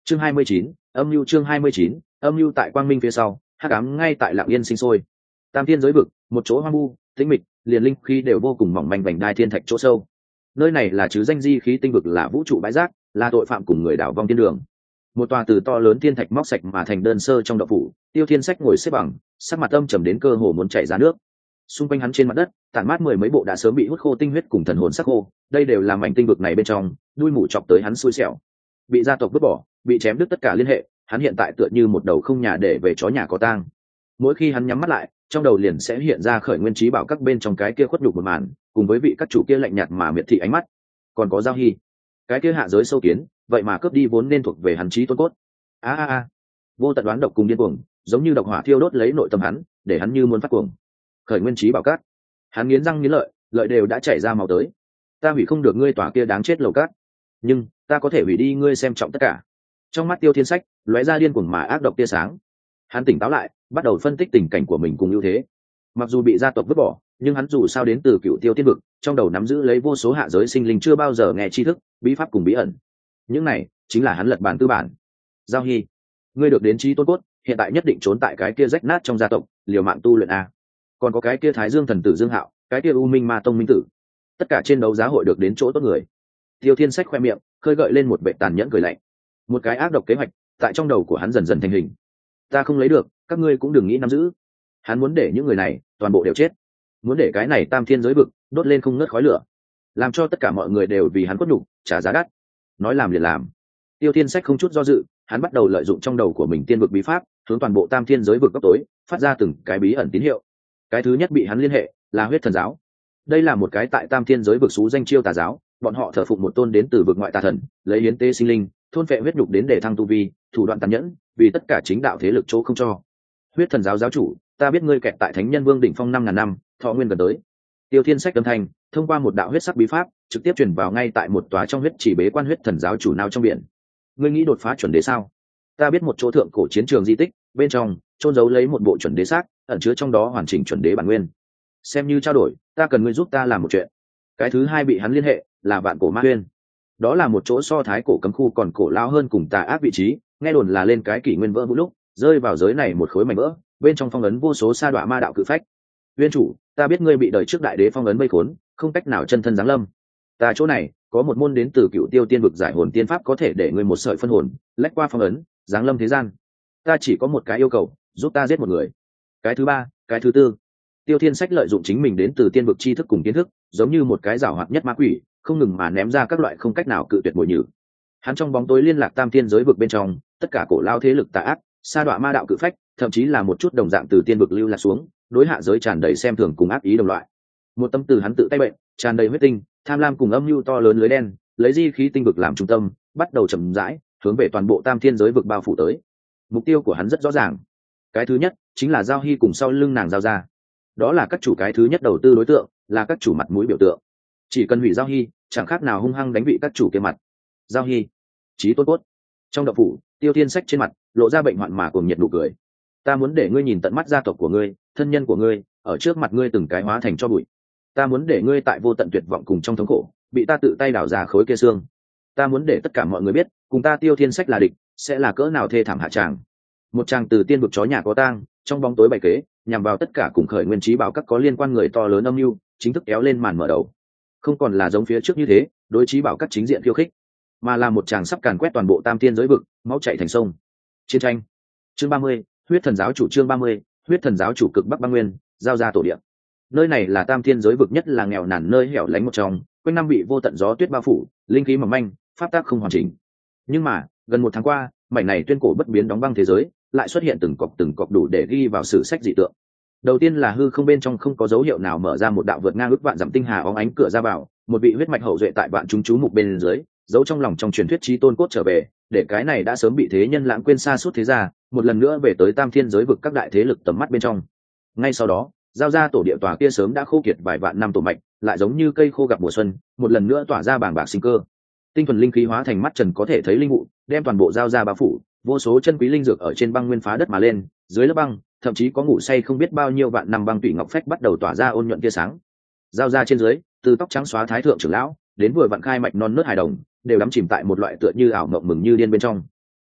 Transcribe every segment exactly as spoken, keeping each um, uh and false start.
chương hai mươi chín, âm mưu chương hai mươi chín, âm mưu tại quang minh phía sau, hắc ám ngay tại lặng yên sinh sôi. Tam thiên giới vực, một chỗ hoang vu tĩnh mịch, liền linh khí đều vô cùng mỏng manh vành đai thiên thạch chỗ sâu. Nơi này là chứ danh di khí tinh vực, là vũ trụ bãi rác, là tội phạm cùng người đảo vong thiên đường. Một tòa từ to lớn thiên thạch móc sạch mà thành đơn sơ trong động phủ, Tiêu Thiên Sách ngồi xếp bằng, sắc mặt âm trầm đến cơ hồ muốn chảy ra nước. Xung quanh hắn trên mặt đất tản mát mười mấy bộ đã sớm bị hút khô tinh huyết cùng thần hồn sắc khô, đây đều là mảnh tinh vực này bên trong đuôi mù chọc tới hắn xui xẻo, bị gia tộc vứt bỏ, bị chém đứt tất cả liên hệ. Hắn hiện tại tựa như một đầu không nhà để về chó nhà có tang. Mỗi khi hắn nhắm mắt lại, trong đầu liền sẽ hiện ra khởi nguyên trí bảo các bên trong cái kia khuất nhục một màn, cùng với vị các chủ kia lạnh nhạt mà miệt thị ánh mắt. Còn có Giao Hy, cái kia hạ giới sâu kiến, vậy mà cướp đi vốn nên thuộc về hắn trí tôn cốt. A a a, vô tận đoán độc cùng điên cuồng, giống như độc hỏa thiêu đốt lấy nội tâm hắn, để hắn như muốn phát cuồng. Khởi nguyên trí bảo các, hắn nghiến răng nghiến lợi, lợi đều đã chảy ra màu tới. Ta hủy không được ngươi tòa kia đáng chết lầu cát, nhưng ta có thể hủy đi ngươi xem trọng tất cả. Trong mắt Tiêu Thiên Sách lóe ra điên cuồng mà ác độc tia sáng. Hắn tỉnh táo lại, bắt đầu phân tích tình cảnh của mình cùng ưu thế. Mặc dù bị gia tộc vứt bỏ, nhưng hắn dù sao đến từ Cựu Tiêu Tiên vực, trong đầu nắm giữ lấy vô số hạ giới sinh linh chưa bao giờ nghe tri thức, bí pháp cùng bí ẩn. Những này chính là hắn lật bàn tư bản. Giao Hy, ngươi được đến trí tôn cốt, hiện tại nhất định trốn tại cái kia rách nát trong gia tộc, liều mạng tu luyện a. Còn có cái kia Thái Dương thần tử Dương Hạo, cái kia U Minh Ma Tông minh tử, tất cả trên đấu giá hội được đến chỗ tốt người. Tiêu Thiên Sách khoe miệng khơi gợi lên một vẻ tàn nhẫn cười lạnh. Một cái ác độc kế hoạch tại trong đầu của hắn dần dần thành hình. Ta không lấy được, các ngươi cũng đừng nghĩ nắm giữ. Hắn muốn để những người này toàn bộ đều chết, muốn để cái này tam thiên giới vực đốt lên không ngớt khói lửa, làm cho tất cả mọi người đều vì hắn quất nhục trả giá đắt. Nói làm liền làm. Tiêu Thiên Sách không chút do dự, hắn bắt đầu lợi dụng trong đầu của mình tiên vực bí pháp, hướng toàn bộ tam thiên giới vực góc tối phát ra từng cái bí ẩn tín hiệu. Cái thứ nhất bị hắn liên hệ là huyết thần giáo. Đây là một cái tại tam thiên giới vực xú danh chiêu tà giáo, bọn họ thờ phụng một tôn đến từ vực ngoại tà thần, lấy hiến tế sinh linh, thôn phệ huyết nhục đến để thăng tu vi, thủ đoạn tàn nhẫn, vì tất cả chính đạo thế lực chỗ không cho. Huyết thần giáo giáo chủ, ta biết ngươi kẹt tại Thánh Nhân Vương đỉnh phong năm ngàn năm, thọ nguyên gần tới. Tiêu Thiên Sách âm thanh thông qua một đạo huyết sắc bí pháp trực tiếp truyền vào ngay tại một tòa trong huyết chỉ bế quan huyết thần giáo chủ nào trong biển. Ngươi nghĩ đột phá chuẩn đế sao? Ta biết một chỗ thượng cổ chiến trường di tích, bên trong trôn giấu lấy một bộ chuẩn đế xác, ẩn chứa trong đó hoàn chỉnh chuẩn đế bản nguyên. Xem như trao đổi, ta cần ngươi giúp ta làm một chuyện. Cái thứ hai bị hắn liên hệ là Vạn Cổ Ma Huyên. Đó là một chỗ so thái cổ cấm khu còn cổ lao hơn cùng tà ác vị trí, nghe đồn là lên cái kỷ nguyên vỡ vũ lúc rơi vào giới này một khối mảnh vỡ, bên trong phong ấn vô số sa đọa ma đạo cự phách. Viên chủ, ta biết ngươi bị đời trước đại đế phong ấn mây khốn, không cách nào chân thân giáng lâm. Ta chỗ này có một môn đến từ Cựu Tiêu Tiên vực giải hồn tiên pháp, có thể để ngươi một sợi phân hồn lách qua phong ấn, giáng lâm thế gian. Ta chỉ có một cái yêu cầu, giúp ta giết một người. Cái thứ ba, cái thứ tư. Tiêu Thiên Sách lợi dụng chính mình đến từ tiên vực tri thức cùng kiến thức, giống như một cái giảo hoạt nhất ma quỷ, không ngừng mà ném ra các loại không cách nào cự tuyệt bội nhử. Hắn trong bóng tối liên lạc tam thiên giới vực bên trong tất cả cổ lao thế lực tà ác, sa đọa ma đạo cự phách, thậm chí là một chút đồng dạng từ tiên vực lưu lạc xuống, đối hạ giới tràn đầy xem thường cùng ác ý đồng loại. Một tâm từ hắn tự tay bệnh, tràn đầy huyết tinh, tham lam cùng âm mưu to lớn lưới đen, lấy di khí tinh vực làm trung tâm, bắt đầu chậm rãi hướng về toàn bộ tam thiên giới vực bao phủ tới. Mục tiêu của hắn rất rõ ràng. Cái thứ nhất chính là Giao Hy cùng sau lưng nàng Giao ra. Đó là các chủ cái thứ nhất đầu tư đối tượng, là các chủ mặt mũi biểu tượng. Chỉ cần hủy Giao Hy, chẳng khác nào hung hăng đánh vị các chủ kia mặt. Giao Hy, chí tốt cốt. Trong động phủ, Tiêu Thiên Sách trên mặt lộ ra bệnh hoạn mà cùng nhiệt nụ cười. Ta muốn để ngươi nhìn tận mắt gia tộc của ngươi, thân nhân của ngươi, ở trước mặt ngươi từng cái hóa thành cho bụi. Ta muốn để ngươi tại vô tận tuyệt vọng cùng trong thống khổ, bị ta tự tay đào ra khối kia xương. Ta muốn để tất cả mọi người biết, cùng ta Tiêu Thiên Sách là địch, sẽ là cỡ nào thê thảm hạ tràng. Một tràng từ tiên vực chó nhà có tang, trong bóng tối bày kế, nhằm vào tất cả cùng khởi nguyên trí bảo các có liên quan người to lớn âm mưu, chính thức kéo lên màn mở đầu. Không còn là giống phía trước như thế, đối trí bảo các chính diện khiêu khích, mà là một tràng sắp càn quét toàn bộ tam thiên giới vực, máu chảy thành sông. Chiến tranh. Chương ba mươi, huyết thần giáo chủ. Chương ba mươi, huyết thần giáo chủ cực Bắc Băng Nguyên, giao ra tổ địa. Nơi này là tam thiên giới vực nhất là nghèo nàn nơi hẻo lánh một trong, quanh năm bị vô tận gió tuyết bao phủ, linh khí mỏng manh, pháp tác không hoàn chỉnh. Nhưng mà gần một tháng qua, mảnh này tuyên cổ bất biến đóng băng thế giới lại xuất hiện từng cọc từng cọc đủ để ghi vào sử sách dị tượng. Đầu tiên là hư không bên trong không có dấu hiệu nào mở ra một đạo vượt ngang ước vạn dặm tinh hà óng ánh cửa ra vào, một vị huyết mạch hậu duệ tại vạn chúng chú mục bên dưới, giấu trong lòng trong truyền thuyết chí tôn cốt trở về, để cái này đã sớm bị thế nhân lãng quên xa suốt thế gia, một lần nữa về tới tam thiên giới vực các đại thế lực tầm mắt bên trong. Ngay sau đó, giao ra tổ địa tòa kia sớm đã khô kiệt vài vạn năm tổ mạch, lại giống như cây khô gặp mùa xuân, một lần nữa tỏa ra bàng bạc sinh cơ. Tinh thuần linh khí hóa thành mắt trần có thể thấy linh vụ, đem toàn bộ giao ra bao phủ, vô số chân quý linh dược ở trên băng nguyên phá đất mà lên, dưới lớp băng, thậm chí có ngủ say không biết bao nhiêu vạn năm băng tủy ngọc phách bắt đầu tỏa ra ôn nhuận tia sáng. Giao ra trên dưới, từ tóc trắng xóa thái thượng trưởng lão đến vừa vặn khai mạch non nớt hài đồng, đều đắm chìm tại một loại tựa như ảo mộng mừng như điên bên trong.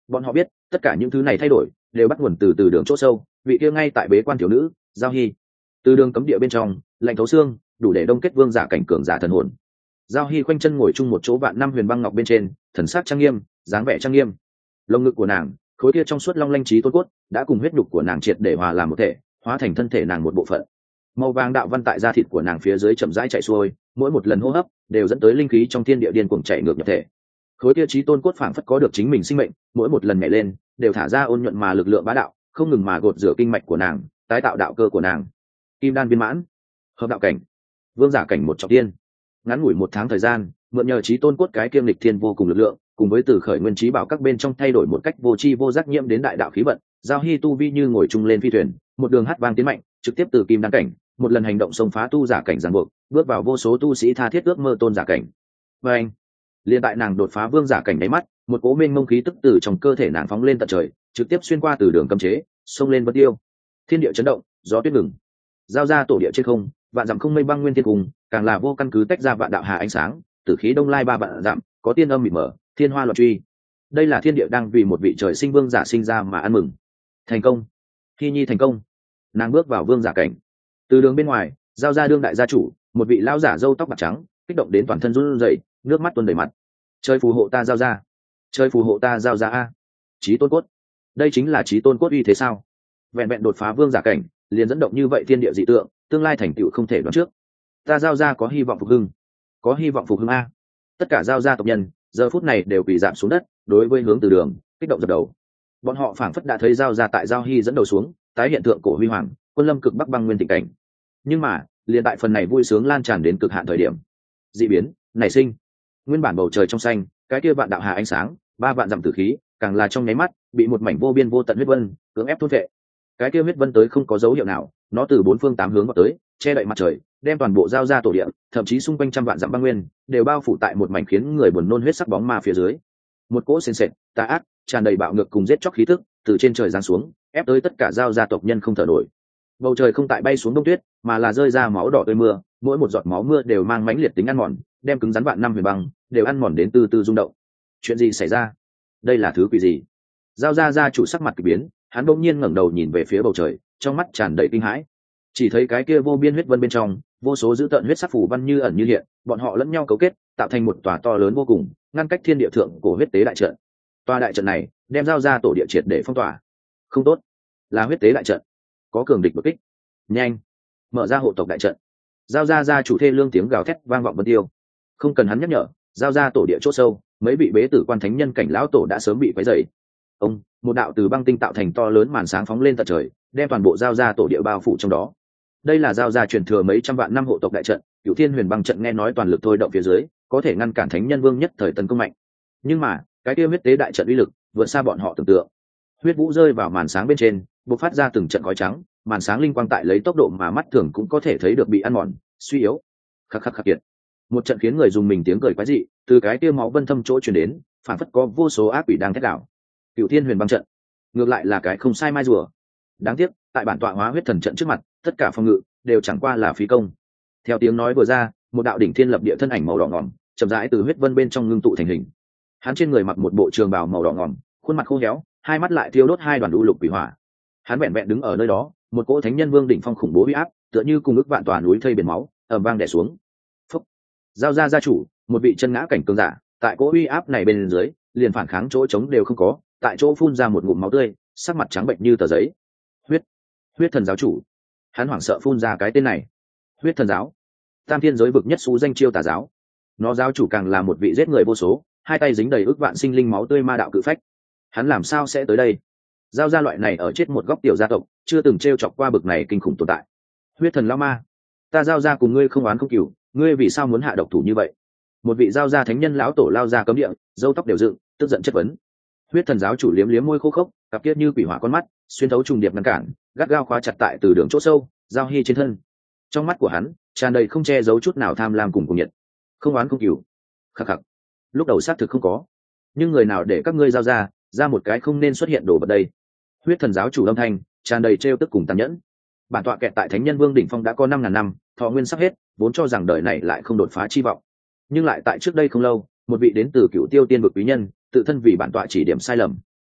Bọn họ biết tất cả những thứ này thay đổi đều bắt nguồn từ từ đường chỗ sâu vị kia ngay tại bế quan thiếu nữ giao hy. Từ đường cấm địa bên trong lạnh thấu xương đủ để đông kết vương giả cảnh cường giả thần hồn. Giao hy khoanh chân ngồi chung một chỗ vạn năm huyền băng ngọc bên trên, thần sắc trang nghiêm, dáng vẻ trang nghiêm. Lồng ngực của nàng khối kia trong suốt long lanh trí tôn cốt đã cùng huyết nhục của nàng triệt để hòa làm một thể, hóa thành thân thể nàng một bộ phận. Màu vàng đạo văn tại da thịt của nàng phía dưới chậm rãi chạy xuôi, mỗi một lần hô hấp đều dẫn tới linh khí trong thiên địa điên cuồng chạy ngược nhập thể. Khối kia trí tôn cốt phảng phất có được chính mình sinh mệnh, mỗi một lần nhảy lên đều thả ra ôn nhuận mà lực lượng bá đạo, không ngừng mà gột rửa kinh mạch của nàng, tái tạo đạo cơ của nàng. Kim đan viên mãn, hợp đạo cảnh, vương giả cảnh một trọng tiên. Ngắn ngủi một tháng thời gian, mượn nhờ trí tôn cốt cái kiêm lịch thiên vô cùng lực lượng, cùng với từ khởi nguyên trí bảo các bên trong thay đổi một cách vô tri vô giác nhiễm đến đại đạo khí vận, giao hy tu vi như ngồi chung lên phi thuyền, một đường hát vang tiến mạnh, trực tiếp từ kim đan cảnh, một lần hành động xông phá tu giả cảnh giằng buộc, bước vào vô số tu sĩ tha thiết ước mơ tôn giả cảnh. Và anh, liên tại nàng đột phá vương giả cảnh đáy mắt, một cỗ mênh mông khí tức từ trong cơ thể nàng phóng lên tận trời, trực tiếp xuyên qua từ đường cấm chế, xông lên vân tiêu. Thiên địa chấn động, gió tuyết ngừng. Giao ra tổ địa trên không, vạn dặm không mây băng nguyên thiên cùng, càng là vô căn cứ tách ra vạn đạo hà ánh sáng, tử khí đông lai ba vạn dặm, có tiên âm mịt mờ, thiên hoa loạn truy. Đây là thiên địa đang vì một vị trời sinh vương giả sinh ra mà ăn mừng. Thành công. Khi nhi thành công, nàng bước vào vương giả cảnh. Từ đường bên ngoài, giao ra đương đại gia chủ, một vị lão giả râu tóc bạc trắng, kích động đến toàn thân run rẩy, nước mắt tuôn đầy mặt. Trời phù hộ ta giao ra, trời phù hộ ta giao ra a. Chí tôn cốt, đây chính là chí tôn cốt uy thế sao? Vẹn vẹn đột phá vương giả cảnh, liền dẫn động như vậy thiên địa dị tượng, tương lai thành tựu không thể đoán trước. Ta giao ra có hy vọng phục hưng, có hy vọng phục hưng a. Tất cả giao gia tộc nhân giờ phút này đều quỳ giảm xuống đất, đối với hướng từ đường kích động dập đầu. Bọn họ phảng phất đã thấy giao gia tại giao hy dẫn đầu xuống, tái hiện tượng cổ huy hoàng, quân lâm cực bắc băng nguyên tình cảnh. Nhưng mà liền tại phần này vui sướng lan tràn đến cực hạn thời điểm, dị biến nảy sinh. Nguyên bản bầu trời trong xanh, cái kia vạn đạo hà ánh sáng, ba vạn dặm tử khí, càng là trong nháy mắt bị một mảnh vô biên vô tận huyết vân cưỡng ép thôn vệ. Cái kia huyết vân tới không có dấu hiệu nào, nó từ bốn phương tám hướng vào tới, che đậy mặt trời, đem toàn bộ giao ra tổ địa, thậm chí xung quanh trăm vạn dặm băng nguyên đều bao phủ tại một mảnh khiến người buồn nôn huyết sắc bóng ma phía dưới. Một cỗ sền sệt, tà ác, tràn đầy bạo ngược cùng giết chóc khí tức từ trên trời giáng xuống, ép tới tất cả giao gia tộc nhân không thở nổi. Bầu trời không tại bay xuống đông tuyết, mà là rơi ra máu đỏ tươi mưa, mỗi một giọt máu mưa đều mang mãnh liệt tính ăn mòn, đem cứng rắn vạn năm huyền băng đều ăn mòn đến từ từ rung động. Chuyện gì xảy ra? Đây là thứ quỷ gì? Giao gia gia chủ sắc mặt kỳ biến, hắn bỗng nhiên ngẩng đầu nhìn về phía bầu trời, trong mắt tràn đầy kinh hãi. Chỉ thấy cái kia vô biên huyết vân bên trong, vô số dữ tợn huyết sắc phủ văn như ẩn như hiện, bọn họ lẫn nhau cấu kết, tạo thành một tòa to lớn vô cùng, ngăn cách thiên địa thượng cổ huyết tế đại trận. Tòa đại trận này đem giao ra tổ địa triệt để phong tỏa. Không tốt, là huyết tế đại trận, có cường địch đột kích. Nhanh, mở ra hộ tộc đại trận. Giao ra gia chủ thê lương tiếng gào thét vang vọng vân tiêu. Không cần hắn nhắc nhở, giao ra tổ địa chỗ sâu, mấy vị bế tử quan thánh nhân cảnh lão tổ đã sớm bị quấy rầy. Ông, một đạo từ băng tinh tạo thành to lớn màn sáng phóng lên tận trời, đem toàn bộ giao ra tổ địa bao phủ trong đó. Đây là giao ra truyền thừa mấy trăm vạn năm hộ tộc đại trận, Cửu Thiên Huyền Băng trận nghe nói toàn lực thôi động phía dưới, có thể ngăn cản thánh nhân vương nhất thời tấn công mạnh. Nhưng mà, cái kia huyết tế đại trận uy lực vượt xa bọn họ tưởng tượng. Huyết vũ rơi vào màn sáng bên trên, bộc phát ra từng trận khói trắng, màn sáng linh quang tại lấy tốc độ mà mắt thường cũng có thể thấy được bị ăn mòn, suy yếu. Khắc khắc khắc kiệt. Một trận khiến người dùng mình tiếng cười quái dị, từ cái kia máu vân thâm chỗ truyền đến, phản phất có vô số ác quỷ đang thét đảo. Cửu Thiên Huyền Băng trận, ngược lại là cái không sai mai rùa. Đáng tiếc, tại bản tọa hóa huyết thần trận trước mặt, tất cả phòng ngự đều chẳng qua là phí công. Theo tiếng nói vừa ra, một đạo đỉnh thiên lập địa thân ảnh màu đỏ ngòm chậm rãi từ huyết vân bên trong ngưng tụ thành hình. Hắn trên người mặc một bộ trường bào màu đỏ ngòm, khuôn mặt khô héo, hai mắt lại thiêu đốt hai đoàn u lục quỷ hỏa. Hắn vẹn vẹn đứng ở nơi đó, một cỗ thánh nhân vương đỉnh phong khủng bố uy áp, tựa như cùng ức vạn tòa núi thây biển máu, ầm vang đè xuống. Phúc! Giao ra gia chủ, một vị chân ngã cảnh cường giả, tại cỗ uy áp này bên dưới, liền phản kháng chỗ chống đều không có, tại chỗ phun ra một ngụm máu tươi, sắc mặt trắng bệnh như tờ giấy. Huyết! Huyết thần giáo chủ! Hắn hoảng sợ phun ra cái tên này. Huyết thần giáo, tam thiên giới vực nhất xú danh chiêu tà giáo. Nó giáo chủ càng là một vị giết người vô số, hai tay dính đầy ước vạn sinh linh máu tươi ma đạo cự phách. Hắn làm sao sẽ tới đây? Giao ra loại này ở chết một góc tiểu gia tộc, chưa từng t r e o chọc qua bực này kinh khủng tồn tại. Huyết thần lao ma, ta giao ra cùng ngươi không oán không cừu, ngươi vì sao muốn hạ độc thủ như vậy? Một vị giao gia thánh nhân lão tổ lao ra cấm địa, râu tóc đều dựng, tức giận chất vấn. Huyết thần giáo chủ liếm liếm môi khô khốc, cặp kiết như quỷ hỏa con mắt xuyên thấu trùng điệp ngăn cản, gắt gao khóa chặt tại từ đường chỗ sâu giao hy trên thân. Trong mắt của hắn tràn đầy không che giấu chút nào tham lam cùng cùng nhiệt. Không oán không cừu, khắc khắc. Lúc đầu xác thực không có, nhưng người nào để các ngươi giao ra ra một cái không nên xuất hiện đồ vật đây? Huyết thần giáo chủ âm thanh tràn đầy trêu tức cùng tàn nhẫn. Bản tọa kẹt tại thánh nhân vương đỉnh phong đã có năm ngàn năm, thọ nguyên sắp hết, vốn cho rằng đời này lại không đột phá chi vọng, nhưng lại tại trước đây không lâu, một vị đến từ cựu tiêu tiên vực quý nhân tự thân vì bản tọa chỉ điểm sai lầm,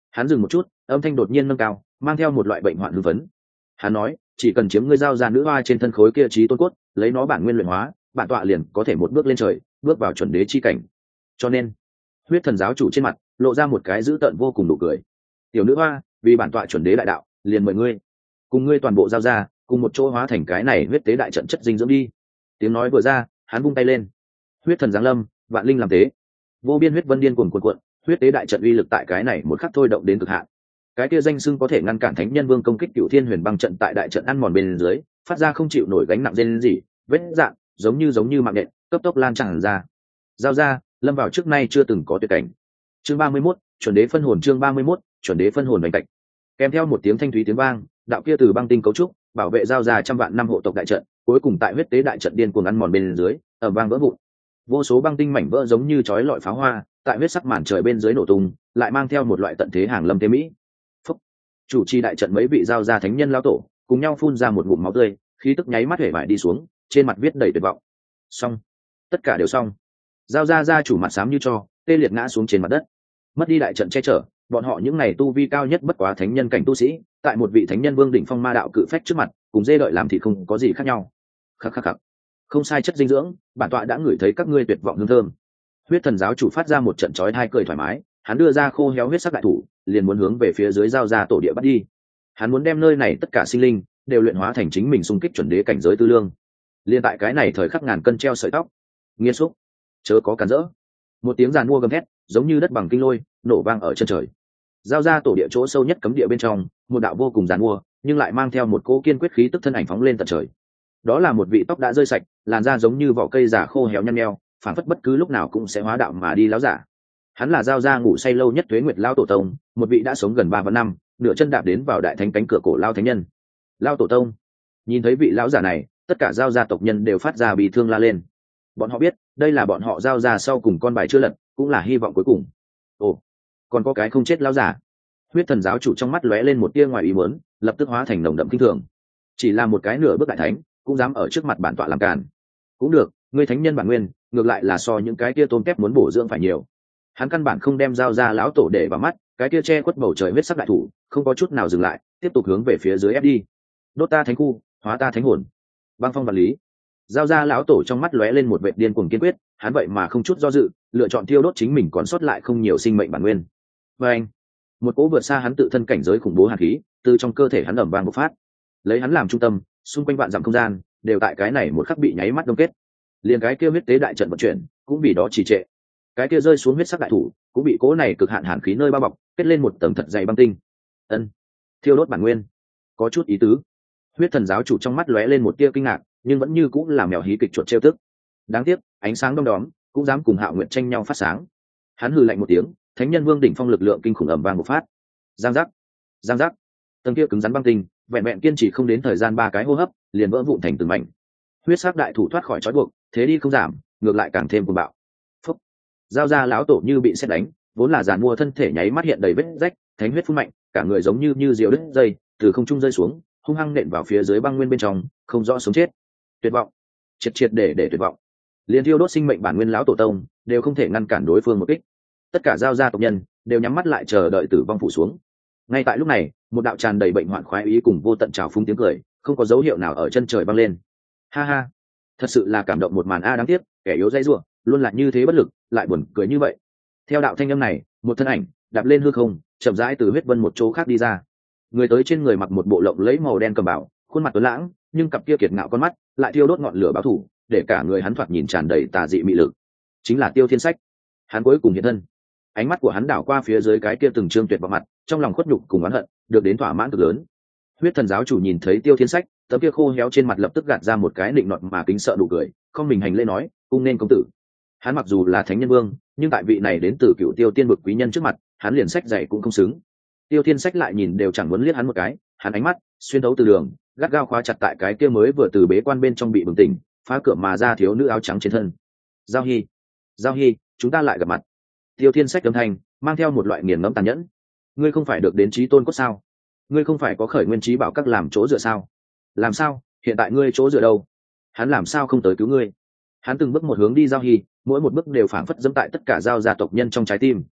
Hắn dừng một chút, âm thanh đột nhiên nâng cao, mang theo một loại bệnh hoạn hưng phấn. Hắn nói, chỉ cần chiếm ngươi giao ra nữ hoa trên thân khối kia trí tôn cốt, lấy nó bản nguyên luyện hóa, bản tọa liền có thể một bước lên trời, bước vào chuẩn đế chi cảnh. Cho nên, huyết thần giáo chủ trên mặt lộ ra một cái dữ tợn vô cùng nụ cười. Tiểu nữ hoa, vì bản tọa chuẩn đế đại đạo, liền mời ngươi, cùng ngươi toàn bộ giao ra, cùng một chỗ hóa thành cái này huyết tế đại trận chất dinh dưỡng đi. Tiếng nói vừa ra, hắn vung tay lên, huyết thần giáng lâm, vạn linh làm tế, vô biên huyết vân điên cuồn cuộn cuộn, huyết tế đại trận uy lực tại cái này một khắc thôi động đến cực hạn. Cái kia danh xưng có thể ngăn cản thánh nhân vương công kích cựu thiên huyền băng trận tại đại trận ăn mòn bên dưới, phát ra không chịu nổi gánh nặng lên gì, vết dạng giống như giống như mạng nện, cấp tốc lan tràn ra. Giao ra, lâm vào trước nay chưa từng có tuyệt cảnh. Chương ba mươi mốt, chuẩn đế phân hồn. Chương ba mươi mốt, chuẩn đế phân hồn đánh cạnh. Kèm theo một tiếng thanh thúy tiếng vang, đạo kia từ băng tinh cấu trúc, bảo vệ giao ra trăm vạn năm hộ tộc đại trận, cuối cùng tại huyết tế đại trận điên cuồng ăn mòn bên dưới, ầm vang vỡ vụn. Vô số băng tinh mảnh vỡ giống như chói lọi pháo hoa, tại huyết sắc màn trời bên dưới nổ tung, lại mang theo một loại tận thế hàng lâm thế mỹ. Phúc. Chủ trì đại trận mấy vị giao ra thánh nhân lão tổ, cùng nhau phun ra một ngụm máu tươi, khí tức nháy mắt hể vải đi xuống, trên mặt viết đầy tuyệt vọng. Xong, tất cả đều xong. Giao ra gia chủ mặt xám như tro, tê liệt ngã xuống trên mặt đất. Mất đi đại trận che chở, bọn họ những này tu vi cao nhất bất quá thánh nhân cảnh tu sĩ, tại một vị thánh nhân vương đỉnh phong ma đạo cự phách trước mặt, cùng dê đợi làm thì không có gì khác nhau. Khắc khắc khắc. Không sai chất dinh dưỡng, bản tọa đã ngửi thấy các ngươi tuyệt vọng hương thơm. Huyết thần giáo chủ phát ra một trận chói tai cười thoải mái, hắn đưa ra khô héo huyết sắc đại thủ, liền muốn hướng về phía dưới giao ra tổ địa bắt đi. Hắn muốn đem nơi này tất cả sinh linh đều luyện hóa thành chính mình xung kích chuẩn đế cảnh giới tư lương. Liên tại cái này thời khắc ngàn cân treo sợi tóc, nghiên xúc, chớ có cản rỡ. Một tiếng giàn mua gầm thét, giống như đất bằng kinh lôi, nổ vang ở chân trời. Giao ra tổ địa chỗ sâu nhất cấm địa bên trong, một đạo vô cùng giàn mua, nhưng lại mang theo một cỗ kiên quyết khí tức thân ảnh phóng lên tận trời. Đó là một vị tóc đã rơi sạch, làn da giống như vỏ cây già khô héo nhăn nheo, phản phất bất cứ lúc nào cũng sẽ hóa đạo mà đi láo giả. Hắn là giao ra ngủ say lâu nhất Tuế Nguyệt lao tổ tông, một vị đã sống gần ba vạn năm, nửa chân đạp đến vào đại thánh cánh cửa cổ lao thánh nhân. Lao tổ tông. Nhìn thấy vị lão giả này, tất cả giao gia tộc nhân đều phát ra bị thương la lên. Bọn họ biết, đây là bọn họ giao ra sau cùng con bài chưa lật, cũng là hy vọng cuối cùng. Ồ, còn có cái không chết lão giả. Huyết thần giáo chủ trong mắt lóe lên một tia ngoài ý muốn, lập tức hóa thành nồng đậm kinh thường. Chỉ là một cái nửa bước đại thánh, cũng dám ở trước mặt bản tọa làm càn. Cũng được, ngươi thánh nhân bản nguyên, ngược lại là so những cái kia tôm kép muốn bổ dưỡng phải nhiều. Hắn căn bản không đem giao ra lão tổ để vào mắt, cái kia che khuất bầu trời huyết sắc đại thủ, không có chút nào dừng lại, tiếp tục hướng về phía dưới ép đi. Đốt ta thánh khu, hóa ta thánh hồn. Băng phong vật lý. Giao ra lão tổ trong mắt lóe lên một vệt điên cuồng kiên quyết, hắn vậy mà không chút do dự, lựa chọn thiêu đốt chính mình còn sót lại không nhiều sinh mệnh bản nguyên. Và anh, một cỗ vượt xa hắn tự thân cảnh giới khủng bố hàn khí, từ trong cơ thể hắn ầm vang bộc phát. Lấy hắn làm trung tâm, xung quanh vạn dặm không gian đều tại cái này một khắc bị nháy mắt đông kết. Liền cái kia huyết tế đại trận vận chuyển cũng vì đó trì trệ. Cái kia rơi xuống huyết sắc đại thủ cũng bị cỗ này cực hạn hàn khí nơi bao bọc, kết lên một tầng thật dày băng tinh. Ân, thiêu đốt bản nguyên, có chút ý tứ. Huyết thần giáo chủ trong mắt lóe lên một tia kinh ngạc, nhưng vẫn như cũng là mèo hí kịch chuột trêu tức. Đáng tiếc, ánh sáng đông đóm cũng dám cùng Hạo Nguyện tranh nhau phát sáng. Hắn hừ lạnh một tiếng, thánh nhân vương đỉnh phong lực lượng kinh khủng ầm vang một phát. Giang giác, giang giác, tầng kia cứng rắn băng tinh, vẹn vẹn kiên trì không đến thời gian ba cái hô hấp, liền vỡ vụn thành từng mảnh. Huyết sắc đại thủ thoát khỏi trói buộc, thế đi không giảm, ngược lại càng thêm cuồng bạo. Phúc, giao ra lão tổ như bị sét đánh, vốn là giàn mua thân thể nháy mắt hiện đầy vết rách, thánh huyết phun mạnh, cả người giống như như diều đứt dây, từ không trung rơi xuống, hung hăng nện vào phía dưới băng nguyên bên trong, không rõ sống chết. Tuyệt vọng, triệt triệt để để tuyệt vọng. Liên thiêu đốt sinh mệnh bản nguyên lão tổ tông đều không thể ngăn cản đối phương một kích. Tất cả giao gia tộc nhân đều nhắm mắt lại chờ đợi tử vong phủ xuống. Ngay tại lúc này, một đạo tràn đầy bệnh hoạn khoái ý cùng vô tận trào phúng tiếng cười, không có dấu hiệu nào ở chân trời vang lên. Ha ha, thật sự là cảm động một màn a đáng tiếc, kẻ yếu dây rủa, luôn là như thế bất lực, lại buồn cười như vậy. Theo đạo thanh âm này, một thân ảnh đạp lên hư không, chậm rãi từ huyết vân một chỗ khác đi ra. Người tới trên người mặc một bộ lộng lẫy màu đen cầm bảo, khuôn mặt tuấn lãng, nhưng cặp kia kiệt ngạo con mắt lại thiêu đốt ngọn lửa báo thù, để cả người hắn thoạt nhìn tràn đầy tà dị mị lực. Chính là Tiêu Thiên Sách. Hắn cuối cùng hiện thân. Ánh mắt của hắn đảo qua phía dưới cái kia từng trương tuyệt vào mặt, trong lòng khuất nhục cùng oán hận được đến thỏa mãn cực lớn. Huyết thần giáo chủ nhìn thấy Tiêu Thiên Sách, tấm kia khô héo trên mặt lập tức gạt ra một cái định nọt mà kính sợ nụ cười, không mình hành lễ nói, cung nên công tử. Hắn mặc dù là thánh nhân vương, nhưng tại vị này đến từ Cựu Tiêu Tiên bực quý nhân trước mặt, hắn liền sách dày cũng không xứng. Tiêu Thiên Sách lại nhìn đều chẳng muốn liếc hắn một cái, hắn ánh mắt xuyên thấu từ đường, gắt gao khóa chặt tại cái kia mới vừa từ bế quan bên trong bị bừng tỉnh, phá cửa mà ra thiếu nữ áo trắng trên thân. Giao Hi, Giao Hi, chúng ta lại gặp mặt. Tiêu Thiên Sách âm thanh mang theo một loại nghiền ngẫm tàn nhẫn. Ngươi không phải được đến chí tôn cốt sao? Ngươi không phải có khởi nguyên trí bảo các làm chỗ dựa sao? Làm sao? Hiện tại ngươi chỗ dựa đâu? Hắn làm sao không tới cứu ngươi? Hắn từng bước một hướng đi Giao Hi, mỗi một bước đều phảng phất dẫm tại tất cả giao gia tộc nhân trong trái tim.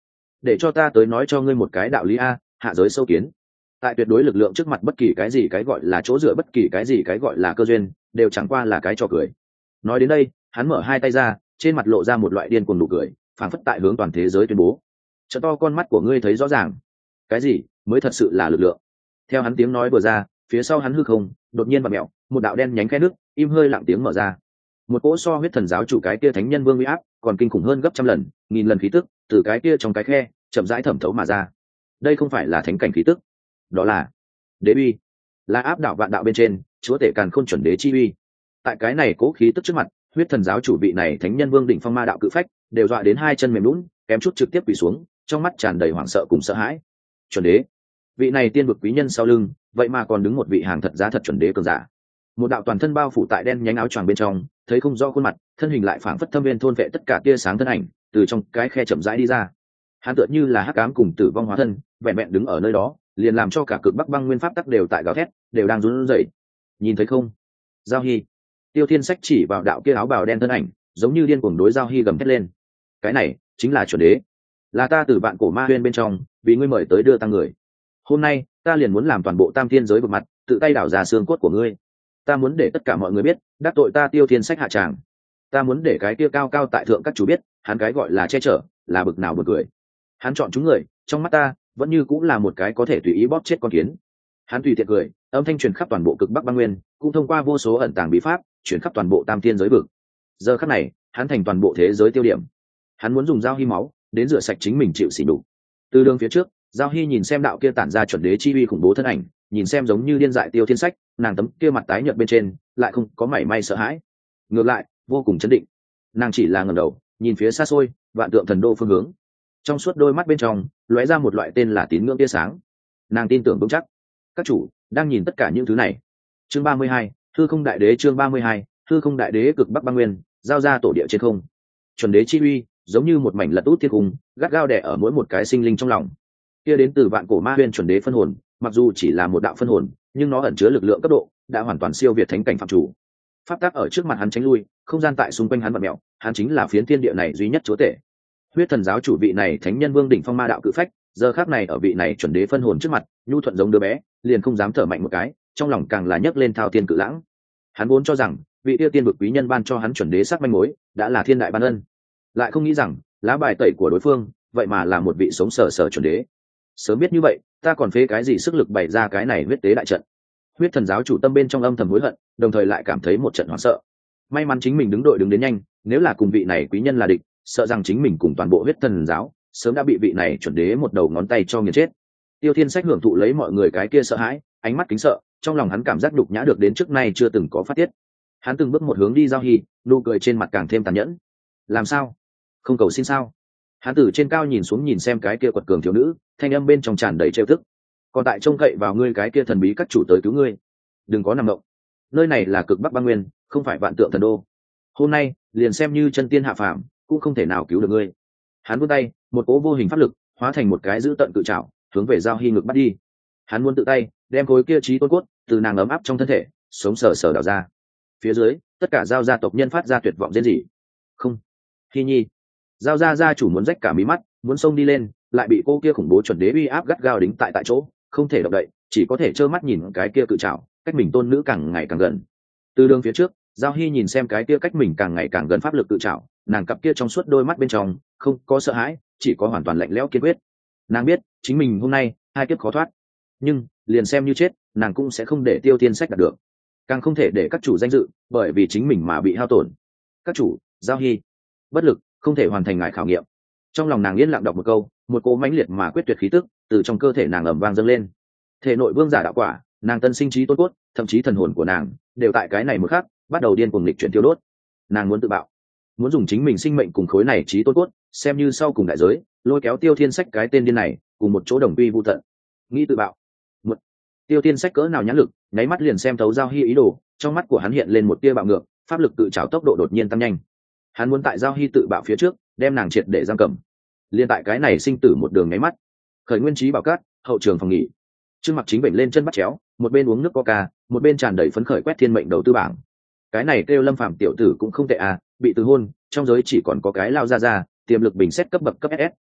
để cho ta tới nói cho ngươi một cái đạo lý a, hạ giới sâu kiến. Tại tuyệt đối lực lượng trước mặt bất kỳ cái gì cái gọi là chỗ dựa, bất kỳ cái gì cái gọi là cơ duyên, đều chẳng qua là cái trò cười. Nói đến đây, hắn mở hai tay ra, trên mặt lộ ra một loại điên cuồng nụ cười, phảng phất tại hướng toàn thế giới tuyên bố: trợ to con mắt của ngươi thấy rõ ràng, cái gì mới thật sự là lực lượng. Theo hắn tiếng nói vừa ra, phía sau hắn hư không đột nhiên vặn mẹo, một đạo đen nhánh khe nước im hơi lặng tiếng mở ra. Một cỗ so huyết thần giáo chủ cái kia thánh nhân vương uy áp còn kinh khủng hơn gấp trăm lần, nghìn lần khí tức từ cái kia trong cái khe chậm rãi thẩm thấu mà ra. Đây không phải là thánh cảnh khí tức, đó là đế uy, là áp đảo vạn đạo bên trên chúa tể càn khôn chuẩn đế chi uy. Tại cái này cố khí tức trước mặt, huyết thần giáo chủ vị này thánh nhân vương đỉnh phong ma đạo cự phách đều dọa đến hai chân mềm lún, kém chút trực tiếp quỳ xuống, trong mắt tràn đầy hoảng sợ cùng sợ hãi. Chuẩn đế, vị này tiên vực quý nhân sau lưng vậy mà còn đứng một vị hàng thật giá thật chuẩn đế cường giả. Một đạo toàn thân bao phủ tại đen nhánh áo choàng bên trong, thấy không rõ khuôn mặt, thân hình lại phảng phất thâm viên thôn vệ tất cả tia sáng thân ảnh, từ trong cái khe chậm rãi đi ra. Hắn tựa như là hắc ám cùng tử vong hóa thân, vẹn vẹn đứng ở nơi đó, liền làm cho cả cực bắc băng nguyên pháp tắc đều tại gào thét, đều đang run rẩy. Nhìn thấy không? Giao Hy. Tiêu Thiên Sách chỉ vào đạo kia áo bào đen thân ảnh, giống như điên cuồng đối Giao Hy gầm thét lên. Cái này chính là chuẩn đế, là ta từ vạn cổ ma huyên bên trong vì ngươi mời tới đưa tăng người. Hôm nay ta liền muốn làm toàn bộ tam thiên giới vực mặt, tự tay đảo ra xương cốt của ngươi. Ta muốn để tất cả mọi người biết đắc tội ta Tiêu Thiên Sách hạ tràng. Ta muốn để cái kia cao cao tại thượng các chủ biết hắn cái gọi là che chở là bực nào bực cười. Hắn chọn chúng người, trong mắt ta vẫn như cũng là một cái có thể tùy ý bóp chết con kiến. Hắn tùy tiện cười, âm thanh truyền khắp toàn bộ cực bắc băng nguyên, cũng thông qua vô số ẩn tàng bí pháp truyền khắp toàn bộ tam thiên giới vực. Giờ khắc này, hắn thành toàn bộ thế giới tiêu điểm. Hắn muốn dùng Giao Hy máu đến rửa sạch chính mình chịu sỉ nhục. Từ đường phía trước, Giao Hy nhìn xem đạo kia tản ra chuẩn đế chi uy khủng bố thân ảnh, nhìn xem giống như điên dại Tiêu Thiên Sách, nàng tấm kia mặt tái nhợt bên trên lại không có mảy may sợ hãi, ngược lại vô cùng chấn định. Nàng chỉ là ngẩng đầu nhìn phía xa xôi vạn tượng thần đô phương hướng, trong suốt đôi mắt bên trong lóe ra một loại tên là tín ngưỡng tia sáng. Nàng tin tưởng vững chắc các chủ đang nhìn tất cả những thứ này. Chương ba mươi hai, hư không đại đế. Chương ba mươi hai, hư không đại đế. Cực bắc băng nguyên, giao ra tổ địa trên không, chuẩn đế chi uy giống như một mảnh lật út thiên cung, gắt gao đè ở mỗi một cái sinh linh trong lòng. Kia đến từ vạn cổ ma huyên chuẩn đế phân hồn, mặc dù chỉ là một đạo phân hồn, nhưng nó ẩn chứa lực lượng cấp độ đã hoàn toàn siêu việt thánh cảnh phạm chủ. Pháp tắc ở trước mặt hắn tránh lui, không gian tại xung quanh hắn vặn mèo, hắn chính là phiến thiên địa này duy nhất chúa tể. Huyết thần giáo chủ vị này thánh nhân vương đỉnh phong ma đạo cự phách, giờ khắc này ở vị này chuẩn đế phân hồn trước mặt, nhu thuận giống đứa bé, liền không dám thở mạnh một cái, trong lòng càng là nhấc lên thao thiên cự lãng. Hắn vốn cho rằng vị tiêu tiên vực quý nhân ban cho hắn chuẩn đế sắc manh mối đã là thiên đại ban ân, lại không nghĩ rằng lá bài tẩy của đối phương vậy mà là một vị sống sờ sờ chuẩn đế. Sớm biết như vậy, ta còn phế cái gì sức lực bày ra cái này huyết tế đại trận. Huyết thần giáo chủ tâm bên trong âm thầm hối hận, đồng thời lại cảm thấy một trận hoảng sợ. May mắn chính mình đứng đội đứng đến nhanh, nếu là cùng vị này quý nhân là địch, sợ rằng chính mình cùng toàn bộ huyết thần giáo sớm đã bị vị này chuẩn đế một đầu ngón tay cho nghiền chết. Tiêu Thiên Sách hưởng thụ lấy mọi người cái kia sợ hãi, ánh mắt kính sợ, trong lòng hắn cảm giác đục nhã được đến trước nay chưa từng có phát tiết. Hắn từng bước một hướng đi Giao Hy, nụ cười trên mặt càng thêm tàn nhẫn. Làm sao? Không cầu xin sao? Hắn từ trên cao nhìn xuống nhìn xem cái kia quật cường thiếu nữ, thanh âm bên trong tràn đầy trêu tức. Còn tại trông cậy vào ngươi cái kia thần bí các chủ tới cứu ngươi, đừng có nằm động. Nơi này là cực bắc băng nguyên, không phải vạn tượng thần đô. Hôm nay liền xem như chân tiên hạ phàm cũng không thể nào cứu được ngươi. Hắn vươn tay, một cỗ vô hình pháp lực hóa thành một cái dữ tận cự trảo, hướng về Giao Hy ngực bắt đi. Hắn muốn tự tay đem khối kia trí tôn cốt từ nàng ấm áp trong thân thể sống sờ sờ đào ra. Phía dưới tất cả Giao gia tộc nhân phát ra tuyệt vọng rên rỉ. Không, Hy Nhi. Giao gia gia chủ muốn rách cả mí mắt, muốn xông đi lên, lại bị cô kia khủng bố chuẩn đế uy áp gắt gao đính tại tại chỗ, không thể động đậy, chỉ có thể trơ mắt nhìn cái kia cự trảo cách mình tôn nữ càng ngày càng gần. Từ đường phía trước, Giao Hy nhìn xem cái kia cách mình càng ngày càng gần pháp lực cự trảo, nàng cặp kia trong suốt đôi mắt bên trong không có sợ hãi, chỉ có hoàn toàn lạnh lẽo kiên quyết. Nàng biết chính mình hôm nay hai kiếp khó thoát, nhưng liền xem như chết, nàng cũng sẽ không để Tiêu Thiên Sách đạt được, càng không thể để các chủ danh dự bởi vì chính mình mà bị hao tổn. Các chủ, Giao Hy bất lực, không thể hoàn thành ngài khảo nghiệm. Trong lòng nàng yên lặng đọc một câu, một cỗ mãnh liệt mà quyết tuyệt khí tức từ trong cơ thể nàng ầm vang dâng lên. Thể nội vương giả đạo quả, nàng tân sinh trí tôn cốt, thậm chí thần hồn của nàng đều tại cái này một khắc bắt đầu điên cuồng lịch chuyển tiêu đốt. Nàng muốn tự bạo, muốn dùng chính mình sinh mệnh cùng khối này trí tôn cốt xem như sau cùng đại giới, lôi kéo Tiêu Thiên Sách cái tên điên này cùng một chỗ đồng quy vu tận. Nghĩ tự bạo. Một Tiêu Thiên Sách cỡ nào nhãn lực, nháy mắt liền xem thấu Giao Hy ý đồ, trong mắt của hắn hiện lên một tia bạo ngược, pháp lực tự trào tốc độ đột nhiên tăng nhanh. Hắn muốn tại Giao Hy tự bạo phía trước đem nàng triệt để giam cầm. Liên tại cái này sinh tử một đường nháy mắt. Khởi nguyên trí bảo cát, hậu trường phòng nghỉ. Trương Mặc Chính bệnh lên chân bắt chéo, một bên uống nước coca, một bên tràn đầy phấn khởi quét thiên mệnh đầu tư bảng. Cái này kêu Lâm Phàm tiểu tử cũng không tệ à, bị từ hôn, trong giới chỉ còn có cái lao ra ra, tiềm lực bình xét cấp bậc cấp ét ét, có thể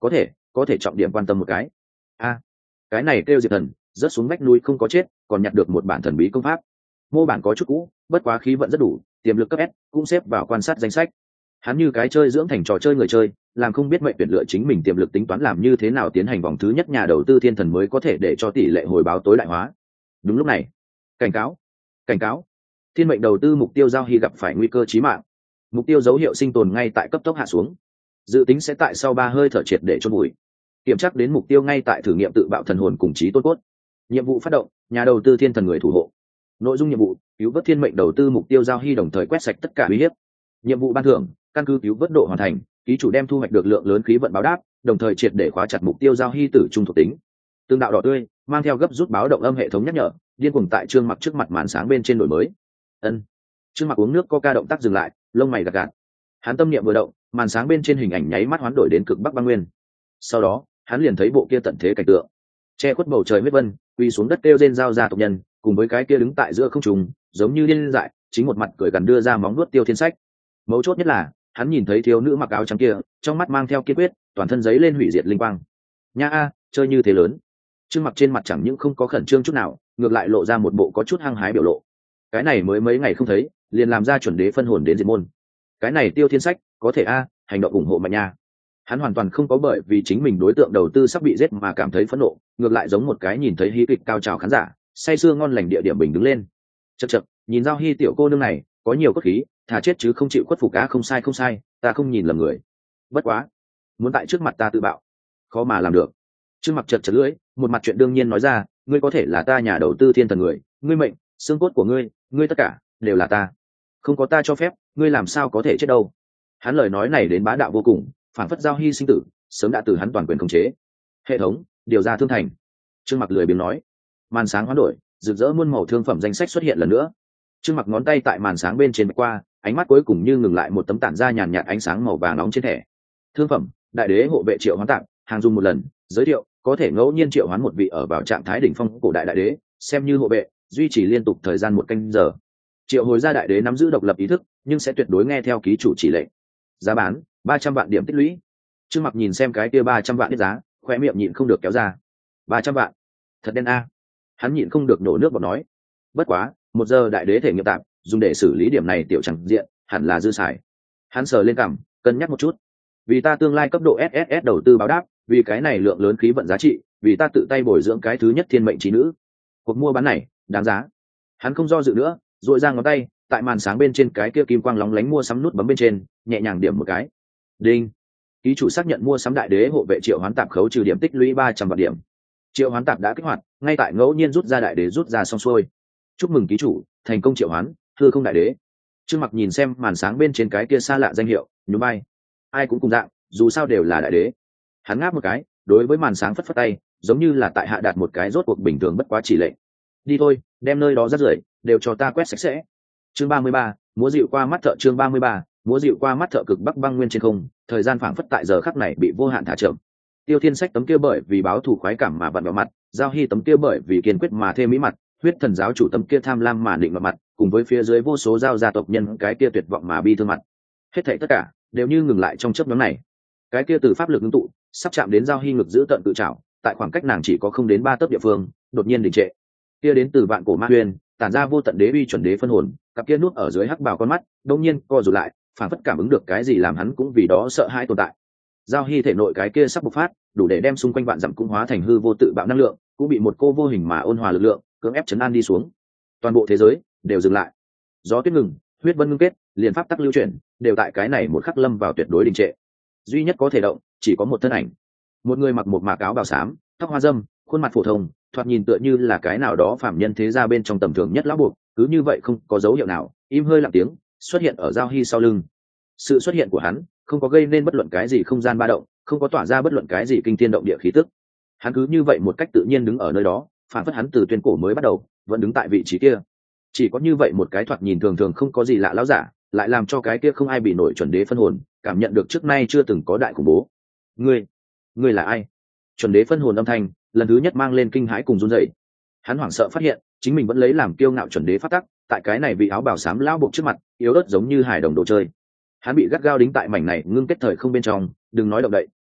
có thể trọng điểm quan tâm một cái. A, cái này kêu Diệp Thần, rớt xuống vách núi không có chết, còn nhặt được một bản thần bí công pháp. Mô bản có chút cũ, bất quá khí vận rất đủ, tiềm lực cấp S, cũng xếp vào quan sát danh sách. Hắn như cái chơi dưỡng thành trò chơi người chơi, làm không biết mệnh tuyển lựa chính mình tiềm lực tính toán làm như thế nào tiến hành vòng thứ nhất nhà đầu tư thiên thần mới có thể để cho tỷ lệ hồi báo tối đại hóa. Đúng lúc này, cảnh cáo, cảnh cáo, thiên mệnh đầu tư mục tiêu Giao Hy gặp phải nguy cơ chí mạng. Mục tiêu dấu hiệu sinh tồn ngay tại cấp tốc hạ xuống, dự tính sẽ tại sau ba hơi thở triệt để chôn bụi. Kiểm tra đến mục tiêu ngay tại thử nghiệm tự bạo thần hồn cùng trí tôn cốt. Nhiệm vụ phát động, nhà đầu tư thiên thần người thủ hộ. Nội dung nhiệm vụ, cứu vớt thiên mệnh đầu tư mục tiêu Giao Hy đồng thời quét sạch tất cả uy hiếp. Nhiệm vụ ban thưởng, căn cứ cứu vớt độ hoàn thành, ký chủ đem thu hoạch được lượng lớn khí vận báo đáp, đồng thời triệt để khóa chặt mục tiêu Giao Hy tử trung thuộc tính. Tương đạo đỏ tươi mang theo gấp rút báo động âm hệ thống nhắc nhở, điên cuồng tại Trương Mặc trước mặt màn sáng bên trên đổi mới. Ân. Trương Mặc uống nước coca động tác dừng lại, lông mày gật gật. Hắn tâm niệm vừa động, màn sáng bên trên hình ảnh nháy mắt hoán đổi đến cực bắc băng nguyên. Sau đó, hắn liền thấy bộ kia tận thế cảnh tượng, che khuất bầu trời huyết vân, quỳ xuống đất kêu rên giao ra tộc nhân, cùng với cái kia đứng tại giữa không trung, giống như điên dại, chính một mặt cười gần đưa ra móng nuốt Tiêu Thiên Sách. Mấu chốt nhất là, hắn nhìn thấy thiếu nữ mặc áo trắng kia, trong mắt mang theo kiên quyết, toàn thân giấy lên hủy diệt linh quang. Nha a, chơi như thế lớn. Trương Mặc trên mặt chẳng những không có khẩn trương chút nào, ngược lại lộ ra một bộ có chút hăng hái biểu lộ. Cái này mới mấy ngày không thấy, liền làm ra chuẩn đế phân hồn đến diệt môn. Cái này Tiêu Thiên Sách, có thể a, hành động ủng hộ mạnh nha. Hắn hoàn toàn không có bởi vì chính mình đối tượng đầu tư sắp bị giết mà cảm thấy phẫn nộ, ngược lại giống một cái nhìn thấy hí kịch cao trào khán giả, say sưa ngon lành địa điểm bình đứng lên. Chậc chậc, nhìn Giao Hy tiểu cô nương này, có nhiều cốt khí, thà chết chứ không chịu khuất phục. Cá không sai không sai, ta không nhìn lầm người. Bất quá, muốn tại trước mặt ta tự bạo, khó mà làm được. Trương Mặc chật chật lưỡi, một mặt chuyện đương nhiên nói ra, ngươi có thể là ta nhà đầu tư thiên thần người, ngươi mệnh, xương cốt của ngươi, ngươi tất cả đều là ta. Không có ta cho phép, ngươi làm sao có thể chết đâu. Hắn lời nói này đến bá đạo vô cùng, phản phất Giao Hy sinh tử sớm đã từ hắn toàn quyền khống chế. Hệ thống điều ra thương thành. Trương Mặc lười biếng nói. Màn sáng hoán đổi, rực rỡ muôn màu thương phẩm danh sách xuất hiện lần nữa. Trương Mặc ngón tay tại màn sáng bên trên qua, ánh mắt cuối cùng như ngừng lại một tấm tản ra nhàn nhạt ánh sáng màu vàng nóng trên thẻ. Thương phẩm, đại đế hộ vệ triệu hoán tặng, hàng dùng một lần, giới thiệu, có thể ngẫu nhiên triệu hoán một vị ở vào trạng thái đỉnh phong cổ đại đại đế, xem như hộ vệ, duy trì liên tục thời gian một canh giờ. Triệu hồi ra đại đế nắm giữ độc lập ý thức, nhưng sẽ tuyệt đối nghe theo ký chủ chỉ lệnh. Giá bán ba trăm vạn điểm tích lũy. Trương Mặc nhìn xem cái kia ba trăm vạn giá, khoe miệng nhịn không được kéo ra. Ba trăm vạn, thật đen a. Hắn nhịn không được nổ nước bọt nói. Bất quá, một giờ đại đế thể nghiệm tạm, dùng để xử lý điểm này tiểu chẳng diện, hẳn là dư xài. Hắn sờ lên cằm, cân nhắc một chút. Vì ta tương lai cấp độ ét ét ét đầu tư báo đáp, vì cái này lượng lớn khí vận giá trị, vì ta tự tay bồi dưỡng cái thứ nhất thiên mệnh trí nữ. Cuộc mua bán này, đáng giá. Hắn không do dự nữa, duỗi ra ngón tay, tại màn sáng bên trên cái kia kim quang lóng lánh mua sắm nút bấm bên trên, nhẹ nhàng điểm một cái. Đinh. Ký chủ xác nhận mua sắm đại đế hộ vệ triệu hoán tạp khấu trừ điểm tích lũy ba trăm vạn điểm. Triệu hoán tạp đã kích hoạt, ngay tại ngẫu nhiên rút ra đại đế rút ra xong xuôi. Chúc mừng ký chủ, thành công triệu hoán, hư không đại đế. Trương Mặc nhìn xem màn sáng bên trên cái kia xa lạ danh hiệu, nhún vai. Ai cũng cùng dạng, dù sao đều là đại đế. Hắn ngáp một cái, đối với màn sáng phất phất tay, giống như là tại hạ đạt một cái rốt cuộc bình thường bất quá chỉ lệnh. Đi thôi, đem nơi đó rất rưởi, đều cho ta quét sạch sẽ. Chương ba mươi ba, múa dịu qua mắt thợ. Chương ba mươi ba, múa dịu qua mắt thợ. Cực bắc băng nguyên trên không, thời gian phảng phất tại giờ khắc này bị vô hạn thả chậm. Tiêu Thiên Sách tấm kia bởi vì báo thù khoái cảm mà vặn vẹo mặt, Giao Hy tấm kia bởi vì kiên quyết mà thêm mỹ mặt, Huyết Thần giáo chủ tấm kia tham lam mà định vào mặt, cùng với phía dưới vô số giao gia tộc nhân cái kia tuyệt vọng mà bi thương mặt. Hết thảy tất cả đều như ngừng lại trong chớp nhoáng này. Cái kia từ pháp lực ngưng tụ, sắp chạm đến Giao Hy ngực giữ tận tự trảo, tại khoảng cách nàng chỉ có không đến ba tấc địa phương, đột nhiên đình trệ. Kia đến từ vạn cổ ma huyền, tản ra vô tận đế uy chuẩn đế phân hồn, cặp kia nuốt ở dưới hắc bào con mắt, đột nhiên co rụt lại, phản phất cảm ứng được cái gì làm hắn cũng vì đó sợ hãi tồn tại. Giao Hy thể nội cái kia sắp bộc phát, đủ để đem xung quanh vạn dặm cũng hóa thành hư vô tự bạo năng lượng, cũng bị một cô vô hình mà ôn hòa lực lượng cưỡng ép chấn an đi xuống. Toàn bộ thế giới đều dừng lại. Gió tuyết ngừng, huyết vân ngưng kết, liền pháp tắc lưu chuyển, đều tại cái này một khắc lâm vào tuyệt đối đình trệ. Duy nhất có thể động, chỉ có một thân ảnh. Một người mặc một mạc áo bào xám, tóc hoa râm, khuôn mặt phổ thông, thoạt nhìn tựa như là cái nào đó phàm nhân thế gia bên trong tầm thường nhất lão buộc, cứ như vậy không có dấu hiệu nào, im hơi lặng tiếng, xuất hiện ở Giao Hy sau lưng. Sự xuất hiện của hắn không có gây nên bất luận cái gì không gian ba động, không có tỏa ra bất luận cái gì kinh thiên động địa khí tức. Hắn cứ như vậy một cách tự nhiên đứng ở nơi đó, phản phất hắn từ tuyên cổ mới bắt đầu vẫn đứng tại vị trí kia. Chỉ có như vậy một cái thoạt nhìn thường thường không có gì lạ lão giả, lại làm cho cái kia không ai bị nổi chuẩn đế phân hồn cảm nhận được trước nay chưa từng có đại khủng bố. Ngươi, ngươi là ai? Chuẩn đế phân hồn âm thanh lần thứ nhất mang lên kinh hãi cùng run rẩy. Hắn hoảng sợ phát hiện chính mình vẫn lấy làm kiêu ngạo chuẩn đế phát tắc, tại cái này vị áo bào xám lão buộc trước mặt yếu ớt giống như hài đồng đồ chơi. Hắn bị gắt gao đính tại mảnh này ngưng kết thời không bên trong, đừng nói động đậy,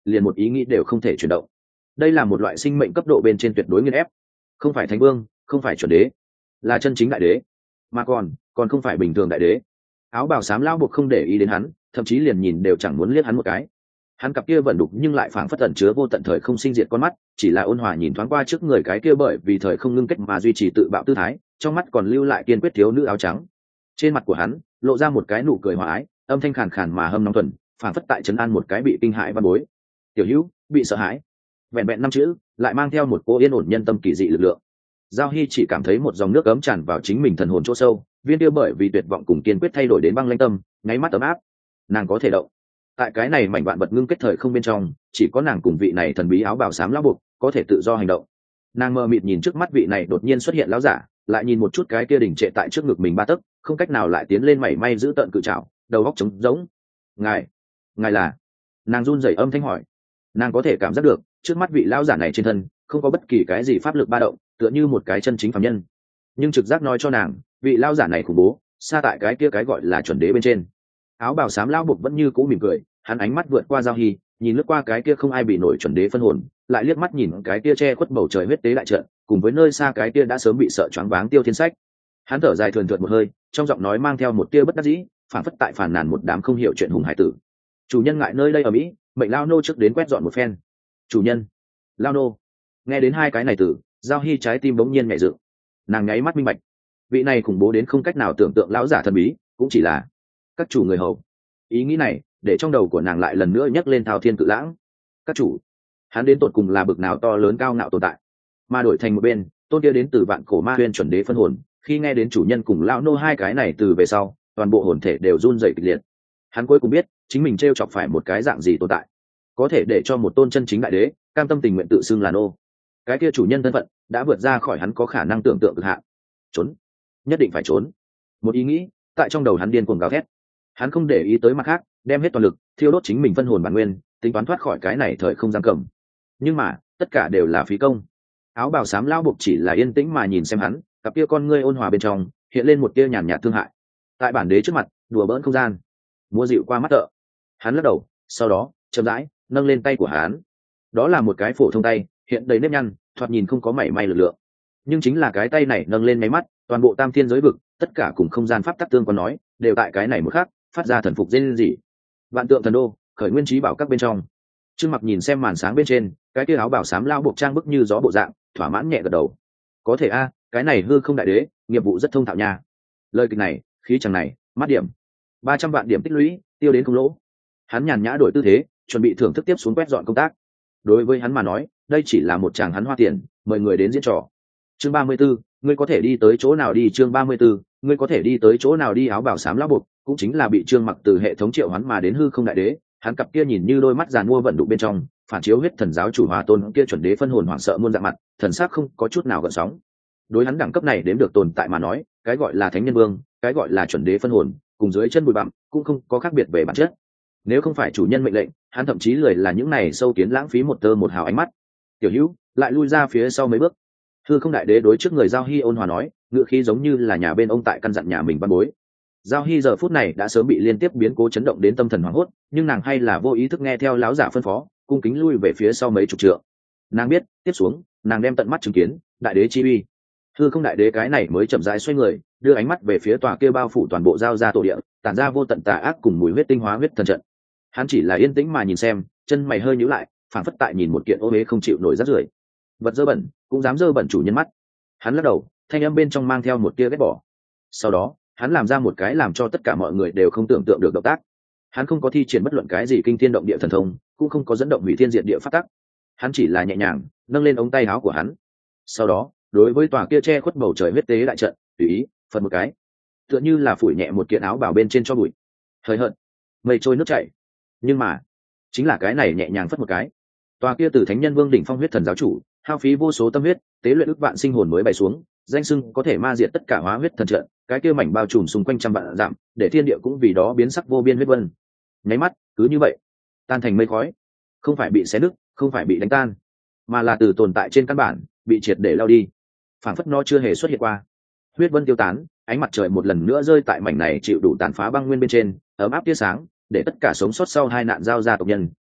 liền một ý nghĩ đều không thể chuyển động. Đây là một loại sinh mệnh cấp độ bên trên tuyệt đối nghiền ép, không phải thánh vương, không phải chuẩn đế, là chân chính đại đế, mà còn còn không phải bình thường đại đế. Áo bào xám lão buộc không để ý đến hắn, thậm chí liền nhìn đều chẳng muốn liếc hắn một cái. Hắn cặp kia vẫn đục nhưng lại phảng phất tẩn chứa vô tận thời không sinh diệt con mắt, chỉ là ôn hòa nhìn thoáng qua trước người cái kia bởi vì thời không ngưng kết mà duy trì tự bạo tư thái, trong mắt còn lưu lại kiên quyết thiếu nữ áo trắng. Trên mặt của hắn lộ ra một cái nụ cười hòa ái, âm thanh khàn khàn mà hâm nóng thuần, phảng phất tại trấn an một cái bị kinh hãi văn bối. Tiểu Hữu bị sợ hãi, vẹn vẹn năm chữ lại mang theo một cô yên ổn nhân tâm kỳ dị lực lượng. Giao Hy chỉ cảm thấy một dòng nước ấm tràn vào chính mình thần hồn chỗ sâu, viên tiêu bởi vì tuyệt vọng cùng kiên quyết thay đổi đến băng lãnh tâm, nháy mắt ấm áp. Nàng có thể động. Tại cái này mảnh vạn vật ngưng kết thời không bên trong, chỉ có nàng cùng vị này thần bí áo bào xám lão buộc có thể tự do hành động. Nàng mơ mịt nhìn trước mắt vị này đột nhiên xuất hiện lão giả, lại nhìn một chút cái kia đỉnh trệ tại trước ngực mình ba tấc, không cách nào lại tiến lên mảy may giữ tận cự trảo, đầu góc trống rỗng. Ngài, ngài là? Nàng run rẩy âm thanh hỏi. Nàng có thể cảm giác được trước mắt vị lão giả này trên thân không có bất kỳ cái gì pháp lực ba động, tựa như một cái chân chính phàm nhân. Nhưng trực giác nói cho nàng, vị lão giả này khủng bố, xa tại cái kia cái gọi là chuẩn đế bên trên. Áo bào xám lão buộc vẫn như cũ mỉm cười, hắn ánh mắt vượt qua Giao Hy, nhìn lướt qua cái kia không ai bị nổi chuẩn đế phân hồn, lại liếc mắt nhìn cái kia che khuất bầu trời huyết tế đại trận, cùng với nơi xa cái kia đã sớm bị sợ choáng váng Tiêu Thiên Sách. Hắn thở dài thườn thượt một hơi, trong giọng nói mang theo một tia bất đắc dĩ, phản phất tại phàn nàn một đám không hiểu chuyện hùng hải tử. Chủ nhân ngại nơi đây ở Mỹ, mệnh lao nô trước đến quét dọn một phen. Chủ nhân, lao nô. Nghe đến hai cái này từ, Giao Hy trái tim bỗng nhiên nhảy dựng. Nàng nháy mắt minh bạch, vị này khủng bố đến không cách nào tưởng tượng lão giả thần bí, cũng chỉ là các chủ người hầu. Ý nghĩ này để trong đầu của nàng lại lần nữa nhấc lên thao thiên cự lãng. Các chủ, hắn đến tột cùng là bực nào to lớn cao ngạo tồn tại, mà đổi thành một bên tôn kia đến từ vạn cổ ma huyên chuẩn đế phân hồn, khi nghe đến chủ nhân cùng lão nô hai cái này từ về sau, toàn bộ hồn thể đều run rẩy kịch liệt. Hắn cuối cùng biết chính mình trêu chọc phải một cái dạng gì tồn tại, có thể để cho một tôn chân chính đại đế cam tâm tình nguyện tự xưng là nô. Cái kia chủ nhân thân phận đã vượt ra khỏi hắn có khả năng tưởng tượng cực hạn. Trốn, nhất định phải trốn. Một ý nghĩ tại trong đầu hắn điên cuồng gào thét. Hắn không để ý tới mặt khác, đem hết toàn lực thiêu đốt chính mình phân hồn bản nguyên, tính toán thoát khỏi cái này thời không giam cầm. Nhưng mà tất cả đều là phí công. Áo bào xám lão buộc chỉ là yên tĩnh mà nhìn xem hắn, cặp kia con ngươi ôn hòa bên trong hiện lên một tia nhàn nhạt thương hại. Tại bản đế trước mặt đùa bỡn không gian, mua dịu qua mắt thợ. Hắn lắc đầu, sau đó chậm rãi nâng lên tay của hắn. Đó là một cái phổ thông tay, hiện đầy nếp nhăn, thoạt nhìn không có mảy may lực lượng. Nhưng chính là cái tay này nâng lên máy mắt, toàn bộ tam thiên giới vực tất cả cùng không gian pháp tắc tương quan nói đều tại cái này một khắc phát ra thần phục dên gì. Vạn tượng thần đô khởi nguyên trí bảo các bên trong, Trương Mặc nhìn xem màn sáng bên trên cái kia áo bảo xám lao buộc trang bức như gió bộ dạng, thỏa mãn nhẹ gật đầu. Có thể a, cái này hư không đại đế nghiệp vụ rất thông thạo nha. Lời kịch này, khí chẳng này, mắt điểm ba trăm vạn điểm tích lũy, tiêu đến không lỗ. Hắn nhàn nhã đổi tư thế, chuẩn bị thưởng thức tiếp xuống quét dọn công tác. Đối với hắn mà nói, đây chỉ là một chàng hắn hoa tiền mời người đến diễn trò. Chương ba mươi 34, ngươi có thể đi tới chỗ nào đi. Chương ba mươi 34, ngươi có thể đi tới chỗ nào đi. Áo bảo xám lão buộc cũng chính là bị Trương Mặc từ hệ thống triệu hắn mà đến hư không đại đế. Hắn cặp kia nhìn như đôi mắt giàn mua vận đục bên trong phản chiếu huyết thần giáo chủ Hòa Tôn kia chuẩn đế phân hồn hoảng sợ muôn dạng mặt, thần sắc không có chút nào gợn sóng. Đối hắn đẳng cấp này đếm được tồn tại mà nói, cái gọi là thánh nhân vương, cái gọi là chuẩn đế phân hồn, cùng dưới chân bụi bặm cũng không có khác biệt về bản chất. Nếu không phải chủ nhân mệnh lệnh, hắn thậm chí lười là những này sâu kiến lãng phí một tơ một hào ánh mắt. Tiểu Hữu lại lui ra phía sau mấy bước. Hư không đại đế đối trước người Giao Hy ôn hòa nói, ngựa khí giống như là nhà bên ông tại căn dặn nhà mình ban bối. Giao Hy giờ phút này đã sớm bị liên tiếp biến cố chấn động đến tâm thần hoảng hốt, nhưng nàng hay là vô ý thức nghe theo láo giả phân phó, cung kính lui về phía sau mấy chục trượng. Nàng biết tiếp xuống nàng đem tận mắt chứng kiến đại đế chi uy. Hư không đại đế cái này mới chậm rãi xoay người, đưa ánh mắt về phía tòa kia bao phủ toàn bộ giao ra tổ địa, tản ra vô tận tà ác cùng mùi huyết tinh hóa huyết thần trận. Hắn chỉ là yên tĩnh mà nhìn xem, chân mày hơi nhíu lại, phản phất tại nhìn một kiện ô uế không chịu nổi rác rưởi. Vật dơ bẩn cũng dám dơ bẩn chủ nhân mắt. Hắn lắc đầu, thanh âm bên trong mang theo một tia ghét bỏ. Sau đó hắn làm ra một cái làm cho tất cả mọi người đều không tưởng tượng được động tác. Hắn không có thi triển bất luận cái gì kinh thiên động địa thần thông, cũng không có dẫn động hủy thiên diệt địa pháp tắc. Hắn chỉ là nhẹ nhàng nâng lên ống tay áo của hắn. Sau đó đối với tòa kia che khuất bầu trời huyết tế đại trận tùy ý phần một cái, tựa như là phủi nhẹ một kiện áo bào bên trên cho bụi. Hời hợt mây trôi nước chảy. Nhưng mà chính là cái này nhẹ nhàng phất một cái, tòa kia từ thánh nhân vương đỉnh phong huyết thần giáo chủ hao phí vô số tâm huyết tế luyện ức vạn sinh hồn mới bày xuống, danh sưng có thể ma diệt tất cả hóa huyết thần trận, cái kia mảnh bao trùm xung quanh trăm vạn dặm, để thiên địa cũng vì đó biến sắc vô biên huyết vân. Nháy mắt cứ như vậy tan thành mây khói, không phải bị xé nứt, không phải bị đánh tan, mà là từ tồn tại trên căn bản bị triệt để lao đi, phảng phất nó chưa hề xuất hiện qua. Huyết vân tiêu tán, ánh mặt trời một lần nữa rơi tại mảnh này chịu đủ tàn phá băng nguyên bên trên, ấm áp tia sáng, để tất cả sống sót sau hai nạn giao ra tộc nhân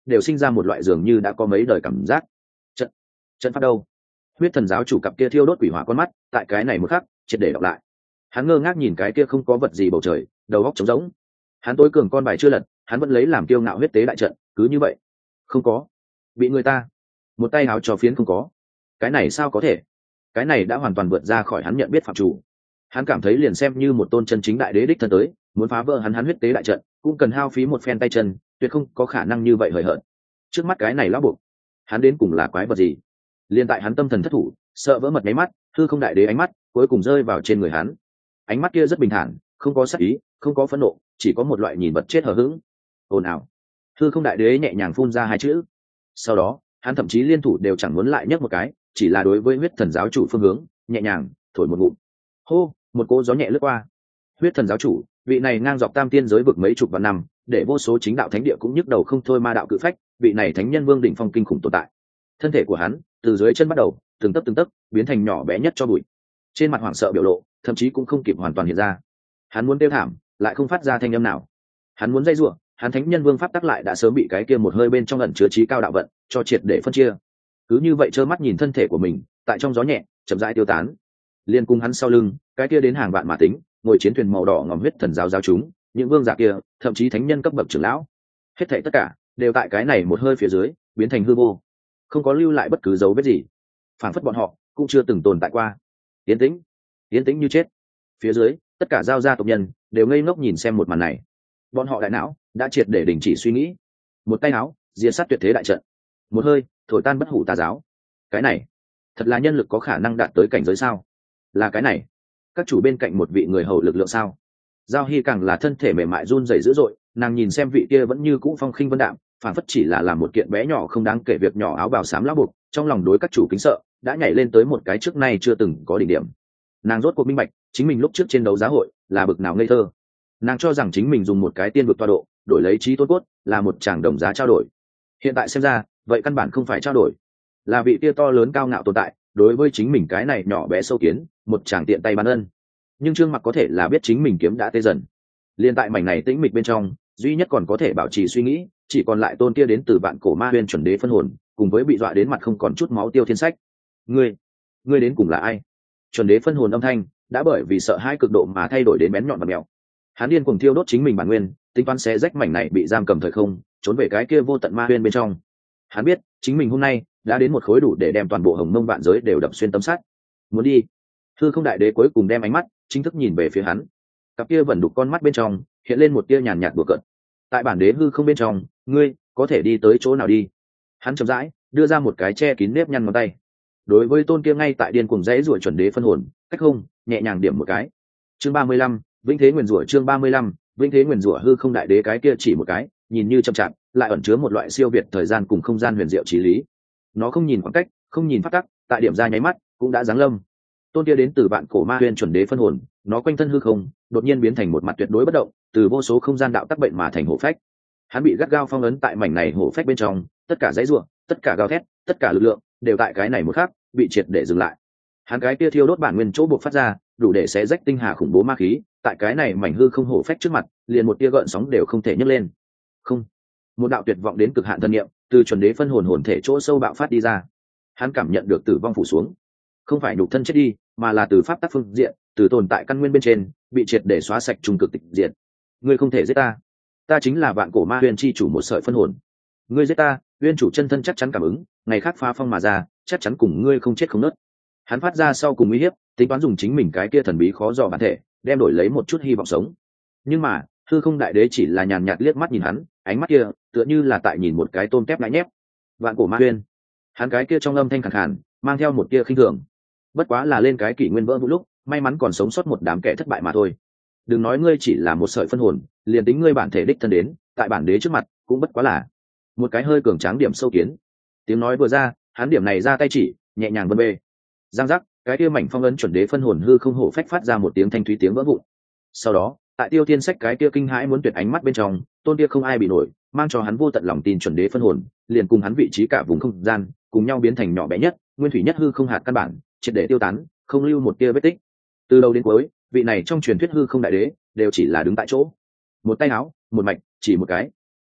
đều sinh ra một loại dường như đã có mấy đời cảm giác. Trận, trận pháp đâu? Huyết thần giáo chủ cặp kia thiêu đốt quỷ hỏa con mắt, tại cái này một khắc, triệt để đọc lại. Hắn ngơ ngác nhìn cái kia không có vật gì bầu trời, đầu óc trống rỗng. Hắn tối cường con bài chưa lật, hắn vẫn lấy làm kiêu ngạo huyết tế đại trận, cứ như vậy, không có, bị người ta một tay háo cho phiến không có. Cái này sao có thể? Cái này đã hoàn toàn vượt ra khỏi hắn nhận biết phạm chủ. Hắn cảm thấy liền xem như một tôn chân chính đại đế đích thân tới, muốn phá vỡ hắn hắn huyết tế đại trận, cũng cần hao phí một phen tay chân, tuyệt không có khả năng như vậy hời hợt. Trước mắt cái này lão buộc, hắn đến cùng là quái vật gì? Liên tại hắn tâm thần thất thủ, sợ vỡ mật nháy mắt, hư không đại đế ánh mắt cuối cùng rơi vào trên người hắn. Ánh mắt kia rất bình thản, không có sát ý, không có phẫn nộ, chỉ có một loại nhìn vật chết hờ hững. Ồn ào. Hư không đại đế nhẹ nhàng phun ra hai chữ. Sau đó, hắn thậm chí liên thủ đều chẳng muốn lại nhấc một cái, chỉ là đối với huyết thần giáo chủ phương hướng, nhẹ nhàng thổi một ngụm. Hô, một cỗ gió nhẹ lướt qua. Huyết thần giáo chủ, vị này ngang dọc tam tiên giới vực mấy chục vạn năm, để vô số chính đạo thánh địa cũng nhức đầu không thôi ma đạo cự phách, vị này thánh nhân vương đỉnh phong kinh khủng tồn tại. Thân thể của hắn, từ dưới chân bắt đầu, từng tấc từng tấc, biến thành nhỏ bé nhất cho bụi. Trên mặt hoảng sợ biểu lộ, thậm chí cũng không kịp hoàn toàn hiện ra. Hắn muốn kêu thảm, lại không phát ra thanh âm nào. Hắn muốn dây rủa, hắn thánh nhân vương pháp tắc lại đã sớm bị cái kia một hơi bên trong ẩn chứa trí cao đạo vận cho triệt để phân chia. Cứ như vậy trơ mắt nhìn thân thể của mình tại trong gió nhẹ chậm rãi tiêu tán. Liên cung hắn sau lưng, cái kia đến hàng vạn mà tính, ngồi chiến thuyền màu đỏ ngòm huyết thần giáo giáo chúng, những vương giả kia, thậm chí thánh nhân cấp bậc trưởng lão, hết thảy tất cả đều tại cái này một hơi phía dưới biến thành hư vô, không có lưu lại bất cứ dấu vết gì, phản phất bọn họ cũng chưa từng tồn tại qua. Tiến tĩnh, tiến tĩnh như chết. Phía dưới, tất cả giao gia tộc nhân đều ngây ngốc nhìn xem một màn này. Bọn họ đại não đã triệt để đình chỉ suy nghĩ. Một tay áo diệt sát tuyệt thế đại trận, một hơi thổi tan bất hủ tà giáo. Cái này thật là nhân lực có khả năng đạt tới cảnh giới sao? Là cái này các chủ bên cạnh một vị người hầu lực lượng sao? Giao Hy càng là thân thể mềm mại run rẩy dữ dội, nàng nhìn xem vị kia vẫn như cũ phong khinh vân đạm, phản phất chỉ là làm một kiện bé nhỏ không đáng kể việc nhỏ áo bào xám lão buộc, trong lòng đối các chủ kính sợ đã nhảy lên tới một cái trước nay chưa từng có đỉnh điểm. Nàng rốt cuộc minh bạch, chính mình lúc trước trên đấu giá hội là bực nào ngây thơ. Nàng cho rằng chính mình dùng một cái tiên vực toa độ đổi lấy trí tôn cốt là một tràng đồng giá trao đổi. Hiện tại xem ra, vậy căn bản không phải trao đổi, là vị kia to lớn cao ngạo tồn tại đối với chính mình cái này nhỏ bé sâu kiến một tràng tiện tay ban ân. Nhưng Trương Mặc có thể là biết chính mình kiếm đã tê dần. Liên tại mảnh này tĩnh mịch bên trong, duy nhất còn có thể bảo trì suy nghĩ, chỉ còn lại tôn kia đến từ vạn cổ ma huyền chuẩn đế phân hồn, cùng với bị dọa đến mặt không còn chút máu Tiêu Thiên Sách. Ngươi, ngươi đến cùng là ai? Chuẩn đế phân hồn âm thanh đã bởi vì sợ hãi cực độ mà thay đổi đến bén nhọn và mèo. Hắn điên cuồng thiêu đốt chính mình bản nguyên, tính toán xé rách mảnh này bị giam cầm thời không, trốn về cái kia vô tận ma huyền bên trong. Hắn biết, chính mình hôm nay đã đến một khối đủ để đem toàn bộ hồng mông vạn giới đều đập xuyên tấm sắt. Muốn đi. Hư không đại đế cuối cùng đem ánh mắt chính thức nhìn về phía hắn. Cặp kia vẫn đục con mắt bên trong hiện lên một tia nhàn nhạt đùa cợt. Tại bản đế hư không bên trong, ngươi có thể đi tới chỗ nào đi? Hắn chậm rãi đưa ra một cái che kín nếp nhăn ngón tay. Đối với tôn kia ngay tại điên cuồng rẽ rủa chuẩn đế phân hồn, cách không nhẹ nhàng điểm một cái. Chương ba mươi lăm, vĩnh thế nguyền rủa. Chương ba mươi lăm, vĩnh thế nguyền rủa. Hư không đại đế cái kia chỉ một cái, nhìn như chậm chạp, lại ẩn chứa một loại siêu việt thời gian cùng không gian huyền diệu trí lý. Nó không nhìn khoảng cách, không nhìn pháp tắc, tại điểm ra nháy mắt cũng đã giáng lâm. Tôn kia đến từ vạn cổ ma huyền chuẩn đế phân hồn, nó quanh thân hư không đột nhiên biến thành một mặt tuyệt đối bất động, từ vô số không gian đạo tắc bệnh mà thành hổ phách. Hắn bị gắt gao phong ấn tại mảnh này hổ phách bên trong, tất cả dãy rủa, tất cả gào thét, tất cả lực lượng đều tại cái này một khắc bị triệt để dừng lại. Hắn cái kia thiêu đốt bản nguyên chỗ buộc phát ra, đủ để xé rách tinh hà khủng bố ma khí, tại cái này mảnh hư không hổ phách trước mặt, liền một tia gợn sóng đều không thể nhấc lên. Không, một đạo tuyệt vọng đến cực hạn thân niệm, từ chuẩn đế phân hồn hồn thể chỗ sâu bạo phát đi ra. Hắn cảm nhận được tử vong phủ xuống, không phải nhục thân chết đi, mà là từ pháp tắc phương diện, từ tồn tại căn nguyên bên trên bị triệt để xóa sạch trung cực tịch diệt. Ngươi không thể giết ta, ta chính là vạn cổ ma huyền chi chủ một sợi phân hồn. Ngươi giết ta, huyền chủ chân thân chắc chắn cảm ứng, ngày khác phá phong mà ra, chắc chắn cùng ngươi không chết không nứt. Hắn phát ra sau cùng uy hiếp, tính toán dùng chính mình cái kia thần bí khó dò bản thể, đem đổi lấy một chút hy vọng sống. Nhưng mà hư không đại đế chỉ là nhàn nhạt liếc mắt nhìn hắn, ánh mắt kia tựa như là tại nhìn một cái tôm tép ngại nhép. Vạn cổ ma huyền, hắn cái kia trong âm thanh khàn khàn mang theo một tia khinh thường. Bất quá là lên cái kỷ nguyên vỡ vũ lúc, may mắn còn sống sót một đám kẻ thất bại mà thôi. Đừng nói ngươi chỉ là một sợi phân hồn, liền tính ngươi bản thể đích thân đến, tại bản đế trước mặt cũng bất quá là một cái hơi cường tráng điểm sâu kiến. Tiếng nói vừa ra, hắn điểm này ra tay chỉ nhẹ nhàng vân bê, giang giác, cái kia mảnh phong ấn chuẩn đế phân hồn hư không hổ phách phát ra một tiếng thanh thúy tiếng vỡ vụn. Sau đó, tại Tiêu Thiên Sách cái kia kinh hãi muốn tuyệt ánh mắt bên trong, tôn kia không ai bị nổi, mang cho hắn vô tận lòng tin chuẩn đế phân hồn, liền cùng hắn vị trí cả vùng không gian, cùng nhau biến thành nhỏ bé nhất, nguyên thủy nhất hư không hạt căn bản, triệt để tiêu tán, không lưu một tia vết tích. Từ đầu đến cuối, vị này trong truyền thuyết hư không đại đế đều chỉ là đứng tại chỗ, một tay áo, một mạch, chỉ một cái.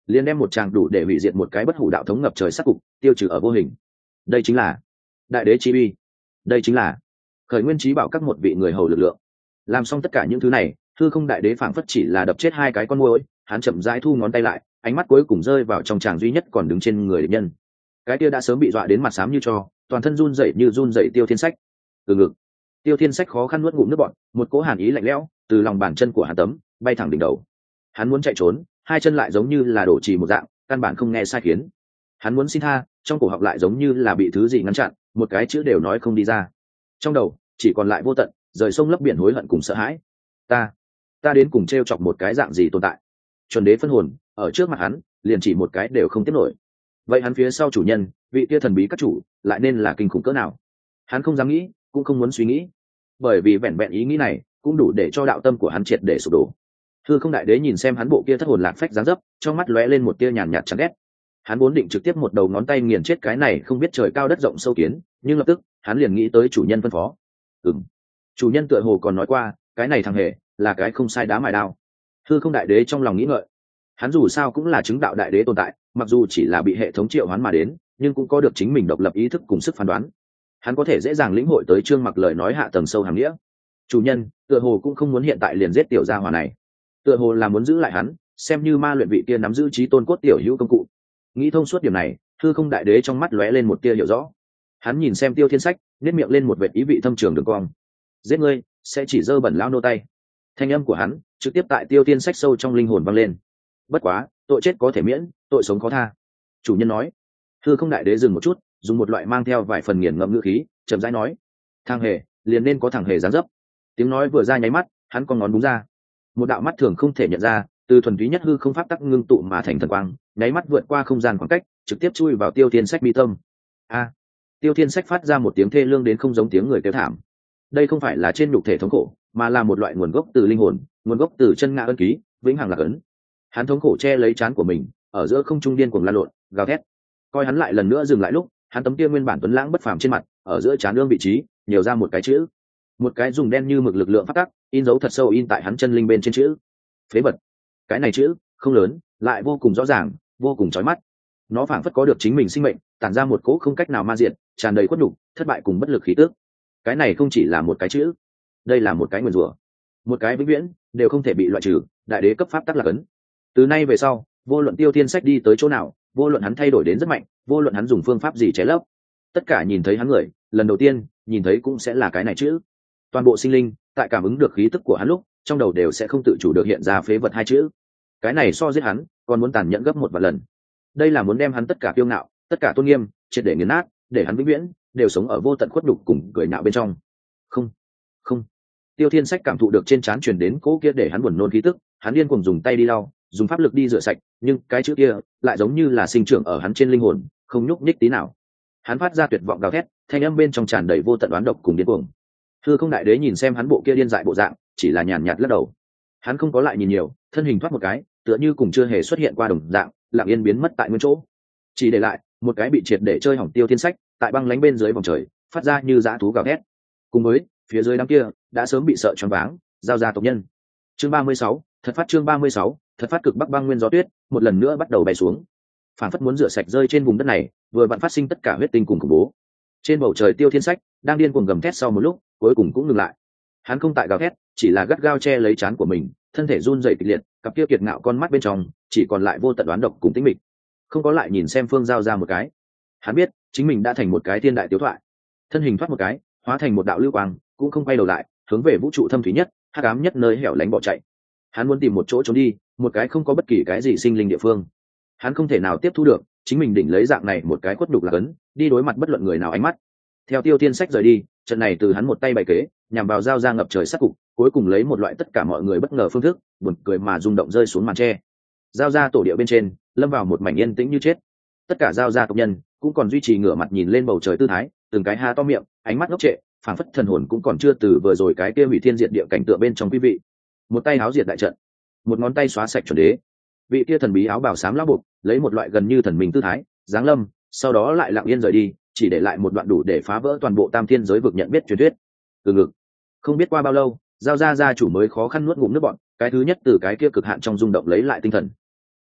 liền đem một tràng đủ để hủy diệt một cái bất hủ đạo thống ngập trời sắc cục tiêu trừ ở vô hình. Đây chính là đại đế chi uy, đây chính là khởi nguyên trí bảo các một vị người hầu lực lượng. Làm xong tất cả những thứ này, hư không đại đế phảng phất chỉ là đập chết hai cái con muỗi, hắn chậm rãi thu ngón tay lại, ánh mắt cuối cùng rơi vào trong tràng duy nhất còn đứng trên người địch nhân. Cái kia đã sớm bị dọa đến mặt xám như tro, toàn thân run rẩy như run rẩy Tiêu Thiên Sách. Từ ngực, Tiêu Thiên Sách khó khăn nuốt ngụm nước bọt, một cỗ hàn ý lạnh lẽo từ lòng bàn chân của hắn tấm bay thẳng đỉnh đầu. Hắn muốn chạy trốn, hai chân lại giống như là đổ trì một dạng, căn bản không nghe sai khiến. Hắn muốn xin tha, trong cổ họng lại giống như là bị thứ gì ngăn chặn, một cái chữ đều nói không đi ra. Trong đầu chỉ còn lại vô tận, rời sông lấp biển hối hận cùng sợ hãi. Ta, ta đến cùng trêu chọc một cái dạng gì tồn tại? Chuẩn đế phân hồn, ở trước mặt hắn, liền chỉ một cái đều không tiếp nổi. Vậy hắn phía sau chủ nhân, vị kia thần bí các chủ, lại nên là kinh khủng cỡ nào? Hắn không dám nghĩ, cũng không muốn suy nghĩ, bởi vì vẹn vẹn ý nghĩ này cũng đủ để cho đạo tâm của hắn triệt để sụp đổ. Hư không đại đế nhìn xem hắn bộ kia thất hồn lạc phách dáng dấp, trong mắt lóe lên một tia nhàn nhạt chán ghét. Hắn vốn định trực tiếp một đầu ngón tay nghiền chết cái này không biết trời cao đất rộng sâu kiến, nhưng lập tức hắn liền nghĩ tới chủ nhân phân phó. Ừm, chủ nhân tựa hồ còn nói qua, cái này thằng hề là cái không sai đá mài đao. Hư không đại đế trong lòng nghĩ ngợi, hắn dù sao cũng là chứng đạo đại đế tồn tại, mặc dù chỉ là bị hệ thống triệu hoán mà đến, nhưng cũng có được chính mình độc lập ý thức cùng sức phán đoán. Hắn có thể dễ dàng lĩnh hội tới Trương Mặc lời nói hạ tầng sâu hàm nghĩa. Chủ nhân tựa hồ cũng không muốn hiện tại liền giết tiểu gia hỏa này, tựa hồ là muốn giữ lại hắn, xem như ma luyện vị kia nắm giữ trí tôn cốt tiểu hữu công cụ. Nghĩ thông suốt điểm này, hư không đại đế trong mắt lóe lên một tia hiểu rõ. Hắn nhìn xem Tiêu Thiên Sách, nét miệng lên một vệt ý vị thâm trường đường cong. Giết ngươi sẽ chỉ dơ bẩn lao nô tay. Thanh âm của hắn trực tiếp tại Tiêu Thiên Sách sâu trong linh hồn vang lên. Bất quá, tội chết có thể miễn, tội sống khó tha. Chủ nhân nói. Hư không đại đế dừng một chút, dùng một loại mang theo vài phần nghiền ngẫm ngữ khí, chậm rãi nói: thằng hề liền nên có thằng hề dáng dấp. Tiếng nói vừa ra nháy mắt, hắn con ngón búng ra, một đạo mắt thường không thể nhận ra, từ thuần túy nhất hư không pháp tắc ngưng tụ mà thành thần quang, nháy mắt vượt qua không gian khoảng cách, trực tiếp chui vào Tiêu Thiên Sách mi tâm. A! Tiêu Thiên Sách phát ra một tiếng thê lương đến không giống tiếng người kêu thảm. Đây không phải là trên nhục thể thống khổ, mà là một loại nguồn gốc từ linh hồn, nguồn gốc từ chân ngã ân ký, vĩnh hằng lạc ấn. Hắn thống khổ che lấy trán của mình, ở giữa không trung điên cuồng lan lộn, gào thét. Coi hắn lại lần nữa dừng lại lúc, hắn tấm kia nguyên bản tuấn lãng bất phàm trên mặt, ở giữa trán ương vị trí, nhiều ra một cái chữ, một cái dùng đen như mực lực lượng phát tắc, in dấu thật sâu in tại hắn chân linh bên trên chữ phế vật. Cái này chữ không lớn, lại vô cùng rõ ràng, vô cùng chói mắt. Nó phảng phất có được chính mình sinh mệnh, tản ra một cỗ không cách nào ma diệt, tràn đầy khuất nhục, thất bại cùng bất lực khí tức. Cái này không chỉ là một cái chữ, đây là một cái nguyền rủa, một cái vĩnh viễn đều không thể bị loại trừ đại đế cấp pháp tắc lạc ấn. Từ nay về sau, vô luận Tiêu Thiên Sách đi tới chỗ nào, vô luận hắn thay đổi đến rất mạnh, vô luận hắn dùng phương pháp gì chế lấp, tất cả nhìn thấy hắn người, lần đầu tiên nhìn thấy cũng sẽ là cái này chữ. Toàn bộ sinh linh tại cảm ứng được khí tức của hắn lúc, trong đầu đều sẽ không tự chủ được hiện ra phế vật hai chữ. Cái này so giết hắn còn muốn tàn nhẫn gấp một vài lần. Đây là muốn đem hắn tất cả kiêu ngạo, tất cả tôn nghiêm triệt để nghiền nát, để hắn vĩnh viễn đều sống ở vô tận khuất nhục cùng cười nhạo bên trong. Không, không. Tiêu Thiên Sách cảm thụ được trên trán truyền đến cỗ kia để hắn buồn nôn khí tức, hắn điên cuồng dùng tay đi lau, dùng pháp lực đi rửa sạch, nhưng cái chữ kia lại giống như là sinh trưởng ở hắn trên linh hồn, không nhúc nhích tí nào. Hắn phát ra tuyệt vọng gào thét, thanh âm bên trong tràn đầy vô tận oán độc cùng điên cuồng. Hư không đại đế nhìn xem hắn bộ kia điên dại bộ dạng, chỉ là nhàn nhạt lắc đầu. Hắn không có lại nhìn nhiều, thân hình thoát một cái, tựa như cùng chưa hề xuất hiện qua đồng dạng, lặng yên biến mất tại nguyên chỗ, chỉ để lại một cái bị triệt để chơi hỏng Tiêu Thiên Sách tại băng lánh bên dưới vòng trời, phát ra như dã thú gào thét. Cùng với phía dưới đám kia đã sớm bị sợ choáng váng giao ra tộc nhân. Chương ba mươi sáu, thật phát chương ba mươi sáu, thật phát cực bắc băng nguyên gió tuyết một lần nữa bắt đầu bay xuống, phản phất muốn rửa sạch rơi trên vùng đất này vừa vặn phát sinh tất cả huyết tinh cùng khủng bố. Trên bầu trời Tiêu Thiên Sách đang điên cuồng gầm thét, sau một lúc cuối cùng cũng ngừng lại. Hắn không tại gào thét, chỉ là gắt gao che lấy trán của mình, thân thể run rẩy kịch liệt, cặp kia kiệt ngạo con mắt bên trong chỉ còn lại vô tận đoán độc cùng tĩnh mịch. Không có lại nhìn xem Phương Giao ra một cái. Hắn biết chính mình đã thành một cái thiên đại tiếu thoại. Thân hình thoát một cái, hóa thành một đạo lưu quang, cũng không quay đầu lại, hướng về vũ trụ thâm thúy nhất, hắc ám nhất nơi hẻo lánh bỏ chạy. Hắn muốn tìm một chỗ trốn đi, một cái không có bất kỳ cái gì sinh linh địa phương. Hắn không thể nào tiếp thu được chính mình đỉnh lấy dạng này một cái khuất đục là cấn, đi đối mặt bất luận người nào ánh mắt. Theo Tiêu Thiên Sách rời đi, trận này từ hắn một tay bày kế, nhằm vào giao ra ngập trời sát cục, cuối cùng lấy một loại tất cả mọi người bất ngờ phương thức, buồn cười mà rung động rơi xuống màn tre. Giao ra tổ địa bên trên, lâm vào một mảnh yên tĩnh như chết. Tất cả giao ra tộc nhân cũng còn duy trì ngửa mặt nhìn lên bầu trời tư thái, từng cái há to miệng, ánh mắt ngốc trệ, phảng phất thần hồn cũng còn chưa từ vừa rồi cái kia hủy thiên diệt địa cảnh tượng bên trong quý vị. Một tay háo diệt đại trận, một ngón tay xóa sạch chuẩn đế. Vị kia thần bí áo bào xám lão buộc, lấy một loại gần như thần mình tư thái, giáng lâm, sau đó lại lặng yên rời đi, chỉ để lại một đoạn đủ để phá vỡ toàn bộ tam thiên giới vực nhận biết truyền thuyết. Từ ngực, không biết qua bao lâu, giao ra gia chủ mới khó khăn nuốt ngụm nước bọt, cái thứ nhất từ cái kia cực hạn trong rung động lấy lại tinh thần.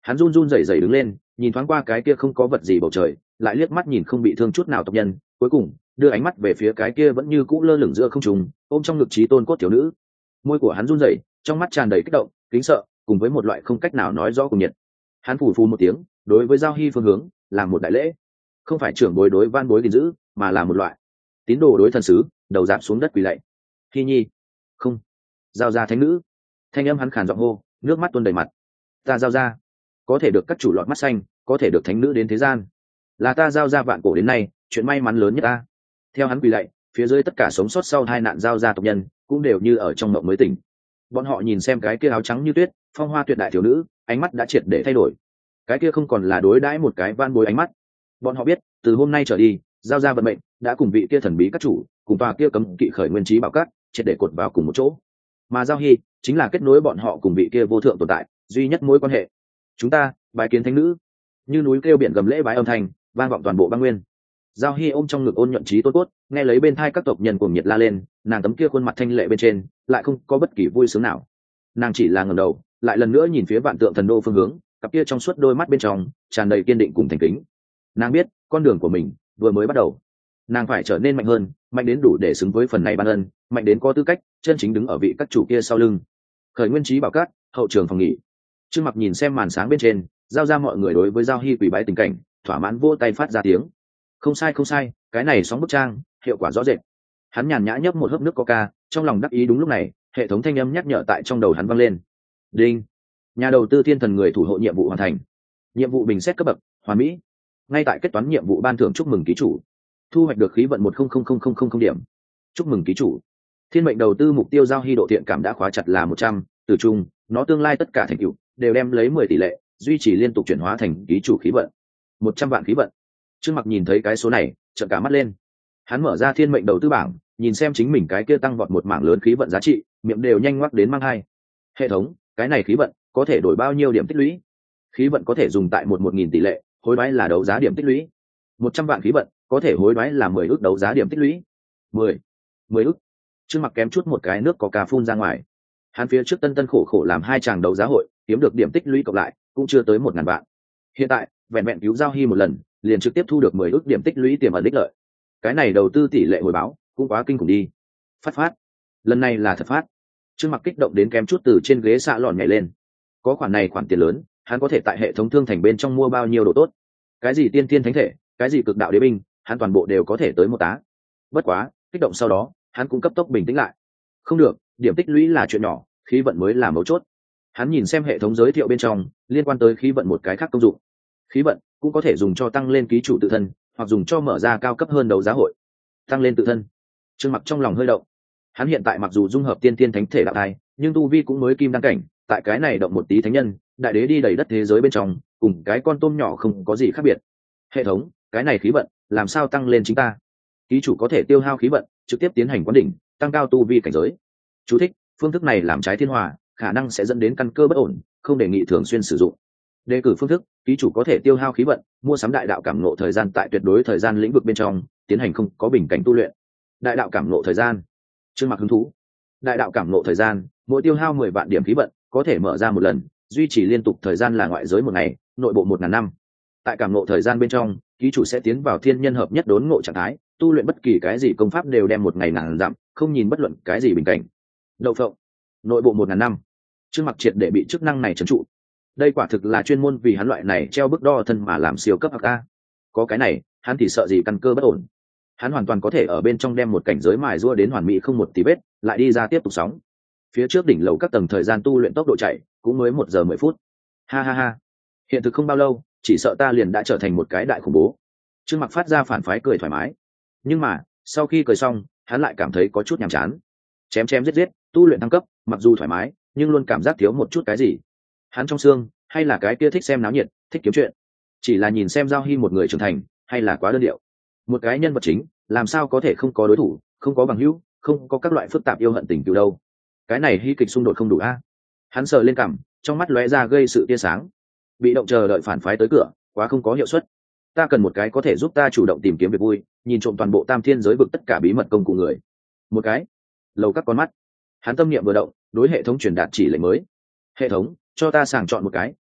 Hắn run run rẩy rẩy đứng lên, nhìn thoáng qua cái kia không có vật gì bầu trời, lại liếc mắt nhìn không bị thương chút nào tộc nhân, cuối cùng đưa ánh mắt về phía cái kia vẫn như cũ lơ lửng giữa không trung, ôm trong ngực trí tôn cốt thiếu nữ. Môi của hắn run rẩy, trong mắt tràn đầy kích động, kính sợ, cùng với một loại không cách nào nói rõ cùng nhiệt. Hắn phù phù một tiếng, đối với Giao Hy phương hướng làm một đại lễ, không phải trưởng bối đối van bối gìn giữ, mà là một loại tín đồ đối thần sứ, đầu dạp xuống đất quỳ lạy. Hy nhi, không, Giao gia thánh nữ. Thanh âm hắn khàn giọng hô, nước mắt tuôn đầy mặt. Ta Giao gia, có thể được các chủ lọt mắt xanh, có thể được thánh nữ đến thế gian, là ta Giao gia vạn cổ đến nay chuyện may mắn lớn nhất ta. Theo hắn quỳ lạy, phía dưới tất cả sống sót sau hai nạn Giao gia tộc nhân cũng đều như ở trong mộng mới tỉnh. Bọn họ nhìn xem cái kia áo trắng như tuyết, phong hoa tuyệt đại thiếu nữ, ánh mắt đã triệt để thay đổi. Cái kia không còn là đối đãi một cái van bối ánh mắt. Bọn họ biết, từ hôm nay trở đi, Giao gia vận mệnh đã cùng vị kia thần bí các chủ, cùng tòa kia cấm kỵ khởi nguyên trí bảo cát, triệt để cột vào cùng một chỗ. Mà Giao Hy chính là kết nối bọn họ cùng vị kia vô thượng tồn tại duy nhất mối quan hệ. Chúng ta bái kiến thánh nữ. Như núi kêu biển gầm lễ bái âm thanh vang vọng toàn bộ băng nguyên. Giao Hy ôm trong ngực ôn nhuận trí tốt cốt, nghe lấy bên thai các tộc nhân cuồng nhiệt la lên, nàng tấm kia khuôn mặt thanh lệ bên trên lại không có bất kỳ vui sướng nào. Nàng chỉ là ngẩng đầu, lại lần nữa nhìn phía vạn tượng thần đô phương hướng, cặp kia trong suốt đôi mắt bên trong tràn đầy kiên định cùng thành kính. Nàng biết con đường của mình vừa mới bắt đầu, nàng phải trở nên mạnh hơn, mạnh đến đủ để xứng với phần này ban ân, mạnh đến có tư cách chân chính đứng ở vị các chủ kia sau lưng. Khởi nguyên trí bảo cát, hậu trường phòng nghỉ. Trương Mặc nhìn xem màn sáng bên trên, giao ra mọi người đối với Giao Hy quỳ bái tình cảnh, thỏa mãn vỗ tay phát ra tiếng. Không sai không sai, cái này sóng bức trang hiệu quả rõ rệt. Hắn nhàn nhã nhấp một hớp nước coca, trong lòng đắc ý. Đúng lúc này, hệ thống thanh âm nhắc nhở tại trong đầu hắn vang lên. Đinh, nhà đầu tư thiên thần người thủ hộ nhiệm vụ hoàn thành, nhiệm vụ bình xét cấp bậc hoàn mỹ. Ngay tại kết toán nhiệm vụ ban thưởng, chúc mừng ký chủ thu hoạch được khí vận một không không không không không điểm. Chúc mừng ký chủ, thiên mệnh đầu tư mục tiêu Giao Hy độ thiện cảm đã khóa chặt là một trăm, từ chung nó tương lai tất cả thành tựu đều đem lấy mười tỷ lệ duy trì liên tục chuyển hóa thành ký chủ khí vận một trăm vạn khí vận. Trương Mặc nhìn thấy cái số này trợn cả mắt lên. Hắn mở ra thiên mệnh đầu tư bảng, nhìn xem chính mình cái kia tăng vọt một mảng lớn khí vận giá trị, miệng đều nhanh ngoắc đến mang hai. Hệ thống, cái này khí vận có thể đổi bao nhiêu điểm tích lũy? Khí vận có thể dùng tại một một nghìn tỷ lệ hối đoái là đấu giá điểm tích lũy. Một trăm vạn khí vận có thể hối đoái là mười ước đấu giá điểm tích lũy. mười, mười ước. Trương Mặc kém chút một cái nước có cà phun ra ngoài. Hắn phía trước tân tân khổ khổ làm hai chàng đấu giá hội, kiếm được điểm tích lũy cộng lại cũng chưa tới một ngàn vạn. Hiện tại vẹn vẹn cứu Giao Hy một lần, liền trực tiếp thu được mười ước điểm tích lũy tiềm ẩn đích lợi. Cái này đầu tư tỷ lệ hồi báo cũng quá kinh khủng đi. Phát phát, lần này là thật phát. Trương Mặc kích động đến kém chút từ trên ghế xạ lòn nhảy lên. Có khoản này khoản tiền lớn, hắn có thể tại hệ thống thương thành bên trong mua bao nhiêu đồ tốt. Cái gì tiên tiên thánh thể, cái gì cực đạo đế binh, hắn toàn bộ đều có thể tới một tá. Bất quá kích động sau đó, hắn cũng cấp tốc bình tĩnh lại. Không được, điểm tích lũy là chuyện nhỏ, khí vận mới là mấu chốt. Hắn nhìn xem hệ thống giới thiệu bên trong liên quan tới khí vận một cái khác công dụng. Khí vận cũng có thể dùng cho tăng lên ký chủ tự thân, hoặc dùng cho mở ra cao cấp hơn đấu giá hội. Tăng lên tự thân. Trương Mặc trong lòng hơi động. Hắn hiện tại mặc dù dung hợp tiên tiên thánh thể đạo thai, nhưng tu vi cũng mới kim đăng cảnh, tại cái này động một tí thánh nhân đại đế đi đầy đất thế giới bên trong, cùng cái con tôm nhỏ không có gì khác biệt. Hệ thống, cái này khí vận làm sao tăng lên chính ta? Ký chủ có thể tiêu hao khí vận trực tiếp tiến hành quán đỉnh, tăng cao tu vi cảnh giới. Chú thích, phương thức này làm trái thiên hòa, khả năng sẽ dẫn đến căn cơ bất ổn, không đề nghị thường xuyên sử dụng. Đề cử phương thức, ký chủ có thể tiêu hao khí vận, mua sắm đại đạo cảm ngộ thời gian tại tuyệt đối thời gian lĩnh vực bên trong, tiến hành không có bình cảnh tu luyện. Đại đạo cảm ngộ thời gian. Trương Mặc hứng thú. Đại đạo cảm ngộ thời gian, mỗi tiêu hao mười vạn điểm khí vận, có thể mở ra một lần, duy trì liên tục thời gian là ngoại giới một ngày, nội bộ một ngàn năm. Tại cảm ngộ thời gian bên trong, ký chủ sẽ tiến vào thiên nhân hợp nhất đốn ngộ trạng thái, tu luyện bất kỳ cái gì công pháp đều đem một ngày ngàn dặm, không nhìn bất luận cái gì bình cảnh. Đậu phộng, nội bộ một ngàn năm. Trương Mặc triệt để bị chức năng này trấn trụ. Đây quả thực là chuyên môn vì hắn loại này treo bức đo thân mà làm siêu cấp hắc a. Có cái này, hắn thì sợ gì căn cơ bất ổn. Hắn hoàn toàn có thể ở bên trong đem một cảnh giới mài rua đến hoàn mỹ không một tí vết, lại đi ra tiếp tục sóng. Phía trước đỉnh lầu các tầng thời gian tu luyện tốc độ chạy cũng mới một giờ mười phút. Ha ha ha. Hiện thực không bao lâu, chỉ sợ ta liền đã trở thành một cái đại khủng bố. Trương Mặc phát ra phản phái cười thoải mái. Nhưng mà, sau khi cười xong, hắn lại cảm thấy có chút nhàm chán. Chém chém giết giết, tu luyện thăng cấp, mặc dù thoải mái, nhưng luôn cảm giác thiếu một chút cái gì. Hắn trong xương, hay là cái kia thích xem náo nhiệt, thích kiếm chuyện. Chỉ là nhìn xem Giao Hy một người trưởng thành, hay là quá đơn điệu. Một cái nhân vật chính, làm sao có thể không có đối thủ, không có bằng hữu, không có các loại phức tạp yêu hận tình từ đâu. Cái này hy kịch xung đột không đủ a. Hắn sờ lên cằm, trong mắt lóe ra gây sự tia sáng. Bị động chờ đợi phản phái tới cửa, quá không có hiệu suất. Ta cần một cái có thể giúp ta chủ động tìm kiếm việc vui, nhìn trộm toàn bộ tam thiên giới vực tất cả bí mật công cụ người. Một cái. Lầu các con mắt. Hắn tâm niệm vừa động, đối hệ thống truyền đạt chỉ lệnh mới. Hệ thống, cho ta sàng chọn một cái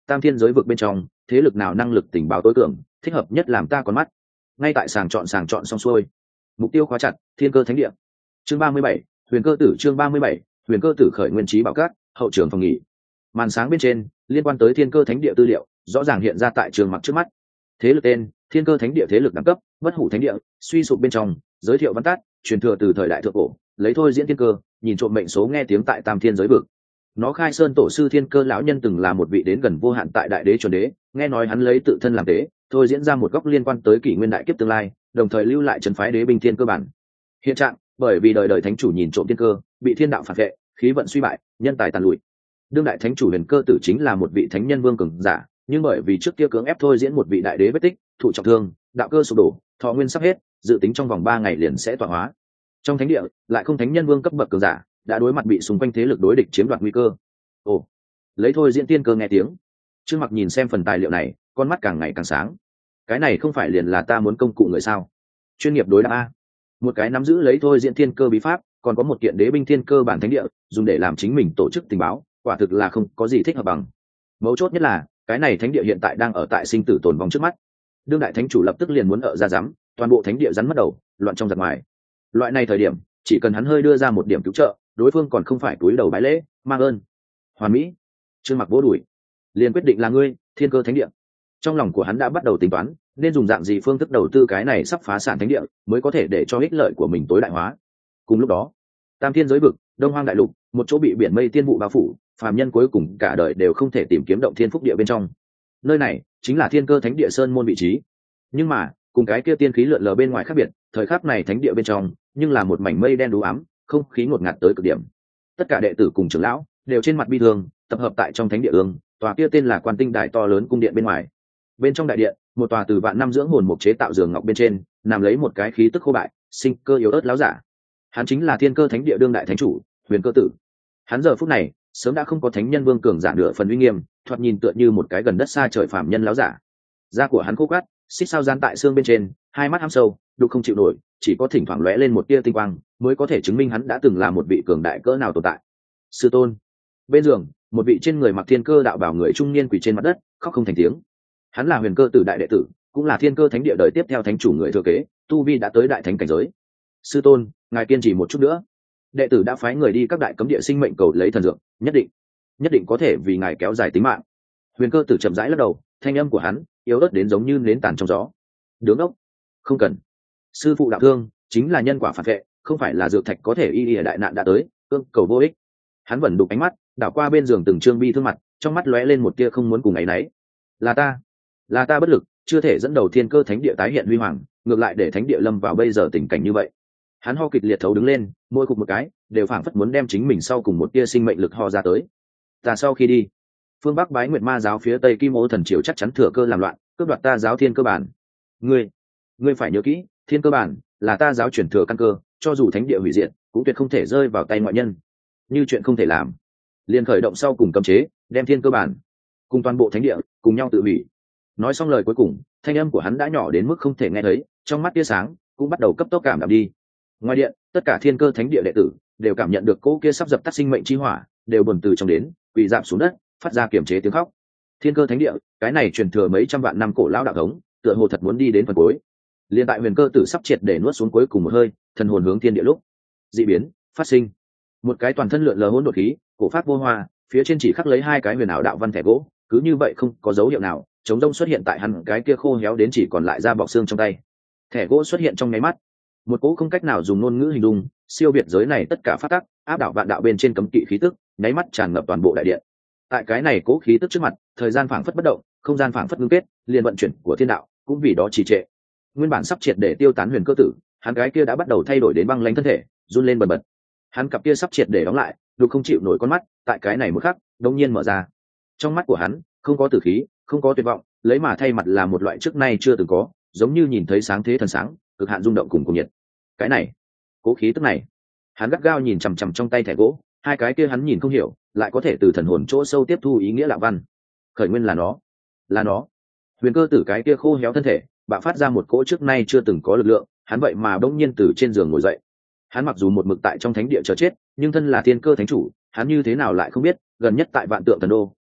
tam thiên giới vực bên trong thế lực nào năng lực tình báo tối cường thích hợp nhất làm ta con mắt. Ngay tại sàng chọn sàng chọn xong xuôi, mục tiêu khóa chặt thiên cơ thánh địa. Chương ba mươi bảy, huyền cơ tử. Chương ba mươi bảy, huyền cơ tử khởi nguyên trí bảo cát, hậu trường phòng nghỉ. Màn sáng bên trên liên quan tới thiên cơ thánh địa tư liệu rõ ràng hiện ra tại trường mặc trước mắt. Thế lực tên: thiên cơ thánh địa. Thế lực đẳng cấp: bất hủ thánh địa. Suy sụp bên trong giới thiệu văn tắt: truyền thừa từ thời đại thượng cổ, lấy thôi diễn thiên cơ, nhìn trộm mệnh số, nghe tiếng tại tam thiên giới vực. Nó khai sơn tổ sư thiên cơ lão nhân từng là một vị đến gần vô hạn tại đại đế chuẩn đế, nghe nói hắn lấy tự thân làm tế, thôi diễn ra một góc liên quan tới kỷ nguyên đại kiếp tương lai, đồng thời lưu lại trấn phái đế binh thiên cơ bản. Hiện trạng: bởi vì đời đời thánh chủ nhìn trộm thiên cơ, bị thiên đạo phản vệ, khí vận suy bại, nhân tài tàn lụi. Đương đại thánh chủ huyền cơ tử chính là một vị thánh nhân vương cường giả, nhưng bởi vì trước kia cưỡng ép thôi diễn một vị đại đế vết tích, thụ trọng thương, đạo cơ sụp đổ, thọ nguyên sắp hết, dự tính trong vòng ba ngày liền sẽ tọa hóa. Trong thánh địa lại không thánh nhân vương cấp bậc cường giả, đã đối mặt bị xung quanh thế lực đối địch chiếm đoạt nguy cơ. Ồ, lấy thôi diễn tiên cơ nghe tiếng, Trương Mặc nhìn xem phần tài liệu này, con mắt càng ngày càng sáng. Cái này không phải liền là ta muốn công cụ người sao? Chuyên nghiệp đối đáp a. Một cái nắm giữ lấy thôi diễn thiên cơ bí pháp, còn có một kiện đế binh thiên cơ bản thánh địa, dùng để làm chính mình tổ chức tình báo, quả thực là không có gì thích hợp bằng. Mấu chốt nhất là cái này thánh địa hiện tại đang ở tại sinh tử tồn vong trước mắt. Đương đại thánh chủ lập tức liền muốn ở ra giám, toàn bộ thánh địa rắn mất đầu, loạn trong giặc ngoài. Loại này thời điểm, chỉ cần hắn hơi đưa ra một điểm cứu trợ, đối phương còn không phải túi đầu bái lễ mang ơn. Hoàn mỹ. Trương Mặc vỗ đùi, liền quyết định là ngươi, thiên cơ thánh địa. Trong lòng của hắn đã bắt đầu tính toán nên dùng dạng gì phương thức đầu tư cái này sắp phá sản thánh địa, mới có thể để cho ích lợi của mình tối đại hóa. Cùng lúc đó, tam thiên giới vực, đông hoang đại lục, một chỗ bị biển mây tiên vụ bao phủ, phàm nhân cuối cùng cả đời đều không thể tìm kiếm động thiên phúc địa bên trong. Nơi này chính là thiên cơ thánh địa sơn môn vị trí. Nhưng mà cùng cái kia tiên khí lượn lờ bên ngoài khác biệt, thời khắc này thánh địa bên trong nhưng là một mảnh mây đen đú ám, không khí ngột ngạt tới cực điểm. Tất cả đệ tử cùng trưởng lão đều trên mặt bi thương, tập hợp tại trong thánh địa ương, tòa kia tên là Quan Tinh Đài to lớn cung điện bên ngoài. Bên trong đại điện, một tòa từ vạn năm dưỡng hồn mục chế tạo giường ngọc bên trên, nằm lấy một cái khí tức khô bại, sinh cơ yếu ớt láo giả. Hắn chính là thiên cơ thánh địa đương đại thánh chủ, huyền cơ tử. Hắn giờ phút này sớm đã không có thánh nhân vương cường giả nửa phần uy nghiêm, thoạt nhìn tựa như một cái gần đất xa trời phàm nhân láo giả. Da của hắn khô cát, xích sao gian tại xương bên trên, hai mắt hăm sâu, đục không chịu nổi, chỉ có thỉnh thoảng lóe lên một tia tinh quang, mới có thể chứng minh hắn đã từng là một vị cường đại cỡ nào tồn tại. Sư tôn. Bên giường, một vị trên người mặc thiên cơ đạo bào người trung niên quỳ trên mặt đất, khóc không thành tiếng. Hắn là huyền cơ tử đại đệ tử, cũng là thiên cơ thánh địa đời tiếp theo thánh chủ người thừa kế, tu vi đã tới đại thánh cảnh giới. Sư tôn, ngài kiên trì một chút nữa. Đệ tử đã phái người đi các đại cấm địa sinh mệnh cầu lấy thần dược, nhất định nhất định có thể vì ngài kéo dài tính mạng. Huyền cơ tử chậm rãi lắc đầu, thanh âm của hắn yếu ớt đến giống như nến tàn trong gió. Đứng ốc, không cần. Sư phụ đạo thương chính là nhân quả phản vệ, không phải là dược thạch có thể y y đại nạn đã tới, ương cầu vô ích. Hắn vẫn đục ánh mắt đảo qua bên giường từng trương bi thương mặt, trong mắt lóe lên một tia không muốn cùng ấy nấy. Là ta, là ta bất lực, chưa thể dẫn đầu thiên cơ thánh địa tái hiện huy hoàng, ngược lại để thánh địa lâm vào bây giờ tình cảnh như vậy. Hắn ho kịch liệt thấu đứng lên, môi cục một cái, đều phảng phất muốn đem chính mình sau cùng một tia sinh mệnh lực ho ra tới. Ta sau khi đi, phương bắc bái nguyệt ma giáo phía tây kim ô thần triều chắc chắn thừa cơ làm loạn, cướp đoạt ta giáo thiên cơ bản. Ngươi, ngươi phải nhớ kỹ, thiên cơ bản là ta giáo truyền thừa căn cơ, cho dù thánh địa hủy diệt, cũng tuyệt không thể rơi vào tay ngoại nhân. Như chuyện không thể làm, liền khởi động sau cùng cấm chế, đem thiên cơ bản cùng toàn bộ thánh địa cùng nhau tự hủy. Nói xong lời cuối cùng, thanh âm của hắn đã nhỏ đến mức không thể nghe thấy, trong mắt tia sáng cũng bắt đầu cấp tốc cảm đạm đi. Ngoài điện, tất cả thiên cơ thánh địa đệ tử đều cảm nhận được cỗ kia sắp dập tắt sinh mệnh chi hỏa, đều buồn từ trong đến, quỳ rạp xuống đất, phát ra kiềm chế tiếng khóc. Thiên cơ thánh địa, cái này truyền thừa mấy trăm vạn năm cổ lão đạo thống, tựa hồ thật muốn đi đến phần cuối. Liên tại huyền cơ tử sắp triệt để nuốt xuống cuối cùng một hơi, thần hồn hướng thiên địa lúc, dị biến phát sinh. Một cái toàn thân lượn lờ hỗn độn khí, cổ phát vô hoa, phía trên chỉ khắc lấy hai cái huyền ảo đạo văn thẻ gỗ, cứ như vậy không có dấu hiệu nào, chống rông xuất hiện tại hắn cái kia khô héo đến chỉ còn lại da bọc xương trong tay. Thẻ gỗ xuất hiện trong nháy mắt, một cỗ không cách nào dùng ngôn ngữ hình dung, siêu việt giới này tất cả phát tắc, áp đảo vạn đạo bên trên cấm kỵ khí tức, nháy mắt tràn ngập toàn bộ đại điện. Tại cái này cỗ khí tức trước mặt, thời gian phảng phất bất động, không gian phảng phất ngưng kết, liền vận chuyển của thiên đạo cũng vì đó trì trệ. Nguyên bản sắp triệt để tiêu tán huyền cơ tử, hắn cái kia đã bắt đầu thay đổi đến băng lãnh thân thể, run lên bần bật. Hắn cặp kia sắp triệt để đóng lại, đục không chịu nổi con mắt, tại cái này một khắc, đột nhiên mở ra. Trong mắt của hắn, không có tử khí, không có tuyệt vọng, lấy mà thay mặt là một loại trước nay chưa từng có, giống như nhìn thấy sáng thế thần sáng, cực hạn rung động cùng cùng nhiệt. Cái này, cố khí tức này. Hắn gắt gao nhìn chằm chằm trong tay thẻ gỗ, hai cái kia hắn nhìn không hiểu, lại có thể từ thần hồn chỗ sâu tiếp thu ý nghĩa lạ văn. Khởi nguyên là nó, là nó. Huyền cơ tử cái kia khô héo thân thể, bạo phát ra một cỗ trước nay chưa từng có lực lượng, hắn vậy mà bỗng nhiên từ trên giường ngồi dậy. Hắn mặc dù một mực tại trong thánh địa chờ chết, nhưng thân là thiên cơ thánh chủ, hắn như thế nào lại không biết, gần nhất tại vạn tượng thần đô,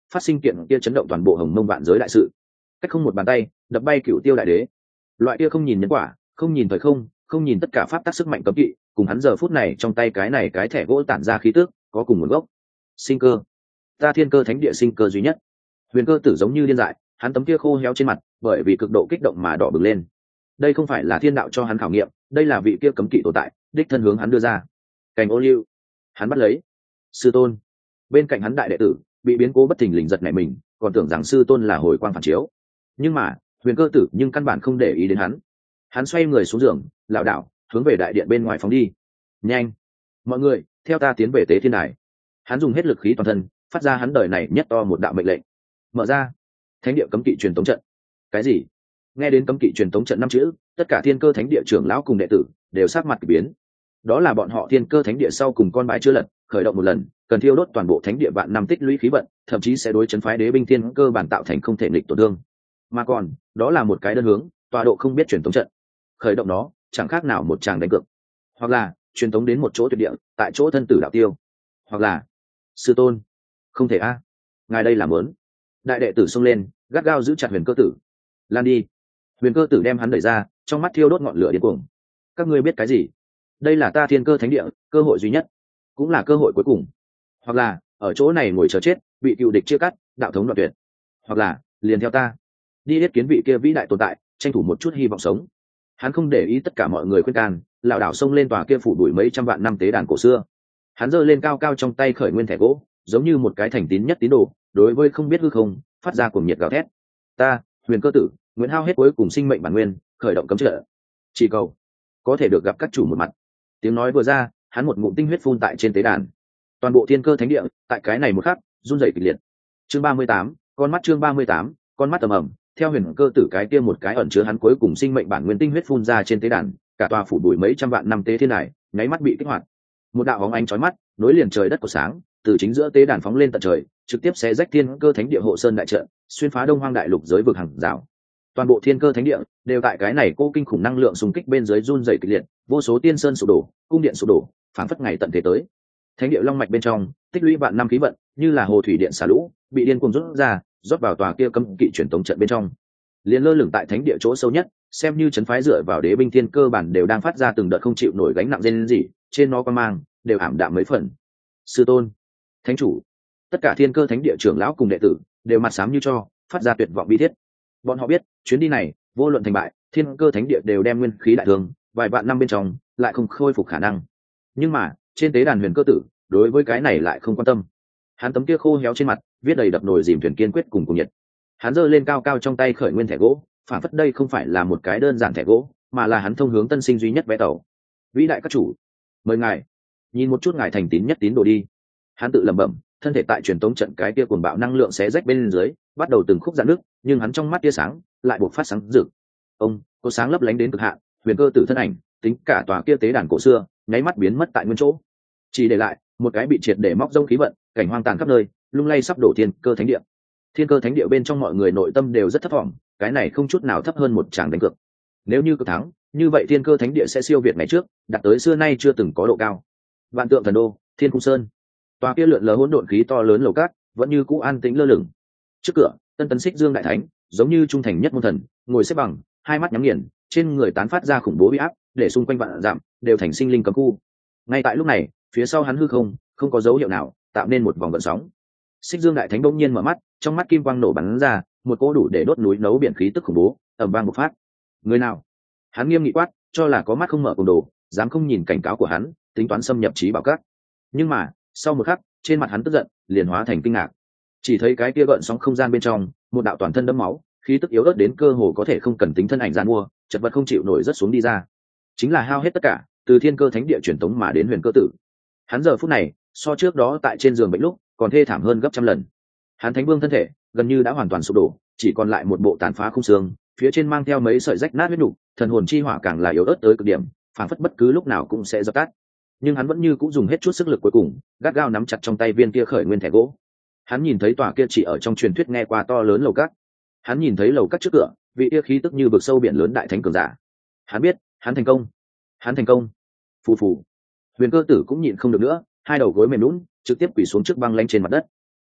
phát sinh kiện kia chấn động toàn bộ hồng mông vạn giới đại sự. Cách không một bàn tay đập bay cửu tiêu đại đế. Loại kia không nhìn nhân quả, không nhìn thời không, không nhìn tất cả pháp tắc sức mạnh cấm kỵ, cùng hắn giờ phút này trong tay cái này cái thẻ gỗ tản ra khí tức có cùng nguồn gốc. Sinh cơ, ta thiên cơ thánh địa sinh cơ duy nhất. Huyền Cơ Tử giống như điên dại, hắn tấm kia khô héo trên mặt bởi vì cực độ kích động mà đỏ bừng lên. Đây không phải là thiên đạo cho hắn khảo nghiệm, đây là vị kia cấm kỵ tồn tại đích thân hướng hắn đưa ra. Cành ô liu, hắn bắt lấy. Sư tôn. Bên cạnh hắn đại đệ tử bị biến cố bất thình lình giật nảy mình, còn tưởng rằng sư tôn là hồi quang phản chiếu. Nhưng mà Huyền Cơ Tử nhưng căn bản không để ý đến hắn. Hắn xoay người xuống giường, lảo đảo hướng về đại điện bên ngoài phóng đi. Nhanh, mọi người theo ta tiến về tế thiên đài. Hắn dùng hết lực khí toàn thân phát ra hắn đời này nhất to một đạo mệnh lệnh. Mở ra thánh địa cấm kỵ truyền tống trận. Cái gì? Nghe đến cấm kỵ truyền tống trận năm chữ, tất cả thiên cơ thánh địa trưởng lão cùng đệ tử đều sắc mặt kỳ biến. Đó là bọn họ thiên cơ thánh địa sau cùng con bãi chưa lật, khởi động một lần cần thiêu đốt toàn bộ thánh địa vạn năm tích lũy khí vận, thậm chí sẽ đối chấn phái đế binh thiên cơ bản tạo thành không thể nghịch tổn thương. Mà còn đó là một cái đơn hướng tọa độ không biết truyền tống trận, khởi động nó chẳng khác nào một tràng đánh cược, hoặc là truyền tống đến một chỗ tuyệt địa tại chỗ thân tử đạo tiêu, hoặc là sư tôn không thể a ngài đây làm lớn. Đại đệ tử xông lên gắt gao giữ chặt Huyền Cơ Tử. Lan đi. Huyền Cơ Tử đem hắn đẩy ra, trong mắt thiêu đốt ngọn lửa điên cuồng. Các ngươi biết cái gì? Đây là ta thiên cơ thánh địa cơ hội duy nhất, cũng là cơ hội cuối cùng. Hoặc là ở chỗ này ngồi chờ chết, bị cựu địch chia cắt, đạo thống đoạn tuyệt. Hoặc là liền theo ta đi yết kiến vị kia vĩ đại tồn tại, tranh thủ một chút hy vọng sống. Hắn không để ý tất cả mọi người khuyên can, lảo đảo xông lên tòa kia phủ đuổi mấy trăm vạn năm tế đàn cổ xưa. Hắn giơ lên cao cao trong tay khởi nguyên thẻ gỗ, giống như một cái thành tín nhất tín đồ đối với không biết hư không phát ra cuồng nhiệt gào thét. Ta Huyền Cơ Tử nguyện hao hết cuối cùng sinh mệnh bản nguyên, khởi động cấm trợ, chỉ cầu có thể được gặp các chủ một mặt. Tiếng nói vừa ra, hắn một ngụm tinh huyết phun tại trên tế đàn. Toàn bộ thiên cơ thánh địa tại cái này một khắc run rẩy kịch liệt. Chương ba mươi tám, con mắt chương ba mươi tám, con mắt tầm ầm. Theo Huyền Cơ Tử cái kia một cái ẩn chứa hắn cuối cùng sinh mệnh bản nguyên tinh huyết phun ra trên tế đàn, cả tòa phủ đuổi mấy trăm vạn năm tế thiên này nháy mắt bị kích hoạt. Một đạo bóng ánh chói mắt nối liền trời đất của sáng từ chính giữa tế đàn phóng lên tận trời, trực tiếp xé rách thiên cơ thánh địa hộ sơn đại trận, xuyên phá đông hoang đại lục giới vực hàng rào. Toàn bộ thiên cơ thánh địa đều tại cái này cô kinh khủng năng lượng xung kích bên dưới run rẩy kịch liệt, vô số tiên sơn sụp đổ, cung điện sụp đổ, phảng phất ngày tận thế tới. Thánh địa long mạch bên trong tích lũy vạn năm khí vận, như là hồ thủy điện xả lũ, bị điên cuồng rút ra, rót vào tòa kia cấm kỵ truyền tống trận bên trong. Liên lơ lửng tại thánh địa chỗ sâu nhất, xem như trấn phái dựa vào đế binh thiên cơ bản đều đang phát ra từng đợt không chịu nổi gánh nặng rên rỉ, trên nó quan mang đều ảm đạm mấy phần. Sư tôn, thánh chủ, tất cả thiên cơ thánh địa trưởng lão cùng đệ tử đều mặt xám như cho, phát ra tuyệt vọng bi thiết. Bọn họ biết chuyến đi này vô luận thành bại, thiên cơ thánh địa đều đem nguyên khí đại thương, vài vạn năm bên trong lại không khôi phục khả năng. Nhưng mà trên tế đàn Huyền Cơ Tử đối với cái này lại không quan tâm. Hắn tấm kia khô héo trên mặt viết đầy đập nồi dìm thuyền kiên quyết cùng cùng nhiệt. Hắn giơ lên cao cao trong tay khởi nguyên thẻ gỗ, phản phất đây không phải là một cái đơn giản thẻ gỗ, mà là hắn thông hướng tân sinh duy nhất vé tàu. Vĩ đại các chủ, mời ngài nhìn một chút ngài thành tín nhất tín đồ đi. Hắn tự lẩm bẩm, thân thể tại truyền tống trận cái kia cuồng bạo năng lượng xé rách bên dưới, bắt đầu từng khúc dạn nước, nhưng hắn trong mắt tia sáng lại buộc phát sáng rực. Ông có sáng lấp lánh đến cực hạn, Huyền Cơ Tử thân ảnh tính cả tòa kia tế đàn cổ xưa nháy mắt biến mất tại nguyên chỗ, chỉ để lại một cái bị triệt để móc rông khí vận, cảnh hoang tàn khắp nơi, lung lay sắp đổ thiên cơ thánh địa. Thiên cơ thánh địa bên trong mọi người nội tâm đều rất thấp vọng, cái này không chút nào thấp hơn một tràng đánh cược. Nếu như cực thắng, như vậy thiên cơ thánh địa sẽ siêu việt ngày trước, đạt tới xưa nay chưa từng có độ cao. Vạn tượng thần đô, Thiên Cung Sơn, tòa kia lượn lờ hỗn độn khí to lớn lầu cát vẫn như cũ an tĩnh lơ lửng. Trước cửa, Tân Tấn Xích Dương đại thánh giống như trung thành nhất môn thần, ngồi xếp bằng, hai mắt nhắm nghiền, trên người tán phát ra khủng bố uy áp, để xung quanh vạn dặm đều thành sinh linh cấm khu. Ngay tại lúc này, phía sau hắn hư không không có dấu hiệu nào, tạo nên một vòng gợn sóng. Xích Dương đại thánh bỗng nhiên mở mắt, trong mắt kim quang nổ bắn ra, một cỗ đủ để đốt núi nấu biển khí tức khủng bố ầm vang bộc phát. Người nào? Hắn nghiêm nghị quát, cho là có mắt không mở cùng đồ, dám không nhìn cảnh cáo của hắn, tính toán xâm nhập trí bảo các. Nhưng mà sau một khắc, trên mặt hắn tức giận liền hóa thành kinh ngạc. Chỉ thấy cái kia gợn sóng không gian bên trong, một đạo toàn thân đẫm máu, khí tức yếu ớt đến cơ hồ có thể không cần tính thân ảnh giàn mua, chật vật không chịu nổi rất xuống đi ra. Chính là hao hết tất cả, từ thiên cơ thánh địa truyền tống mà đến Huyền Cơ Tử. Hắn giờ phút này so trước đó tại trên giường bệnh lúc còn thê thảm hơn gấp trăm lần. Hắn thánh vương thân thể gần như đã hoàn toàn sụp đổ, chỉ còn lại một bộ tàn phá khung xương, phía trên mang theo mấy sợi rách nát huyết nục, thần hồn chi hỏa càng là yếu ớt tới cực điểm, phảng phất bất cứ lúc nào cũng sẽ dập tắt. Nhưng hắn vẫn như cũng dùng hết chút sức lực cuối cùng, gắt gao nắm chặt trong tay viên kia khởi nguyên thẻ gỗ. Hắn nhìn thấy tòa kia chỉ ở trong truyền thuyết nghe qua to lớn lầu cát. Hắn nhìn thấy lầu cát trước cửa, vị kia khí tức như vực sâu biển lớn đại thánh cường giả. Hắn biết, hắn thành công. Hắn thành công. Phù phù. Huyền Cơ Tử cũng nhịn không được nữa, hai đầu gối mềm nhũn, trực tiếp quỳ xuống trước băng lanh trên mặt đất.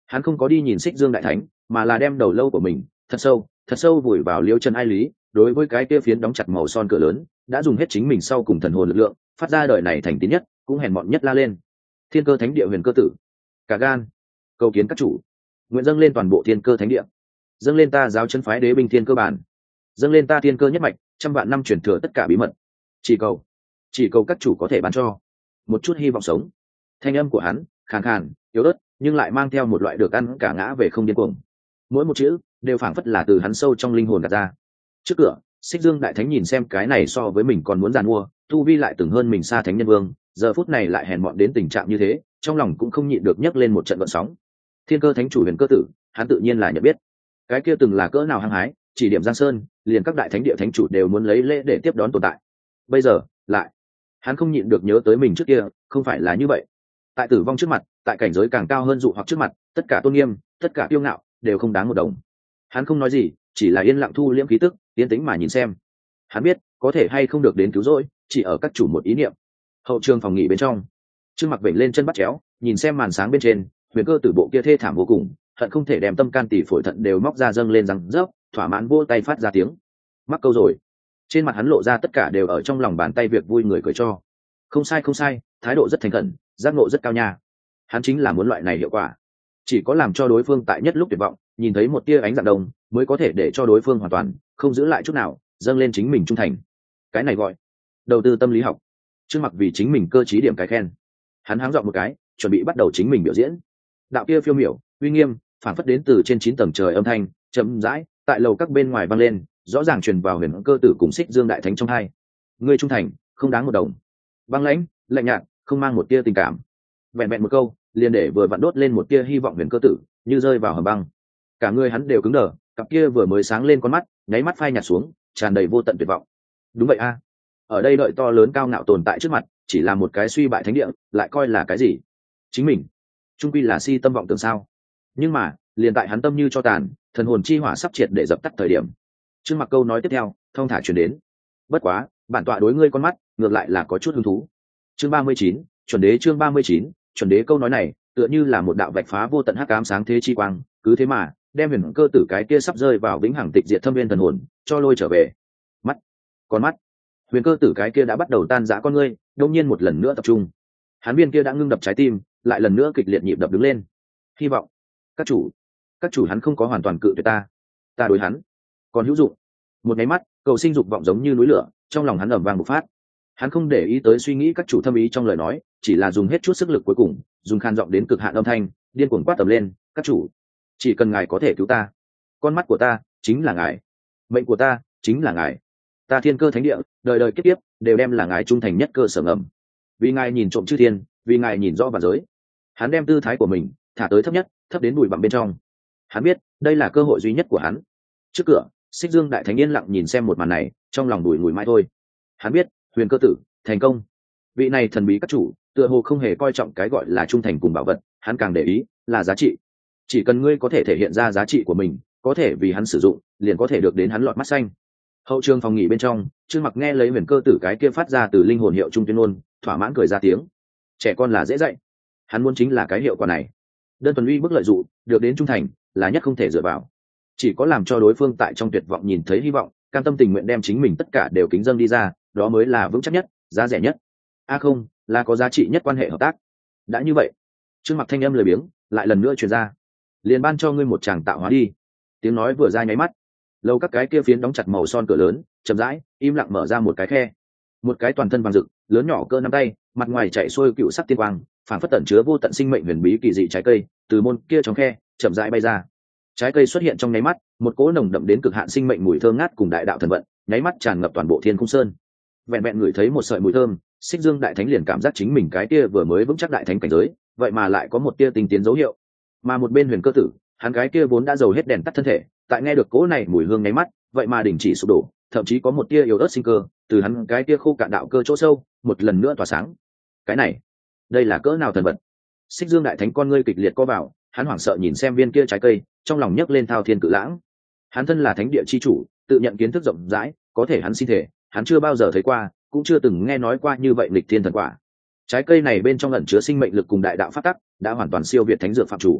Hắn không có đi nhìn Xích Dương đại thánh, mà là đem đầu lâu của mình thật sâu thật sâu vùi vào liêu chân ai lý. Đối với cái kia phiến đóng chặt màu son cửa lớn, đã dùng hết chính mình sau cùng thần hồn lực lượng, phát ra đời này thành tín nhất cũng hèn mọn nhất la lên: Thiên Cơ Thánh Địa Huyền Cơ Tử, cả gan cầu kiến các chủ, nguyện dâng lên toàn bộ Thiên Cơ Thánh Địa, dâng lên ta giáo chân phái đế binh thiên cơ bản, dâng lên ta thiên cơ nhất mạch trăm vạn năm truyền thừa tất cả bí mật, chỉ cầu chỉ cầu các chủ có thể ban cho một chút hy vọng sống. Thanh âm của hắn khàn khàn yếu ớt, nhưng lại mang theo một loại được ăn cả ngã về không điên cuồng. Mỗi một chữ đều phảng phất là từ hắn sâu trong linh hồn gạt ra. Trước cửa, Xích Dương đại thánh nhìn xem cái này so với mình còn muốn giàn mua, tu vi lại từng hơn mình xa thánh nhân vương, giờ phút này lại hèn mọn đến tình trạng như thế, trong lòng cũng không nhịn được nhấc lên một trận vận sóng. Thiên Cơ Thánh chủ Huyền Cơ Tử, hắn tự nhiên là nhận biết. Cái kia từng là cỡ nào hăng hái, chỉ điểm Giang Sơn, liền các đại thánh địa thánh chủ đều muốn lấy lễ để tiếp đón tồn tại. Bây giờ, lại, hắn không nhịn được nhớ tới mình trước kia, không phải là như vậy. Tại tử vong trước mặt, tại cảnh giới càng cao hơn dụ hoặc trước mặt, tất cả tôn nghiêm, tất cả kiêu ngạo đều không đáng một đồng. Hắn không nói gì, chỉ là yên lặng thu liễm khí tức, yên tĩnh mà nhìn xem. Hắn biết, có thể hay không được đến cứu rỗi, chỉ ở các chủ một ý niệm. Hậu trường phòng nghỉ bên trong, Trương Mặc vểnh lên chân bắt chéo, nhìn xem màn sáng bên trên, Huyền Cơ Tử bộ kia thê thảm vô cùng, hận không thể đem tâm can tỷ phổi thận đều móc ra dâng lên răng rớp, thỏa mãn vỗ tay phát ra tiếng. Mắc câu rồi. Trên mặt hắn lộ ra tất cả đều ở trong lòng bàn tay việc vui người cười cho. Không sai không sai, thái độ rất thành khẩn, giác ngộ rất cao nha. Hắn chính là muốn loại này hiệu quả. Chỉ có làm cho đối phương tại nhất lúc tuyệt vọng, nhìn thấy một tia ánh dạng đồng, mới có thể để cho đối phương hoàn toàn không giữ lại chút nào, dâng lên chính mình trung thành. Cái này gọi đầu tư tâm lý học. Trương Mặc vì chính mình cơ trí điểm cái khen. Hắn háng giọng một cái, chuẩn bị bắt đầu chính mình biểu diễn. Đạo kia phiêu miểu, uy nghiêm, phản phất đến từ trên chín tầng trời âm thanh, chậm rãi tại lầu các bên ngoài vang lên, rõ ràng truyền vào Huyền Cơ Tử cùng Xích Dương đại thánh trong hai. Ngươi trung thành, không đáng một đồng. Băng lãnh, lạnh nhạt, không mang một tia tình cảm. Vẹn vẹn một câu, liền để vừa vặn đốt lên một tia hy vọng Huyền Cơ Tử, như rơi vào hầm băng. Cả người hắn đều cứng đờ, cặp kia vừa mới sáng lên con mắt, nháy mắt phai nhạt xuống, tràn đầy vô tận tuyệt vọng. Đúng vậy a, ở đây đợi to lớn cao ngạo tồn tại trước mặt, chỉ là một cái suy bại thánh địa, lại coi là cái gì? Chính mình, trung quy là si tâm vọng tưởng sao? Nhưng mà, liền tại hắn tâm như cho tàn, thần hồn chi hỏa sắp triệt để dập tắt thời điểm, Trương Mặc câu nói tiếp theo thong thả truyền đến: bất quá, bản tọa đối ngươi con mắt ngược lại là có chút hứng thú. Chương ba mươi chín, chuẩn đế. Chương ba mươi chín, chuẩn đế. Câu nói này tựa như là một đạo vạch phá vô tận hắc ám sáng thế chi quang, cứ thế mà đem Huyền Cơ Tử cái kia sắp rơi vào vĩnh hằng tịch diệt thâm viên thần hồn cho lôi trở về. Mắt, con mắt, Huyền Cơ Tử cái kia đã bắt đầu tan rã con ngươi, đột nhiên một lần nữa tập trung. Hắn viên kia đã ngưng đập trái tim, lại lần nữa kịch liệt nhịp đập đứng lên. Hy vọng, các chủ, các chủ hắn không có hoàn toàn cự tuyệt ta, ta đối hắn còn hữu dụng. Một cái mắt, cầu sinh dục vọng giống như núi lửa, trong lòng hắn ầm vang bộc phát. Hắn không để ý tới suy nghĩ các chủ thâm ý trong lời nói, chỉ là dùng hết chút sức lực cuối cùng, dùng khan giọng đến cực hạn âm thanh, điên cuồng quát tầm lên: các chủ, chỉ cần ngài có thể cứu ta, con mắt của ta chính là ngài, mệnh của ta chính là ngài, ta Thiên Cơ Thánh Địa đời đời kiếp kiếp đều đem là ngài trung thành nhất cơ sở ngầm. Vì ngài nhìn trộm chư thiên, vì ngài nhìn rõ vạn giới. Hắn đem tư thái của mình thả tới thấp nhất, thấp đến bụi bặm bên trong. Hắn biết đây là cơ hội duy nhất của hắn. Trước cửa, Xích Dương đại thánh yên lặng nhìn xem một màn này, trong lòng đùi ngùi mãi thôi. Hắn biết Huyền Cơ Tử thành công. Vị này thần bí các chủ tựa hồ không hề coi trọng cái gọi là trung thành cùng bảo vật, hắn càng để ý là giá trị. Chỉ cần ngươi có thể thể hiện ra giá trị của mình, có thể vì hắn sử dụng, liền có thể được đến hắn lọt mắt xanh. Hậu trường phòng nghỉ bên trong, Trương Mặc nghe lấy Huyền Cơ Tử cái kia phát ra từ linh hồn hiệu trung tuyên ngôn, thỏa mãn cười ra tiếng. Trẻ con là dễ dạy, hắn muốn chính là cái hiệu quả này. Đơn thuần uy bức lợi dụng, được đến trung thành là nhất không thể dựa vào. Chỉ có làm cho đối phương tại trong tuyệt vọng nhìn thấy hy vọng, cam tâm tình nguyện đem chính mình tất cả đều kính dâng đi ra, đó mới là vững chắc nhất, giá rẻ nhất. A à không, là có giá trị nhất quan hệ hợp tác. Đã như vậy, Trương Mặc thanh âm lười biếng lại lần nữa truyền ra: liền ban cho ngươi một tràng tạo hóa đi. Tiếng nói vừa ra nháy mắt, lâu các cái kia phiến đóng chặt màu son cửa lớn chậm rãi im lặng mở ra một cái khe. Một cái toàn thân vàng rực, lớn nhỏ cỡ nắm tay, mặt ngoài chạy xuôi cựu sắc tiên quang, phản phất tẩn chứa vô tận sinh mệnh huyền bí kỳ dị trái cây, từ môn kia trong khe chậm rãi bay ra. Trái cây xuất hiện trong nháy mắt, một cỗ nồng đậm đến cực hạn sinh mệnh mùi thơm ngát cùng đại đạo thần vận nháy mắt tràn ngập toàn bộ thiên cung sơn. Vẹn vẹn ngửi thấy một sợi mùi thơm, Xích Dương đại thánh liền cảm giác chính mình cái kia vừa mới vững chắc đại thánh cảnh giới, vậy mà lại có một tia tinh tiến dấu hiệu. Mà một bên Huyền Cơ Tử, hắn cái kia vốn đã dầu hết đèn tắt thân thể, tại nghe được cỗ này mùi hương nháy mắt, vậy mà đình chỉ sụp đổ, thậm chí có một tia yếu ớt sinh cơ từ hắn cái tia khô cạn đạo cơ chỗ sâu một lần nữa tỏa sáng. Cái này, đây là cỡ nào thần vật? Xích Dương đại thánh con ngươi kịch liệt co vào, hắn hoảng sợ nhìn xem viên kia trái cây, trong lòng nhấc lên thao thiên cự lãng. Hắn thân là thánh địa chi chủ, tự nhận kiến thức rộng rãi, có thể hắn xin thể, hắn chưa bao giờ thấy qua, cũng chưa từng nghe nói qua như vậy lịch thiên thần quả. Trái cây này bên trong ẩn chứa sinh mệnh lực cùng đại đạo pháp tắc, đã hoàn toàn siêu việt thánh dược phạm chủ.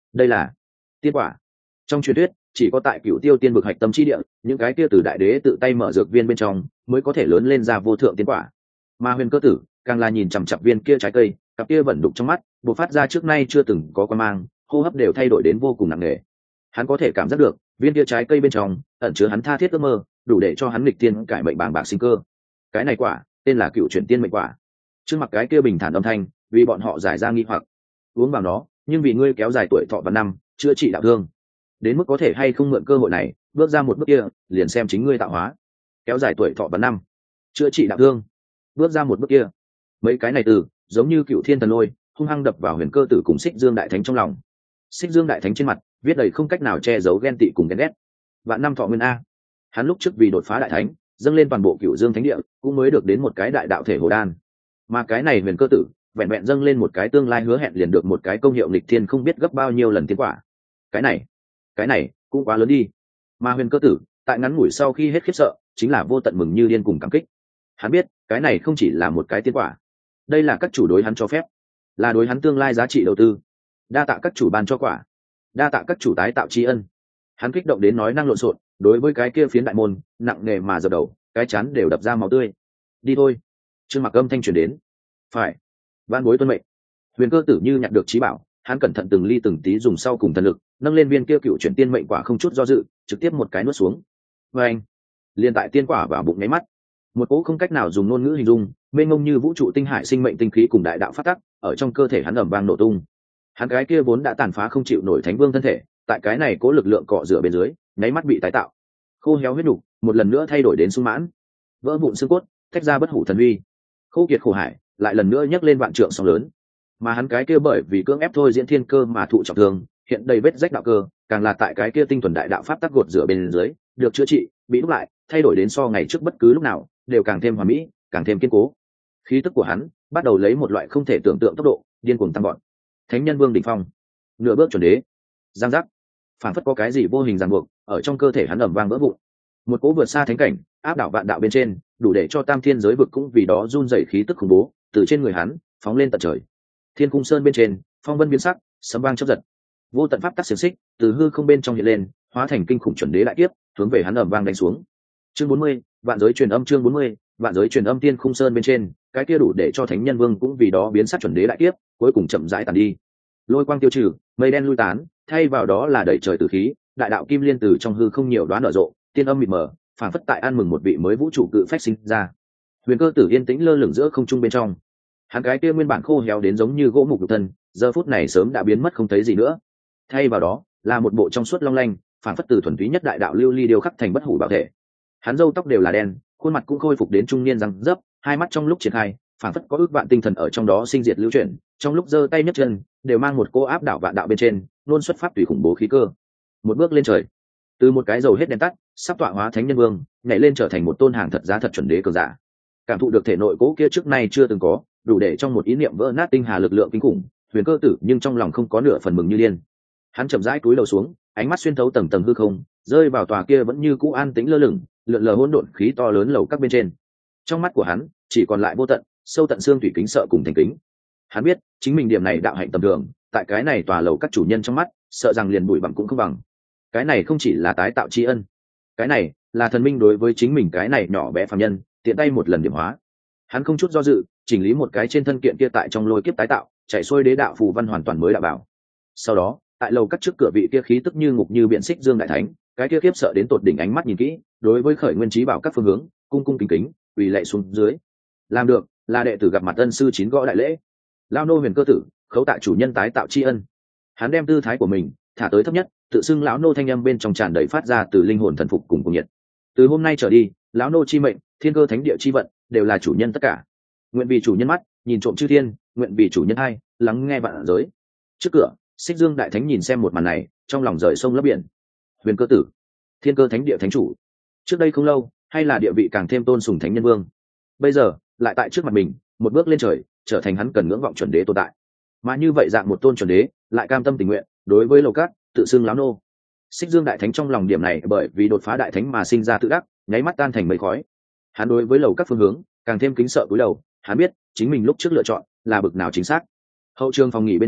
đây là tiên quả. Trong truyền thuyết chỉ có tại Cửu Tiêu tiên vực hạch tâm chi địa, những cái kia từ đại đế tự tay mở dược viên bên trong mới có thể lớn lên ra vô thượng tiên quả. Mà Huyền Cơ Tử càng là nhìn chằm chằm viên kia trái cây, cặp kia vẫn đục trong mắt bộc phát ra trước nay chưa từng có quan mang, hô hấp đều thay đổi đến vô cùng nặng nề. Hắn có thể cảm giác được viên kia trái cây bên trong ẩn chứa hắn tha thiết ước mơ, đủ để cho hắn nghịch tiên cải mệnh bàng bạc sinh cơ. Cái này quả tên là Cựu Chuyển Tiên Mệnh Quả. Trước mặt cái kia bình thản âm thanh, vì bọn họ giải ra nghi hoặc. Uống vào nó, nhưng vì ngươi kéo dài tuổi thọ và năm, chữa trị đạo thương. Đến mức có thể hay không mượn cơ hội này, bước ra một bước kia, liền xem chính ngươi tạo hóa. Kéo dài tuổi thọ và năm, chữa trị đạo thương. Bước ra một bước kia. Mấy cái này từ, giống như cựu thiên thần lôi, hung hăng đập vào Huyền Cơ Tử cùng Xích Dương Đại Thánh trong lòng. Xích Dương Đại Thánh trên mặt viết đầy không cách nào che giấu ghen tị cùng ghen ghét. Vạn năm thọ nguyên a. Hắn lúc trước vì đột phá đại thánh, dâng lên toàn bộ Cửu Dương Thánh Địa, cũng mới được đến một cái đại đạo thể hồ đan. Mà cái này Huyền Cơ Tử, vẹn vẹn dâng lên một cái tương lai hứa hẹn liền được một cái công hiệu nghịch thiên không biết gấp bao nhiêu lần tiến quả. Cái này, cái này cũng quá lớn đi. Mà Huyền Cơ Tử, tại ngắn ngủi sau khi hết khiếp sợ, chính là vô tận mừng như điên cùng cảm kích. Hắn biết, cái này không chỉ là một cái tiến quả, đây là các chủ đối hắn cho phép, là đối hắn tương lai giá trị đầu tư. Đa tạ các chủ ban cho quả, đa tạ các chủ tái tạo tri ân. Hắn kích động đến nói năng lộn xộn, đối với cái kia phiến đại môn nặng nề mà dập đầu, cái chán đều đập ra máu tươi. Đi thôi. Trương Mặc âm thanh truyền đến. Phải. Van bối tuân mệnh. Huyền Cơ Tử như nhặt được trí bảo, hắn cẩn thận từng ly từng tí dùng sau cùng thần lực, nâng lên viên kia Cựu Chuyển Tiên Mệnh Quả không chút do dự, trực tiếp một cái nuốt xuống. Và anh, liền tại tiên quả vào bụng nháy mắt, một cỗ không cách nào dùng ngôn ngữ hình dung, mênh mông như vũ trụ tinh hải sinh mệnh tinh khí cùng đại đạo phát tắc, ở trong cơ thể hắn ầm vang nổ tung. Hắn cái kia vốn đã tàn phá không chịu nổi thánh vương thân thể, tại cái này cố lực lượng cọ rửa bên dưới, nháy mắt bị tái tạo. Khô héo huyết nục, một lần nữa thay đổi đến sung mãn. Vỡ vụn xương cốt, tách ra bất hủ thần uy. Khô kiệt khổ hải, lại lần nữa nhấc lên vạn trượng sóng lớn. Mà hắn cái kia bởi vì cưỡng ép thôi diễn thiên cơ mà thụ trọng thương, hiện đầy vết rách đạo cơ, càng là tại cái kia tinh thuần đại đạo pháp tắc gột rửa bên dưới, được chữa trị, bị đúc lại, thay đổi đến so ngày trước bất cứ lúc nào, đều càng thêm hoàn mỹ, càng thêm kiên cố. Khí tức của hắn bắt đầu lấy một loại không thể tưởng tượng tốc độ, điên cuồng tăng vọt. Thánh Nhân Vương đỉnh phong, nửa bước chuẩn đế. Giang giác, phản phất có cái gì vô hình ràng buộc ở trong cơ thể hắn ầm vang vỡ vụn. Một cỗ vượt xa thánh cảnh, áp đảo vạn đạo bên trên, đủ để cho tam thiên giới vực cũng vì đó run rẩy khí tức khủng bố, từ trên người hắn phóng lên tận trời. Thiên Cung Sơn bên trên, phong vân biến sắc, sấm vang chớp giật. Vô tận pháp tắc xiềng xích từ hư không bên trong hiện lên, hóa thành kinh khủng chuẩn đế đại kiếp, hướng về hắn ầm vang đánh xuống. Chương bốn mươi, vạn giới truyền âm. Chương bốn mươi, vạn giới truyền âm. Tiên Khung Sơn bên trên, cái kia đủ để cho Thánh Nhân Vương cũng vì đó biến sắc chuẩn đế đại kiếp, cuối cùng chậm rãi tàn đi. Lôi quang tiêu trừ, mây đen lui tán, thay vào đó là đẩy trời tử khí, đại đạo kim liên từ trong hư không nhiều đoán nở rộ, tiên âm mịt mờ, phảng phất tại ăn mừng một vị mới vũ trụ cự phách sinh ra. Huyền Cơ Tử yên tĩnh lơ lửng giữa không trung bên trong. Hắn cái kia nguyên bản khô héo đến giống như gỗ mục nhục thân, giờ phút này sớm đã biến mất không thấy gì nữa. Thay vào đó là một bộ trong suốt long lanh, phảng phất từ thuần túy nhất đại đạo lưu ly điêu khắc thành bất hủ bảo thể. Hắn râu tóc đều là đen, khuôn mặt cũng khôi phục đến trung niên răng dấp, hai mắt trong lúc triển khai, phảng phất có ước vạn tinh thần ở trong đó sinh diệt lưu chuyển, trong lúc giơ tay nhấc chân, đều mang một cô áp đảo vạn đạo bên trên, luôn xuất pháp tùy khủng bố khí cơ. Một bước lên trời, từ một cái dầu hết đèn tắt, sắp tọa hóa Thánh Nhân Vương, nhảy lên trở thành một tôn hàng thật giá thật chuẩn đế cường giả. Cảm thụ được thể nội cố kia trước nay chưa từng có, đủ để trong một ý niệm vỡ nát tinh hà lực lượng kinh khủng, Huyền Cơ Tử nhưng trong lòng không có nửa phần mừng như điên. Hắn chậm rãi cúi đầu xuống, ánh mắt xuyên thấu tầng tầng hư không, rơi vào tòa kia vẫn như cũ an tĩnh lơ lửng, lượn lờ hỗn độn khí to lớn lầu các bên trên. Trong mắt của hắn chỉ còn lại vô tận, sâu tận xương thủy kính sợ cùng thành kính. Hắn biết, chính mình điểm này đạo hạnh tầm thường, tại cái này tòa lầu các chủ nhân trong mắt, sợ rằng liền bụi bặm cũng không bằng. Cái này không chỉ là tái tạo tri ân, cái này là thần minh đối với chính mình cái này nhỏ bé phàm nhân, tiện tay một lần điểm hóa. Hắn không chút do dự, chỉnh lý một cái trên thân kiện kia tại trong lôi kiếp tái tạo, chạy xuôi đế đạo phù văn hoàn toàn mới đạo bảo. Sau đó, tại lầu các trước cửa vị kia khí tức như ngục như biện xích dương đại thánh, cái kia kiếp sợ đến tột đỉnh ánh mắt nhìn kỹ, đối với khởi nguyên trí bảo các phương hướng, cung cung kính kính, quỳ lạy xuống dưới. Làm được, là đệ tử gặp mặt ân sư chín gõ đại lễ. Lao nô Huyền Cơ Tử, khấu tạ chủ nhân tái tạo tri ân. Hắn đem tư thái của mình thả tới thấp nhất, tự xưng lão nô thanh âm bên trong tràn đầy phát ra từ linh hồn thần phục cùng cùng nhiệt. Từ hôm nay trở đi, lão nô chi mệnh, thiên cơ thánh địa chi vận, đều là chủ nhân tất cả. Nguyện vì chủ nhân mắt, nhìn trộm chư thiên, nguyện vì chủ nhân hai, lắng nghe vạn giới. Trước cửa, Xích Dương đại thánh nhìn xem một màn này, trong lòng rời sông lấp biển. Huyền Cơ Tử, thiên cơ thánh địa thánh chủ, trước đây không lâu hay là địa vị càng thêm tôn sùng Thánh Nhân Vương, bây giờ lại tại trước mặt mình một bước lên trời, trở thành hắn cần ngưỡng vọng chuẩn đế tồn tại. Mà như vậy dạng một tôn chuẩn đế lại cam tâm tình nguyện đối với lầu cát tự xưng láo nô. Xích Dương đại thánh trong lòng điểm này bởi vì đột phá đại thánh mà sinh ra tự đắc, nháy mắt tan thành mây khói. Hắn đối với lầu các phương hướng càng thêm kính sợ cúi đầu. Hắn biết chính mình lúc trước lựa chọn là bực nào chính xác. Hậu trường phòng nghỉ bên trong,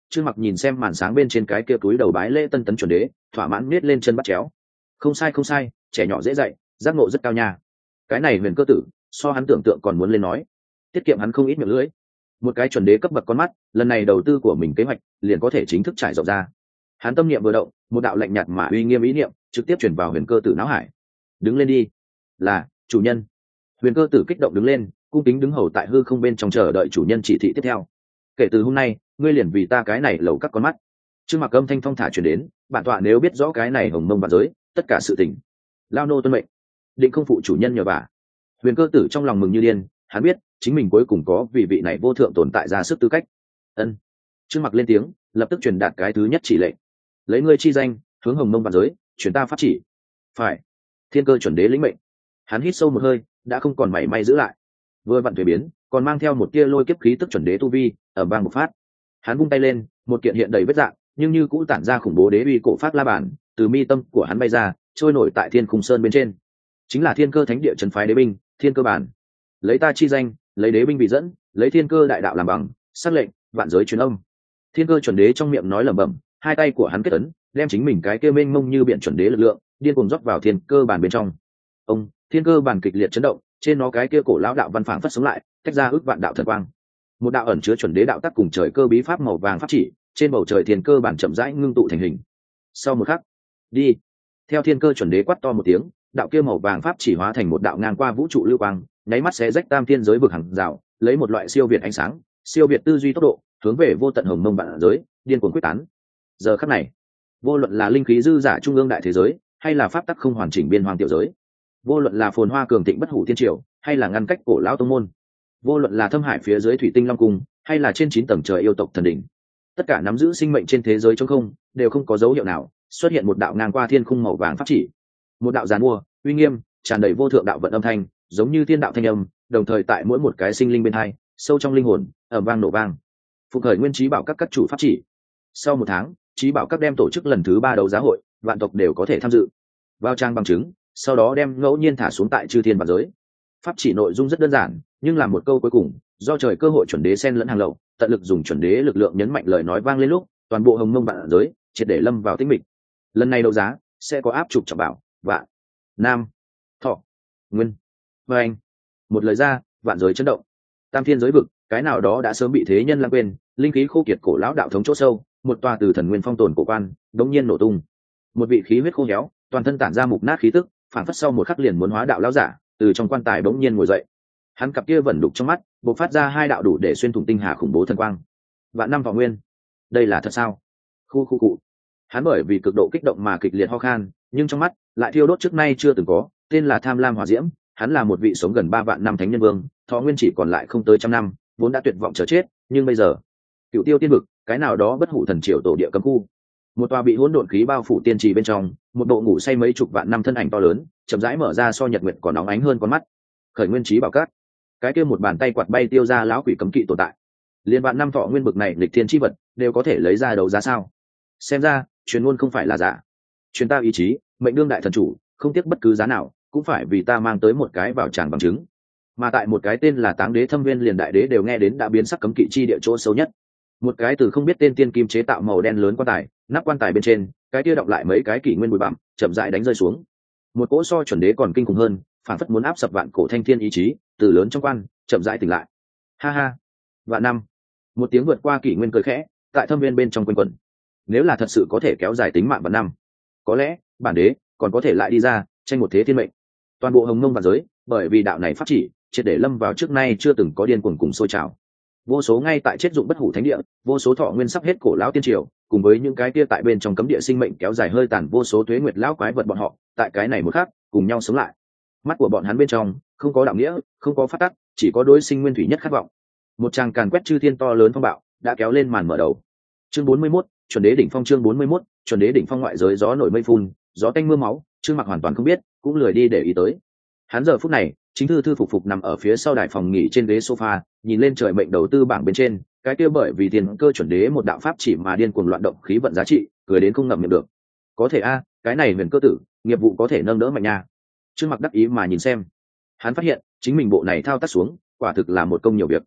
Trương Mặc nhìn xem màn sáng bên trên cái kia túi đầu bái lễ tân tấn chuẩn đế, thỏa mãn nết lên chân bắt chéo. Không sai không sai, trẻ nhỏ dễ dạy, giác ngộ rất cao nha. Cái này huyền cơ tử, so hắn tưởng tượng còn muốn lên nói, tiết kiệm hắn không ít miệng lưỡi. Một cái chuẩn đế cấp bậc con mắt, lần này đầu tư của mình kế hoạch liền có thể chính thức trải rộng ra. Hắn tâm niệm vừa động, một đạo lạnh nhạt mà uy nghiêm ý niệm trực tiếp chuyển vào huyền cơ tử não hải. Đứng lên đi. Là chủ nhân. Huyền cơ tử kích động đứng lên, cung kính đứng hầu tại hư không bên trong chờ đợi chủ nhân chỉ thị tiếp theo. Kể từ hôm nay, ngươi liền vì ta cái này lầu các con mắt. Trương Mặc âm thanh phong thả truyền đến, bản tọa nếu biết rõ cái này hồng mông vạn giới, tất cả sự tình, lao nô tuân mệnh, định không phụ chủ nhân nhờ vả. Huyền cơ tử trong lòng mừng như điên, hắn biết chính mình cuối cùng có vì vị này vô thượng tồn tại ra sức tư cách. Ân. Trương Mặc lên tiếng, lập tức truyền đạt cái thứ nhất chỉ lệnh. Lấy ngươi chi danh, hướng hồng mông vạn giới, truyền ta pháp chỉ. Phải. Thiên cơ chuẩn đế lĩnh mệnh. Hắn hít sâu một hơi, đã không còn mảy may giữ lại. Vừa vặn thuế biến, còn mang theo một tia lôi kiếp khí tức chuẩn đế tu vi, ở bang một phát. Hắn vung tay lên, một kiện hiện đầy vết dạng, nhưng như cũ tản ra khủng bố đế uy cổ phát la bản, từ mi tâm của hắn bay ra, trôi nổi tại thiên khung sơn bên trên. Chính là thiên cơ thánh địa trấn phái đế binh, thiên cơ bản. Lấy ta chi danh, lấy đế binh bị dẫn, lấy thiên cơ đại đạo làm bằng, sắc lệnh, vạn giới truyền âm. Thiên cơ chuẩn đế trong miệng nói lẩm bẩm, hai tay của hắn kết ấn, đem chính mình cái kia mênh mông như biển chuẩn đế lực lượng, điên cuồng rót vào thiên cơ bản bên trong. Ông, thiên cơ bản kịch liệt chấn động, trên nó cái kia cổ lão đạo văn phảng phất sống lại, tách ra ước vạn đạo thần quang. Một đạo ẩn chứa chuẩn đế đạo tắc cùng trời cơ bí pháp màu vàng pháp chỉ, trên bầu trời thiên cơ bản chậm rãi ngưng tụ thành hình. Sau một khắc, đi. Theo thiên cơ chuẩn đế quát to một tiếng, đạo kia màu vàng pháp chỉ hóa thành một đạo ngang qua vũ trụ lưu quang, nháy mắt xé rách tam thiên giới vực hàng rào, lấy một loại siêu việt ánh sáng, siêu việt tư duy tốc độ, hướng về vô tận hồng mông vạn giới, điên cuồng quyết tán. Giờ khắc này, vô luận là linh khí dư giả trung ương đại thế giới, hay là pháp tắc không hoàn chỉnh biên hoàng tiểu giới, vô luận là phồn hoa cường thịnh bất hủ thiên triều, hay là ngăn cách cổ lão tông môn, vô luận là thâm hải phía dưới thủy tinh long cung, hay là trên chín tầng trời yêu tộc thần đỉnh, tất cả nắm giữ sinh mệnh trên thế giới trong không đều không có dấu hiệu nào xuất hiện một đạo ngang qua thiên khung màu vàng pháp chỉ. Một đạo giàn mua, uy nghiêm, tràn đầy vô thượng đạo vận âm thanh, giống như thiên đạo thanh âm, đồng thời tại mỗi một cái sinh linh bên hai, sâu trong linh hồn, ầm vang nổ vang. Phục khởi nguyên trí bảo các các chủ pháp chỉ. Sau một tháng, trí bảo các đem tổ chức lần thứ ba đấu giá hội, vạn tộc đều có thể tham dự. Vào trang bằng chứng, sau đó đem ngẫu nhiên thả xuống tại chư thiên vạn giới. Pháp chỉ nội dung rất đơn giản, nhưng là một câu cuối cùng, do trời cơ hội chuẩn đế xen lẫn hàng lậu, tận lực dùng chuẩn đế lực lượng nhấn mạnh lời nói vang lên lúc, toàn bộ hồng mông vạn giới triệt để lâm vào tĩnh mịch. Lần này đấu giá sẽ có áp trục trọng bảo, vạn, nam, thọ, nguyên, và anh. Một lời ra, vạn giới chấn động. Tam thiên giới vực, cái nào đó đã sớm bị thế nhân lãng quên, linh khí khô kiệt cổ lão đạo thống chỗ sâu, một tòa từ thần nguyên phong tồn cổ quan, đống nhiên nổ tung. Một vị khí huyết khô héo, toàn thân tản ra mục nát khí tức, phản phất sau một khắc liền muốn hóa đạo lão giả, từ trong quan tài bỗng nhiên ngồi dậy. Hắn cặp kia vẫn đục trong mắt, bộc phát ra hai đạo đủ để xuyên thủng tinh hà khủng bố thần quang. Vạn năm võ nguyên, đây là thật sao? Khu khu cụ. Hắn bởi vì cực độ kích động mà kịch liệt ho khan, nhưng trong mắt lại thiêu đốt trước nay chưa từng có, tên là tham lam hỏa diễm. Hắn là một vị sống gần ba vạn năm thánh nhân vương, thọ nguyên chỉ còn lại không tới trăm năm, vốn đã tuyệt vọng chờ chết, nhưng bây giờ, cựu tiêu tiên vực, cái nào đó bất hủ thần triều tổ địa cấm khu, một tòa bị hỗn độn khí bao phủ tiên trì bên trong, một bộ ngủ say mấy chục vạn năm thân ảnh to lớn, chậm rãi mở ra so nhật nguyệt còn nóng ánh hơn con mắt. Khởi nguyên trí bảo cát, cái kia một bàn tay quạt bay tiêu ra lão quỷ cấm kỵ tồn tại, liên vạn năm thọ nguyên bực này lịch thiên chi vật đều có thể lấy ra đấu giá sao? Xem ra truyền ngôn không phải là giả. Truyền ta ý chí, mệnh đương đại thần chủ, không tiếc bất cứ giá nào cũng phải vì ta mang tới một cái vào tràng bằng chứng. Mà tại một cái tên là Táng Đế Thâm Viên liền đại đế đều nghe đến đã biến sắc cấm kỵ chi địa chỗ sâu nhất. Một cái từ không biết tên tiên kim chế tạo màu đen lớn quan tài, nắp quan tài bên trên, cái kia đọng lại mấy cái kỷ nguyên bụi bặm, chậm rãi đánh rơi xuống. Một cỗ so chuẩn đế còn kinh khủng hơn, phản phất muốn áp sập vạn cổ thanh thiên ý chí, từ lớn trong quan, chậm rãi tỉnh lại. Ha ha, vạn năm. Một tiếng vượt qua kỷ nguyên cười khẽ, tại thâm viên bên trong quanh quẩn. Nếu là thật sự có thể kéo dài tính mạng vạn năm, có lẽ bản đế còn có thể lại đi ra, tranh một thế thiên mệnh. Toàn bộ hồng mông vạn giới, bởi vì đạo này pháp chỉ, triệt để lâm vào trước nay chưa từng có điên cuồng cùng sôi trào. Vô số ngay tại chết dụng bất hủ thánh địa, vô số thọ nguyên sắp hết cổ lão tiên triều, cùng với những cái kia tại bên trong cấm địa sinh mệnh kéo dài hơi tàn vô số tuế nguyệt lão quái vật bọn họ, tại cái này một khắc, cùng nhau sống lại. Mắt của bọn hắn bên trong không có đạo nghĩa, không có phát tắc, chỉ có đối sinh nguyên thủy nhất khát vọng. Một tràng càn quét chư thiên to lớn phong bạo đã kéo lên màn mở đầu. Chương bốn mươi mốt, chuẩn đế đỉnh phong. Chương bốn mươi mốt, chuẩn đế đỉnh phong. Ngoại giới gió nổi mây phun, gió tanh mưa máu, Trương Mặc hoàn toàn không biết, cũng lười đi để ý tới. Hắn giờ phút này chính thư thư phục phục nằm ở phía sau đài phòng nghỉ trên ghế sofa, nhìn lên trời mệnh đầu tư bảng bên trên, cái kia bởi vì tiền cơ chuẩn đế một đạo pháp chỉ mà điên cuồng loạn động khí vận giá trị, cười đến không ngậm miệng được. Có thể a, cái này huyền cơ tử, nghiệp vụ có thể nâng đỡ mạnh nha. Trương Mặc đắc ý mà nhìn xem, hắn phát hiện chính mình bộ này thao tác xuống, quả thực là một công nhiều việc.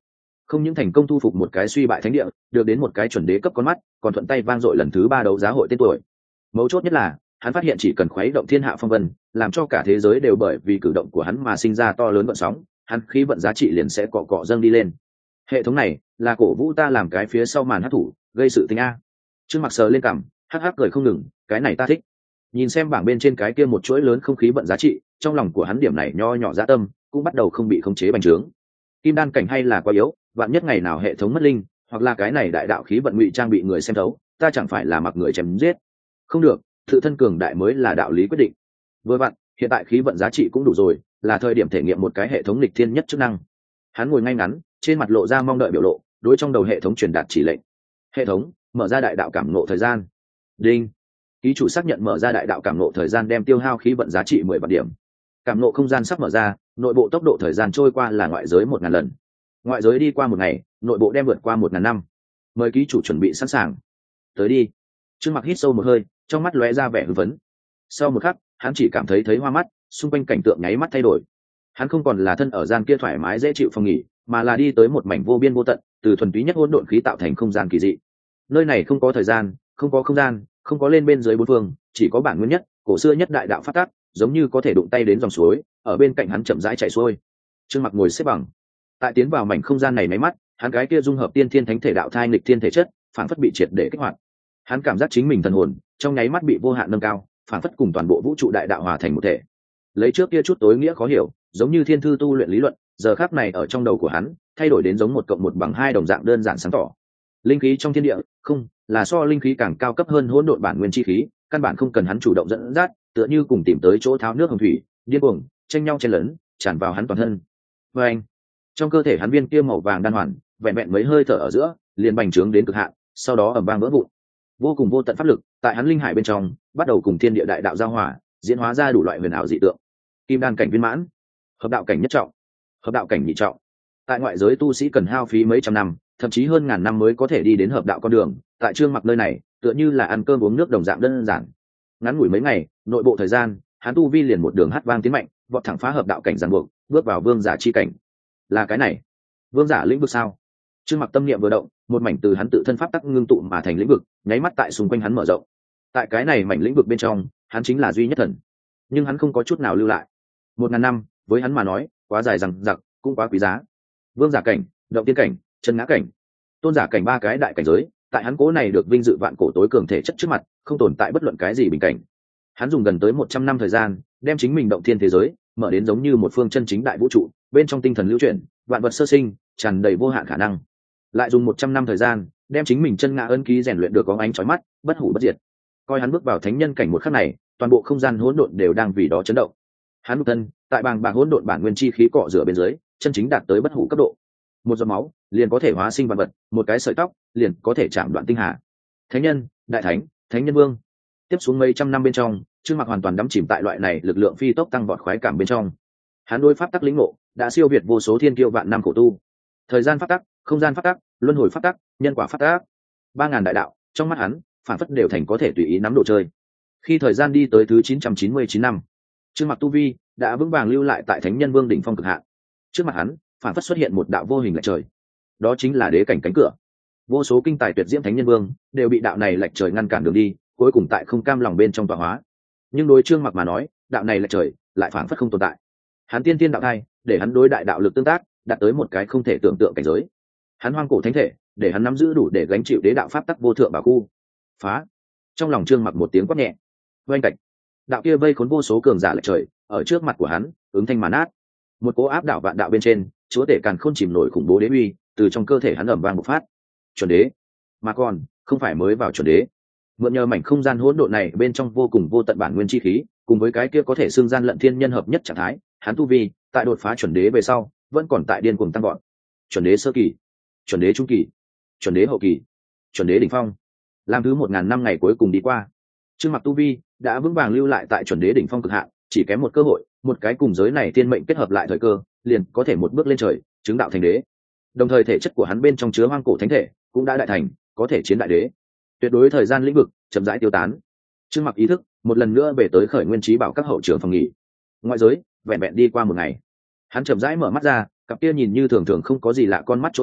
không những thành công thu phục một cái suy bại thánh địa, được đến một cái chuẩn đế cấp con mắt, còn thuận tay vang dội lần thứ ba đấu giá hội tên tuổi. Mấu chốt nhất là hắn phát hiện chỉ cần khuấy động thiên hạ phong vân, làm cho cả thế giới đều bởi vì cử động của hắn mà sinh ra to lớn vận sóng, hắn khí vận giá trị liền sẽ cọ cọ dâng đi lên. Hệ thống này là cổ vũ ta làm cái phía sau màn hát thủ, gây sự tình a. Trương Mặc sờ lên cằm, hắc hắc cười không ngừng, cái này ta thích. Nhìn xem bảng bên trên cái kia một chuỗi lớn không khí vận giá trị, trong lòng của hắn điểm này nho nhỏ dã tâm cũng bắt đầu không bị khống chế bành trướng. Kim đan cảnh hay là quá yếu, vạn nhất ngày nào hệ thống mất linh, hoặc là cái này đại đạo khí vận ngụy trang bị người xem thấu, ta chẳng phải là mặc người chém giết. Không được, tự thân cường đại mới là đạo lý quyết định. Vừa vặn, hiện tại khí vận giá trị cũng đủ rồi, là thời điểm thể nghiệm một cái hệ thống nghịch thiên nhất chức năng. Hắn ngồi ngay ngắn, trên mặt lộ ra mong đợi biểu lộ, đối trong đầu hệ thống truyền đạt chỉ lệnh. Hệ thống, mở ra đại đạo cảm ngộ thời gian. Đinh. Ký chủ xác nhận mở ra đại đạo cảm ngộ thời gian đem tiêu hao khí vận giá trị mười vạn điểm. Cảm ngộ không gian sắp mở ra, nội bộ tốc độ thời gian trôi qua là ngoại giới một ngàn lần. Ngoại giới đi qua một ngày, nội bộ đem vượt qua một ngàn năm. Mời ký chủ chuẩn bị sẵn sàng. Tới đi. Trương Mặc hít sâu một hơi, trong mắt lóe ra vẻ hưng phấn. Sau một khắc, hắn chỉ cảm thấy thấy hoa mắt, xung quanh cảnh tượng nháy mắt thay đổi. Hắn không còn là thân ở gian kia thoải mái dễ chịu phòng nghỉ, mà là đi tới một mảnh vô biên vô tận, từ thuần túy nhất hỗn độn khí tạo thành không gian kỳ dị. Nơi này không có thời gian, không có không gian, không có lên bên dưới bốn phương, chỉ có bản nguyên nhất, cổ xưa nhất đại đạo phát tác, giống như có thể đụng tay đến dòng suối, ở bên cạnh hắn chậm rãi chảy xuôi. Trương Mặc ngồi xếp bằng, tại tiến vào mảnh không gian này mấy mắt, hắn cái kia dung hợp tiên thiên thánh thể đạo thai nghịch thiên thể chất, phản phất bị triệt để kích hoạt. Hắn cảm giác chính mình thần hồn trong nháy mắt bị vô hạn nâng cao, phản phất cùng toàn bộ vũ trụ đại đạo hòa thành một thể. Lấy trước kia chút tối nghĩa khó hiểu, giống như thiên thư tu luyện lý luận, giờ khắc này ở trong đầu của hắn thay đổi đến giống một cộng một bằng hai đồng dạng đơn giản sáng tỏ. Linh khí trong thiên địa, không, là so linh khí càng cao cấp hơn hỗn độn bản nguyên chi khí, căn bản không cần hắn chủ động dẫn dắt, tựa như cùng tìm tới chỗ tháo nước hồng thủy, điên cuồng, tranh nhau chen lấn, tràn vào hắn toàn thân. Và anh, trong cơ thể hắn viên kia màu vàng đan hoàn, vẹn vẹn mấy hơi thở ở giữa, liền bành trướng đến cực hạn, sau đó ầm vang vỡ vụn. Vô cùng vô tận pháp lực, tại hắn linh hải bên trong, bắt đầu cùng thiên địa đại đạo giao hòa, diễn hóa ra đủ loại huyền ảo dị tượng. Kim đan cảnh viên mãn, hợp đạo cảnh nhất trọng, hợp đạo cảnh nhị trọng. Tại ngoại giới tu sĩ cần hao phí mấy trăm năm, thậm chí hơn ngàn năm mới có thể đi đến hợp đạo con đường, tại Trương Mặc nơi này, tựa như là ăn cơm uống nước đồng dạng đơn giản. Ngắn ngủi mấy ngày, nội bộ thời gian, hắn tu vi liền một đường hát vang tiến mạnh, vọt thẳng phá hợp đạo cảnh giằng buộc, bước vào vương giả chi cảnh. Là cái này, vương giả lĩnh vực sao? Trương Mặc tâm niệm vừa động, một mảnh từ hắn tự thân pháp tắc ngưng tụ mà thành lĩnh vực, nháy mắt tại xung quanh hắn mở rộng. Tại cái này mảnh lĩnh vực bên trong, hắn chính là duy nhất thần, nhưng hắn không có chút nào lưu lại. Một ngàn năm, với hắn mà nói, quá dài rằng giặc, cũng quá quý giá. Vương giả cảnh, động tiên cảnh, chân ngã cảnh, tôn giả cảnh, ba cái đại cảnh giới, tại hắn cố này được vinh dự vạn cổ tối cường thể chất trước mặt, không tồn tại bất luận cái gì bình cảnh. Hắn dùng gần tới một trăm năm thời gian, đem chính mình động thiên thế giới mở đến giống như một phương chân chính đại vũ trụ, bên trong tinh thần lưu chuyển, vạn vật sơ sinh, tràn đầy vô hạn khả năng. Lại dùng một trăm năm thời gian, đem chính mình chân ngã ấn ký rèn luyện được có ánh chói mắt, bất hủ bất diệt. Coi hắn bước vào thánh nhân cảnh một khắc này, toàn bộ không gian hỗn độn đều đang vì đó chấn động. Hắn nhục thân, tại bàng bạc hỗn độn bản nguyên chi khí cọ rửa bên dưới, chân chính đạt tới bất hủ cấp độ. Một giọt máu liền có thể hóa sinh vạn vật, một cái sợi tóc liền có thể chạm đoạn tinh hà. Thánh nhân, đại thánh, thánh nhân vương. Tiếp xuống mấy trăm năm bên trong, Trương Mặc hoàn toàn đắm chìm tại loại này lực lượng phi tốc tăng vọt khoái cảm bên trong. Hắn đối pháp tắc lĩnh ngộ đã siêu việt vô số thiên kiêu vạn năm khổ tu. Thời gian pháp tắc, không gian pháp tắc, luân hồi pháp tắc, nhân quả pháp tắc, ba ngàn đại đạo, trong mắt hắn, phản phất đều thành có thể tùy ý nắm đồ chơi. Khi thời gian đi tới thứ chín trăm chín mươi chín năm, Trương Mặc tu vi đã vững vàng lưu lại tại thánh nhân vương đỉnh phong cực hạn. Trước mặt hắn, phản phất xuất hiện một đạo vô hình lệch trời, đó chính là đế cảnh cánh cửa. Vô số kinh tài tuyệt diễm thánh nhân vương đều bị đạo này lệch trời ngăn cản đường đi, cuối cùng tại không cam lòng bên trong tọa hóa. Nhưng đối Trương Mặc mà nói, đạo này lệch trời lại phản phất không tồn tại. Hắn tiên tiên đạo thai, để hắn đối đại đạo lực tương tác đạt tới một cái không thể tưởng tượng cảnh giới. Hắn hoang cổ thánh thể, để hắn nắm giữ đủ để gánh chịu đế đạo pháp tắc vô thượng bảo khu. Phá! Trong lòng Trương Mặc một tiếng quát nhẹ. Oanh cạnh, đạo kia vây khốn vô số cường giả lệch trời, ở trước mặt của hắn, ứng thanh mà nát. Một cỗ áp đảo vạn đạo bên trên, chúa tể càn khôn chìm nổi khủng bố đế uy, từ trong cơ thể hắn ầm vang bộc phát. Chuẩn đế, mà còn không phải mới vào chuẩn đế. Mượn nhờ mảnh không gian hỗn độn này bên trong vô cùng vô tận bản nguyên chi khí, cùng với cái kia có thể xưng gian lận thiên nhân hợp nhất trạng thái, hắn tu vi tại đột phá chuẩn đế về sau, vẫn còn tại điên cuồng tăng vọt. Chuẩn đế sơ kỳ, chuẩn đế trung kỳ, chuẩn đế hậu kỳ, chuẩn đế đỉnh phong. Làm thứ một ngàn năm ngày cuối cùng đi qua, Trương Mặc tu vi đã vững vàng lưu lại tại chuẩn đế đỉnh phong cực hạn, chỉ kém một cơ hội, một cái cùng giới này tiên mệnh kết hợp lại thời cơ, liền có thể một bước lên trời, chứng đạo thành đế. Đồng thời thể chất của hắn bên trong chứa hoang cổ thánh thể, cũng đã đại thành, có thể chiến đại đế. Tuyệt đối thời gian lĩnh vực chậm rãi tiêu tán. Trương Mặc ý thức một lần nữa về tới khởi nguyên trí bảo các hậu trưởng phòng nghỉ. Ngoại giới vẹn vẹn đi qua một ngày, hắn chậm rãi mở mắt ra, cặp kia nhìn như thường thường không có gì lạ con mắt chỗ sâu,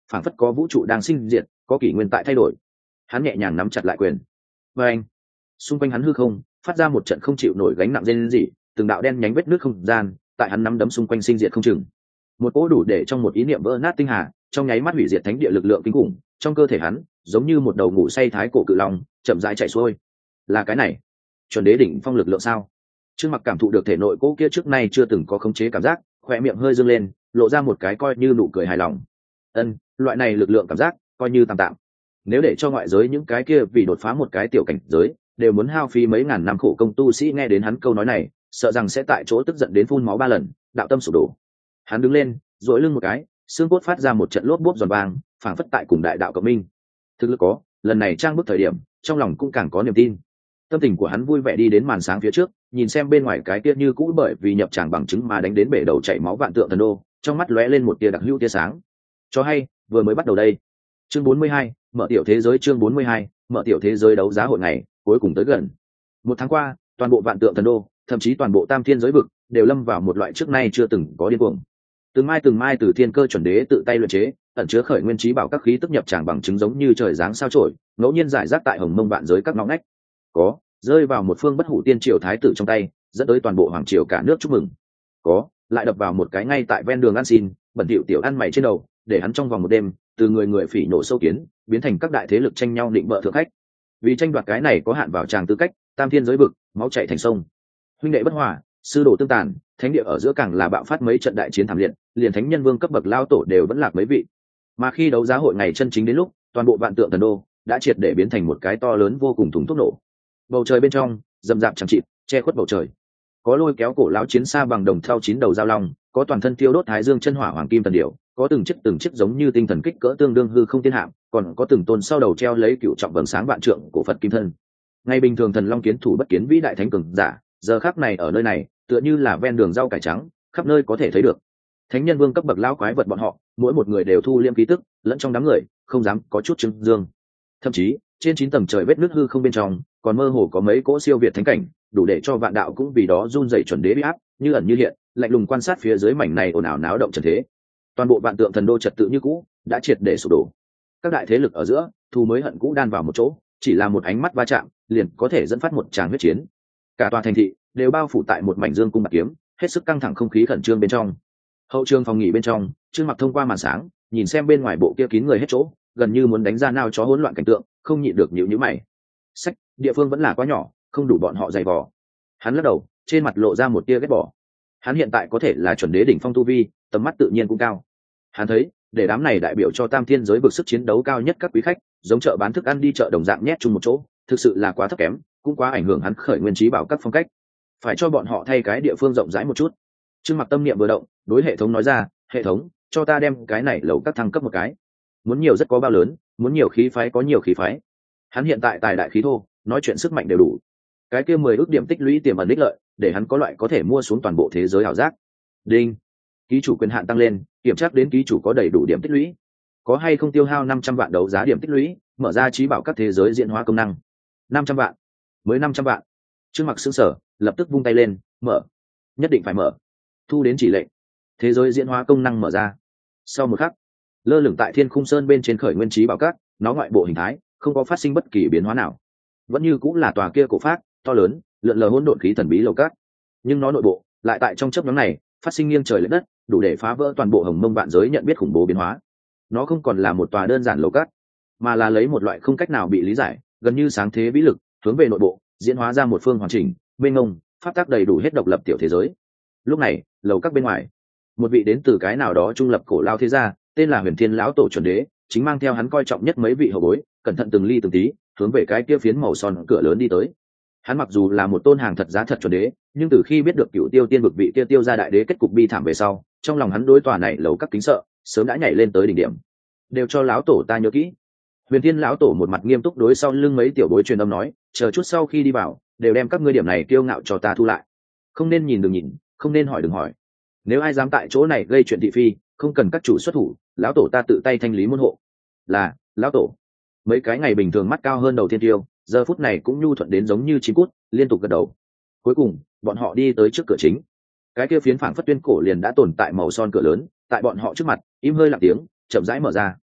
phảng phất có vũ trụ đang sinh diệt, có kỷ nguyên tại thay đổi. Hắn nhẹ nhàng nắm chặt lại quyền. Và anh, xung quanh hắn hư không phát ra một trận không chịu nổi gánh nặng rên rỉ, từng đạo đen nhánh vết nước không gian tại hắn nắm đấm xung quanh sinh diệt không chừng. Một cỗ đủ để trong một ý niệm vỡ nát tinh hà, trong nháy mắt hủy diệt thánh địa lực lượng kinh khủng, trong cơ thể hắn giống như một đầu ngủ say thái cổ cự long chậm rãi chạy xuôi. Là cái này, chuẩn đế đỉnh phong lực lượng sao? Trương Mặc cảm thụ được thể nội cỗ kia trước nay chưa từng có khống chế cảm giác, khóe miệng hơi dương lên, lộ ra một cái coi như nụ cười hài lòng. Ân, loại này lực lượng cảm giác coi như tạm tạm. Nếu để cho ngoại giới những cái kia vì đột phá một cái tiểu cảnh giới đều muốn hao phí mấy ngàn năm khổ công tu sĩ nghe đến hắn câu nói này, sợ rằng sẽ tại chỗ tức giận đến phun máu ba lần, đạo tâm sụp đổ. Hắn đứng lên, duỗi lưng một cái, xương cốt phát ra một trận lốp bốp giòn vang, phảng phất tại cùng đại đạo cộng minh. Thực lực có, lần này trang bức thời điểm, trong lòng cũng càng có niềm tin. Tâm tình của hắn vui vẻ đi đến màn sáng phía trước, nhìn xem bên ngoài cái kia như cũ bởi vì nhập tràng bằng chứng mà đánh đến bể đầu chảy máu vạn tượng thần đô, trong mắt lóe lên một tia đặc hữu tia sáng. Cho hay, vừa mới bắt đầu đây. Chương bốn mươi hai, mở tiểu thế giới. Chương bốn mươi hai, mở tiểu thế giới. Đấu giá hội ngày cuối cùng tới gần. Một tháng qua, toàn bộ vạn tượng thần đô, thậm chí toàn bộ tam thiên giới vực, đều lâm vào một loại trước nay chưa từng có điên cuồng. Từng mai từng mai từ thiên cơ chuẩn đế tự tay luyện chế, ẩn chứa khởi nguyên trí bảo các khí tức nhập tràng bằng chứng giống như trời giáng sao chổi, ngẫu nhiên giải rác tại hồng mông vạn giới các ngõ ngách. Có rơi vào một phương bất hủ tiên triều thái tử trong tay, dẫn tới toàn bộ hoàng triều cả nước chúc mừng. Có lại đập vào một cái ngay tại ven đường ăn xin, bẩn thỉu tiểu ăn mày trên đầu, để hắn trong vòng một đêm từ người người phỉ nổ sâu kiến biến thành các đại thế lực tranh nhau định bợ thượng khách. Vì tranh đoạt cái này có hạn vào tràng tư cách, tam thiên giới vực máu chảy thành sông, huynh đệ bất hòa, sư đồ tương tàn, thánh địa ở giữa càng là bạo phát mấy trận đại chiến thảm liệt, liền thánh nhân vương cấp bậc lao tổ đều vẫn lạc mấy vị. Mà khi đấu giá hội ngày chân chính đến lúc, toàn bộ vạn tượng thần đô đã triệt để biến thành một cái to lớn vô cùng thùng thuốc nổ. Bầu trời bên trong rậm rạp chẳng chịt che khuất bầu trời, có lôi kéo cổ lão chiến xa bằng đồng thau chín đầu giao long, có toàn thân tiêu đốt thái dương chân hỏa hoàng kim thần điểu, có từng chiếc từng chiếc giống như tinh thần kích cỡ tương đương hư không thiên hạm, còn có từng tôn sau đầu treo lấy cựu trọng vầng sáng vạn trượng của Phật kim thân. Ngày bình thường thần long kiến thủ bất kiến vĩ đại thánh cường giả, giờ khắc này ở nơi này tựa như là ven đường rau cải trắng, khắp nơi có thể thấy được. Thánh nhân vương cấp bậc lão quái vật bọn họ, mỗi một người đều thu liêm khí tức, lẫn trong đám người không dám có chút trưng dương. Thậm chí trên chín tầng trời vết nứt hư không bên trong, còn mơ hồ có mấy cỗ siêu việt thánh cảnh, đủ để cho vạn đạo cũng vì đó run rẩy chuẩn đế bị áp, như ẩn như hiện, lạnh lùng quan sát phía dưới mảnh này ồn ào náo động trần thế. Toàn bộ vạn tượng thần đô trật tự như cũ, đã triệt để sụp đổ. Các đại thế lực ở giữa, thù mới hận cũ đan vào một chỗ, chỉ là một ánh mắt va chạm, liền có thể dẫn phát một tràng huyết chiến. Cả tòa thành thị đều bao phủ tại một mảnh dương cung bạc kiếm, hết sức căng thẳng không khí khẩn trương bên trong. Hậu trường phòng nghỉ bên trong, Trương Mặc thông qua màn sáng, nhìn xem bên ngoài bộ kia kín người hết chỗ, gần như muốn đánh ra nao chó hỗn loạn cảnh tượng, không nhịn được nhíu nhíu mày. Sách, địa phương vẫn là quá nhỏ, không đủ bọn họ dày vò. Hắn lắc đầu, trên mặt lộ ra một tia ghét bỏ. Hắn hiện tại có thể là chuẩn đế đỉnh phong tu vi, tầm mắt tự nhiên cũng cao. Hắn thấy, để đám này đại biểu cho tam thiên giới vực sức chiến đấu cao nhất các quý khách, giống chợ bán thức ăn đi chợ đồng dạng nhét chung một chỗ, thực sự là quá thấp kém, cũng quá ảnh hưởng hắn khởi nguyên trí bảo các phong cách. Phải cho bọn họ thay cái địa phương rộng rãi một chút. Trương Mặc tâm niệm vừa động, đối hệ thống nói ra, hệ thống, cho ta đem cái này lầu các thăng cấp một cái. Muốn nhiều rất có bao lớn, muốn nhiều khí phái có nhiều khí phái. Hắn hiện tại tài đại khí thô, nói chuyện sức mạnh đều đủ. Cái kia mười ước điểm tích lũy tiềm ẩn đích lợi, để hắn có loại có thể mua xuống toàn bộ thế giới ảo giác. Đinh, ký chủ quyền hạn tăng lên, kiểm tra đến ký chủ có đầy đủ điểm tích lũy, có hay không tiêu hao năm trăm vạn đấu giá điểm tích lũy, mở ra trí bảo các thế giới diễn hóa công năng. Năm trăm vạn, mới năm trăm vạn. Trương Mặc sững sờ, lập tức vung tay lên, mở, nhất định phải mở. Thu đến chỉ lệnh, thế giới diễn hóa công năng mở ra. Sau một khắc, lơ lửng tại thiên khung sơn bên trên khởi nguyên trí bảo các, nó ngoại bộ hình thái không có phát sinh bất kỳ biến hóa nào, vẫn như cũng là tòa kia cổ phác to lớn lượn lờ hỗn độn khí thần bí lầu các, nhưng nó nội bộ lại tại trong chớp nhoáng này phát sinh nghiêng trời lệch đất, đủ để phá vỡ toàn bộ hồng mông vạn giới nhận biết khủng bố biến hóa. Nó không còn là một tòa đơn giản lầu các, mà là lấy một loại không cách nào bị lý giải, gần như sáng thế vĩ lực, hướng về nội bộ diễn hóa ra một phương hoàn chỉnh mênh mông pháp tác đầy đủ hết độc lập tiểu thế giới. Lúc này lầu các bên ngoài, một vị đến từ cái nào đó trung lập cổ lao thế gia, tên là Huyền Thiên lão tổ chuẩn đế, chính mang theo hắn coi trọng nhất mấy vị hậu bối, cẩn thận từng ly từng tí hướng về cái kia phiến màu son cửa lớn đi tới. Hắn mặc dù là một tôn hàng thật giá thật chuẩn đế, nhưng từ khi biết được cựu tiêu tiên vực vị kia tiêu gia đại đế kết cục bi thảm về sau, trong lòng hắn đối tòa này lầu các kính sợ sớm đã nhảy lên tới đỉnh điểm. Đều cho lão tổ ta nhớ kỹ. Huyền Thiên lão tổ một mặt nghiêm túc đối sau lưng mấy tiểu bối truyền âm nói, chờ chút sau khi đi vào, đều đem các ngươi điểm này kiêu ngạo cho ta thu lại. Không nên nhìn đừng nhìn, không nên hỏi đừng hỏi. Nếu ai dám tại chỗ này gây chuyện thị phi, không cần các chủ xuất thủ, lão tổ ta tự tay thanh lý môn hộ. Là, lão tổ. Mấy cái ngày bình thường mắt cao hơn đầu thiên tiêu, giờ phút này cũng nhu thuận đến giống như chim cút, liên tục gật đầu. Cuối cùng, bọn họ đi tới trước cửa chính. Cái kia phiến phảng phất tuyên cổ liền đã tồn tại màu son cửa lớn, tại bọn họ trước mặt, im hơi lặng tiếng, chậm rãi mở ra.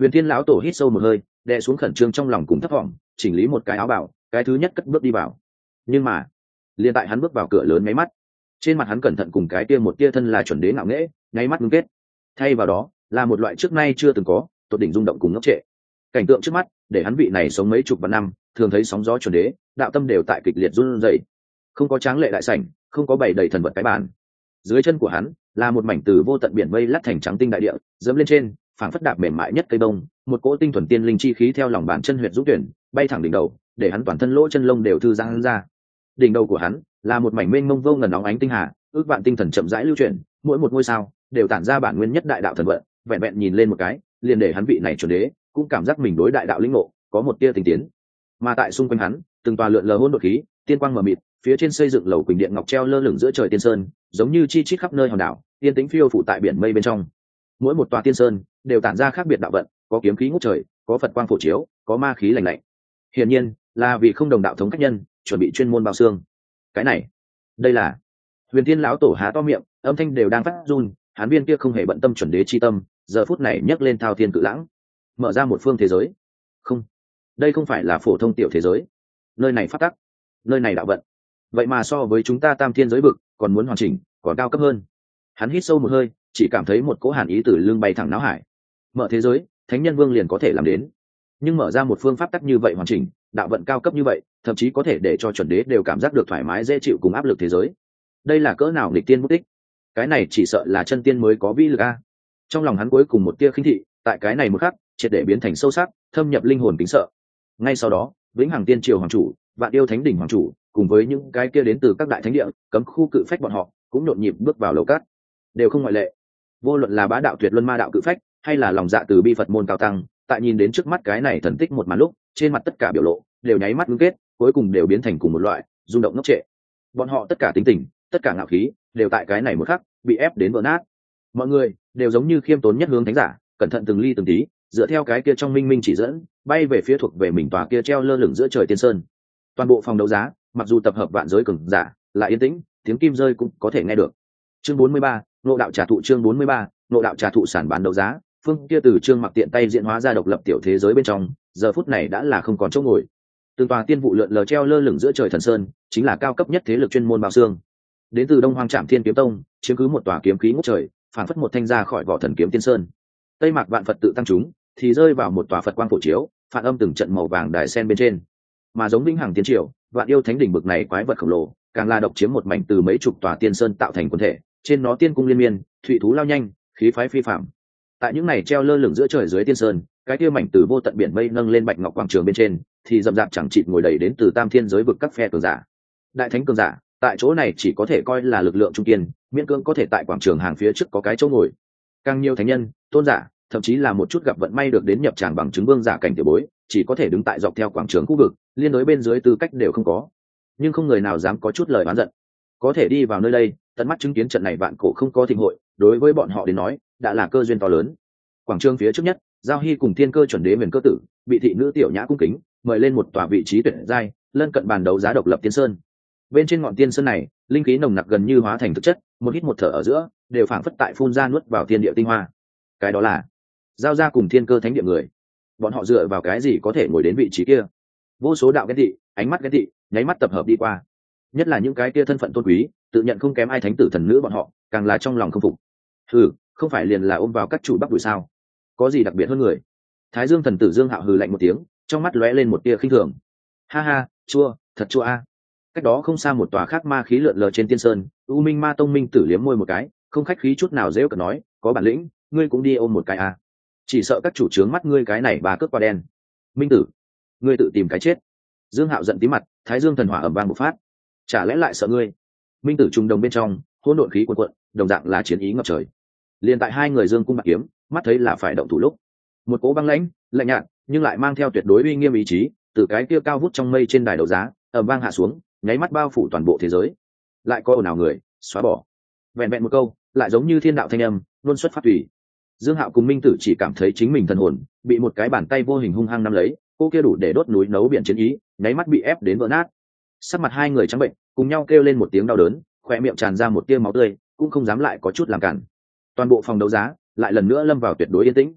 Huyền Thiên lão tổ hít sâu một hơi, đè xuống khẩn trương trong lòng cùng thấp thỏm, chỉnh lý một cái áo bảo, cái thứ nhất cất bước đi vào. Nhưng mà liền tại hắn bước vào cửa lớn mấy mắt, trên mặt hắn cẩn thận cùng cái tia một tia thân là chuẩn đế ngạo nghễ nháy mắt ngưng kết, thay vào đó là một loại trước nay chưa từng có tột đỉnh rung động cùng ngốc trệ. Cảnh tượng trước mắt để hắn vị này sống mấy chục vạn năm thường thấy sóng gió chuẩn đế đạo tâm đều tại kịch liệt run rẩy. Không có tráng lệ đại sảnh, không có bày đầy thần vật cái bàn, dưới chân của hắn là một mảnh từ vô tận biển mây lát thành trắng tinh đại địa, dẫm lên trên phảng phất đạp mềm mại nhất cây bông, một cỗ tinh thuần tiên linh chi khí theo lòng bàn chân huyệt dũng tuyển bay thẳng đỉnh đầu, để hắn toàn thân lỗ chân lông đều thư giãn ra. Đỉnh đầu của hắn là một mảnh mênh mông vô ngần óng ánh tinh hà, ước vạn tinh thần chậm rãi lưu chuyển, mỗi một ngôi sao đều tản ra bản nguyên nhất đại đạo thần vận, vẹn vẹn nhìn lên một cái liền để hắn vị này chuẩn đế cũng cảm giác mình đối đại đạo linh ngộ có một tia tinh tiến. Mà tại xung quanh hắn từng tòa lượn lờ hỗn độn khí, tiên quang mờ mịt, phía trên xây dựng lầu quỳnh điện ngọc treo lơ lửng giữa trời tiên sơn, giống như chi chít khắp nơi hòn đảo yên tĩnh phiêu phủ tại biển mây bên trong. Mỗi một tòa tiên sơn đều tản ra khác biệt đạo vận, có kiếm khí ngút trời, có phật quang phổ chiếu, có ma khí lạnh lạnh. Hiển nhiên là vì không đồng đạo thống cách nhân chuẩn bị chuyên môn bao xương. Cái này đây là Huyền Thiên lão tổ há to miệng, âm thanh đều đang phát run. Hắn viên kia không hề bận tâm chuẩn đế chi tâm giờ phút này nhấc lên thao thiên cự lãng, mở ra một phương thế giới. Không, đây không phải là phổ thông tiểu thế giới, nơi này phát tắc, nơi này đạo vận vậy mà so với chúng ta tam thiên giới vực còn muốn hoàn chỉnh, còn cao cấp hơn. Hắn hít sâu một hơi, chỉ cảm thấy một cỗ hàn ý từ lưng bay thẳng não hải. Mở thế giới thánh nhân vương liền có thể làm đến, nhưng mở ra một phương pháp tắc như vậy hoàn chỉnh, đạo vận cao cấp như vậy, thậm chí có thể để cho chuẩn đế đều cảm giác được thoải mái dễ chịu cùng áp lực thế giới. Đây là cỡ nào nghịch tiên bút tích, cái này chỉ sợ là chân tiên mới có vĩ lực a. Trong lòng hắn cuối cùng một tia khinh thị tại cái này một khắc triệt để biến thành sâu sắc, thâm nhập linh hồn kính sợ. Ngay sau đó vĩnh hằng tiên triều hoàng chủ, vạn yêu thánh đỉnh hoàng chủ, cùng với những cái kia đến từ các đại thánh địa cấm khu cự phách bọn họ cũng nhộn nhịp bước vào lầu cát, đều không ngoại lệ. Vô luận là bá đạo tuyệt luân ma đạo cự phách, hay là lòng dạ từ bi phật môn cao tăng, tại nhìn đến trước mắt cái này thần tích một màn lúc, trên mặt tất cả biểu lộ đều nháy mắt ngưng kết, cuối cùng đều biến thành cùng một loại rung động ngốc trệ. Bọn họ tất cả tính tình, tất cả ngạo khí đều tại cái này một khắc bị ép đến vỡ nát. Mọi người đều giống như khiêm tốn nhất hướng thánh giả, cẩn thận từng ly từng tí, dựa theo cái kia trong minh minh chỉ dẫn bay về phía thuộc về mình tòa kia treo lơ lửng giữa trời tiên sơn. Toàn bộ phòng đấu giá mặc dù tập hợp vạn giới cường giả lại yên tĩnh, tiếng kim rơi cũng có thể nghe được. Chương bốn mươi ba, nộ đạo trà thụ. Chương bốn mươi ba, nộ đạo trà thụ. Sản bán đấu giá phương kia từ trương mặc tiện tay diễn hóa ra độc lập tiểu thế giới bên trong, giờ phút này đã là không còn chỗ ngồi. Từng tòa tiên vụ lượn lờ treo lơ lửng giữa trời thần sơn chính là cao cấp nhất thế lực chuyên môn bao xương. Đến từ đông hoang trạm thiên kiếm tông chiếm cứ một tòa kiếm khí ngút trời, phản phất một thanh ra khỏi vỏ thần kiếm tiên sơn. Tây mạc vạn phật tự tăng chúng thì rơi vào một tòa phật quang phổ chiếu, phản âm từng trận màu vàng đài sen bên trên. Mà giống vĩnh hằng tiên triều, vạn yêu thánh đỉnh bực này quái vật khổng lồ càng là độc chiếm một mảnh từ mấy chục tòa tiên sơn tạo thành quần thể, trên nó tiên cung liên miên, thụy thú lao nhanh, khí phái phi phạm. Tại những này treo lơ lửng giữa trời dưới tiên sơn, cái kia mảnh từ vô tận biển mây nâng lên bạch ngọc quảng trường bên trên thì rậm rạp chẳng chịt ngồi đầy đến từ tam thiên giới vực các phe cường giả. Đại thánh cường giả tại chỗ này chỉ có thể coi là lực lượng trung kiên, miễn cưỡng có thể tại quảng trường hàng phía trước có cái chỗ ngồi. Càng nhiều thánh nhân, tôn giả, thậm chí là một chút gặp vận may được đến nhập tràng bằng chứng vương giả cảnh tiểu bối, chỉ có thể đứng tại dọc theo quảng trường khu vực, liên đối bên dưới tư cách đều không có. Nhưng không người nào dám có chút lời oán giận. Có thể đi vào nơi đây, tận mắt chứng kiến trận này vạn cổ không có thịnh hội, đối với bọn họ đến nói đã là cơ duyên to lớn. Quảng trường phía trước nhất, Giao Hy cùng Thiên Cơ chuẩn đế Huyền Cơ Tử bị thị nữ tiểu nhã cung kính mời lên một tòa vị trí tuyệt giai, lân cận bàn đấu giá độc lập tiên sơn. Bên trên ngọn tiên sơn này, linh khí nồng nặc gần như hóa thành thực chất, một hít một thở ở giữa, đều phảng phất tại phun ra nuốt vào thiên địa tinh hoa. Cái đó là Giao gia cùng Thiên Cơ thánh địa người. Bọn họ dựa vào cái gì có thể ngồi đến vị trí kia? Vô số đạo ghen tị, ánh mắt ghen tị, nháy mắt tập hợp đi qua. Nhất là những cái kia thân phận tôn quý, tự nhận không kém ai thánh tử thần nữ bọn họ, càng là trong lòng không phục. Hừ, không phải liền là ôm vào các chủ bắc bụi sao? Có gì đặc biệt hơn người? Thái Dương thần tử Dương Hạo hừ lạnh một tiếng, trong mắt lóe lên một tia khinh thường. Ha ha, chua, thật chua a. Cách đó không xa một tòa khác ma khí lượn lờ trên tiên sơn, U Minh Ma Tông Minh tử liếm môi một cái, không khách khí chút nào dễ cợt nói, có bản lĩnh, ngươi cũng đi ôm một cái a. Chỉ sợ các chủ trướng mắt ngươi cái này bà cướp qua đen. Minh tử, ngươi tự tìm cái chết. Dương Hạo giận tí mặt, Thái Dương thần hỏa ầm vang bộc phát. Chả lẽ lại sợ ngươi? Minh tử trùng đồng bên trong, hỗn độn khí cuồn cuộn, đồng dạng là chiến ý ngập trời. Liên tại hai người dương cung bạc kiếm, mắt thấy là phải động thủ lúc, một cỗ băng lãnh, lạnh nhạt, nhưng lại mang theo tuyệt đối uy nghiêm ý chí, từ cái kia cao vút trong mây trên đài đấu giá, ầm vang hạ xuống, nháy mắt bao phủ toàn bộ thế giới. Lại có ồn ào người, xóa bỏ. Vẹn vẹn một câu, lại giống như thiên đạo thanh âm, luôn xuất phát tùy. Dương Hạo cùng Minh Tử chỉ cảm thấy chính mình thần hồn bị một cái bàn tay vô hình hung hăng nắm lấy, cô kia đủ để đốt núi nấu biển chiến ý, nháy mắt bị ép đến vỡ nát. Sắc mặt hai người trắng bệnh, cùng nhau kêu lên một tiếng đau đớn, khóe miệng tràn ra một tia máu tươi, cũng không dám lại có chút làm cản. Toàn bộ phòng đấu giá lại lần nữa lâm vào tuyệt đối yên tĩnh.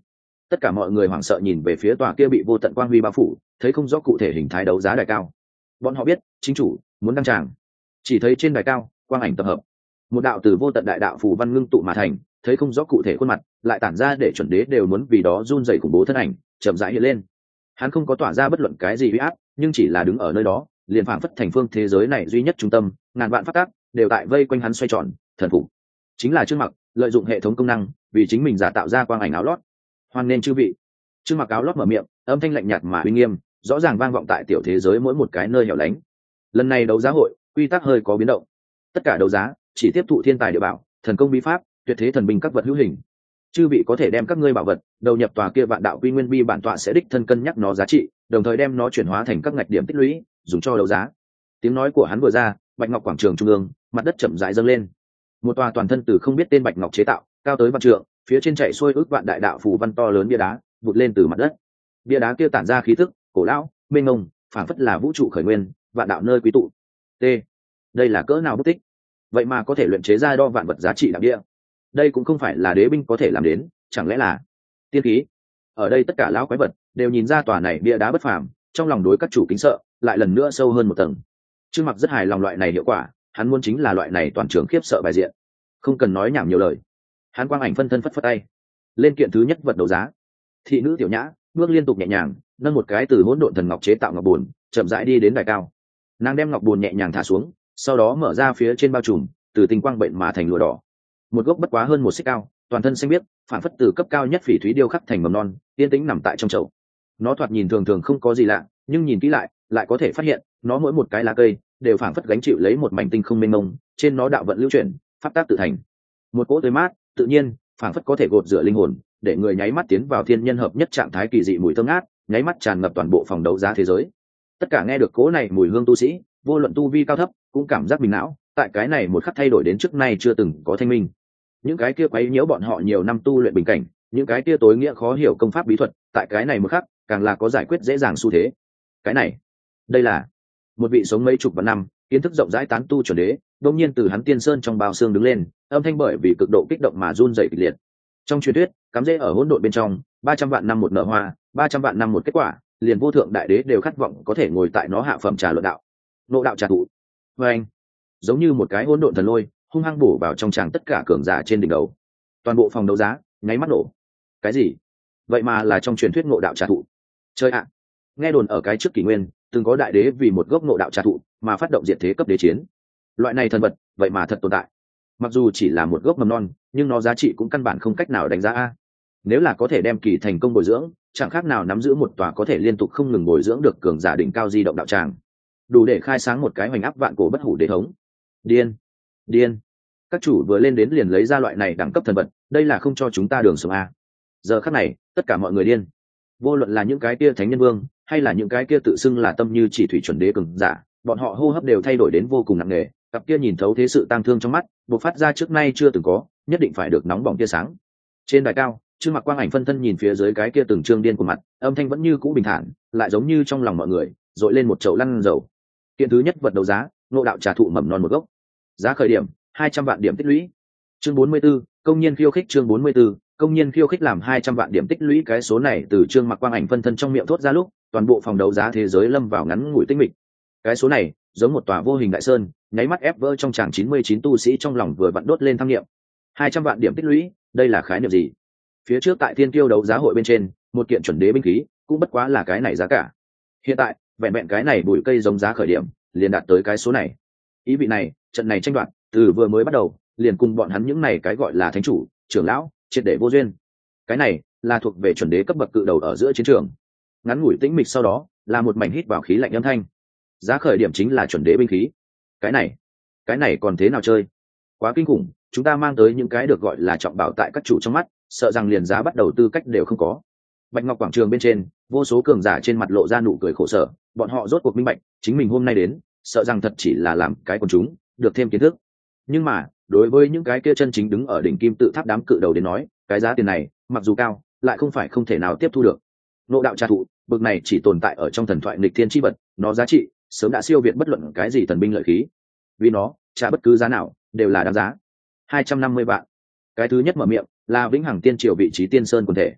Tất cả mọi người hoảng sợ nhìn về phía tòa kia bị vô tận quang huy bao phủ, thấy không rõ cụ thể hình thái đấu giá đài cao. Bọn họ biết chính chủ muốn đăng tràng. Chỉ thấy trên đài cao quang ảnh tập hợp, một đạo từ vô tận đại đạo phù văn ngưng tụ mà thành, thấy không rõ cụ thể khuôn mặt, lại tản ra để chuẩn đế đều muốn vì đó run rẩy khủng bố thân ảnh chậm rãi hiện lên. Hắn không có tỏa ra bất luận cái gì uy áp, nhưng chỉ là đứng ở nơi đó, liền phảng phất thành phương thế giới này duy nhất trung tâm, ngàn vạn phát tác đều tại vây quanh hắn xoay tròn, thần phục. Chính là Trương Mặc, lợi dụng hệ thống công năng, vì chính mình giả tạo ra quang ảnh áo lót. Hoan nên chư vị. Trương Mặc áo lót mở miệng, âm thanh lạnh nhạt mà uy nghiêm, rõ ràng vang vọng tại tiểu thế giới mỗi một cái nơi hẻo lánh. Lần này đấu giá hội, quy tắc hơi có biến động. Tất cả đấu giá chỉ tiếp thụ thiên tài địa bảo, thần công bí pháp, tuyệt thế thần binh các vật hữu hình. Chư vị có thể đem các ngươi bảo vật đầu nhập tòa kia vạn đạo quy nguyên bi bản tọa sẽ đích thân cân nhắc nó giá trị, đồng thời đem nó chuyển hóa thành các ngạch điểm tích lũy, dùng cho đấu giá. Tiếng nói của hắn vừa ra, bạch ngọc quảng trường trung ương, mặt đất chậm rãi dâng lên. Một tòa toàn thân từ không biết tên bạch ngọc chế tạo, cao tới vạn trượng, phía trên chạy xuôi ước vạn đại đạo phù văn to lớn bia đá, vụt lên từ mặt đất. Bia đá kia tản ra khí tức cổ lão, mênh mông, phảng phất là vũ trụ khởi nguyên, vạn đạo nơi quý tụ. T. Đây là cỡ nào bút tích? Vậy mà có thể luyện chế ra đo vạn vật giá trị đạo địa. Đây cũng không phải là đế binh có thể làm đến, chẳng lẽ là tiên khí? Ở đây tất cả lão quái vật đều nhìn ra tòa này bia đá bất phàm, trong lòng đối các chủ kính sợ lại lần nữa sâu hơn một tầng. Trương Mặc rất hài lòng loại này hiệu quả, hắn muốn chính là loại này toàn trường khiếp sợ bài diện. Không cần nói nhảm nhiều lời, hắn quang ảnh phân thân phất phất tay, lên kiện thứ nhất vật đấu giá. Thị nữ tiểu nhã bước liên tục nhẹ nhàng, nâng một cái từ hỗn độn thần ngọc chế tạo ngọc buồn, chậm rãi đi đến đài cao. Nàng đem ngọc buồn nhẹ nhàng thả xuống, sau đó mở ra phía trên bao trùm từ tinh quang bệnh mà thành lụa đỏ. Một gốc bất quá hơn một xích cao, toàn thân xanh biếc, phản phất từ cấp cao nhất phỉ thúy điêu khắc thành mầm non, yên tĩnh nằm tại trong chậu. Nó thoạt nhìn thường thường không có gì lạ, nhưng nhìn kỹ lại, lại có thể phát hiện, nó mỗi một cái lá cây đều phản phất gánh chịu lấy một mảnh tinh không mênh mông, trên nó đạo vận lưu chuyển, pháp tác tự thành. Một cỗ tươi mát, tự nhiên, phản phất có thể gột rửa linh hồn, để người nháy mắt tiến vào thiên nhân hợp nhất trạng thái kỳ dị mùi thơm ngát, nháy mắt tràn ngập toàn bộ phòng đấu giá thế giới. Tất cả nghe được cỗ này mùi hương tu sĩ, vô luận tu vi cao thấp, cũng cảm giác bình não, tại cái này một khắc thay đổi đến trước nay chưa từng có thanh minh. Những cái kia quấy nhiễu bọn họ nhiều năm tu luyện bình cảnh, những cái kia tối nghĩa khó hiểu công pháp bí thuật, tại cái này một khắc, càng là có giải quyết dễ dàng xu thế. Cái này, đây là một vị sống mấy chục vạn năm, kiến thức rộng rãi tán tu chuẩn đế, đột nhiên từ hắn tiên sơn trong bao xương đứng lên, âm thanh bởi vì cực độ kích động mà run rẩy kịch liệt. Trong truyền thuyết, cắm rễ ở hỗn độn bên trong, ba trăm vạn năm một nở hoa, ba trăm vạn năm một kết quả, liền vô thượng đại đế đều khát vọng có thể ngồi tại nó hạ phẩm trà luận đạo. Nộ đạo trà thụ. Và anh, giống như một cái hỗn độn thần lôi, hung hăng bổ vào trong tràng tất cả cường giả trên đỉnh đầu. Toàn bộ phòng đấu giá nháy mắt nổ. Cái gì? Vậy mà là trong truyền thuyết ngộ đạo trà thụ. Chơi ạ. Nghe đồn ở cái trước kỷ nguyên, từng có đại đế vì một gốc ngộ đạo trà thụ mà phát động diệt thế cấp đế chiến. Loại này thần vật, vậy mà thật tồn tại. Mặc dù chỉ là một gốc mầm non, nhưng nó giá trị cũng căn bản không cách nào đánh giá a. Nếu là có thể đem kỳ thành công bồi dưỡng, chẳng khác nào nắm giữ một tòa có thể liên tục không ngừng bồi dưỡng được cường giả đỉnh cao di động đạo tràng, đủ để khai sáng một cái hoành áp vạn cổ bất hủ đế thống. Điên, điên! Các chủ vừa lên đến liền lấy ra loại này đẳng cấp thần vật, đây là không cho chúng ta đường sống a. Giờ khắc này, tất cả mọi người điên. Vô luận là những cái kia thánh nhân vương, hay là những cái kia tự xưng là tâm như chỉ thủy chuẩn đế cường giả, bọn họ hô hấp đều thay đổi đến vô cùng nặng nề, cặp kia nhìn thấu thế sự tang thương trong mắt, bộc phát ra trước nay chưa từng có, nhất định phải được nóng bỏng tia sáng. Trên đài cao, Trương Mặc quang ảnh phân thân nhìn phía dưới cái kia từng trương điên của mặt, âm thanh vẫn như cũ bình thản, lại giống như trong lòng mọi người dội lên một chậu lăn dầu. Kiện thứ nhất vật đấu giá, ngộ đạo trà thụ mầm non một gốc, giá khởi điểm hai trăm vạn điểm tích lũy. Chương bốn mươi 44, công nhiên khiêu khích. Chương bốn mươi 44, công nhiên khiêu khích làm hai trăm vạn điểm tích lũy. Cái số này từ Trương Mặc quang ảnh phân thân trong miệng thốt ra lúc, toàn bộ phòng đấu giá thế giới lâm vào ngắn ngủi tĩnh mịch. Cái số này giống một tòa vô hình đại sơn, nháy mắt ép vỡ trong tràng chín mươi chín tu sĩ trong lòng vừa vặn đốt lên tham niệm. hai trăm vạn điểm tích lũy, đây là khái niệm gì? Phía trước tại Thiên Kiêu đấu giá hội bên trên, một kiện chuẩn đế binh khí cũng bất quá là cái này giá cả. Hiện tại, vẹn vẹn cái này bụi cây giống giá khởi điểm, liền đạt tới cái số này. Ý vị này, trận này tranh đoạt, từ vừa mới bắt đầu, liền cùng bọn hắn những này cái gọi là thánh chủ, trưởng lão, triệt để vô duyên. Cái này là thuộc về chuẩn đế cấp bậc cự đầu ở giữa chiến trường. Ngắn ngủi tĩnh mịch sau đó, là một mảnh hít vào khí lạnh âm thanh. Giá khởi điểm chính là chuẩn đế binh khí. Cái này, cái này còn thế nào chơi? Quá kinh khủng, chúng ta mang tới những cái được gọi là trọng bảo tại các chủ trong mắt, sợ rằng liền giá bắt đầu tư cách đều không có. Bạch Ngọc quảng trường bên trên, vô số cường giả trên mặt lộ ra nụ cười khổ sở, bọn họ rốt cuộc minh bạch, chính mình hôm nay đến, sợ rằng thật chỉ là làm cái quần chúng, được thêm kiến thức. Nhưng mà, đối với những cái kia chân chính đứng ở đỉnh kim tự tháp đám cự đầu đến nói, cái giá tiền này, mặc dù cao, lại không phải không thể nào tiếp thu được. Ngộ đạo trà thụ, bực này chỉ tồn tại ở trong thần thoại nghịch thiên chi vật, nó giá trị sớm đã siêu việt bất luận cái gì thần binh lợi khí. Vì nó, trả bất cứ giá nào đều là đáng giá. hai trăm năm mươi vạn. Cái thứ nhất mở miệng là vĩnh hằng tiên triều vị trí tiên sơn quần thể.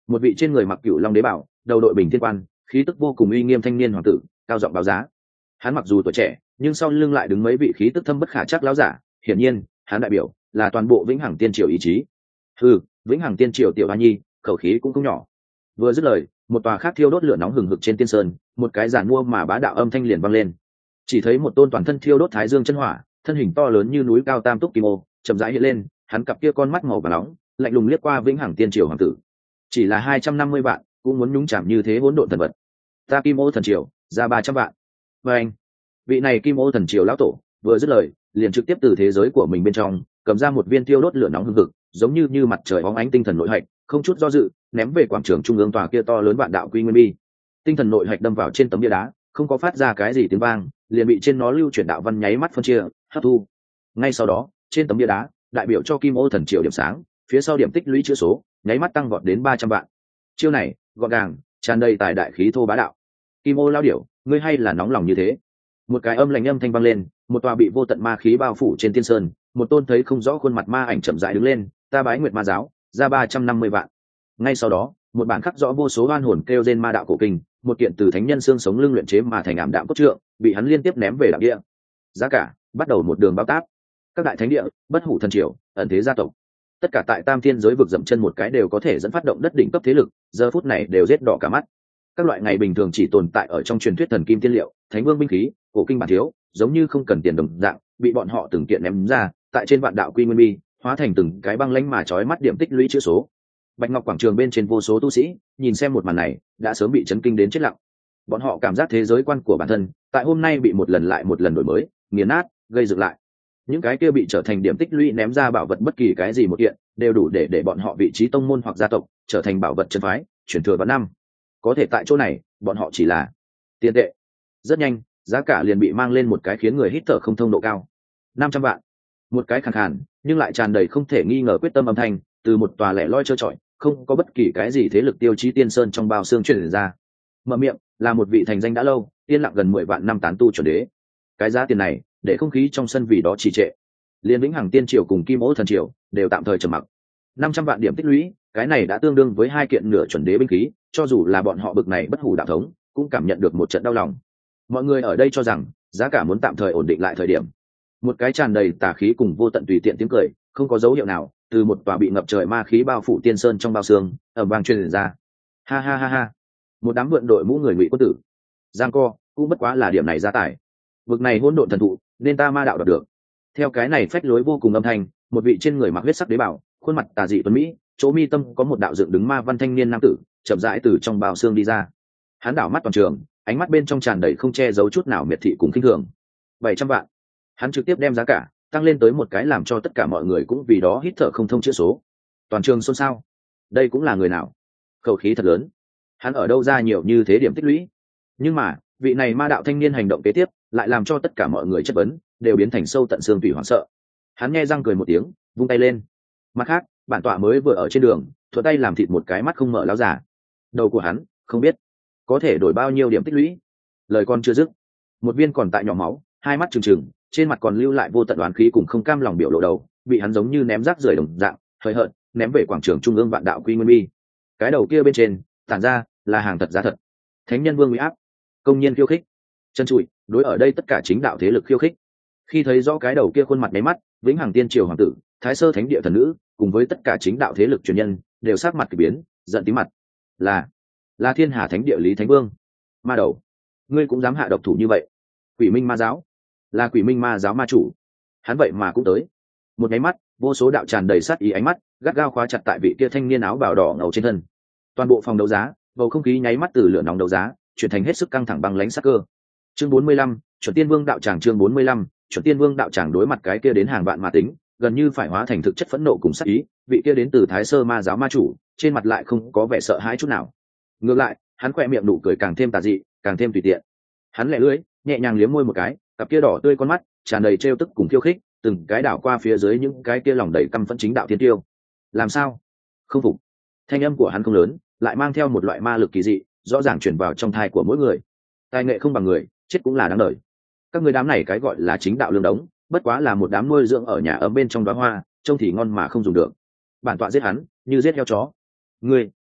một vị trên người mặc cửu long đế bảo, đầu đội bình thiên quan, khí tức vô cùng uy nghiêm thanh niên hoàng tử cao giọng báo giá. Hắn mặc dù tuổi trẻ nhưng sau lưng lại đứng mấy vị khí tức thâm bất khả chắc lão giả, hiển nhiên hắn đại biểu là toàn bộ vĩnh hằng tiên triều ý chí. Ừ, vĩnh hằng tiên triều tiểu hoa nhi khẩu khí cũng không nhỏ. Vừa dứt lời, một tòa khác thiêu đốt lửa nóng hừng hực trên tiên sơn, một cái giản mua mà bá đạo âm thanh liền vang lên. Chỉ thấy một tôn toàn thân thiêu đốt thái dương chân hỏa, thân hình to lớn như núi cao tam túc kim ô chậm rãi hiện lên, hắn cặp kia con mắt màu vàng nóng lạnh lùng liếc qua vĩnh hằng tiên triều hoàng tử. Chỉ là hai trăm năm mươi vạn cũng muốn nhúng chạm như thế hỗn độn thần vật. Ta kim ô thần triều ra ba trăm vạn. Và anh, vị này kim ô thần triều lão tổ vừa dứt lời liền trực tiếp từ thế giới của mình bên trong cầm ra một viên thiêu đốt lửa nóng hừng hực, giống như như mặt trời bóng ánh tinh thần nội hạch, không chút do dự ném về quảng trường trung ương tòa kia to lớn vạn đạo quy nguyên bi. Tinh thần nội hạch đâm vào trên tấm bia đá, không có phát ra cái gì tiếng vang, liền bị trên nó lưu chuyển đạo văn nháy mắt phân chia hấp thu. Ngay sau đó trên tấm bia đá đại biểu cho kim ô thần triều điểm sáng, phía sau điểm tích lũy chữ số nháy mắt tăng vọt đến ba trăm vạn. Chiêu này gọn gàng tràn đầy tài đại khí thô bá đạo. Kim ô lao điểu, ngươi hay là nóng lòng như thế? Một cái âm lạnh âm thanh vang lên, một tòa bị vô tận ma khí bao phủ trên tiên sơn, một tôn thấy không rõ khuôn mặt ma ảnh chậm rãi đứng lên, ta bái nguyệt ma giáo ra ba trăm năm mươi vạn. Ngay sau đó một bản khắc rõ vô số oan hồn kêu trên ma đạo cổ kinh, một kiện từ thánh nhân xương sống lưng luyện chế mà thành ảm đạm cốt trượng bị hắn liên tiếp ném về đạo địa. Giá cả bắt đầu một đường bao táp. Các đại thánh địa, bất hủ thần triều, ẩn thế gia tộc, tất cả tại tam thiên giới vực dậm chân một cái đều có thể dẫn phát động đất đỉnh cấp thế lực, giờ phút này đều rết đỏ cả mắt. Các loại ngày bình thường chỉ tồn tại ở trong truyền thuyết thần kim tiên liệu, thánh vương binh khí, cổ kinh bản thiếu, giống như không cần tiền đồng dạng, bị bọn họ từng kiện ném ra tại trên vạn đạo quy nguyên bi, hóa thành từng cái băng lãnh mà chói mắt điểm tích lũy chữ số. Bạch ngọc quảng trường bên trên vô số tu sĩ nhìn xem một màn này đã sớm bị chấn kinh đến chết lặng. Bọn họ cảm giác thế giới quan của bản thân tại hôm nay bị một lần lại một lần đổi mới, nghiền nát, gây dựng lại. Những cái kia bị trở thành điểm tích lũy ném ra bảo vật bất kỳ cái gì một kiện đều đủ để để bọn họ vị trí tông môn hoặc gia tộc trở thành bảo vật chân phái chuyển thừa vào năm. Có thể tại chỗ này bọn họ chỉ là tiền tệ. Rất nhanh giá cả liền bị mang lên một cái khiến người hít thở không thông độ cao. Năm trăm vạn. Một cái khàn khàn nhưng lại tràn đầy không thể nghi ngờ quyết tâm âm thanh từ một tòa lẻ loi trơ trọi, không có bất kỳ cái gì thế lực tiêu chí tiên sơn trong bao xương truyền ra. Mở miệng là một vị thành danh đã lâu, yên lặng gần mười vạn năm tán tu chuẩn đế. Cái giá tiền này để không khí trong sân vì đó trì trệ. Liên vĩnh hằng tiên triều cùng kim ô thần triều đều tạm thời trầm mặc. Năm trăm vạn điểm tích lũy, cái này đã tương đương với hai kiện nửa chuẩn đế binh khí, cho dù là bọn họ bực này bất hủ đạo thống cũng cảm nhận được một trận đau lòng. Mọi người ở đây cho rằng giá cả muốn tạm thời ổn định lại thời điểm, một cái tràn đầy tà khí cùng vô tận tùy tiện tiếng cười không có dấu hiệu nào từ một tòa bị ngập trời ma khí bao phủ tiên sơn trong bao xương ầm vang truyền ra. Ha ha ha ha, một đám vượn đội mũ người ngụy quân tử giang co cũng bất quá là điểm này gia tài. Vực này hỗn độn thần thụ nên ta ma đạo đạt được. Theo cái này phách lối vô cùng âm thanh, một vị trên người mặc huyết sắc đế bảo, khuôn mặt tà dị tuấn mỹ, chỗ mi tâm có một đạo dựng đứng ma văn thanh niên nam tử chậm rãi từ trong bao xương đi ra. Hắn đảo mắt toàn trường, ánh mắt bên trong tràn đầy không che giấu chút nào miệt thị cùng khinh thường. Bảy trăm vạn. Hắn trực tiếp đem giá cả tăng lên tới một cái làm cho tất cả mọi người cũng vì đó hít thở không thông chữ số. Toàn trường xôn xao. Đây cũng là người nào? Khẩu khí thật lớn. Hắn ở đâu ra nhiều như thế điểm tích lũy? Nhưng mà vị này ma đạo thanh niên hành động kế tiếp lại làm cho tất cả mọi người chất vấn đều biến thành sâu tận xương tủy hoảng sợ. Hắn nghe răng cười một tiếng, vung tay lên. Mặt khác, bản tọa mới vừa ở trên đường thuận tay làm thịt một cái mắt không mở láo giả. Đầu của hắn không biết có thể đổi bao nhiêu điểm tích lũy. Lời con chưa dứt, một viên còn tại nhỏ máu, hai mắt trừng trừng, trên mặt còn lưu lại vô tận đoán khí cùng không cam lòng biểu lộ đầu bị hắn giống như ném rác rưởi đồng dạng hời hợt ném về quảng trường trung ương vạn đạo quy nguyên bi. Cái đầu kia bên trên tản ra là hàng thật giá thật, thánh nhân vương uy áp, công nhiên khiêu khích, chân trụi đối ở đây tất cả chính đạo thế lực khiêu khích. Khi thấy rõ cái đầu kia khuôn mặt nháy mắt, vĩnh hằng tiên triều hoàng tử, thái sơ thánh địa thần nữ cùng với tất cả chính đạo thế lực truyền nhân đều sắc mặt kỳ biến, giận tím mặt. Là là thiên hà thánh địa lý thánh vương. Ma đầu, ngươi cũng dám hạ độc thủ như vậy? Quỷ minh ma giáo, là quỷ minh ma giáo ma chủ, hắn vậy mà cũng tới. Một nháy mắt vô số đạo tràn đầy sát ý ánh mắt gắt gao khóa chặt tại vị kia thanh niên áo bào đỏ ngầu trên thân. Toàn bộ phòng đấu giá bầu không khí nháy mắt từ lửa nóng đấu giá chuyển thành hết sức căng thẳng băng lãnh sắc cơ. Chương bốn mươi lăm, chuẩn tiên vương đạo tràng. Chương bốn mươi lăm, chuẩn tiên vương đạo tràng. Đối mặt cái kia đến hàng vạn mà tính, gần như phải hóa thành thực chất phẫn nộ cùng sát ý, vị kia đến từ thái sơ ma giáo ma chủ trên mặt lại không có vẻ sợ hãi chút nào. Ngược lại hắn khỏe miệng nụ cười càng thêm tà dị, càng thêm tùy tiện. Hắn lẹ lưỡi nhẹ nhàng liếm môi một cái, cặp kia đỏ tươi con mắt tràn đầy trêu tức cùng khiêu khích, từng cái đảo qua phía dưới những cái kia lòng đầy căm phẫn chính đạo thiên tiêu. Làm sao không phục? Thanh âm của hắn không lớn, lại mang theo một loại ma lực kỳ dị, rõ ràng chuyển vào trong thai của mỗi người. Tài nghệ không bằng người, chết cũng là đáng đời. Các người đám này cái gọi là chính đạo lương đống, bất quá là một đám nuôi dưỡng ở nhà ấm bên trong đóa hoa, trông thì ngon mà không dùng được. Bản tọa giết hắn như giết heo chó. Ngươi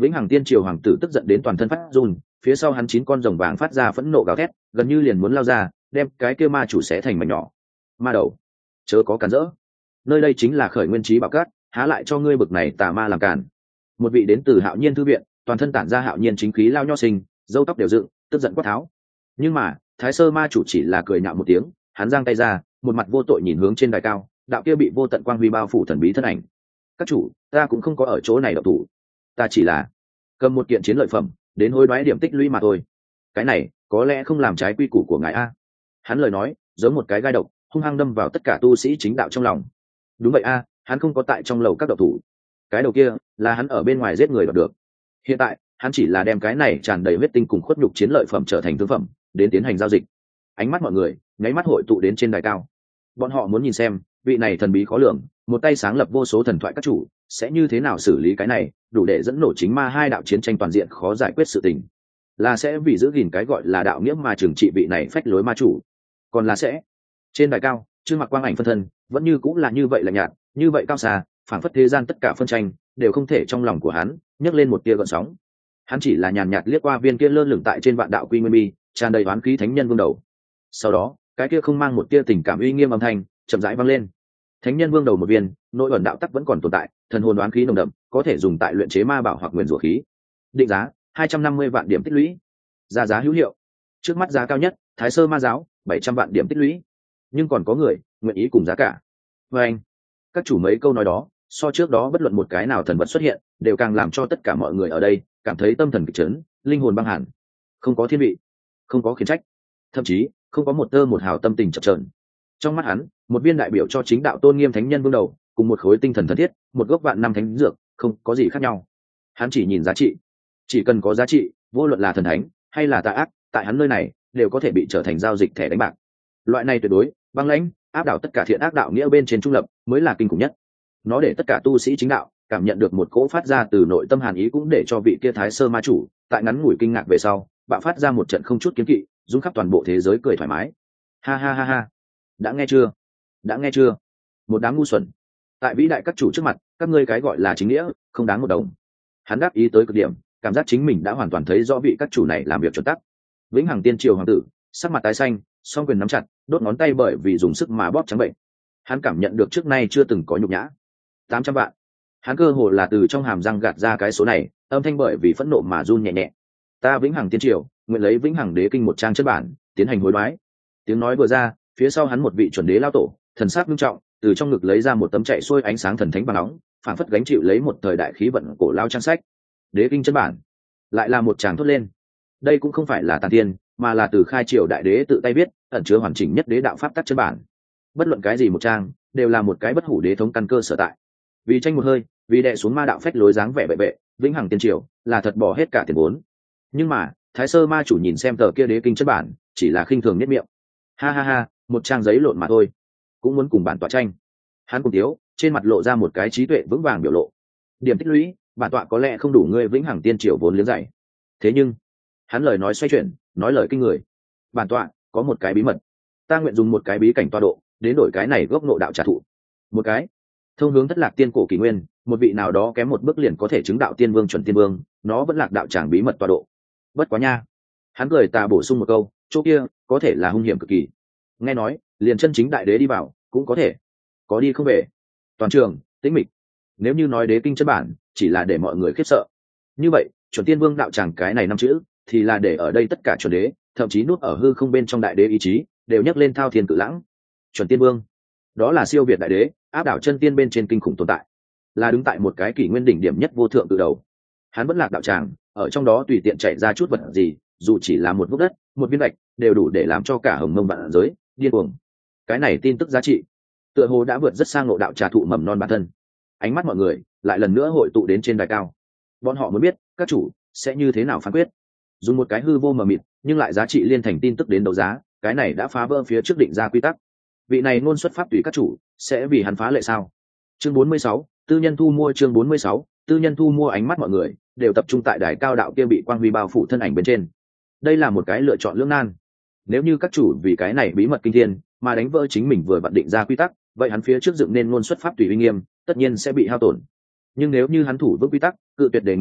Vĩnh Hằng Tiên Triều hoàng tử tức giận đến toàn thân phát run, phía sau hắn chín con rồng vàng phát ra phẫn nộ gào thét, gần như liền muốn lao ra, đem cái kia ma chủ xé thành mảnh nhỏ. Ma đầu, chớ có cản rỡ. Nơi đây chính là khởi nguyên trí bảo cát, há lại cho ngươi bực này tà ma làm cản. Một vị đến từ Hạo Nhiên thư viện, toàn thân tản ra hạo nhiên chính khí lao nho sinh, râu tóc đều dựng, tức giận quát tháo. Nhưng mà, Thái Sơ ma chủ chỉ là cười nhạo một tiếng, hắn giang tay ra, một mặt vô tội nhìn hướng trên đài cao, đạo kia bị vô tận quang huy bao phủ thần bí thân ảnh. Các chủ, ta cũng không có ở chỗ này độc thủ, ta chỉ là cầm một kiện chiến lợi phẩm đến hối đoái điểm tích lũy mà thôi. Cái này có lẽ không làm trái quy củ của ngài a. Hắn lời nói giống một cái gai độc, hung hăng đâm vào tất cả tu sĩ chính đạo trong lòng. Đúng vậy a, hắn không có tại trong lầu các độc thủ, cái đầu kia là hắn ở bên ngoài giết người đoạt được. Hiện tại hắn chỉ là đem cái này tràn đầy huyết tinh cùng khuất nhục chiến lợi phẩm trở thành thương phẩm đến tiến hành giao dịch. Ánh mắt mọi người nháy mắt hội tụ đến trên đài cao, bọn họ muốn nhìn xem vị này thần bí khó lường, một tay sáng lập vô số thần thoại các chủ sẽ như thế nào xử lý cái này đủ để dẫn nổ chính ma hai đạo chiến tranh toàn diện khó giải quyết sự tình. Là sẽ vì giữ gìn cái gọi là đạo nghĩa mà trừng trị vị này phách lối ma chủ, còn là sẽ trên đài cao Trương Mặc quang ảnh phân thân vẫn như cũng là như vậy lạnh nhạt, như vậy cao xa, phảng phất thế gian tất cả phân tranh đều không thể trong lòng của hắn nhấc lên một tia gợn sóng. Hắn chỉ là nhàn nhạt liếc qua viên kia lơ lửng tại trên vạn đạo quy nguyên bi tràn đầy oán khí thánh nhân vương đầu. Sau đó cái kia không mang một tia tình cảm uy nghiêm âm thanh chậm rãi vang lên. Thánh nhân vương đầu một viên, nội ẩn đạo tắc vẫn còn tồn tại, thần hồn oán khí nồng đậm, có thể dùng tại luyện chế ma bảo hoặc nguyên rủa khí. Định giá hai trăm năm mươi vạn điểm tích lũy. Giá giá hữu hiệu. Trước mắt giá cao nhất, Thái Sơ ma giáo bảy trăm vạn điểm tích lũy. Nhưng còn có người nguyện ý cùng giá cả. Và anh, các chủ mấy câu nói đó, so trước đó bất luận một cái nào thần vật xuất hiện, đều càng làm cho tất cả mọi người ở đây cảm thấy tâm thần kịch chấn, linh hồn băng hàn. Không có thiên vị, không có khiển trách, thậm chí không có một tơ một hào tâm tình chập chờn. Trong mắt hắn, một viên đại biểu cho chính đạo tôn nghiêm thánh nhân vương đầu cùng một khối tinh thần thân thiết, một gốc vạn năm thánh dược, không có gì khác nhau. Hắn chỉ nhìn giá trị, chỉ cần có giá trị, vô luận là thần thánh hay là tà ác, tại hắn nơi này đều có thể bị trở thành giao dịch thẻ đánh bạc. Loại này tuyệt đối băng lãnh, áp đảo tất cả thiện ác đạo nghĩa bên trên trung lập mới là kinh khủng nhất. Nó để tất cả tu sĩ chính đạo cảm nhận được một cỗ phát ra từ nội tâm hàn ý, cũng để cho vị kia Thái Sơ ma chủ tại ngắn ngủi kinh ngạc về sau bạo phát ra một trận không chút kiến kỵ, rung khắp toàn bộ thế giới cười thoải mái. Ha ha ha ha, đã nghe chưa, đã nghe chưa, một đám ngu xuẩn, tại vĩ đại các chủ trước mặt các ngươi cái gọi là chính nghĩa không đáng một đồng. Hắn đáp ý tới cực điểm, cảm giác chính mình đã hoàn toàn thấy rõ vị các chủ này làm việc chuẩn tắc. Vĩnh Hằng Tiên Triều hoàng tử sắc mặt tái xanh, song quyền nắm chặt, đốt ngón tay bởi vì dùng sức mà bóp trắng bệnh. Hắn cảm nhận được trước nay chưa từng có nhục nhã. Tám trăm vạn. Hắn cơ hồ là từ trong hàm răng gạt ra cái số này, âm thanh bởi vì phẫn nộ mà run nhẹ nhẹ. Ta Vĩnh Hằng Tiên Triều nguyện lấy Vĩnh Hằng Đế Kinh một trang chân bản tiến hành hối đoái. Tiếng nói vừa ra, phía sau hắn một vị chuẩn đế lao tổ thần sắc nghiêm trọng, từ trong ngực lấy ra một tấm chạy xuôi ánh sáng thần thánh vàng nóng, phản phất gánh chịu lấy một thời đại khí vận cổ lao trang sách. Đế Kinh chân bản, lại là một tràng thốt lên. Đây cũng không phải là tàn tiên, mà là từ khai triều đại đế tự tay viết, ẩn chứa hoàn chỉnh nhất đế đạo pháp tắc chân bản. Bất luận cái gì một trang, đều là một cái bất hủ đế thống căn cơ sở tại. Vì tranh một hơi, vì đệ xuống ma đạo phách lối dáng vẻ bệ bệ, Vĩnh Hằng Tiên Triều là thật bỏ hết cả tiền vốn. Nhưng mà Thái Sơ ma chủ nhìn xem tờ kia đế kinh chân bản, chỉ là khinh thường nhất miệng. Ha ha ha, một trang giấy lộn mà thôi, cũng muốn cùng bản tọa tranh. Hắn cùng tiếu, trên mặt lộ ra một cái trí tuệ vững vàng biểu lộ. Điểm tích lũy, bản tọa có lẽ không đủ ngươi Vĩnh Hằng Tiên Triều vốn liếng dạy. Thế nhưng hắn lời nói xoay chuyển, nói lời kinh người. Bản tọa có một cái bí mật, ta nguyện dùng một cái bí cảnh tọa độ đến đổi cái này gốc ngộ đạo trả thụ. Một cái thông hướng thất lạc tiên cổ kỷ nguyên, một vị nào đó kém một bước liền có thể chứng đạo tiên vương chuẩn tiên vương, nó vẫn lạc đạo tràng bí mật tọa độ. Bất quá nha, hắn cười tà bổ sung một câu, chỗ kia có thể là hung hiểm cực kỳ. Nghe nói liền chân chính đại đế đi vào cũng có thể có đi không về. Toàn trường tĩnh mịch. Nếu như nói đế kinh chân bản chỉ là để mọi người khiếp sợ, như vậy chuẩn tiên vương đạo tràng cái này năm chữ thì là để ở đây tất cả chuẩn đế, thậm chí nút ở hư không bên trong đại đế ý chí đều nhấc lên thao thiên cự lãng. Chuẩn tiên vương, đó là siêu việt đại đế, áp đảo chân tiên bên trên kinh khủng tồn tại, là đứng tại một cái kỷ nguyên đỉnh điểm nhất vô thượng từ đầu. Hắn vẫn lạc đạo tràng, ở trong đó tùy tiện chạy ra chút vật gì, dù chỉ là một vốc đất, một viên gạch, đều đủ để làm cho cả hồng mông vạn giới điên cuồng. Cái này tin tức giá trị tựa hồ đã vượt rất sang ngộ đạo trà thụ mầm non bản thân. Ánh mắt mọi người lại lần nữa hội tụ đến trên đài cao, bọn họ muốn biết các chủ sẽ như thế nào phán quyết. Dùng một cái hư vô mờ mịt nhưng lại giá trị liên thành tin tức đến đấu giá, cái này đã phá vỡ phía trước định ra quy tắc. Vị này ngôn xuất pháp tùy các chủ sẽ vì hắn phá lệ sao? Chương bốn mươi sáu, tư nhân thu mua. Chương bốn mươi sáu, tư nhân thu mua. Ánh mắt mọi người đều tập trung tại đài cao đạo kia bị quang huy bao phủ thân ảnh bên trên. Đây là một cái lựa chọn lưỡng nan. Nếu như các chủ vì cái này bí mật kinh thiên mà đánh vỡ chính mình vừa vặn định ra quy tắc, vậy hắn phía trước dựng nên ngôn xuất pháp tùy uy nghiêm tất nhiên sẽ bị hao tổn. Nhưng nếu như hắn thủ vững quy tắc, cự tuyệt đề nghị này,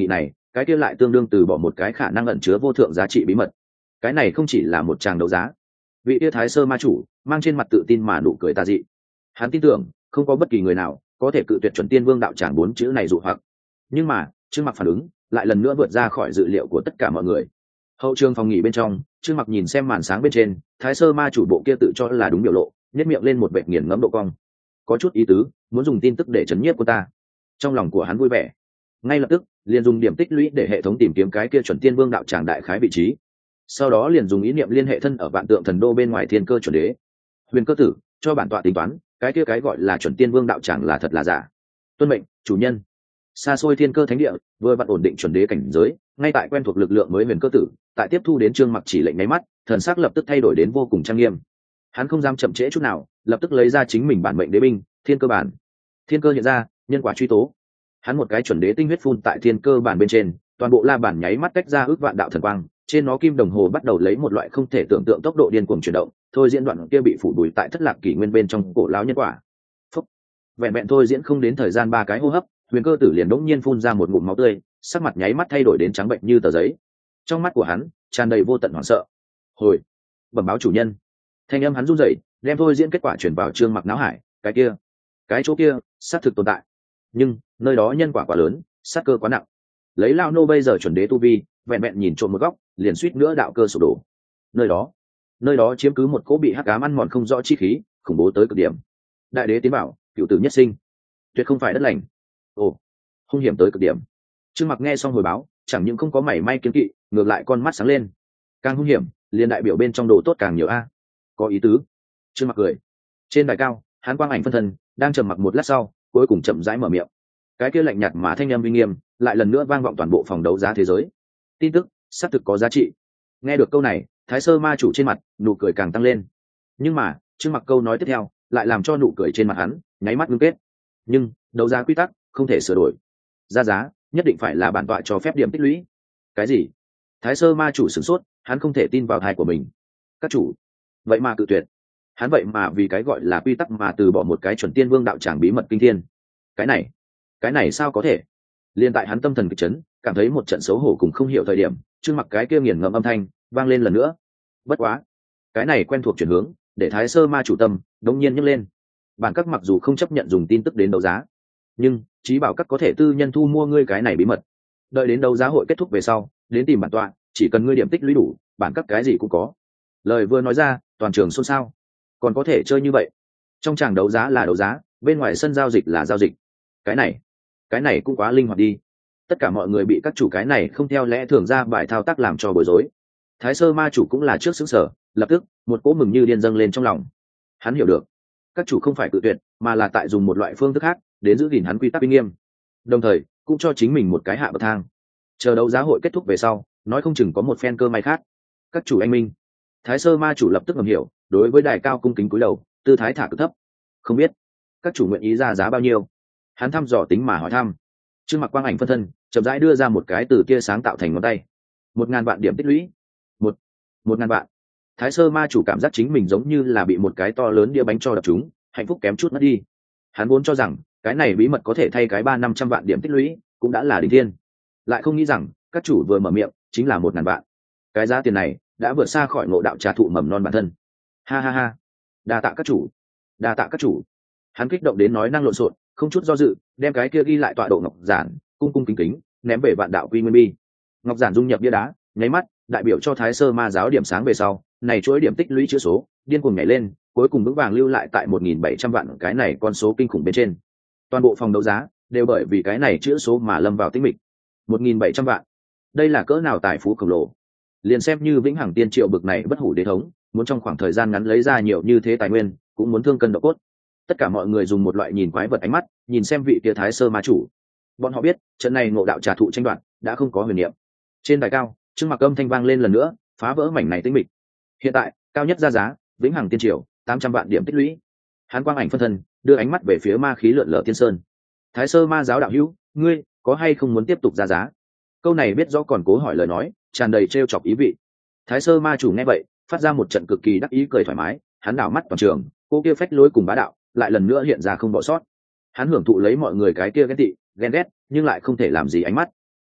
cái kia lại tương đương từ bỏ một cái khả năng ẩn chứa vô thượng giá trị bí mật. Cái này không chỉ là một tràng đấu giá. Vị tia thái sơ ma chủ mang trên mặt tự tin mà nụ cười tà dị. Hắn tin tưởng không có bất kỳ người nào có thể cự tuyệt chuẩn tiên vương đạo tràng bốn chữ này dụ hoặc. Nhưng mà Trương Mặc phản ứng lại lần nữa vượt ra khỏi dự liệu của tất cả mọi người. Hậu trường phòng nghỉ bên trong, Trương Mặc nhìn xem màn sáng bên trên, thái sơ ma chủ bộ kia tự cho là đúng biểu lộ, nhếch miệng lên một vệt nghiền ngẫm độ cong. Có chút ý tứ, muốn dùng tin tức để chấn nhiếp cô ta. Trong lòng của hắn vui vẻ, ngay lập tức liền dùng điểm tích lũy để hệ thống tìm kiếm cái kia chuẩn tiên vương đạo tràng đại khái vị trí. Sau đó liền dùng ý niệm liên hệ thân ở vạn tượng thần đô bên ngoài thiên cơ chuẩn đế. Huyền cơ tử, cho bản tọa tính toán, cái kia cái gọi là chuẩn tiên vương đạo tràng là thật là giả. Tuân mệnh, chủ nhân. Xa xôi thiên cơ thánh địa, vừa vặn ổn định chuẩn đế cảnh giới, ngay tại quen thuộc lực lượng mới huyền cơ tử, tại tiếp thu đến Trương Mặc chỉ lệnh nháy mắt, thần sắc lập tức thay đổi đến vô cùng trang nghiêm. Hắn không dám chậm trễ chút nào, lập tức lấy ra chính mình bản mệnh đế binh, thiên cơ bản. Thiên cơ hiện ra, nhân quả truy tố. Hắn một cái chuẩn đế tinh huyết phun tại thiên cơ bản bên trên, toàn bộ la bản nháy mắt tách ra ước vạn đạo thần quang, trên nó kim đồng hồ bắt đầu lấy một loại không thể tưởng tượng tốc độ điên cuồng chuyển động, thôi diễn đoạn kia bị phủ đuổi tại thất lạc kỷ nguyên bên trong cổ lão nhân quả. Phúc. Vẹn vẹn thôi diễn không đến thời gian ba cái hô hấp, huyền cơ tử liền đống nhiên phun ra một ngụm máu tươi, sắc mặt nháy mắt thay đổi đến trắng bệnh như tờ giấy. Trong mắt của hắn tràn đầy vô tận hoảng sợ. Hồi, bẩm báo chủ nhân. Thanh âm hắn run rẩy, đem thôi diễn kết quả truyền vào Trương Mặc não hải. Cái kia, cái chỗ kia, xác thực tồn tại, nhưng nơi đó nhân quả quá lớn, sát cơ quá nặng. Lấy lao nô bây giờ chuẩn đế tu vi, vẹn vẹn nhìn trộm một góc, liền suýt nữa đạo cơ sụp đổ. Nơi đó, nơi đó chiếm cứ một cỗ bị hắc ám ăn mòn không rõ chi khí, khủng bố tới cực điểm. Đại đế tiến bảo, cựu tử nhất sinh, tuyệt không phải đất lành. Ồ, hung hiểm tới cực điểm. Trương Mặc nghe xong hồi báo, chẳng những không có mảy may kiêng kỵ, ngược lại con mắt sáng lên. Càng hung hiểm, liền đại biểu bên trong đồ tốt càng nhiều a. Có ý tứ. Trương Mặc cười. Trên đài cao, hắn quang ảnh phân thân đang trầm mặc một lát sau, cuối cùng chậm rãi mở miệng. Cái kia lạnh nhạt mà thanh âm uy nghiêm, lại lần nữa vang vọng toàn bộ phòng đấu giá thế giới. Tin tức xác thực có giá trị. Nghe được câu này, thái sơ ma chủ trên mặt nụ cười càng tăng lên. Nhưng mà Trương Mặc câu nói tiếp theo lại làm cho nụ cười trên mặt hắn nháy mắt ngưng kết. Nhưng đấu giá quy tắc không thể sửa đổi, ra giá nhất định phải là bản tọa cho phép điểm tích lũy. Cái gì? Thái sơ ma chủ sửng sốt, hắn không thể tin vào thai của mình. Các chủ vậy mà cự tuyệt. Hắn vậy mà vì cái gọi là quy tắc mà từ bỏ một cái chuẩn tiên vương đạo tràng bí mật kinh thiên. Cái này, cái này sao có thể? Liên tại hắn tâm thần kịch chấn, cảm thấy một trận xấu hổ cùng không hiểu thời điểm, Trương Mặc cái kia nghiền ngẫm âm thanh vang lên lần nữa. Bất quá, cái này quen thuộc chuyển hướng, để thái sơ ma chủ tâm đống nhiên nhấc lên. Bản các mặc dù không chấp nhận dùng tin tức đến đấu giá, nhưng trí bảo các có thể tư nhân thu mua ngươi cái này bí mật. Đợi đến đấu giá hội kết thúc về sau, đến tìm bản tọa, chỉ cần ngươi điểm tích lũy đủ, bản các cái gì cũng có. Lời vừa nói ra, toàn trường xôn xao. Còn có thể chơi như vậy? Trong tràng đấu giá là đấu giá, bên ngoài sân giao dịch là giao dịch. Cái này, cái này cũng quá linh hoạt đi. Tất cả mọi người bị các chủ cái này không theo lẽ thường ra bài thao tác làm cho bối rối. Thái sơ ma chủ cũng là trước xứng sở, lập tức một cỗ mừng như điên dâng lên trong lòng. Hắn hiểu được, các chủ không phải tự tuyệt, mà là tại dùng một loại phương thức khác đến giữ gìn hắn quy tắc uy nghiêm, đồng thời cũng cho chính mình một cái hạ bậc thang. Chờ đấu giá hội kết thúc về sau, nói không chừng có một phen cơ may khác. Các chủ anh minh. Thái sơ ma chủ lập tức ngầm hiểu, đối với đài cao cung kính cúi đầu, tư thái thả cực thấp. Không biết các chủ nguyện ý ra giá bao nhiêu? Hắn thăm dò tính mà hỏi thăm. Trương Mặc quang ảnh phân thân chậm rãi đưa ra một cái từ tia sáng tạo thành ngón tay. Một ngàn vạn điểm tích lũy. Một, một ngàn vạn. Thái sơ ma chủ cảm giác chính mình giống như là bị một cái to lớn đĩa bánh cho đập trúng, hạnh phúc kém chút mất đi. Hắn vốn cho rằng cái này bí mật có thể thay cái ba năm trăm vạn điểm tích lũy, cũng đã là đỉnh thiên. Lại không nghĩ rằng các chủ vừa mở miệng chính là một ngàn vạn. Cái giá tiền này đã vượt xa khỏi ngộ đạo trà thụ mầm non bản thân. Ha ha ha, đa tạ các chủ, đa tạ các chủ. Hắn kích động đến nói năng lộn xộn, không chút do dự đem cái kia ghi lại tọa độ ngọc giản cung cung kính kính ném về vạn đạo quy nguyên bi. Ngọc giản dung nhập bia đá, nháy mắt đại biểu cho thái sơ ma giáo điểm sáng về sau, này chuỗi điểm tích lũy chữ số điên cuồng nhảy lên, cuối cùng vững vàng lưu lại tại một nghìn bảy trăm vạn cái này con số kinh khủng bên trên. Toàn bộ phòng đấu giá đều bởi vì cái này chữ số mà lâm vào tĩnh mịch. một nghìn bảy trăm vạn, đây là cỡ nào tài phú khổng lồ. Liền xem như vĩnh hằng tiên triệu bực này bất hủ đế thống, muốn trong khoảng thời gian ngắn lấy ra nhiều như thế tài nguyên, cũng muốn thương cân độ cốt. Tất cả mọi người dùng một loại nhìn quái vật ánh mắt nhìn xem vị kia thái sơ ma chủ. Bọn họ biết trận này ngộ đạo trà thụ tranh đoạt đã không có huyền niệm. Trên đài cao, Trương Mặc âm thanh vang lên lần nữa, phá vỡ mảnh này tĩnh mịch. Hiện tại cao nhất ra giá vĩnh hằng tiên triều tám trăm vạn điểm tích lũy. Hắn quang ảnh phân thân đưa ánh mắt về phía ma khí lượn lờ tiên sơn. Thái sơ ma giáo đạo hữu, ngươi có hay không muốn tiếp tục ra giá? Câu này biết rõ còn cố hỏi lời nói, tràn đầy trêu chọc ý vị. Thái sơ ma chủ nghe vậy phát ra một trận cực kỳ đắc ý cười thoải mái. Hắn đảo mắt toàn trường, cô kia phách lối cùng bá đạo lại lần nữa hiện ra không bỏ sót. Hắn hưởng thụ lấy mọi người cái kia ghen tị ghen ghét nhưng lại không thể làm gì ánh mắt.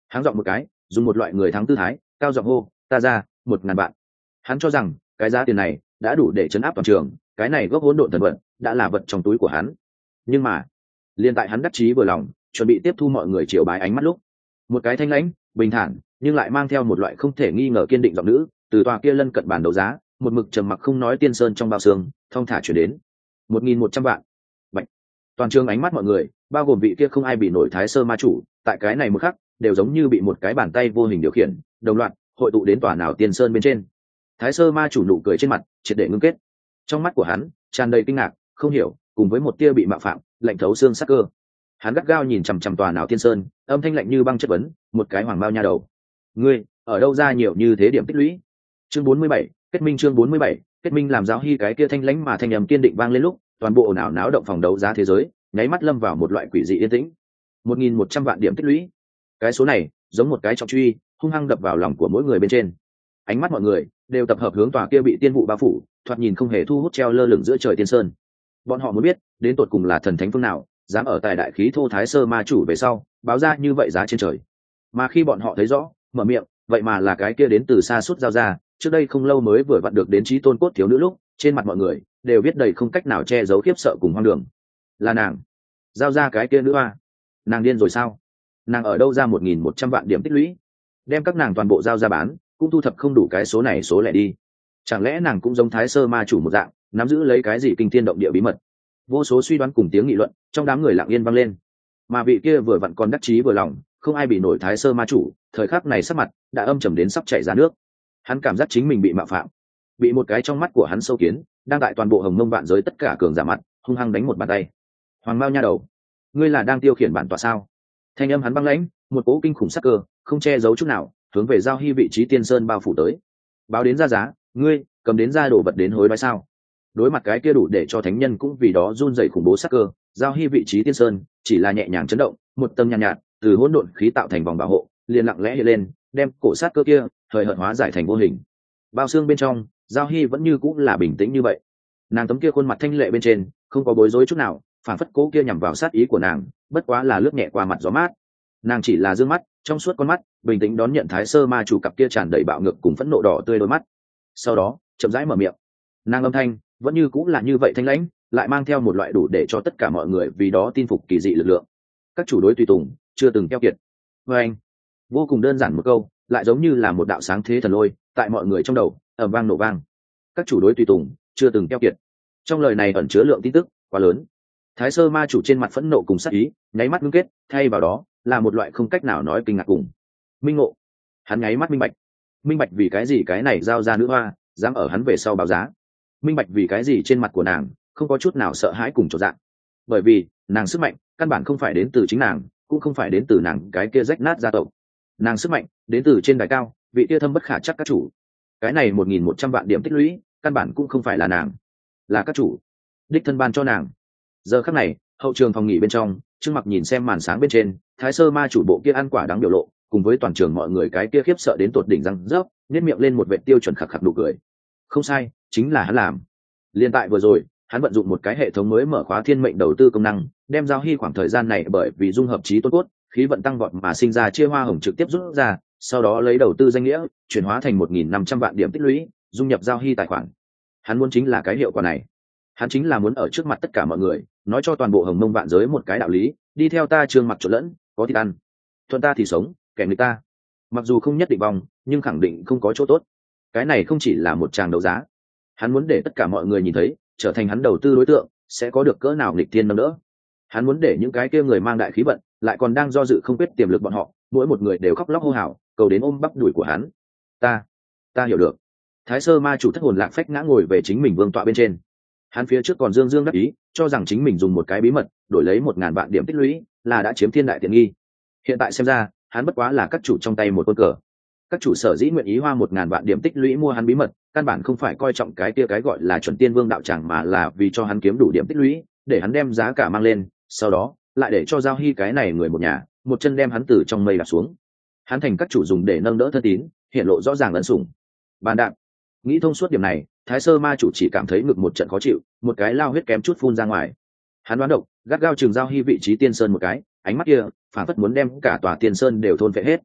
hắn giọng một cái, dùng một loại người thắng tư thái cao giọng hô, ta ra một ngàn vạn. Hắn cho rằng cái giá tiền này đã đủ để chấn áp toàn trường, cái này gốc hỗn độn thần vật đã là vật trong túi của hắn. Nhưng mà liên tại hắn đắc chí vừa lòng, chuẩn bị tiếp thu mọi người triều bái ánh mắt lúc, một cái thanh lãnh bình thản nhưng lại mang theo một loại không thể nghi ngờ kiên định giọng nữ từ tòa kia lân cận bàn đấu giá, một mực trầm mặc không nói tiên sơn trong bao xương thong thả chuyển đến. Một nghìn một trăm vạn. Bạch. Toàn trường ánh mắt mọi người, bao gồm vị kia không ai bị nổi Thái Sơ ma chủ, tại cái này một khắc đều giống như bị một cái bàn tay vô hình điều khiển, đồng loạt hội tụ đến tòa nào tiên sơn bên trên. Thái Sơ ma chủ nụ cười trên mặt triệt để ngưng kết, trong mắt của hắn tràn đầy kinh ngạc, không hiểu, cùng với một tia bị mạo phạm, lạnh thấu xương sắc cơ. Hắn gắt gao nhìn chằm chằm tòa nào tiên sơn, âm thanh lạnh như băng chất vấn, một cái hoàng bao nha đầu, ngươi ở đâu ra nhiều như thế điểm tích lũy? Chương bốn mươi bảy, kết minh. Chương bốn mươi bảy, kết minh. Làm Giao Hy cái kia thanh lãnh mà thanh âm kiên định vang lên lúc, toàn bộ ồn ào náo động phòng đấu giá thế giới nháy mắt lâm vào một loại quỷ dị yên tĩnh. Một nghìn một trăm vạn điểm tích lũy, cái số này giống một cái trọng truy hung hăng đập vào lòng của mỗi người bên trên. Ánh mắt mọi người đều tập hợp hướng tòa kia bị tiên vụ bao phủ, thoạt nhìn không hề thu hút treo lơ lửng giữa trời tiên sơn. Bọn họ muốn biết đến tột cùng là thần thánh phương nào dám ở tài đại khí thô Thái Sơ ma chủ về sau báo ra như vậy giá trên trời. Mà khi bọn họ thấy rõ, mở miệng, vậy mà là cái kia đến từ xa suốt Giao ra, trước đây không lâu mới vừa vặn được đến chí tôn cốt thiếu nữ lúc, trên mặt mọi người đều viết đầy không cách nào che giấu khiếp sợ cùng hoang đường. Là nàng, Giao ra cái kia nữ a, nàng điên rồi sao? Nàng ở đâu ra một nghìn một trăm vạn điểm tích lũy? Đem các nàng toàn bộ giao ra bán, cũng thu thập không đủ cái số này số lẻ đi. Chẳng lẽ nàng cũng giống Thái Sơ ma chủ một dạng, nắm giữ lấy cái gì kinh thiên động địa bí mật? Vô số suy đoán cùng tiếng nghị luận trong đám người lặng yên vang lên. Mà vị kia vừa vặn còn đắc chí vừa lòng, không ai bị nổi Thái Sơ ma chủ, thời khắc này sắc mặt đã âm trầm đến sắp chảy ra nước. Hắn cảm giác chính mình bị mạo phạm, bị một cái trong mắt của hắn sâu kiến đang tại toàn bộ hồng mông vạn giới tất cả cường giả mặt hung hăng đánh một bàn tay. Hoàng Mao nha đầu, ngươi là đang tiêu khiển bản tọa sao? Thanh âm hắn băng lãnh, một cỗ kinh khủng sắc cơ không che giấu chút nào hướng về Giao Hy vị trí tiên sơn bao phủ tới. Báo đến ra giá, ngươi cầm đến ra đồ vật đến hối đoái sao? Đối mặt cái kia đủ để cho thánh nhân cũng vì đó run rẩy khủng bố sắc cơ, Giao Hy vị trí tiên sơn chỉ là nhẹ nhàng chấn động, một tầng nhàn nhạt, nhạt từ hỗn độn khí tạo thành vòng bảo hộ liền lặng lẽ hiện lên, đem cổ sát cơ kia thời hợt hóa giải thành vô hình. Bao xương bên trong, Giao Hy vẫn như cũng là bình tĩnh như vậy. Nàng tấm kia khuôn mặt thanh lệ bên trên không có bối rối chút nào, phản phất cố kia nhằm vào sát ý của nàng bất quá là lướt nhẹ qua mặt gió mát. Nàng chỉ là dương mắt, trong suốt con mắt bình tĩnh đón nhận Thái Sơ ma chủ cặp kia tràn đầy bạo ngược cùng phẫn nộ đỏ tươi đôi mắt, sau đó chậm rãi mở miệng. Nàng âm thanh vẫn như cũng là như vậy thanh lãnh, lại mang theo một loại đủ để cho tất cả mọi người vì đó tin phục kỳ dị lực lượng. Các chủ đối tùy tùng chưa từng keo kiệt. Với anh, vô cùng đơn giản một câu, lại giống như là một đạo sáng thế thần lôi tại mọi người trong đầu ầm vang nổ vang. Các chủ đối tùy tùng chưa từng keo kiệt, trong lời này ẩn chứa lượng tin tức quá lớn. Thái Sơ ma chủ trên mặt phẫn nộ cùng sát ý nháy mắt ngưng kết, thay vào đó là một loại không cách nào nói kinh ngạc cùng minh ngộ. Hắn nháy mắt minh bạch, minh bạch vì cái gì cái này Giao ra nữ hoa dám ở hắn về sau báo giá, minh bạch vì cái gì trên mặt của nàng không có chút nào sợ hãi cùng trột dạng. Bởi vì nàng sức mạnh căn bản không phải đến từ chính nàng, cũng không phải đến từ nàng cái kia rách nát gia tộc. Nàng sức mạnh đến từ trên đài cao vị kia thâm bất khả chắc các chủ. Cái này một nghìn một trăm vạn điểm tích lũy căn bản cũng không phải là nàng, là các chủ đích thân ban cho nàng. Giờ khắc này, hậu trường phòng nghỉ bên trong, Trương Mặc nhìn xem màn sáng bên trên Thái Sơ ma chủ bộ kia ăn quả đáng biểu lộ, cùng với toàn trường mọi người cái kia khiếp sợ đến tột đỉnh răng rớp, nhếch miệng lên một vệt tiêu chuẩn khặc khặc nụ cười. Không sai, chính là hắn làm. Liên tại vừa rồi, hắn vận dụng một cái hệ thống mới mở khóa thiên mệnh đầu tư công năng, đem Giao Hy khoảng thời gian này bởi vì dung hợp trí tôn cốt, khí vận tăng vọt mà sinh ra chia hoa hồng trực tiếp rút ra, sau đó lấy đầu tư danh nghĩa chuyển hóa thành một nghìn năm trăm vạn điểm tích lũy, dung nhập Giao Hy tài khoản. Hắn muốn chính là cái hiệu quả này. Hắn chính là muốn ở trước mặt tất cả mọi người nói cho toàn bộ hồng mông vạn giới một cái đạo lý, đi theo ta Trương Mặc trộn lẫn, có thịt ăn, thuận ta thì sống, kẻ người ta mặc dù không nhất định vong, nhưng khẳng định không có chỗ tốt. Cái này không chỉ là một tràng đấu giá, hắn muốn để tất cả mọi người nhìn thấy, trở thành hắn đầu tư đối tượng sẽ có được cỡ nào nghịch thiên nâng đỡ. Hắn muốn để những cái kia người mang đại khí vận lại còn đang do dự không biết tiềm lực bọn họ, mỗi một người đều khóc lóc hô hào cầu đến ôm bắp đùi của hắn. Ta, ta hiểu được. Thái Sơ ma chủ thất hồn lạc phách ngã ngồi về chính mình vương tọa bên trên. Hắn phía trước còn dương dương đắc ý, cho rằng chính mình dùng một cái bí mật đổi lấy một ngàn vạn điểm tích lũy là đã chiếm thiên đại tiện nghi. Hiện tại xem ra, hắn bất quá là các chủ trong tay một con cờ. Các chủ sở dĩ nguyện ý hoa một ngàn vạn điểm tích lũy mua hắn bí mật, căn bản không phải coi trọng cái kia cái gọi là chuẩn tiên vương đạo tràng, mà là vì cho hắn kiếm đủ điểm tích lũy, để hắn đem giá cả mang lên, sau đó lại để cho Giao Hy cái này người một nhà một chân đem hắn từ trong mây đạp xuống. Hắn thành các chủ dùng để nâng đỡ thân tín, hiện lộ rõ ràng ẩn sủng. Bàn đạp. Nghĩ thông suốt điểm này, Thái Sơ ma chủ chỉ cảm thấy ngực một trận khó chịu, một cái lao huyết kém chút phun ra ngoài. Hắn đoán độc, gắt gao chừng Giao Hy vị trí tiên sơn một cái, ánh mắt kia phản phất muốn đem cả tòa tiên sơn đều thôn phệ hết.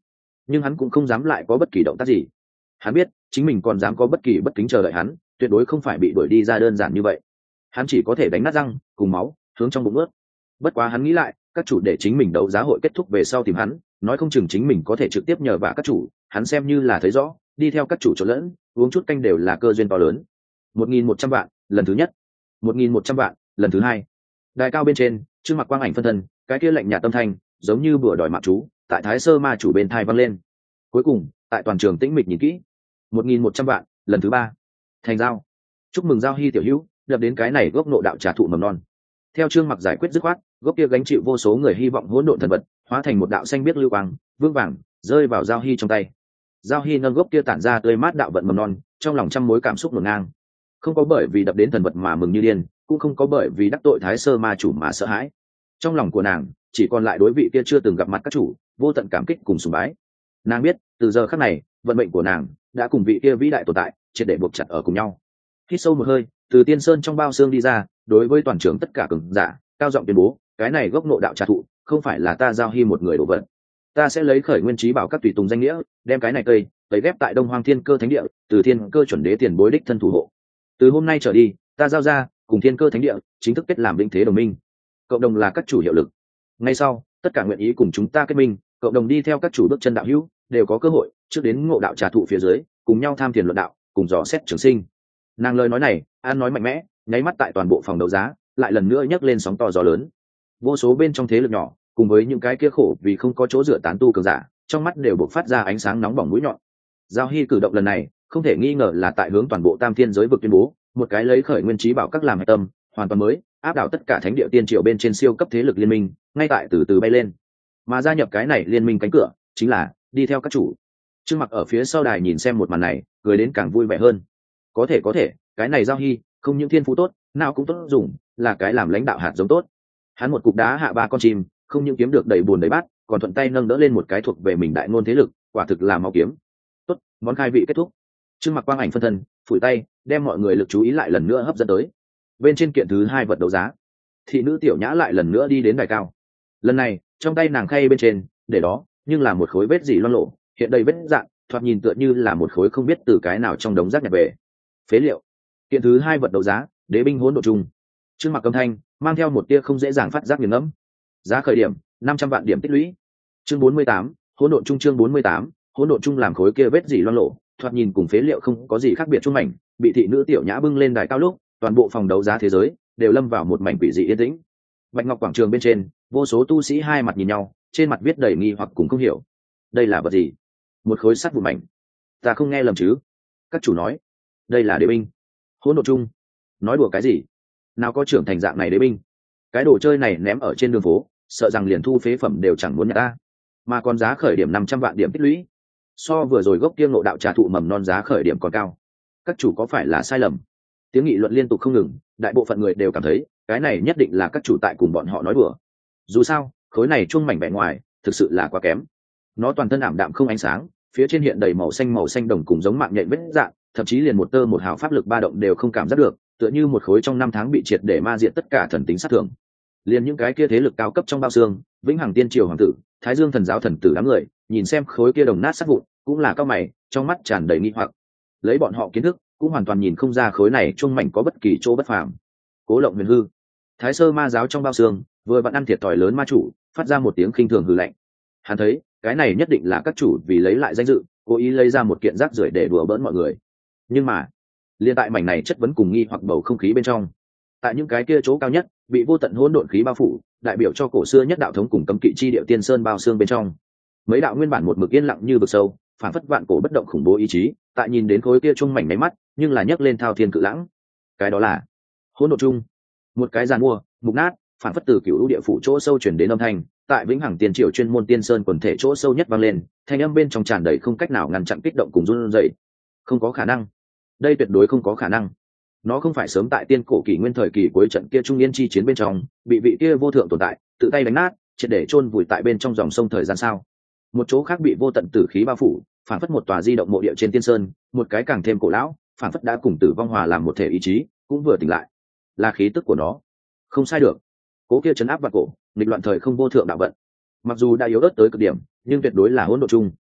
nhưng hắn cũng không dám lại có bất kỳ động tác gì. Hắn biết chính mình còn dám có bất kỳ bất kính chờ đợi hắn tuyệt đối không phải bị đuổi đi ra đơn giản như vậy. Hắn chỉ có thể đánh nát răng cùng máu hướng trong bụng ướt. Bất quá hắn nghĩ lại, các chủ để chính mình đấu giá hội kết thúc về sau tìm hắn, nói không chừng chính mình có thể trực tiếp nhờ vả các chủ. Hắn xem như là thấy rõ, đi theo các chủ chỗ lẫn uống chút canh đều là cơ duyên to lớn. Một nghìn một trăm vạn lần thứ nhất, một nghìn một trăm vạn lần thứ hai. Đài cao bên trên, Trương Mặc quang ảnh phân thân, cái kia lạnh nhạt tâm thanh giống như bừa đòi mạng chú tại Thái Sơ Ma chủ bên thai vang lên. Cuối cùng tại toàn trường tĩnh mịch nhìn kỹ, một nghìn một trăm vạn lần thứ ba. Thành giao. Chúc mừng Giao Hy tiểu hữu đập đến cái này gốc nộ đạo trà thụ mầm non. Theo Trương Mặc giải quyết dứt khoát, gốc kia gánh chịu vô số người hy vọng hỗn độn thần vật hóa thành một đạo xanh biếc lưu quang vương vàng rơi vào Giao Hy trong tay. Giao Hy nâng gốc kia tản ra tươi mát đạo vận mầm non, trong lòng trăm mối cảm xúc ngổn ngang. Không có bởi vì đập đến thần vật mà mừng như điên, cũng không có bởi vì đắc tội Thái Sơ Ma chủ mà sợ hãi. Trong lòng của nàng chỉ còn lại đối vị kia chưa từng gặp mặt các chủ vô tận cảm kích cùng sùng bái. Nàng biết từ giờ khắc này vận mệnh của nàng đã cùng vị kia vĩ đại tồn tại triệt để buộc chặt ở cùng nhau. Hít sâu một hơi, từ tiên sơn trong bao xương đi ra, đối với toàn trường tất cả cường giả cao giọng tuyên bố, cái này gốc nộ đạo trà thụ không phải là ta Giao Hy một người đổ vật. Ta sẽ lấy khởi nguyên trí bảo các tùy tùng danh nghĩa, đem cái này cây tẩy ghép tại Đông Hoang Thiên Cơ Thánh Địa, từ Thiên Cơ chuẩn đế tiền bối đích thân thủ hộ. Từ hôm nay trở đi, ta giao ra cùng Thiên Cơ Thánh Địa chính thức kết làm vĩnh thế đồng minh. Cộng đồng là các chủ hiệu lực. Ngay sau, tất cả nguyện ý cùng chúng ta kết minh, cộng đồng đi theo các chủ bước chân đạo hữu, đều có cơ hội trước đến ngộ đạo trà thụ phía dưới, cùng nhau tham thiền luận đạo, cùng dò xét trường sinh. Nàng lời nói này, an nói mạnh mẽ, nháy mắt tại toàn bộ phòng đấu giá, lại lần nữa nhấc lên sóng to gió lớn. Vô số bên trong thế lực nhỏ, cùng với những cái kia khổ vì không có chỗ dựa tán tu cường giả, trong mắt đều bộc phát ra ánh sáng nóng bỏng mũi nhọn. Giao Hy cử động lần này, không thể nghi ngờ là tại hướng toàn bộ Tam Thiên giới vực tuyên bố, một cái lấy khởi nguyên trí bảo các làm hệ tâm, hoàn toàn mới, áp đảo tất cả thánh địa tiên triều bên trên siêu cấp thế lực liên minh, ngay tại từ từ bay lên. Mà gia nhập cái này liên minh cánh cửa, chính là đi theo các chủ. Trương Mặc ở phía sau đài nhìn xem một màn này, cười đến càng vui vẻ hơn. Có thể có thể, cái này Giao Hy, không những thiên phú tốt, nào cũng tốt dùng, là cái làm lãnh đạo hạt giống tốt. Hắn một cục đá hạ ba con chim, không những kiếm được đầy buồn đầy bát, còn thuận tay nâng đỡ lên một cái thuộc về mình đại ngôn thế lực, quả thực là mau kiếm. Tốt, món khai vị kết thúc. Trương Mặc quang ảnh phân thân, phủi tay, đem mọi người lực chú ý lại lần nữa hấp dẫn tới. Bên trên kiện thứ hai vật đấu giá, thị nữ Tiểu Nhã lại lần nữa đi đến đài cao. Lần này, trong tay nàng khay bên trên, để đó, nhưng là một khối vết dỉ loang lộ, hiện đầy vết dạn, thoạt nhìn tựa như là một khối không biết từ cái nào trong đống rác nhặt về. Phế liệu. Kiện thứ hai vật đấu giá, Đế binh hỗn độn chung. Trương Mặc âm thanh, mang theo một tia không dễ dàng phát giác nghiền ngẫm. Giá khởi điểm, năm trăm vạn điểm tích lũy. Chương bốn mươi tám, hỗn độn chung chương bốn mươi tám, hỗn độn chung làm khối kia vết dỉ loang lộ, thoạt nhìn cùng phế liệu không có gì khác biệt chung mảnh, bị thị nữ Tiểu Nhã bưng lên đài cao lúc, toàn bộ phòng đấu giá thế giới đều lâm vào một mảnh quỷ dị yên tĩnh. Bạch Ngọc quảng trường bên trên, vô số tu sĩ hai mặt nhìn nhau, trên mặt viết đầy nghi hoặc cùng không hiểu. Đây là vật gì? Một khối sắt vụn mảnh. Ta không nghe lầm chứ? Các chủ nói, đây là đế binh. Hỗn độn chung. Nói đùa cái gì? Nào có trưởng thành dạng này đế binh? Cái đồ chơi này ném ở trên đường phố, sợ rằng liền thu phế phẩm đều chẳng muốn nhặt ta. Mà còn giá khởi điểm năm trăm vạn điểm tích lũy, so vừa rồi gốc kia ngộ đạo trà thụ mầm non giá khởi điểm còn cao. Các chủ có phải là sai lầm? Tiếng nghị luận liên tục không ngừng, đại bộ phận người đều cảm thấy cái này nhất định là các chủ tại cùng bọn họ nói đùa. Dù sao, khối này chuông mảnh vẻ ngoài thực sự là quá kém. Nó toàn thân ảm đạm không ánh sáng, phía trên hiện đầy màu xanh màu xanh đồng cùng giống mạng nhện vết dạng, thậm chí liền một tơ một hào pháp lực ba động đều không cảm giác được, tựa như một khối trong năm tháng bị triệt để ma diệt tất cả thần tính sát thường. Liền những cái kia thế lực cao cấp trong bao xương, Vĩnh Hằng Tiên Triều hoàng tử, Thái Dương thần giáo thần tử đám người, nhìn xem khối kia đồng nát sát vụn, cũng là cao mày, trong mắt tràn đầy nghi hoặc. Lấy bọn họ kiến thức, cũng hoàn toàn nhìn không ra khối này chuông mảnh có bất kỳ chỗ bất phàm. Cố Lộng Huyền hư, Thái Sơ ma giáo trong bao xương, vừa vặn ăn thiệt thòi lớn ma chủ, phát ra một tiếng khinh thường hừ lạnh. Hắn thấy, cái này nhất định là các chủ vì lấy lại danh dự, cố ý lấy ra một kiện rác rưởi để đùa bỡn mọi người. Nhưng mà, liên tại mảnh này chất vấn cùng nghi hoặc bầu không khí bên trong, tại những cái kia chỗ cao nhất, bị vô tận hỗn độn khí bao phủ, đại biểu cho cổ xưa nhất đạo thống cùng cấm kỵ chi địa tiên sơn bao xương bên trong, mấy đạo nguyên bản một mực yên lặng như vực sâu, phản phất vạn cổ bất động khủng bố ý chí, tại nhìn đến khối kia chung mảnh máy mắt, nhưng là nhấc lên thao thiên cự lãng. Cái đó là hỗn độn chung, một cái giàn mua, mục nát, phản phất từ cựu lũ địa phủ chỗ sâu truyền đến âm thanh, tại Vĩnh Hằng Tiên Triều chuyên môn tiên sơn quần thể chỗ sâu nhất vang lên, thanh âm bên trong tràn đầy không cách nào ngăn chặn kích động cùng run rẩy. Không có khả năng, đây tuyệt đối không có khả năng. Nó không phải sớm tại tiên cổ kỷ nguyên thời kỳ cuối trận kia trung niên chi chiến bên trong, bị vị kia vô thượng tồn tại tự tay đánh nát, triệt để chôn vùi tại bên trong dòng sông thời gian sao? Một chỗ khác bị vô tận tử khí bao phủ, phản phất một tòa di động mộ địa trên tiên sơn, một cái càng thêm cổ lão, phản phất đã cùng tử vong hòa làm một thể ý chí, cũng vừa tỉnh lại. Là khí tức của nó, không sai được. Cố kia chấn áp vạn cổ, nghịch loạn thời không vô thượng đạo vận. Mặc dù đã yếu ớt tới cực điểm, nhưng tuyệt đối là hỗn độn chung.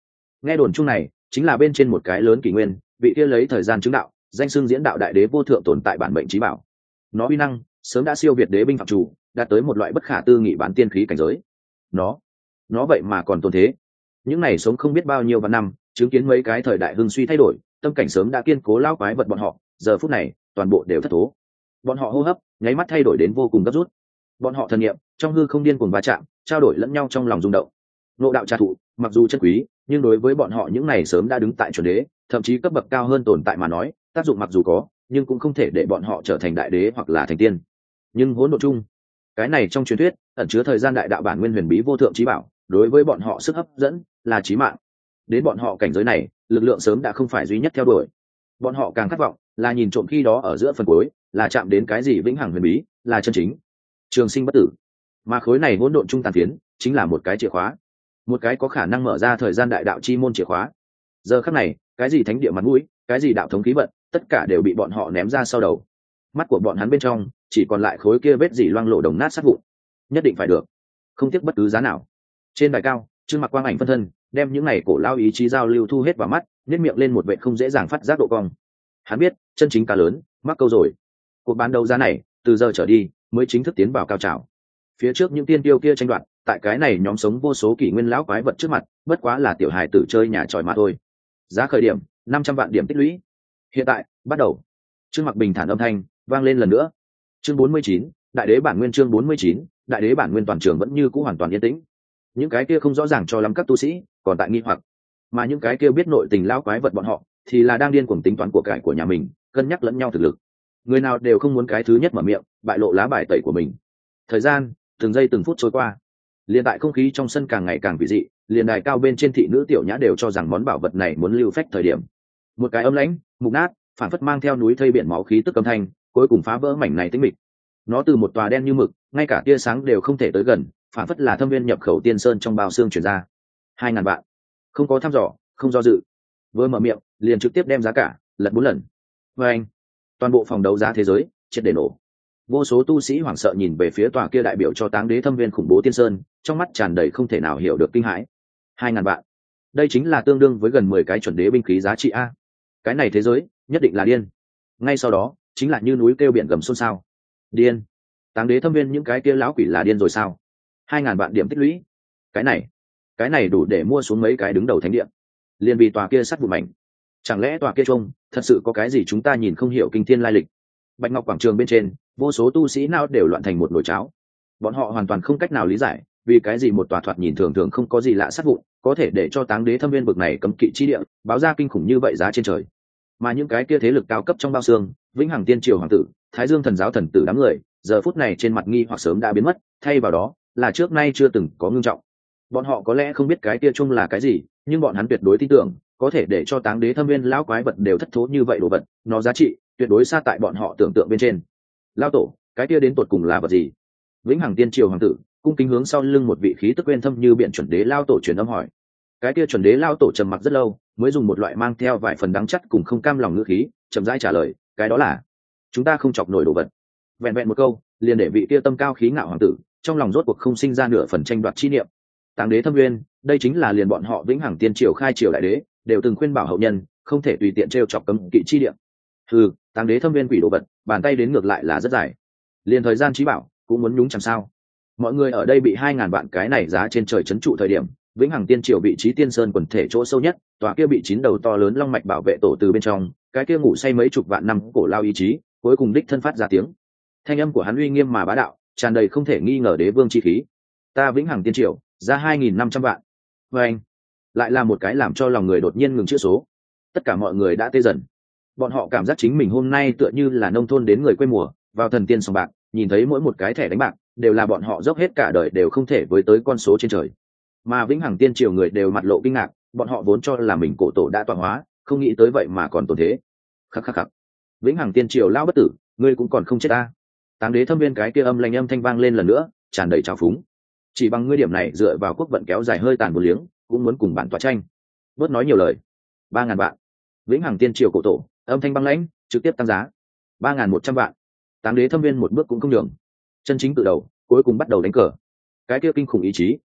nghe đồn chung này chính là bên trên một cái lớn kỷ nguyên, vị kia lấy thời gian chứng đạo, danh xưng diễn đạo đại đế vô thượng tồn tại bản mệnh trí bảo. Nó uy năng sớm đã siêu việt đế binh phạm chủ, đạt tới một loại bất khả tư nghị bản tiên khí cảnh giới. Nó, nó vậy mà còn tồn thế. Những này sống không biết bao nhiêu vạn năm, chứng kiến mấy cái thời đại hưng suy thay đổi, tâm cảnh sớm đã kiên cố lao quái vật bọn họ, giờ phút này toàn bộ đều thất thố. Bọn họ hô hấp nháy mắt thay đổi đến vô cùng gấp rút. Bọn họ thần niệm trong hư không điên cuồng va chạm, trao đổi lẫn nhau trong lòng rung động. Ngộ đạo trà thụ mặc dù chân quý, nhưng đối với bọn họ những này sớm đã đứng tại chuẩn đế, thậm chí cấp bậc cao hơn tồn tại mà nói, tác dụng mặc dù có, nhưng cũng không thể để bọn họ trở thành đại đế hoặc là thành tiên. Nhưng hỗn độn chung, cái này trong truyền thuyết ẩn chứa thời gian đại đạo bản nguyên huyền bí vô thượng trí bảo, đối với bọn họ sức hấp dẫn là chí mạng. Đến bọn họ cảnh giới này, lực lượng sớm đã không phải duy nhất theo đuổi. Bọn họ càng khát vọng là nhìn trộm khi đó ở giữa phần cuối, là chạm đến cái gì vĩnh hằng huyền bí, là chân chính trường sinh bất tử. Mà khối này hỗn độn trung tàn phiến chính là một cái chìa khóa, một cái có khả năng mở ra thời gian đại đạo chi môn chìa khóa. Giờ khắc này, cái gì thánh địa mặt mũi, cái gì đạo thống khí vận, tất cả đều bị bọn họ ném ra sau đầu. Mắt của bọn hắn bên trong chỉ còn lại khối kia vết dỉ loang lổ đồng nát sát vụn. Nhất định phải được, không tiếc bất cứ giá nào. Trên đài cao, Trương Mặc quang ảnh phân thân đem những này cổ lao ý chí giao lưu thu hết vào mắt, nhếch miệng lên một vệ không dễ dàng phát giác độ cong. Hắn biết chân chính cá lớn mắc câu rồi. Cuộc bán đấu giá này từ giờ trở đi mới chính thức tiến vào cao trào. Phía trước những tiên tiêu kia tranh đoạt, tại cái này nhóm sống vô số kỷ nguyên lão quái vật trước mặt, bất quá là tiểu hài tử chơi nhà tròi mà thôi. Giá khởi điểm năm trăm vạn điểm tích lũy. Hiện tại bắt đầu. Trương Mặc bình thản âm thanh vang lên lần nữa. Chương bốn mươi chín, đại đế bản nguyên. Chương bốn mươi chín, đại đế bản nguyên. Toàn trường vẫn như cũ hoàn toàn yên tĩnh. Những cái kia không rõ ràng cho lắm các tu sĩ còn tại nghi hoặc, mà những cái kia biết nội tình lão quái vật bọn họ thì là đang điên cuồng tính toán của cải của nhà mình, cân nhắc lẫn nhau thực lực. Người nào đều không muốn cái thứ nhất mở miệng bại lộ lá bài tẩy của mình. Thời gian từng giây từng phút trôi qua, liền tại không khí trong sân càng ngày càng kỳ dị, liền đài cao bên trên thị nữ tiểu nhã đều cho rằng món bảo vật này muốn lưu phách thời điểm, một cái âm lãnh mục nát phản phất mang theo núi thây biển máu khí tức âm thanh cuối cùng phá vỡ mảnh này tĩnh mịch. Nó từ một tòa đen như mực, ngay cả tia sáng đều không thể tới gần, phản phất là thâm viên nhập khẩu tiên sơn trong bao xương truyền ra. Hai ngàn vạn, không có thăm dò, không do dự, vừa mở miệng liền trực tiếp đem giá cả lật bốn lần. Và anh, toàn bộ phòng đấu giá thế giới triệt để nổ. Vô số tu sĩ hoảng sợ nhìn về phía tòa kia đại biểu cho táng đế thâm viên khủng bố tiên sơn, trong mắt tràn đầy không thể nào hiểu được kinh hãi. Hai ngàn vạn, đây chính là tương đương với gần mười cái chuẩn đế binh khí giá trị a. Cái này thế giới nhất định là điên. Ngay sau đó chính là như núi kêu biển gầm xôn xao. Điên, táng đế thâm viên những cái kia lão quỷ là điên rồi sao? Hai ngàn vạn điểm tích lũy, cái này cái này đủ để mua xuống mấy cái đứng đầu thánh địa, liền vì tòa kia sắt vụ mảnh. Chẳng lẽ tòa kia trông thật sự có cái gì chúng ta nhìn không hiểu kinh thiên lai lịch? Bạch Ngọc quảng trường bên trên, vô số tu sĩ nào đều loạn thành một nồi cháo. Bọn họ hoàn toàn không cách nào lý giải vì cái gì một tòa thoạt nhìn thường thường không có gì lạ sắt vụn có thể để cho táng đế thâm viên bực này cấm kỵ chi địa báo ra kinh khủng như vậy giá trên trời. Mà những cái kia thế lực cao cấp trong bao xương, vĩnh hằng tiên triều hoàng tử, thái dương thần giáo thần tử đám người, giờ phút này trên mặt nghi hoặc sớm đã biến mất, thay vào đó là trước nay chưa từng có ngưng trọng. Bọn họ có lẽ không biết cái kia chung là cái gì, nhưng bọn hắn tuyệt đối tin tưởng có thể để cho táng đế thâm viên lão quái vật đều thất thố như vậy đồ vật, nó giá trị tuyệt đối xa tại bọn họ tưởng tượng bên trên. Lao tổ, cái kia đến tột cùng là vật gì? Vĩnh hằng tiên triều hoàng tử cung kính hướng sau lưng một vị khí tức quên thâm như biển chuẩn đế lao tổ truyền âm hỏi. Cái kia chuẩn đế lao tổ trầm mặc rất lâu, mới dùng một loại mang theo vài phần đắng chắt cùng không cam lòng ngữ khí chậm rãi trả lời, cái đó là chúng ta không chọc nổi đồ vật. Vẹn vẹn một câu liền để vị kia tâm cao khí ngạo hoàng tử trong lòng rốt cuộc không sinh ra nửa phần tranh đoạt chi niệm. Táng đế thâm nguyên, đây chính là liền bọn họ vĩnh hằng tiên triều khai triều đại đế đều từng khuyên bảo hậu nhân không thể tùy tiện trêu chọc cấm kỵ chi niệm. Ừ, táng đế thâm nguyên quỷ đồ vật, bàn tay đến ngược lại là rất dài, liền thời gian trí bảo cũng muốn nhúng chẳng sao. Mọi người ở đây bị hai ngàn vạn cái này giá trên trời chấn trụ thời điểm, vĩnh hằng tiên triều vị trí tiên sơn quần thể chỗ sâu nhất, tòa kia bị chín đầu to lớn long mạch bảo vệ tổ từ bên trong, cái kia ngủ say mấy chục vạn năm cổ lao ý chí cuối cùng đích thân phát ra tiếng. Thanh âm của hắn uy nghiêm mà bá đạo, tràn đầy không thể nghi ngờ đế vương chi khí. Ta vĩnh hằng tiên triều ra hai nghìn năm trăm vạn. Và anh lại là một cái làm cho lòng người đột nhiên ngừng chữ số. Tất cả mọi người đã tê dần. Bọn họ cảm giác chính mình hôm nay tựa như là nông thôn đến người quê mùa vào thần tiên sòng bạc, nhìn thấy mỗi một cái thẻ đánh bạc đều là bọn họ dốc hết cả đời đều không thể với tới con số trên trời. Mà vĩnh hằng tiên triều người đều mặt lộ kinh ngạc, bọn họ vốn cho là mình cổ tổ đã tọa hóa, không nghĩ tới vậy mà còn tồn thế. Khắc khắc khắc. Vĩnh hằng tiên triều lão bất tử, ngươi cũng còn không chết ta. Táng đế thâm viên cái kia âm lanh âm thanh vang lên lần nữa, tràn đầy trào phúng. Chỉ bằng ngươi điểm này dựa vào quốc vận kéo dài hơi tàn một liếng, cũng muốn cùng bản tòa tranh. Bớt nói nhiều lời. Ba ngàn vạn. Vĩnh hằng tiên triều cổ tổ, âm thanh băng lãnh, trực tiếp tăng giá. Ba ngàn một trăm vạn. Táng đế thâm viên một bước cũng không nhường. Chân chính tự đầu, cuối cùng bắt đầu đánh cờ. Cái kia kinh khủng ý chí,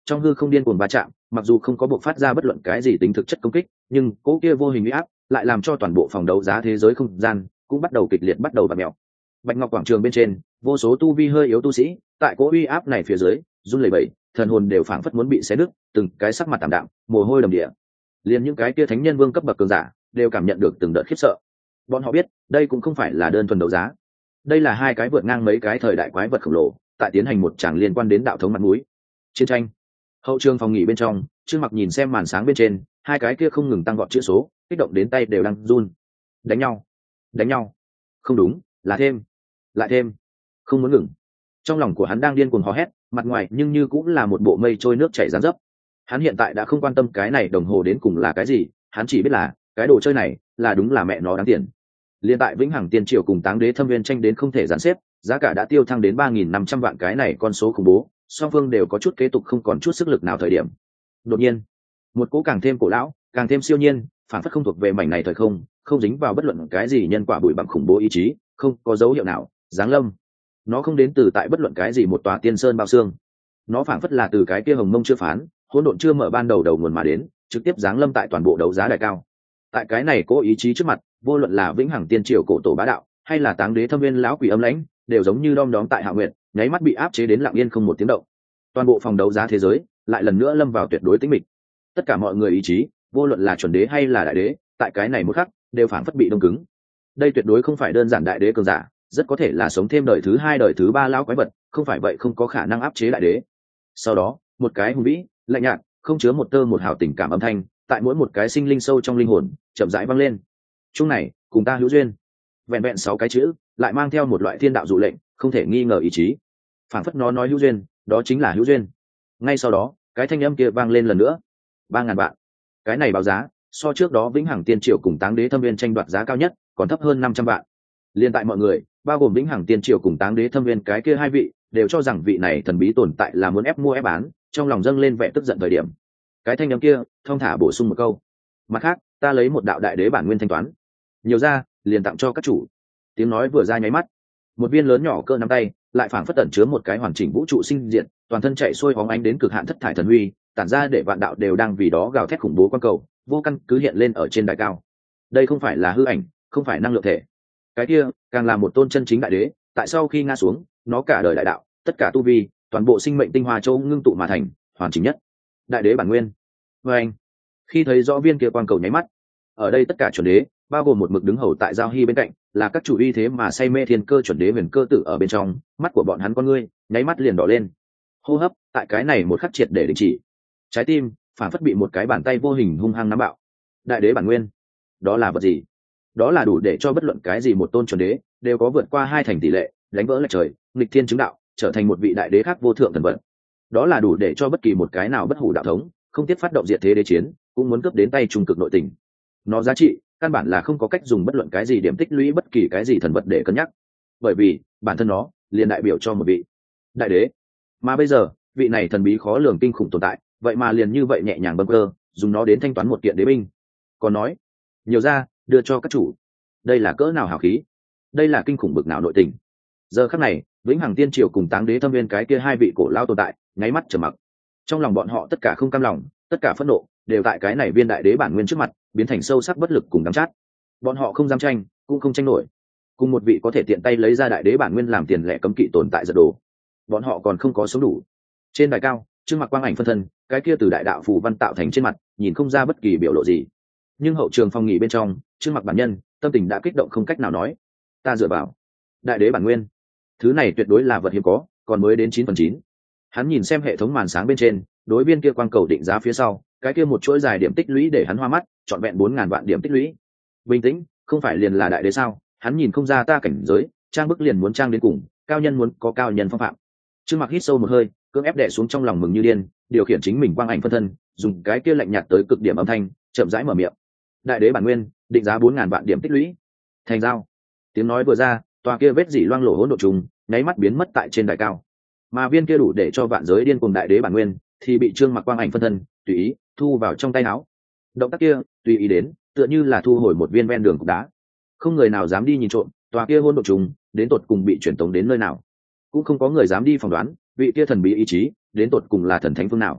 trong hư không điên cuồng va chạm, mặc dù không có buộc phát ra bất luận cái gì tính thực chất công kích, nhưng cỗ kia vô hình uy áp lại làm cho toàn bộ phòng đấu giá thế giới không gian cũng bắt đầu kịch liệt bắt đầu vặn mèo. Bạch Ngọc quảng trường bên trên, vô số tu vi hơi yếu tu sĩ, tại cỗ uy áp này phía dưới, run lẩy bẩy, thần hồn đều phảng phất muốn bị xé nứt, từng cái sắc mặt tạm đạm, mồ hôi đầm đìa. Liền những cái kia thánh nhân vương cấp bậc cường giả, đều cảm nhận được từng đợt khiếp sợ. Bọn họ biết, đây cũng không phải là đơn thuần đấu giá. Đây là hai cái vượt ngang mấy cái thời đại quái vật khổng lồ, tại tiến hành một tràng liên quan đến đạo thống mặt mũi. Chiến tranh. Hậu trường phòng nghỉ bên trong, Trương Mặc nhìn xem màn sáng bên trên, hai cái kia không ngừng tăng vọt chữ số, kích động đến tay đều đang run. Đánh nhau, đánh nhau. Không đúng, là thêm, lại thêm, không muốn ngừng. Trong lòng của hắn đang điên cuồng hò hét, mặt ngoài nhưng như cũng là một bộ mây trôi nước chảy gián dấp. Hắn hiện tại đã không quan tâm cái này đồng hồ đến cùng là cái gì, hắn chỉ biết là cái đồ chơi này là đúng là mẹ nó đáng tiền. Liên tại Vĩnh Hằng Tiên Triều cùng Táng Đế Thâm Viên tranh đến không thể gián xếp, giá cả đã tiêu thăng đến ba nghìn năm trăm vạn, cái này con số khủng bố, song phương đều có chút kế tục không còn chút sức lực nào thời điểm. Đột nhiên, một cỗ càng thêm cổ lão, càng thêm siêu nhiên, phản phất không thuộc về mảnh này thời không, không dính vào bất luận cái gì nhân quả bụi bặm khủng bố ý chí, không có dấu hiệu nào giáng lâm. Nó không đến từ tại bất luận cái gì một tòa tiên sơn bao xương, nó phản phất là từ cái kia hồng mông chưa phán, hỗn độn chưa mở ban đầu đầu nguồn mà đến, trực tiếp giáng lâm tại toàn bộ đấu giá đài cao. Tại cái này cố ý chí trước mặt, vô luận là Vĩnh Hằng Tiên Triều cổ tổ bá đạo, hay là Táng Đế Thâm Viên lão quỷ âm lãnh, đều giống như đom đóm tại Hạ Nguyệt, nháy mắt bị áp chế đến lặng yên không một tiếng động. Toàn bộ phòng đấu giá thế giới lại lần nữa lâm vào tuyệt đối tĩnh mịch. Tất cả mọi người ý chí, vô luận là chuẩn đế hay là đại đế, tại cái này một khắc đều phản phất bị đông cứng. Đây tuyệt đối không phải đơn giản đại đế cường giả, rất có thể là sống thêm đời thứ hai đời thứ ba lão quái vật, không phải vậy không có khả năng áp chế đại đế. Sau đó, một cái hùng vĩ, lạnh nhạt, không chứa một tơ một hào tình cảm âm thanh, tại mỗi một cái sinh linh sâu trong linh hồn chậm rãi vang lên. Chung này, cùng ta hữu duyên. Vẹn vẹn sáu cái chữ, lại mang theo một loại thiên đạo dụ lệnh, không thể nghi ngờ ý chí. Phản phất nó nói hữu duyên, đó chính là hữu duyên. Ngay sau đó, cái thanh âm kia vang lên lần nữa. Ba ngàn vạn. Cái này báo giá, so trước đó Vĩnh Hằng Tiên Triều cùng Táng Đế Thâm Viên tranh đoạt giá cao nhất, còn thấp hơn năm trăm vạn. Liên tại mọi người, bao gồm Vĩnh Hằng Tiên Triều cùng Táng Đế Thâm Viên cái kia hai vị, đều cho rằng vị này thần bí tồn tại là muốn ép mua ép bán, trong lòng dâng lên vẻ tức giận thời điểm. Cái thanh âm kia, thong thả bổ sung một câu. Mặt khác, ta lấy một đạo đại đế bản nguyên thanh toán. Nhiều ra, liền tặng cho các chủ. Tiếng nói vừa ra nháy mắt, một viên lớn nhỏ cỡ nắm tay, lại phảng phất tẩn chứa một cái hoàn chỉnh vũ trụ sinh diện, toàn thân chạy xuôi hóng ánh đến cực hạn thất thải thần huy, tản ra để vạn đạo đều đang vì đó gào thét khủng bố quan cầu, vô căn cứ hiện lên ở trên đài cao. Đây không phải là hư ảnh, không phải năng lượng thể. Cái kia, càng là một tôn chân chính đại đế, tại sau khi ngã xuống, nó cả đời đại đạo, tất cả tu vi, toàn bộ sinh mệnh tinh hoa châu ngưng tụ mà thành, hoàn chỉnh nhất. Đại đế bản nguyên. Và anh, khi thấy rõ viên kia quang cầu nháy mắt, ở đây tất cả chuẩn đế, bao gồm một mực đứng hầu tại giao hy bên cạnh, là các chủ uy thế mà say mê thiên cơ chuẩn đế huyền cơ tử ở bên trong, mắt của bọn hắn con ngươi nháy mắt liền đỏ lên. Hô hấp tại cái này một khắc triệt để đình chỉ. Trái tim phản phất bị một cái bàn tay vô hình hung hăng nắm bạo. Đại đế bản nguyên, đó là vật gì? Đó là đủ để cho bất luận cái gì một tôn chuẩn đế đều có vượt qua hai thành tỷ lệ, đánh vỡ lệch trời, nghịch thiên chứng đạo, trở thành một vị đại đế khác vô thượng thần vật. Đó là đủ để cho bất kỳ một cái nào bất hủ đạo thống không tiếc phát động diệt thế đế chiến, cũng muốn cướp đến tay trung cực nội tình. Nó giá trị căn bản là không có cách dùng bất luận cái gì điểm tích lũy bất kỳ cái gì thần vật để cân nhắc, bởi vì bản thân nó liền đại biểu cho một vị đại đế. Mà bây giờ, vị này thần bí khó lường kinh khủng tồn tại, vậy mà liền như vậy nhẹ nhàng bâng cơ dùng nó đến thanh toán một kiện đế binh. Còn nói nhiều ra, đưa cho các chủ. Đây là cỡ nào hào khí, đây là kinh khủng bực nào nội tình. Giờ khắc này, Vĩnh Hằng Tiên Triều cùng Táng Đế Thâm Viên cái kia hai vị cổ lao tồn tại nháy mắt trầm mặc. Trong lòng bọn họ tất cả không cam lòng, tất cả phẫn nộ đều tại cái này viên đại đế bản nguyên trước mặt biến thành sâu sắc bất lực cùng đắm chát. Bọn họ không dám tranh, cũng không tranh nổi. Cùng một vị có thể tiện tay lấy ra đại đế bản nguyên làm tiền lẻ cấm kỵ tồn tại giật đồ, bọn họ còn không có sống đủ. Trên đài cao, Trương Mặc quang ảnh phân thân, cái kia từ đại đạo phù văn tạo thành trên mặt, nhìn không ra bất kỳ biểu lộ gì. Nhưng hậu trường phòng nghỉ bên trong, Trương Mặc bản nhân, tâm tình đã kích động không cách nào nói. Ta dựa vào đại đế bản nguyên, thứ này tuyệt đối là vật hiếm có, còn mới đến chín phần chín. Hắn nhìn xem hệ thống màn sáng bên trên, đối viên kia quang cầu định giá phía sau, cái kia một chuỗi dài điểm tích lũy để hắn hoa mắt, trọn vẹn bốn ngàn vạn điểm tích lũy. Bình tĩnh, không phải liền là đại đế sao? Hắn nhìn không ra ta cảnh giới, trang bức liền muốn trang đến cùng, cao nhân muốn có cao nhân phong phạm. Trương Mặc hít sâu một hơi, cưỡng ép đè xuống trong lòng mừng như điên, điều khiển chính mình quang ảnh phân thân, dùng cái kia lạnh nhạt tới cực điểm âm thanh, chậm rãi mở miệng. Đại đế bản nguyên, định giá bốn ngàn vạn điểm tích lũy. Thành giao. Tiếng nói vừa ra, tòa kia vết dỉ loang lổ hỗn độn trùng, nháy mắt biến mất tại trên đài cao. Mà viên kia đủ để cho vạn giới điên cuồng đại đế bản nguyên, thì bị Trương Mặc quang ảnh phân thân tùy ý thu vào trong tay áo. Động tác kia tùy ý đến, tựa như là thu hồi một viên ven đường cục đá. Không người nào dám đi nhìn trộm, tòa kia hỗn độn trùng đến tột cùng bị truyền tống đến nơi nào. Cũng không có người dám đi phỏng đoán, vị kia thần bí ý chí đến tột cùng là thần thánh phương nào.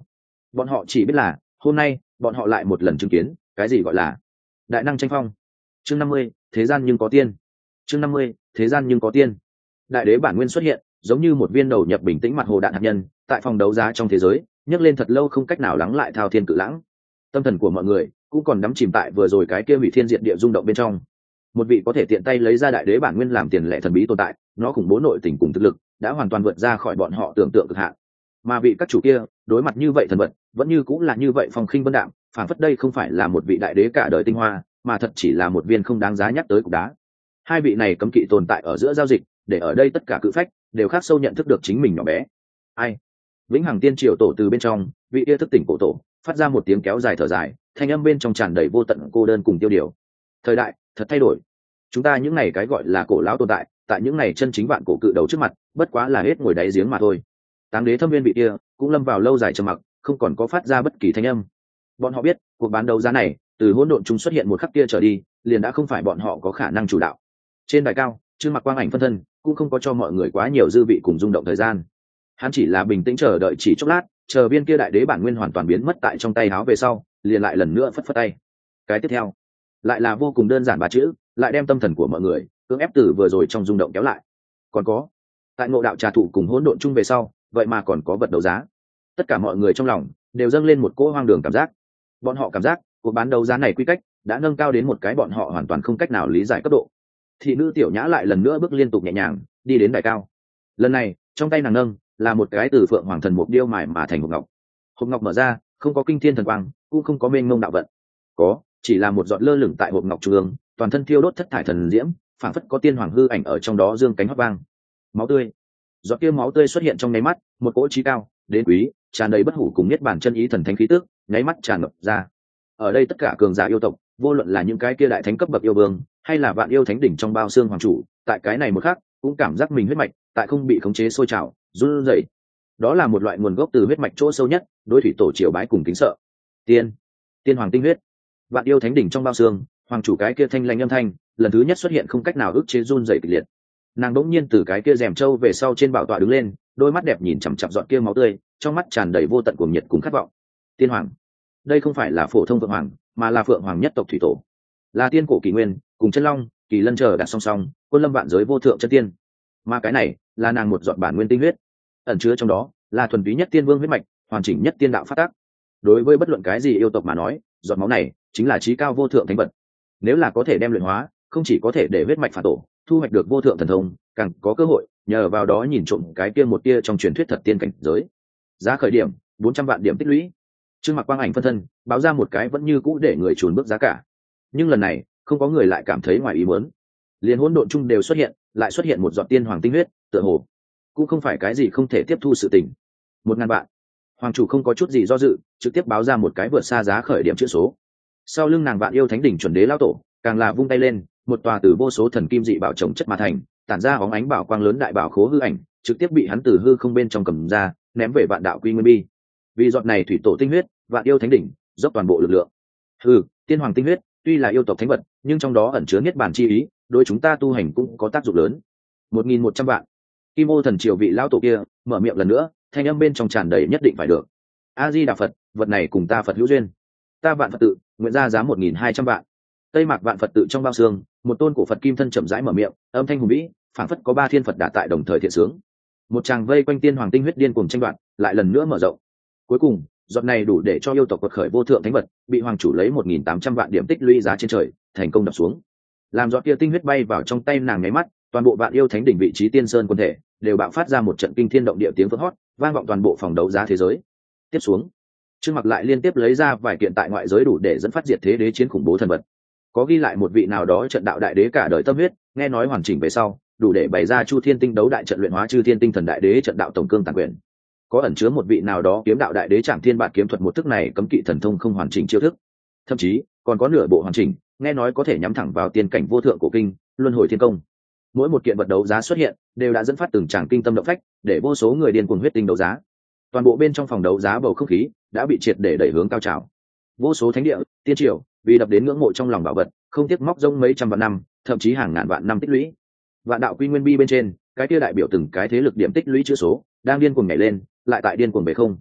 Bọn họ chỉ biết là hôm nay bọn họ lại một lần chứng kiến cái gì gọi là đại năng tranh phong. Chương năm mươi, thế gian nhưng có tiên. Chương năm mươi, thế gian nhưng có tiên. Đại đế bản nguyên xuất hiện, giống như một viên đầu nhập bình tĩnh mặt hồ đạn hạt nhân, tại phòng đấu giá trong thế giới, nhấc lên thật lâu không cách nào lắng lại thao thiên cự lãng. Tâm thần của mọi người cũng còn đắm chìm tại vừa rồi cái kia hủy thiên diệt địa rung động bên trong. Một vị có thể tiện tay lấy ra đại đế bản nguyên làm tiền lệ thần bí tồn tại, nó khủng bố nội tình cùng thực lực, đã hoàn toàn vượt ra khỏi bọn họ tưởng tượng cực hạn. Mà vị các chủ kia, đối mặt như vậy thần vật, vẫn như cũng là như vậy phong khinh vân đạm, phản phất đây không phải là một vị đại đế cả đời tinh hoa, mà thật chỉ là một viên không đáng giá nhắc tới cục đá. Hai vị này cấm kỵ tồn tại ở giữa giao dịch, để ở đây tất cả cự phách đều khắc sâu nhận thức được chính mình nhỏ bé. Ai? Vĩnh hằng tiên triều tổ từ bên trong, vị kia thức tỉnh cổ tổ, phát ra một tiếng kéo dài thở dài, thanh âm bên trong tràn đầy vô tận cô đơn cùng tiêu điều. Thời đại thật thay đổi, chúng ta những này cái gọi là cổ lão tồn tại, tại những này chân chính vạn cổ cự đầu trước mặt, bất quá là hết ngồi đáy giếng mà thôi. Táng đế thâm viên vị kia cũng lâm vào lâu dài trầm mặc, không còn có phát ra bất kỳ thanh âm. Bọn họ biết, cuộc bán đấu giá này, từ hỗn độn chúng xuất hiện một khắc kia trở đi, liền đã không phải bọn họ có khả năng chủ đạo. Trên đài cao, Trương Mặc quang ảnh phân thân, cũng không có cho mọi người quá nhiều dư vị cùng rung động thời gian. Hắn chỉ là bình tĩnh chờ đợi chỉ chốc lát, chờ viên kia đại đế bản nguyên hoàn toàn biến mất tại trong tay háo về sau, liền lại lần nữa phất phất tay. Cái tiếp theo, lại là vô cùng đơn giản ba chữ, lại đem tâm thần của mọi người cưỡng ép từ vừa rồi trong rung động kéo lại. Còn có, tại ngộ đạo trà thụ cùng hỗn độn chung về sau, vậy mà còn có vật đấu giá. Tất cả mọi người trong lòng đều dâng lên một cỗ hoang đường cảm giác. Bọn họ cảm giác cuộc bán đấu giá này quy cách đã nâng cao đến một cái bọn họ hoàn toàn không cách nào lý giải cấp độ. Thị nữ tiểu nhã lại lần nữa bước liên tục nhẹ nhàng đi đến đài cao. Lần này trong tay nàng nâng là một cái từ phượng hoàng thần mục điêu mài mà thành hộp ngọc. Hộp ngọc mở ra, không có kinh thiên thần quang, cũng không có mênh mông đạo vận, có chỉ là một giọt lơ lửng tại hộp ngọc trung ương, toàn thân thiêu đốt thất thải thần diễm, phảng phất có tiên hoàng hư ảnh ở trong đó dương cánh hót vang. Máu tươi, giọt kia máu tươi xuất hiện trong nháy mắt, một cỗ trí cao đến quý, tràn đầy bất hủ cùng niết bàn chân ý thần thánh khí tức, nháy mắt tràn ngập ra. Ở đây tất cả cường giả yêu tộc, vô luận là những cái kia đại thánh cấp bậc yêu vương, hay là vạn yêu thánh đỉnh trong bao xương hoàng chủ, tại cái này một khắc cũng cảm giác mình huyết mạch tại không bị khống chế sôi trào run rẩy. Đó là một loại nguồn gốc từ huyết mạch chỗ sâu nhất, đối thủy tổ triều bái cùng kính sợ. Tiên, tiên hoàng tinh huyết. Vạn yêu thánh đỉnh trong bao xương, hoàng chủ cái kia thanh lãnh âm thanh, lần thứ nhất xuất hiện không cách nào ức chế run rẩy kịch liệt. Nàng đỗng nhiên từ cái kia rèm trâu về sau trên bảo tọa đứng lên, đôi mắt đẹp nhìn chằm chằm giọt kia máu tươi, trong mắt tràn đầy vô tận cuồng nhiệt cùng khát vọng. Tiên hoàng, đây không phải là phổ thông phượng hoàng, mà là phượng hoàng nhất tộc thủy tổ, là tiên cổ kỷ nguyên cùng chân long kỳ lân chờ đặt song song, quân lâm vạn giới vô thượng chân tiên. Mà cái này là nàng một giọt bản nguyên tinh huyết, ẩn chứa trong đó là thuần túy nhất tiên vương huyết mạch, hoàn chỉnh nhất tiên đạo phát tác. Đối với bất luận cái gì yêu tộc mà nói, giọt máu này chính là chí cao vô thượng thánh vật. Nếu là có thể đem luyện hóa, không chỉ có thể để huyết mạch phản tổ, thu hoạch được vô thượng thần thông, càng có cơ hội nhờ vào đó nhìn trộm cái kia một tia trong truyền thuyết thật tiên cảnh giới. Giá khởi điểm bốn trăm vạn điểm tích lũy. Trương Mặc quang ảnh phân thân báo ra một cái vẫn như cũ để người chùn bước giá cả, nhưng lần này không có người lại cảm thấy ngoài ý muốn. Liên hỗn độn chung đều xuất hiện, lại xuất hiện một giọt tiên hoàng tinh huyết, tựa hồ cũng không phải cái gì không thể tiếp thu sự tình. Một ngàn vạn. Hoàng chủ không có chút gì do dự, trực tiếp báo ra một cái vượt xa giá khởi điểm chữ số. Sau lưng nàng vạn yêu thánh đỉnh chuẩn đế lao tổ, càng là vung tay lên, một tòa từ vô số thần kim dị bảo chồng chất mà thành, tản ra óng ánh bảo quang lớn đại bảo khố hư ảnh, trực tiếp bị hắn từ hư không bên trong cầm ra, ném về vạn đạo quy nguyên bi. Vì giọt này thủy tổ tinh huyết, vạn yêu thánh đỉnh dốc toàn bộ lực lượng. Hừ, tiên hoàng tinh huyết tuy là yêu tộc thánh vật, nhưng trong đó ẩn chứa niết bàn chi ý, đối chúng ta tu hành cũng có tác dụng lớn. Một nghìn một trăm vạn. Kim ô thần triều vị lão tổ kia mở miệng lần nữa, thanh âm bên trong tràn đầy nhất định phải được. A Di Đà Phật, vật này cùng ta Phật hữu duyên. Ta vạn Phật tự nguyện ra giá một nghìn hai trăm vạn. Tây Mạc vạn Phật tự trong bao xương, một tôn cổ Phật kim thân chậm rãi mở miệng, âm thanh hùng vĩ, phảng phất có ba thiên Phật đả tại đồng thời thiện sướng. Một tràng vây quanh tiên hoàng tinh huyết điên cuồng tranh đoạt, lại lần nữa mở rộng. Cuối cùng, giọt này đủ để cho yêu tộc quật khởi vô thượng thánh vật, bị hoàng chủ lấy một nghìn tám trăm vạn điểm tích lũy giá trên trời, thành công đập xuống. Làm giọt kia tinh huyết bay vào trong tay nàng nháy mắt, toàn bộ vạn yêu thánh đỉnh vị trí tiên sơn quân thể đều bạo phát ra một trận kinh thiên động địa tiếng vỡ hót, vang vọng toàn bộ phòng đấu giá thế giới. Tiếp xuống, Trương Mặc lại liên tiếp lấy ra vài kiện tại ngoại giới đủ để dẫn phát diệt thế đế chiến khủng bố thần vật. Có ghi lại một vị nào đó trận đạo đại đế cả đời tâm huyết, nghe nói hoàn chỉnh về sau, đủ để bày ra Chu Thiên Tinh đấu đại trận luyện hóa Chư Thiên Tinh thần đại đế trận đạo tổng cương tàn quyền. Có ẩn chứa một vị nào đó kiếm đạo đại đế Trảm Thiên Bản kiếm thuật một thức này cấm kỵ thần thông không hoàn chỉnh chiêu thức. Thậm chí, còn có nửa bộ hoàn chỉnh, nghe nói có thể nhắm thẳng vào tiên cảnh vô thượng cổ kinh, luân hồi thiên công. Mỗi một kiện vật đấu giá xuất hiện, đều đã dẫn phát từng tràng kinh tâm động phách, để vô số người điên cuồng huyết tinh đấu giá. Toàn bộ bên trong phòng đấu giá bầu không khí đã bị triệt để đẩy hướng cao trào. Vô số thánh địa, tiên triều, vì đập đến ngưỡng mộ trong lòng bảo vật, không tiếc móc rông mấy trăm vạn năm, thậm chí hàng ngàn vạn năm tích lũy. Vạn đạo quy nguyên bi bên trên, cái kia đại biểu từng cái thế lực điểm tích lũy chữ số, đang điên cuồng nhảy lên, lại tại điên cuồng bể không.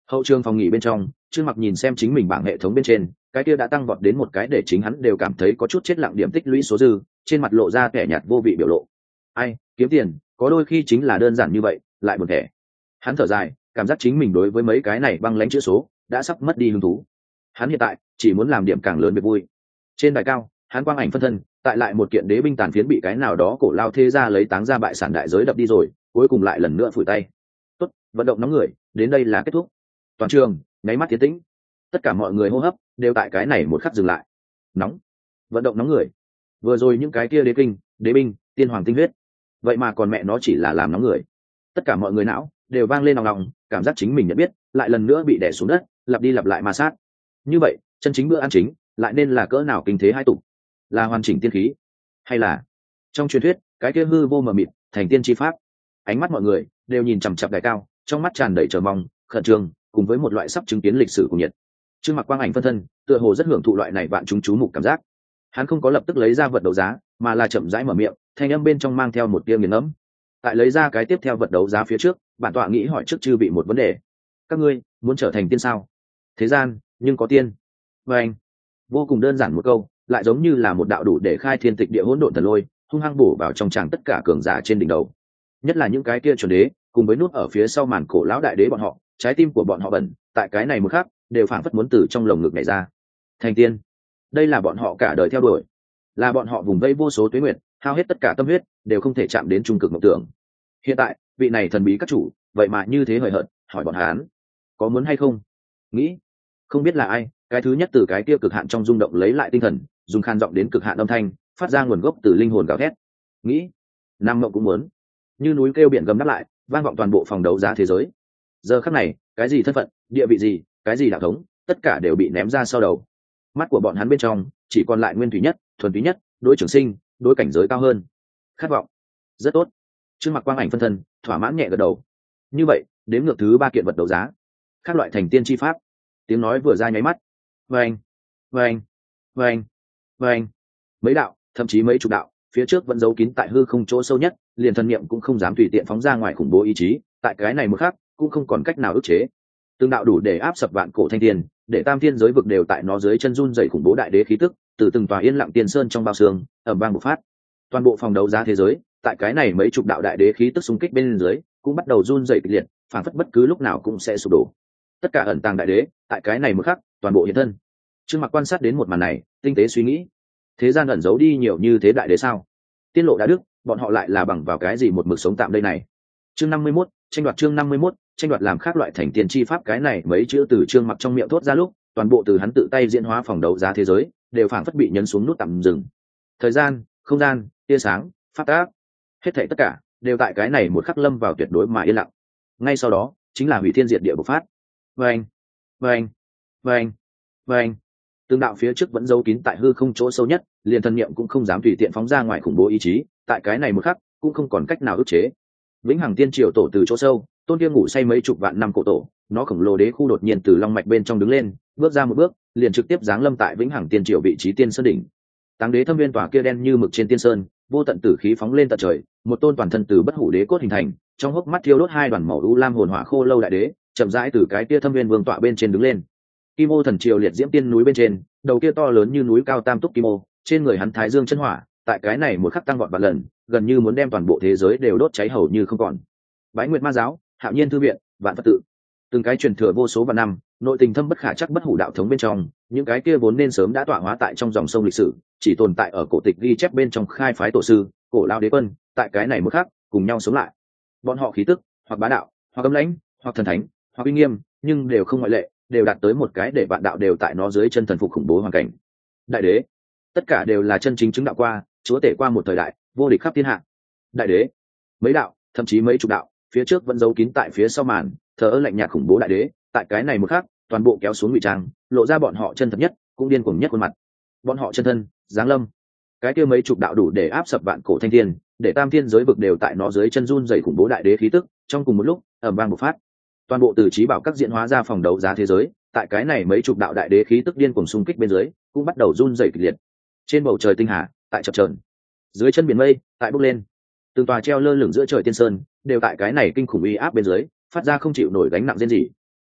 Hậu trường phòng nghỉ bên trong, Trương Mặc nhìn xem chính mình bảng hệ thống bên trên, cái kia đã tăng vọt đến một cái để chính hắn đều cảm thấy có chút chết lặng điểm tích lũy số dư, trên mặt lộ ra vẻ nhạt vô vị biểu lộ. Ai, kiếm tiền, có đôi khi chính là đơn giản như vậy, lại buồn thẻ. Hắn thở dài, cảm giác chính mình đối với mấy cái này băng lãnh chữ số đã sắp mất đi hứng thú. Hắn hiện tại chỉ muốn làm điểm càng lớn việc vui. Trên đài cao, hắn quang ảnh phân thân, tại lại một kiện đế binh tàn phiến bị cái nào đó cổ lao thế ra lấy táng ra bại sản đại giới đập đi rồi, cuối cùng lại lần nữa phủi tay. Tốt, vận động nóng người, đến đây là kết thúc. Toàn trường nháy mắt tiến tĩnh, tất cả mọi người hô hấp đều tại cái này một khắc dừng lại. Nóng, vận động nóng người. Vừa rồi những cái kia đế kinh, đế binh, tiên hoàng tinh huyết, vậy mà còn mẹ nó chỉ là làm nóng người. Tất cả mọi người não đều vang lên nòng nòng, cảm giác chính mình nhận biết lại lần nữa bị đè xuống đất, lặp đi lặp lại ma sát. Như vậy chân chính bữa ăn chính lại nên là cỡ nào kinh thế hai tục, là hoàn chỉnh tiên khí, hay là trong truyền thuyết cái kia hư vô mờ mịt thành tiên chi pháp? Ánh mắt mọi người đều nhìn chằm chặp đài cao, trong mắt tràn đầy chờ mong, khẩn trương, cùng với một loại sắp chứng kiến lịch sử cùng nhiệt. Trương Mặc quang ảnh phân thân tựa hồ rất hưởng thụ loại này vạn chúng chú mục cảm giác. Hắn không có lập tức lấy ra vật đấu giá, mà là chậm rãi mở miệng, thanh âm bên trong mang theo một tia nghiền ngẫm. Tại lấy ra cái tiếp theo vật đấu giá phía trước, bản tọa nghĩ hỏi trước chư bị một vấn đề: các ngươi muốn trở thành tiên sao? Thế gian nhưng có tiên. Và anh, vô cùng đơn giản một câu, lại giống như là một đạo đủ để khai thiên tịch địa hỗn độn thần lôi, hung hăng bổ vào trong tràng tất cả cường giả trên đỉnh đầu. Nhất là những cái kia chuẩn đế, cùng với nút ở phía sau màn cổ lão đại đế bọn họ, trái tim của bọn họ bẩn, tại cái này một khắc, đều phảng phất muốn từ trong lồng ngực này ra. Thành tiên, đây là bọn họ cả đời theo đuổi, là bọn họ vùng vây vô số tuế nguyệt, hao hết tất cả tâm huyết, đều không thể chạm đến trung cực mộng tưởng. Hiện tại, vị này thần bí các chủ, vậy mà như thế hời hợt, hỏi bọn hắn, có muốn hay không? Nghĩ, không biết là ai, cái thứ nhất từ cái kia cực hạn trong rung động lấy lại tinh thần, dùng khan giọng đến cực hạn âm thanh, phát ra nguồn gốc từ linh hồn gào thét. Nghĩ, nam mộng cũng muốn. Như núi kêu biển gầm đáp lại, vang vọng toàn bộ phòng đấu giá thế giới. Giờ khắc này, cái gì thân phận, địa vị gì, cái gì đạo thống, tất cả đều bị ném ra sau đầu. Mắt của bọn hắn bên trong chỉ còn lại nguyên thủy nhất, thuần túy nhất, đối trường sinh, đối cảnh giới cao hơn. Khát vọng. Rất tốt. Trương Mặc quang ảnh phân thân thỏa mãn nhẹ gật đầu. Như vậy, đến ngược thứ ba kiện vật đấu giá, các loại thành tiên chi pháp. Tiếng nói vừa ra nháy mắt, vâng, vâng, vâng, vâng, mấy đạo, thậm chí mấy chục đạo, phía trước vẫn giấu kín tại hư không chỗ sâu nhất, liền thần niệm cũng không dám tùy tiện phóng ra ngoài khủng bố ý chí, tại cái này một khắc cũng không còn cách nào ức chế. Từng đạo đủ để áp sập vạn cổ thanh tiên, để tam thiên giới vực đều tại nó dưới chân run dày khủng bố đại đế khí tức, từ từng tòa yên lặng tiên sơn trong bao xương ẩm vang bộc phát. Toàn bộ phòng đấu giá thế giới, tại cái này mấy chục đạo đại đế khí tức xung kích bên dưới, cũng bắt đầu run dày kịch liệt, phảng phất bất cứ lúc nào cũng sẽ sụp đổ. Tất cả ẩn tàng đại đế, tại cái này một khắc, toàn bộ hiện thân. Trương Mặc quan sát đến một màn này, tinh tế suy nghĩ, thế gian ẩn giấu đi nhiều như thế đại đế sao? Tiên lộ đã đức, bọn họ lại là bằng vào cái gì một mực sống tạm đây này? Chương năm mươi mốt, tranh đoạt chương năm mươi mốt, tranh đoạt làm khác loại thành tiền chi pháp, cái này mấy chữ từ Trương Mặc trong miệng thốt ra lúc, toàn bộ từ hắn tự tay diễn hóa phòng đấu giá thế giới, đều phảng phất bị nhấn xuống nút tạm dừng. Thời gian, không gian, tia sáng, pháp tác, hết thảy tất cả đều tại cái này một khắc lâm vào tuyệt đối mà yên lặng. Ngay sau đó, chính là hủy thiên diệt địa bộc phát. Vâng, vâng, vâng, vâng. Từng đạo phía trước vẫn giấu kín tại hư không chỗ sâu nhất, liền thần niệm cũng không dám tùy tiện phóng ra ngoài khủng bố ý chí, tại cái này một khắc cũng không còn cách nào ức chế. Vĩnh hằng tiên triều tổ từ chỗ sâu, tôn kia ngủ say mấy chục vạn năm cổ tổ, nó khổng lồ đế khu đột nhiên từ long mạch bên trong đứng lên, bước ra một bước, liền trực tiếp giáng lâm tại vĩnh hằng tiên triều vị trí tiên sơn đỉnh. Táng đế thâm viên tòa kia đen như mực trên tiên sơn, vô tận tử khí phóng lên tận trời, một tôn toàn thân từ bất hủ đế cốt hình thành, trong hốc mắt thiêu đốt hai đoàn màu u lam hồn hỏa khô lâu đại đế, chậm rãi từ cái kia thâm viên vương tọa bên trên đứng lên. Kim ô thần triều liệt diễm tiên núi bên trên, đầu kia to lớn như núi cao tam túc kim ô, trên người hắn thái dương chân hỏa, tại cái này một khắc tăng vọt vạn lần, gần như muốn đem toàn bộ thế giới đều đốt cháy hầu như không còn. Bái Nguyệt Ma giáo, Hạo Nhiên thư viện, Vạn Phật tự, từng cái truyền thừa vô số vạn năm, nội tình thâm bất khả chắc bất hủ đạo thống bên trong, những cái kia vốn nên sớm đã tọa hóa tại trong dòng sông lịch sử, chỉ tồn tại ở cổ tịch ghi chép bên trong khai phái tổ sư, cổ lao đế quân, tại cái này một khắc cùng nhau sống lại. Bọn họ khí tức, hoặc bá đạo, hoặc âm lãnh, hoặc thần thánh, hoặc uy nghiêm, nhưng đều không ngoại lệ, đều đạt tới một cái để vạn đạo đều tại nó dưới chân thần phục khủng bố hoàn cảnh. Đại đế, tất cả đều là chân chính chứng đạo qua, chúa tể qua một thời đại, vô địch khắp thiên hạ. Đại đế, mấy đạo, thậm chí mấy chục đạo, phía trước vẫn giấu kín tại phía sau màn, thờ ơ lạnh nhạt khủng bố đại đế, tại cái này một khắc, toàn bộ kéo xuống ngụy trang, lộ ra bọn họ chân thật nhất, cũng điên cuồng nhất khuôn mặt. Bọn họ chân thân, giáng lâm. Cái kia mấy chục đạo đủ để áp sập vạn cổ thanh thiên, để tam thiên giới vực đều tại nó dưới chân run rẩy khủng bố đại đế khí tức, trong cùng một lúc, ầm vang bộc phát. Toàn bộ từ trí bảo các diễn hóa ra phòng đấu giá thế giới, tại cái này mấy chục đạo đại đế khí tức điên cuồng xung kích bên dưới, cũng bắt đầu run rẩy kịch liệt. Trên bầu trời tinh hà, tại chập chờn. Dưới chân biển mây, tại bốc lên. Từng tòa treo lơ lửng giữa trời tiên sơn, đều tại cái này kinh khủng uy áp bên dưới, phát ra không chịu nổi gánh nặng riêng gì.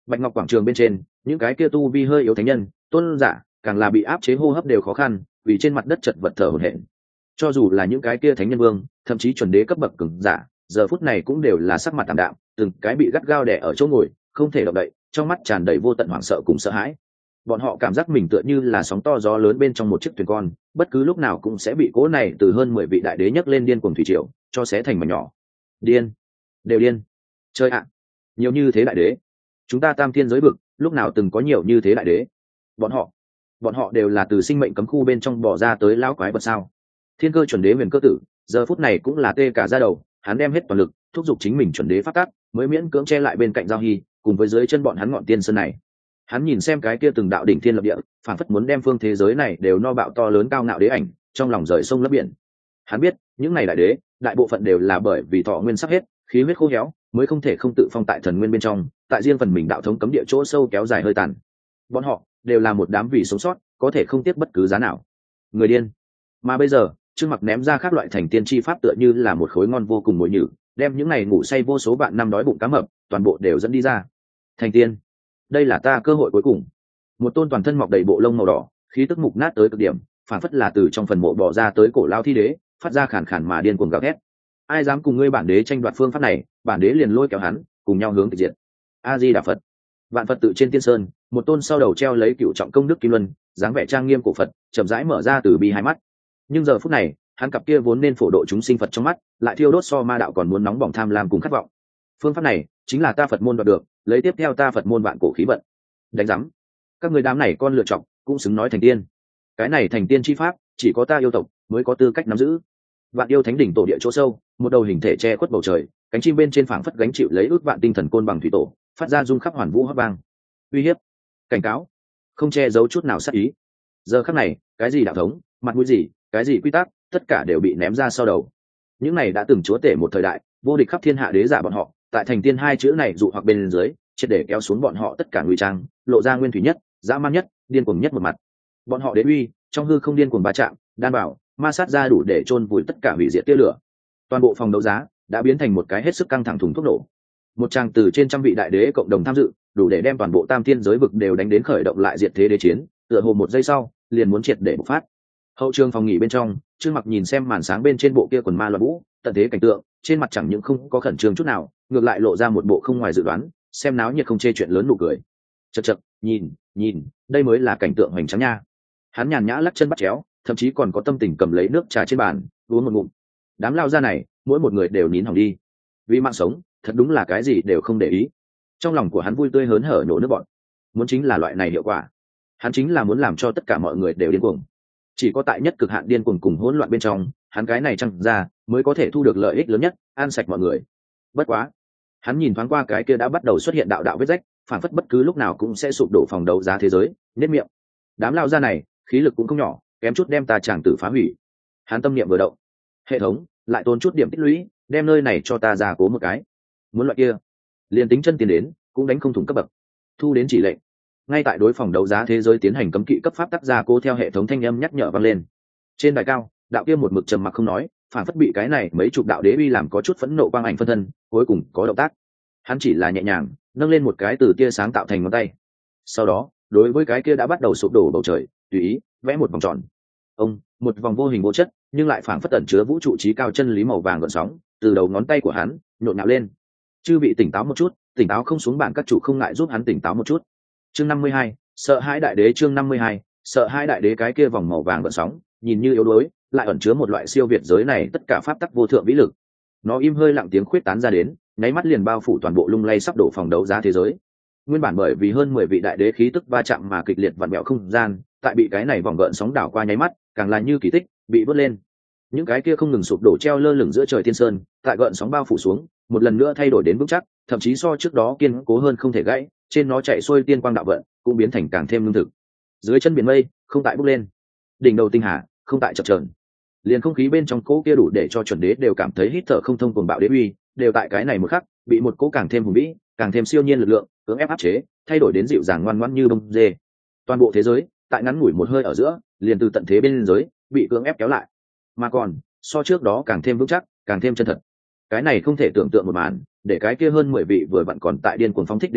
Bạch Ngọc quảng trường bên trên, những cái kia tu vi hơi yếu thánh nhân, tôn giả, càng là bị áp chế hô hấp đều khó khăn, vì trên mặt đất chật vật thở hổn hển. Cho dù là những cái kia thánh nhân vương, thậm chí chuẩn đế cấp bậc cường giả, giờ phút này cũng đều là sắc mặt tạm đạm, từng cái bị gắt gao đè ở chỗ ngồi, không thể động đậy, trong mắt tràn đầy vô tận hoảng sợ cùng sợ hãi. Bọn họ cảm giác mình tựa như là sóng to gió lớn bên trong một chiếc thuyền con, bất cứ lúc nào cũng sẽ bị cố này từ hơn mười vị đại đế nhấc lên điên cuồng thủy triều, cho xé thành mảnh nhỏ. Điên, đều điên. Chơi ạ, nhiều như thế đại đế. Chúng ta tam thiên giới vực, lúc nào từng có nhiều như thế đại đế. Bọn họ, bọn họ đều là từ sinh mệnh cấm khu bên trong bỏ ra tới lão quái vật sao? Thiên cơ chuẩn đế huyền cơ tử, giờ phút này cũng là tê cả da đầu, hắn đem hết toàn lực, thúc giục chính mình chuẩn đế phát tác, mới miễn cưỡng che lại bên cạnh giao hy, cùng với dưới chân bọn hắn ngọn tiên sơn này. Hắn nhìn xem cái kia từng đạo đỉnh thiên lập địa, phản phất muốn đem phương thế giới này đều no bạo to lớn cao ngạo đế ảnh, trong lòng rời sông lấp biển. Hắn biết, những này đại đế, đại bộ phận đều là bởi vì thọ nguyên sắp hết, khí huyết khô héo, mới không thể không tự phong tại thần nguyên bên trong, tại riêng phần mình đạo thống cấm địa chỗ sâu kéo dài hơi tàn. Bọn họ đều là một đám vì sống sót, có thể không tiếc bất cứ giá nào. Người điên. Mà bây giờ, Trương Mặc ném ra các loại thành tiên chi pháp tựa như là một khối ngon vô cùng mồi nhử, đem những này ngủ say vô số vạn năm đói bụng cá mập, toàn bộ đều dẫn đi ra. Thành tiên, đây là ta cơ hội cuối cùng. Một tôn toàn thân mọc đầy bộ lông màu đỏ, khí tức mục nát tới cực điểm, phản phất là từ trong phần mộ bỏ ra tới cổ lao thi đế, phát ra khàn khàn mà điên cuồng gào thét. Ai dám cùng ngươi bản đế tranh đoạt phương pháp này, bản đế liền lôi kéo hắn, cùng nhau hướng tịch diệt. A Di Đà Phật. Vạn Phật tự trên tiên sơn, một tôn sau đầu treo lấy cựu trọng công đức kim luân, dáng vẻ trang nghiêm cổ Phật, chậm rãi mở ra từ bi hai mắt. Nhưng giờ phút này, hắn cặp kia vốn nên phổ độ chúng sinh Phật trong mắt, lại thiêu đốt so ma đạo còn muốn nóng bỏng tham lam cùng khát vọng. Phương pháp này chính là ta Phật môn đoạt được, lấy tiếp theo ta Phật môn vạn cổ khí vận. Đánh rắm, các người đám này con lựa chọn, cũng xứng nói thành tiên. Cái này thành tiên chi pháp, chỉ có ta yêu tộc mới có tư cách nắm giữ. Vạn yêu thánh đỉnh tổ địa chỗ sâu, một đầu hình thể che khuất bầu trời, cánh chim bên trên phảng phất gánh chịu lấy ước vạn tinh thần côn bằng thủy tổ, phát ra rung khắp hoàn vũ hót vang. Uy hiếp, cảnh cáo, không che giấu chút nào sát ý. Giờ khắc này, cái gì đạo thống, mặt mũi gì, cái gì quy tắc, tất cả đều bị ném ra sau đầu. Những này đã từng chúa tể một thời đại, vô địch khắp thiên hạ đế giả bọn họ, tại thành tiên hai chữ này dụ hoặc bên dưới, triệt để kéo xuống bọn họ tất cả ngụy trang, lộ ra nguyên thủy nhất, dã man nhất, điên cuồng nhất một mặt. Bọn họ đế uy, trong hư không điên cuồng va chạm, đan bảo, ma sát ra đủ để chôn vùi tất cả hủy diệt tia lửa. Toàn bộ phòng đấu giá đã biến thành một cái hết sức căng thẳng thùng thuốc nổ. Một tràng từ trên trăm vị đại đế cộng đồng tham dự, đủ để đem toàn bộ tam thiên giới vực đều đánh đến khởi động lại diệt thế đế chiến, tựa hồ một giây sau, liền muốn triệt để bộc phát. Hậu trường phòng nghỉ bên trong, Trương Mặc nhìn xem màn sáng bên trên bộ kia quần ma loạn vũ, tận thế cảnh tượng, trên mặt chẳng những không có khẩn trương chút nào, ngược lại lộ ra một bộ không ngoài dự đoán, xem náo nhiệt không chê chuyện lớn nụ cười. Chậc chậc, nhìn, nhìn, đây mới là cảnh tượng hoành tráng nha. Hắn nhàn nhã lắc chân bắt chéo, thậm chí còn có tâm tình cầm lấy nước trà trên bàn, uống một ngụm. Đám lao ra này, mỗi một người đều nín hỏng đi. Vì mạng sống, thật đúng là cái gì đều không để ý. Trong lòng của hắn vui tươi hớn hở nhổ nước bọt. Muốn chính là loại này hiệu quả. Hắn chính là muốn làm cho tất cả mọi người đều điên cuồng. Chỉ có tại nhất cực hạn điên cuồng cùng hỗn loạn bên trong, hắn cái này trăng ra mới có thể thu được lợi ích lớn nhất, an sạch mọi người. Bất quá, hắn nhìn thoáng qua cái kia đã bắt đầu xuất hiện đạo đạo vết rách, phản phất bất cứ lúc nào cũng sẽ sụp đổ phòng đấu giá thế giới, nếp miệng. Đám lao ra này, khí lực cũng không nhỏ, kém chút đem ta chàng tử phá hủy. Hắn tâm niệm vừa động, hệ thống lại tốn chút điểm tích lũy, đem nơi này cho ta ra cố một cái. Muốn loại kia, liền tính chân tiền đến, cũng đánh không thủng cấp bậc. Thu đến chỉ lệnh. Ngay tại đối phòng đấu giá thế giới tiến hành cấm kỵ cấp pháp tác gia cố theo hệ thống thanh âm nhắc nhở vang lên. Trên đài cao, đạo kia một mực trầm mặc không nói, phản phất bị cái này mấy chục đạo đế uy làm có chút phẫn nộ quang ảnh phân thân, cuối cùng có động tác. Hắn chỉ là nhẹ nhàng nâng lên một cái từ tia sáng tạo thành ngón tay. Sau đó, đối với cái kia đã bắt đầu sụp đổ bầu trời, tùy ý vẽ một vòng tròn. Ông, một vòng vô hình vô chất, nhưng lại phản phất ẩn chứa vũ trụ trí cao chân lý màu vàng gợn sóng, từ đầu ngón tay của hắn nhộn nhạo lên. Chư vị tỉnh táo một chút, tỉnh táo không xuống bản các chủ không ngại giúp hắn tỉnh táo một chút. Chương năm mươi hai, sợ hãi đại đế. Chương năm mươi hai, sợ hãi đại đế. Cái kia vòng màu vàng gợn sóng, nhìn như yếu đuối, lại ẩn chứa một loại siêu việt giới này tất cả pháp tắc vô thượng vĩ lực. Nó im hơi lặng tiếng khuyết tán ra đến, nháy mắt liền bao phủ toàn bộ lung lay sắp đổ phòng đấu giá thế giới. Nguyên bản bởi vì hơn mười vị đại đế khí tức va chạm mà kịch liệt vặn vẹo không gian, tại bị cái này vòng gợn sóng đảo qua nháy mắt, càng là như kỳ tích, bị vớt lên. Những cái kia không ngừng sụp đổ treo lơ lửng giữa trời thiên sơn, tại gợn sóng bao phủ xuống, một lần nữa thay đổi đến vững chắc, thậm chí so trước đó kiên cố hơn không thể gãy, trên nó chạy xuôi tiên quang đạo vận, cũng biến thành càng thêm lương thực. Dưới chân biển mây, không tại bốc lên. Đỉnh đầu tinh hà, không tại chập chờn. Liền không khí bên trong cỗ kia đủ để cho chuẩn đế đều cảm thấy hít thở không thông cuồng bạo đế uy, đều tại cái này một khắc, bị một cỗ càng thêm hùng vĩ, càng thêm siêu nhiên lực lượng cưỡng ép áp chế, thay đổi đến dịu dàng ngoan ngoãn như bông dê. Toàn bộ thế giới, tại ngắn ngủi một hơi ở giữa, liền từ tận thế bên giới bị cưỡng ép kéo lại, mà còn so trước đó càng thêm vững chắc, càng thêm chân thật. Cái này không thể tưởng tượng một màn, để cái kia hơn mười vị vừa vặn còn tại điên cuồng phóng thích đế uy,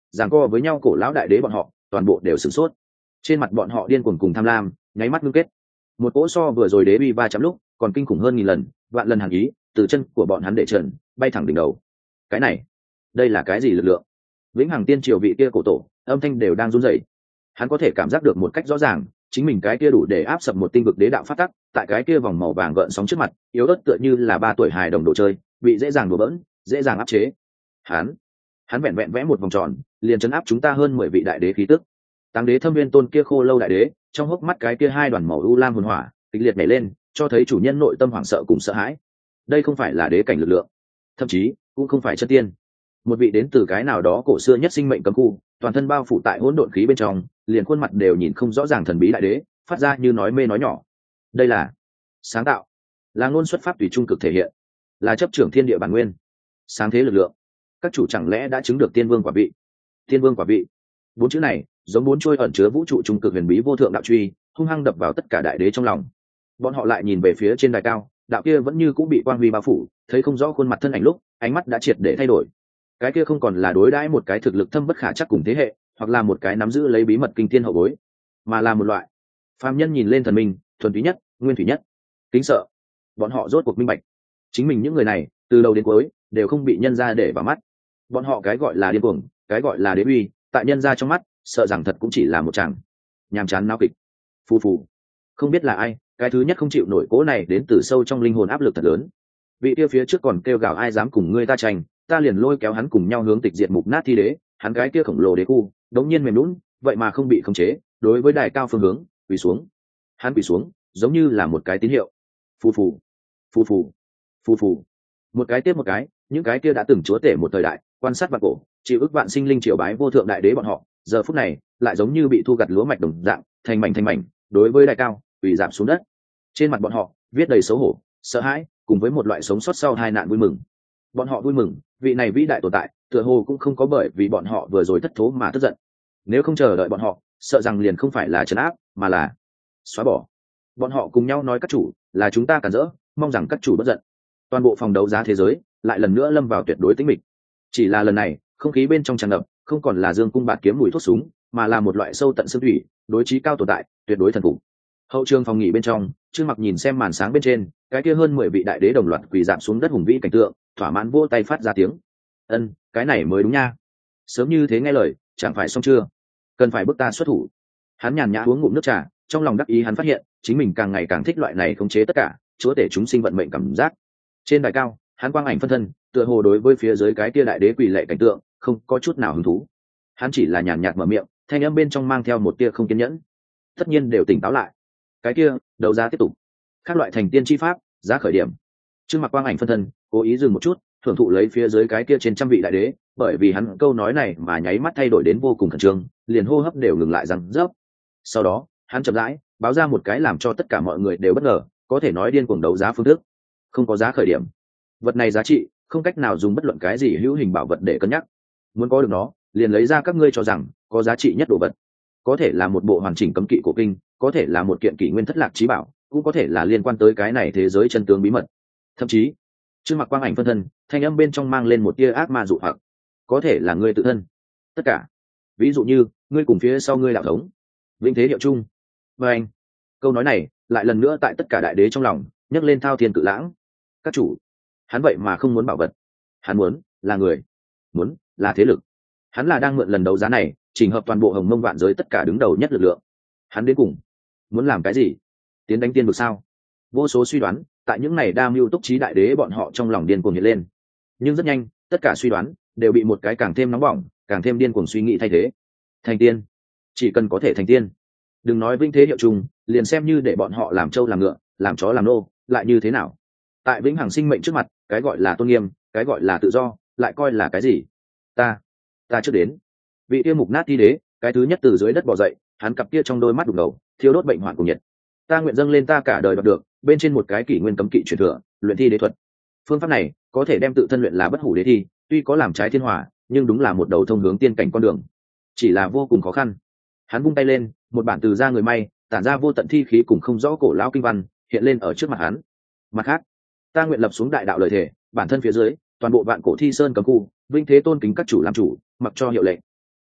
giằng co với nhau cổ lão đại đế bọn họ toàn bộ đều sửng sốt. Trên mặt bọn họ điên cuồng cùng tham lam nháy mắt ngưng kết, một cỗ so vừa rồi đế uy ba chạm lúc còn kinh khủng hơn nghìn lần vạn lần hàn ý từ chân của bọn hắn để trần bay thẳng đỉnh đầu. Cái này, đây là cái gì lực lượng? Vĩnh hằng tiên triều vị kia cổ tổ âm thanh đều đang run rẩy. Hắn có thể cảm giác được một cách rõ ràng, chính mình cái kia đủ để áp sập một tinh vực đế đạo phát tắc, tại cái kia vòng màu vàng gợn sóng trước mặt yếu ớt tựa như là ba tuổi hài đồng đồ chơi, bị dễ dàng đùa bỡn, dễ dàng áp chế. Hắn, hắn vẹn vẹn vẽ một vòng tròn liền chấn áp chúng ta hơn mười vị đại đế khí tức. Táng đế thâm viên tôn kia khô lâu đại đế trong hốc mắt cái kia hai đoàn màu u lam hồn hỏa kịch liệt nhảy lên, cho thấy chủ nhân nội tâm hoảng sợ cùng sợ hãi. Đây không phải là đế cảnh lực lượng, thậm chí cũng không phải chân tiên. Một vị đến từ cái nào đó cổ xưa nhất sinh mệnh cấm khu, toàn thân bao phủ tại hỗn độn khí bên trong, liền khuôn mặt đều nhìn không rõ ràng thần bí đại đế phát ra như nói mê nói nhỏ. Đây là sáng tạo, là ngôn xuất pháp tùy trung cực thể hiện, là chấp trưởng thiên địa bản nguyên, sáng thế lực lượng. Các chủ chẳng lẽ đã chứng được tiên vương quả vị? Tiên vương quả vị, bốn chữ này giống bốn trôi ẩn chứa vũ trụ trung cực huyền bí vô thượng đạo truy, hung hăng đập vào tất cả đại đế trong lòng. Bọn họ lại nhìn về phía trên đài cao, đạo kia vẫn như cũng bị quang huy bao phủ, thấy không rõ khuôn mặt thân ảnh lúc ánh mắt đã triệt để thay đổi. Cái kia không còn là đối đãi một cái thực lực thâm bất khả chắc cùng thế hệ, hoặc là một cái nắm giữ lấy bí mật kinh thiên hậu bối, mà là một loại phàm nhân nhìn lên thần minh thuần túy nhất, nguyên thủy nhất, kính sợ. Bọn họ rốt cuộc minh bạch, chính mình những người này từ đầu đến cuối đều không bị nhân gia để vào mắt. Bọn họ cái gọi là điên cuồng, cái gọi là đế uy, tại nhân gia trong mắt sợ rằng thật cũng chỉ là một tràng nhàm chán náo kịch. Phù phù, không biết là ai cái thứ nhất không chịu nổi cố này đến từ sâu trong linh hồn áp lực thật lớn. Vị kia phía trước còn kêu gào ai dám cùng ngươi ta tranh, ta liền lôi kéo hắn cùng nhau hướng tịch diệt mục nát thi đế. Hắn cái kia khổng lồ đế khu đống nhiên mềm lún, vậy mà không bị khống chế, đối với đài cao phương hướng quỳ xuống. Hắn quỳ xuống giống như là một cái tín hiệu. Phù phù, phù phù, phù phù, một cái tiếp một cái, những cái kia đã từng chúa tể một thời đại, quan sát vạn cổ, chịu ức vạn sinh linh triều bái vô thượng đại đế bọn họ, giờ phút này lại giống như bị thu gặt lúa mạch đồng dạng, thành mảnh thành mảnh, đối với đài cao quỳ giảm xuống đất. Trên mặt bọn họ viết đầy xấu hổ, sợ hãi, cùng với một loại sống sót sau hai nạn vui mừng. Bọn họ vui mừng vị này vĩ đại tồn tại tựa hồ cũng không có bởi vì bọn họ vừa rồi thất thố mà tức giận. Nếu không chờ đợi bọn họ, sợ rằng liền không phải là trấn áp mà là xóa bỏ. Bọn họ cùng nhau nói các chủ, là chúng ta cản rỡ, mong rằng các chủ bất giận. Toàn bộ phòng đấu giá thế giới lại lần nữa lâm vào tuyệt đối tĩnh mịch. Chỉ là lần này không khí bên trong tràn ngập không còn là dương cung bạt kiếm mùi thuốc súng, mà là một loại sâu tận xương thủy đối trí cao tồn tại, tuyệt đối thần phục. Hậu trường phòng nghỉ bên trong, Trương Mặc nhìn xem màn sáng bên trên cái kia hơn mười vị đại đế đồng loạt quỳ rạp xuống đất hùng vĩ cảnh tượng, thỏa mãn vỗ tay phát ra tiếng. Ân, cái này mới đúng nha. Sớm như thế nghe lời, chẳng phải xong chưa? Cần phải bức ta xuất thủ. Hắn nhàn nhã uống ngụm nước trà, trong lòng đắc ý hắn phát hiện chính mình càng ngày càng thích loại này khống chế tất cả, chúa tể chúng sinh vận mệnh cảm giác. Trên đài cao, hắn quang ảnh phân thân, tựa hồ đối với phía dưới cái kia đại đế quỳ lệ cảnh tượng không có chút nào hứng thú. Hắn chỉ là nhàn nhạt mở miệng, thanh âm bên trong mang theo một tia không kiên nhẫn. Tất nhiên đều tỉnh táo lại. Cái kia, đấu giá tiếp tục. Các loại thành tiên chi pháp, giá khởi điểm. Trương Mặc quang ảnh phân thân cố ý dừng một chút, thưởng thụ lấy phía dưới cái kia trên trăm vị đại đế, bởi vì hắn câu nói này mà nháy mắt thay đổi đến vô cùng khẩn trương, liền hô hấp đều ngừng lại răng rớp. Sau đó, hắn chậm rãi báo ra một cái làm cho tất cả mọi người đều bất ngờ, có thể nói điên cuồng đấu giá phương thức. Không có giá khởi điểm. Vật này giá trị không cách nào dùng bất luận cái gì hữu hình bảo vật để cân nhắc. Muốn có được nó, liền lấy ra các ngươi cho rằng có giá trị nhất đồ vật. Có thể là một bộ hoàn chỉnh cấm kỵ cổ kinh, có thể là một kiện kỷ nguyên thất lạc trí bảo, cũng có thể là liên quan tới cái này thế giới chân tướng bí mật. Thậm chí, Trương Mặc quang ảnh phân thân, thanh âm bên trong mang lên một tia ác ma dụ hoặc, có thể là ngươi tự thân. Tất cả, ví dụ như ngươi cùng phía sau ngươi đạo thống, vĩnh thế hiệu chung. Và anh, câu nói này lại lần nữa tại tất cả đại đế trong lòng nhấc lên thao thiên cự lãng. Các chủ, hắn vậy mà không muốn bảo vật, hắn muốn là người, muốn là thế lực. Hắn là đang mượn lần đấu giá này chỉnh hợp toàn bộ hồng mông vạn giới tất cả đứng đầu nhất lực lượng. Hắn đến cùng muốn làm cái gì? Tiến đánh tiên vực sao? Vô số suy đoán tại những ngày đa mưu túc trí đại đế bọn họ trong lòng điên cuồng hiện lên. Nhưng rất nhanh, tất cả suy đoán đều bị một cái càng thêm nóng bỏng, càng thêm điên cuồng suy nghĩ thay thế. Thành tiên, chỉ cần có thể thành tiên, đừng nói vĩnh thế hiệu trùng, liền xem như để bọn họ làm trâu làm ngựa, làm chó làm nô, lại như thế nào? Tại vĩnh hằng sinh mệnh trước mặt, cái gọi là tôn nghiêm, cái gọi là tự do, lại coi là cái gì? Ta, ta chưa đến. Vị kia mục nát thi đế, cái thứ nhất từ dưới đất bò dậy, hắn cặp kia trong đôi mắt đục ngầu, thiêu đốt bệnh hoạn cùng nhiệt. Ta nguyện dâng lên ta cả đời đoạt được, bên trên một cái kỷ nguyên cấm kỵ truyền thừa, luyện thi đế thuật. Phương pháp này có thể đem tự thân luyện là bất hủ đế thi, tuy có làm trái thiên hỏa, nhưng đúng là một đầu thông hướng tiên cảnh con đường. Chỉ là vô cùng khó khăn. Hắn vung tay lên, một bản từ ra người may, tản ra vô tận thi khí cùng không rõ cổ lão kinh văn, hiện lên ở trước mặt hắn. Mặt khác, ta nguyện lập xuống đại đạo lời thể, bản thân phía dưới, toàn bộ vạn cổ thi sơn cấm khu, vinh thế tôn kính các chủ làm chủ, mặc cho hiệu lệnh.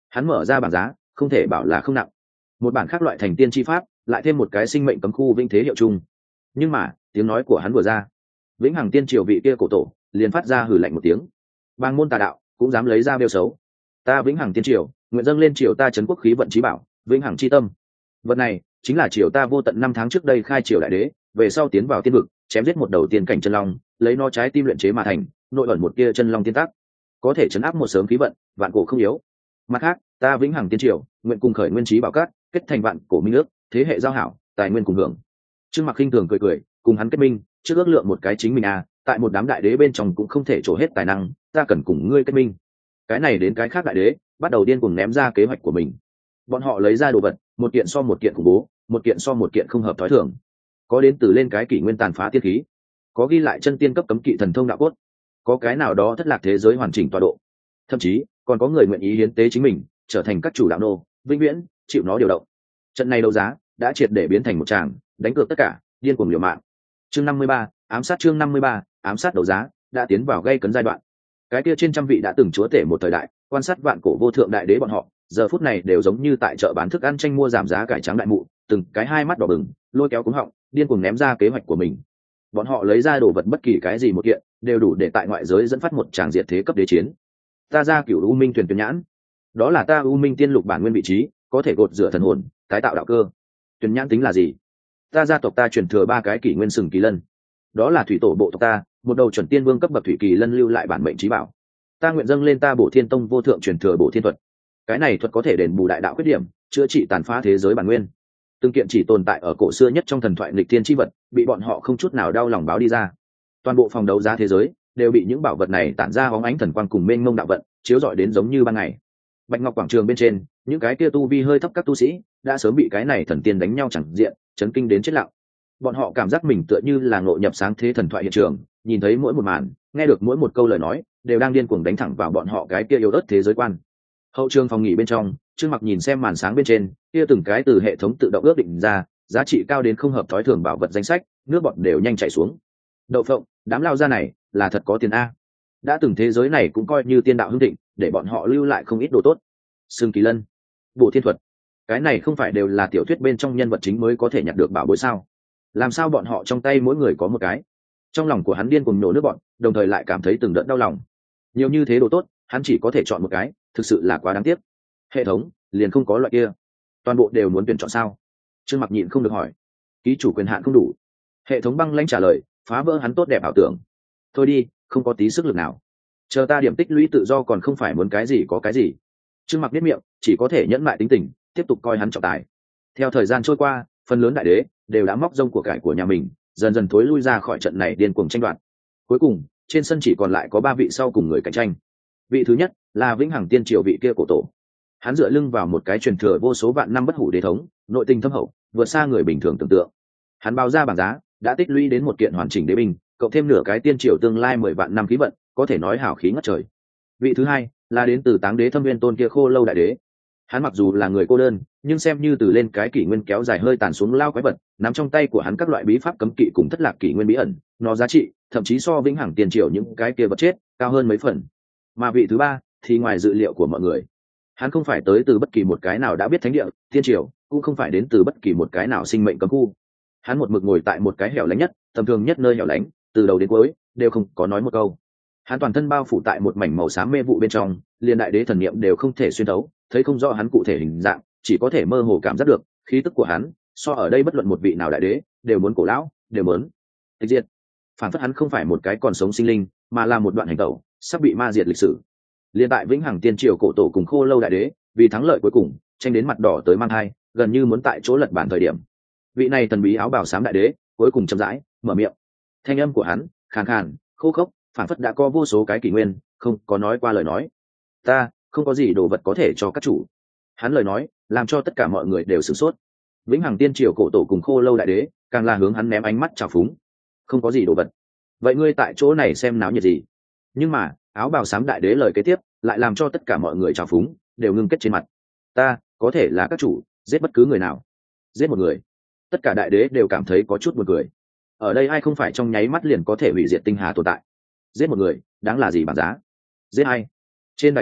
Hắn mở ra bảng giá, không thể bảo là không nặng. Một bản khác loại thành tiên chi pháp, lại thêm một cái sinh mệnh cấm khu vĩnh thế hiệu chung. Nhưng mà tiếng nói của hắn vừa ra, vĩnh hằng tiên triều vị kia cổ tổ liền phát ra hừ lạnh một tiếng. Bang môn tà đạo cũng dám lấy ra bêu xấu. Ta vĩnh hằng tiên triều nguyện dâng lên triều ta trấn quốc khí vận trí bảo vĩnh hằng chi tâm. Vật này chính là triều ta vô tận năm tháng trước đây khai triều đại đế, về sau tiến vào tiên vực, chém giết một đầu tiên cảnh chân long, lấy nó trái tim luyện chế mà thành, nội ẩn một kia chân long tiên tác, có thể chấn áp một sớm khí vận, vạn cổ không yếu. Mặt khác, ta vĩnh hằng tiên triều nguyện cùng khởi nguyên trí bảo cát, kết thành vạn cổ minh ước, thế hệ giao hảo, tài nguyên cùng hưởng. Trương Mặc khinh thường cười cười, cùng hắn kết minh, trước ước lượng một cái chính mình à, tại một đám đại đế bên trong cũng không thể trổ hết tài năng, ta cần cùng ngươi kết minh. Cái này đến cái khác đại đế, bắt đầu điên cuồng ném ra kế hoạch của mình. Bọn họ lấy ra đồ vật, một kiện so một kiện khủng bố, một kiện so một kiện không hợp thói thường. Có đến từ lên cái kỷ nguyên tàn phá tiên khí, có ghi lại chân tiên cấp cấm kỵ thần thông đạo cốt, có cái nào đó thất lạc thế giới hoàn chỉnh tọa độ, thậm chí còn có người nguyện ý hiến tế chính mình, trở thành các chủ đạo nô, vĩnh viễn chịu nó điều động. Trận này đấu giá đã triệt để biến thành một tràng đánh cược tất cả, điên cuồng liều mạng. Chương năm mươi ba, ám sát chương năm mươi ba, ám sát đấu giá đã tiến vào gây cấn giai đoạn. Cái kia trên trăm vị đã từng chúa tể một thời đại, quan sát vạn cổ vô thượng đại đế bọn họ, giờ phút này đều giống như tại chợ bán thức ăn tranh mua giảm giá cải trắng đại mụ, từng cái hai mắt đỏ bừng, lôi kéo cuống họng, điên cuồng ném ra kế hoạch của mình. Bọn họ lấy ra đồ vật bất kỳ cái gì một kiện, đều đủ để tại ngoại giới dẫn phát một tràng diệt thế cấp đế chiến. Ta ra cửu u minh thuyền tuyển nhãn, đó là ta u minh tiên lục bản nguyên vị trí, có thể gột rửa thần hồn, tái tạo đạo cơ. Tuyển nhãn tính là gì? Ta gia tộc ta truyền thừa ba cái kỷ nguyên sừng kỳ lân, đó là thủy tổ bộ tộc ta, một đầu chuẩn tiên vương cấp bậc thủy kỳ lân lưu lại bản mệnh trí bảo. Ta nguyện dâng lên ta bổ thiên tông vô thượng truyền thừa bổ thiên thuật, cái này thuật có thể đền bù đại đạo khuyết điểm, chữa trị tàn phá thế giới bản nguyên. Từng kiện chỉ tồn tại ở cổ xưa nhất trong thần thoại nghịch thiên chi vật, bị bọn họ không chút nào đau lòng báo đi ra. Toàn bộ phòng đấu giá thế giới đều bị những bảo vật này tản ra hóng ánh thần quang cùng mênh mông đạo vận chiếu rọi đến giống như ban ngày. Bạch ngọc quảng trường bên trên, những cái kia tu vi hơi thấp các tu sĩ đã sớm bị cái này thần tiên đánh nhau chẳng diện, chấn kinh đến chết lặng. Bọn họ cảm giác mình tựa như là ngộ nhập sáng thế thần thoại hiện trường, nhìn thấy mỗi một màn, nghe được mỗi một câu lời nói, đều đang điên cuồng đánh thẳng vào bọn họ cái kia yếu ớt thế giới quan. Hậu trường phòng nghỉ bên trong, Trương Mặc nhìn xem màn sáng bên trên, kia từng cái từ hệ thống tự động ước định ra, giá trị cao đến không hợp thói thường bảo vật danh sách, nước bọt đều nhanh chảy xuống. Đậu phộng, đám lao ra này là thật có tiền a. Đã từng thế giới này cũng coi như tiên đạo hưng thịnh, để bọn họ lưu lại không ít đồ tốt. Sương Kỳ Lân, Bộ Thiên Thuật, cái này không phải đều là tiểu thuyết bên trong nhân vật chính mới có thể nhặt được bảo bối sao? Làm sao bọn họ trong tay mỗi người có một cái? Trong lòng của hắn điên cuồng nổ nước bọn, đồng thời lại cảm thấy từng đợt đau lòng. Nhiều như thế đồ tốt, hắn chỉ có thể chọn một cái, thực sự là quá đáng tiếc. Hệ thống liền không có loại kia, toàn bộ đều muốn tuyển chọn sao? Trương Mặc nhịn không được hỏi. Ký chủ quyền hạn không đủ. Hệ thống băng lãnh trả lời, phá vỡ hắn tốt đẹp ảo tưởng. Thôi đi, không có tí sức lực nào. Chờ ta điểm tích lũy tự do còn không phải muốn cái gì có cái gì. Trương Mặc biết miệng, chỉ có thể nhẫn lại tính tình, tiếp tục coi hắn trọng tài. Theo thời gian trôi qua, phần lớn đại đế đều đã móc rông của cải của nhà mình, dần dần thối lui ra khỏi trận này điên cuồng tranh đoạt. Cuối cùng, trên sân chỉ còn lại có ba vị sau cùng người cạnh tranh. Vị thứ nhất là vĩnh hằng tiên triều vị kia cổ tổ. Hắn dựa lưng vào một cái truyền thừa vô số vạn năm bất hủ đế thống, nội tình thâm hậu, vượt xa người bình thường tưởng tượng. Hắn báo ra bảng giá, đã tích lũy đến một kiện hoàn chỉnh đế binh, cộng thêm nửa cái tiên triều tương lai mười vạn năm khí vận, có thể nói hào khí ngất trời. Vị thứ hai là đến từ Táng Đế Thâm Nguyên tôn kia khô lâu đại đế. Hắn mặc dù là người cô đơn, nhưng xem như từ lên cái kỷ nguyên kéo dài hơi tàn xuống lao quái vật, nắm trong tay của hắn các loại bí pháp cấm kỵ cùng thất lạc kỷ nguyên bí ẩn, nó giá trị thậm chí so vĩnh hằng tiền triều những cái kia vật chết cao hơn mấy phần. Mà vị thứ ba thì ngoài dự liệu của mọi người, hắn không phải tới từ bất kỳ một cái nào đã biết thánh địa tiên triều, cũng không phải đến từ bất kỳ một cái nào sinh mệnh cấm khu. Hắn một mực ngồi tại một cái hẻo lánh nhất, tầm thường nhất nơi hẻo lánh, từ đầu đến cuối đều không có nói một câu. Hắn toàn thân bao phủ tại một mảnh màu xám mê vụ bên trong, liền đại đế thần niệm đều không thể xuyên thấu, thấy không rõ hắn cụ thể hình dạng, chỉ có thể mơ hồ cảm giác được khí tức của hắn so ở đây bất luận một vị nào đại đế đều muốn cổ lão, đều muốn tịch diệt. Phản phất hắn không phải một cái còn sống sinh linh, mà là một đoạn hành tẩu sắp bị ma diệt lịch sử. Liên tại vĩnh hằng tiên triều cổ tổ cùng khô lâu đại đế vì thắng lợi cuối cùng tranh đến mặt đỏ tới mang hai, gần như muốn tại chỗ lật bản thời điểm, vị này thần bí áo bào xám đại đế cuối cùng chậm rãi mở miệng. Thanh âm của hắn khàn khàn khô khốc, phản phất đã có vô số cái kỷ nguyên không có nói qua lời nói. Ta không có gì đồ vật có thể cho các chủ. Hắn lời nói làm cho tất cả mọi người đều sửng sốt. Vĩnh hằng tiên triều cổ tổ cùng khô lâu đại đế càng là hướng hắn ném ánh mắt trào phúng. Không có gì đồ vật, vậy ngươi tại chỗ này xem náo nhiệt gì? Nhưng mà áo bào xám đại đế lời kế tiếp lại làm cho tất cả mọi người trào phúng đều ngưng kết trên mặt. Ta có thể là các chủ giết bất cứ người nào, giết một người, tất cả đại đế đều cảm thấy có chút buồn cười. Ở đây ai không phải trong nháy mắt liền có thể hủy diệt tinh hà tồn tại? Giết một người đáng là gì bằng giá? Giết ai? Trên đài cao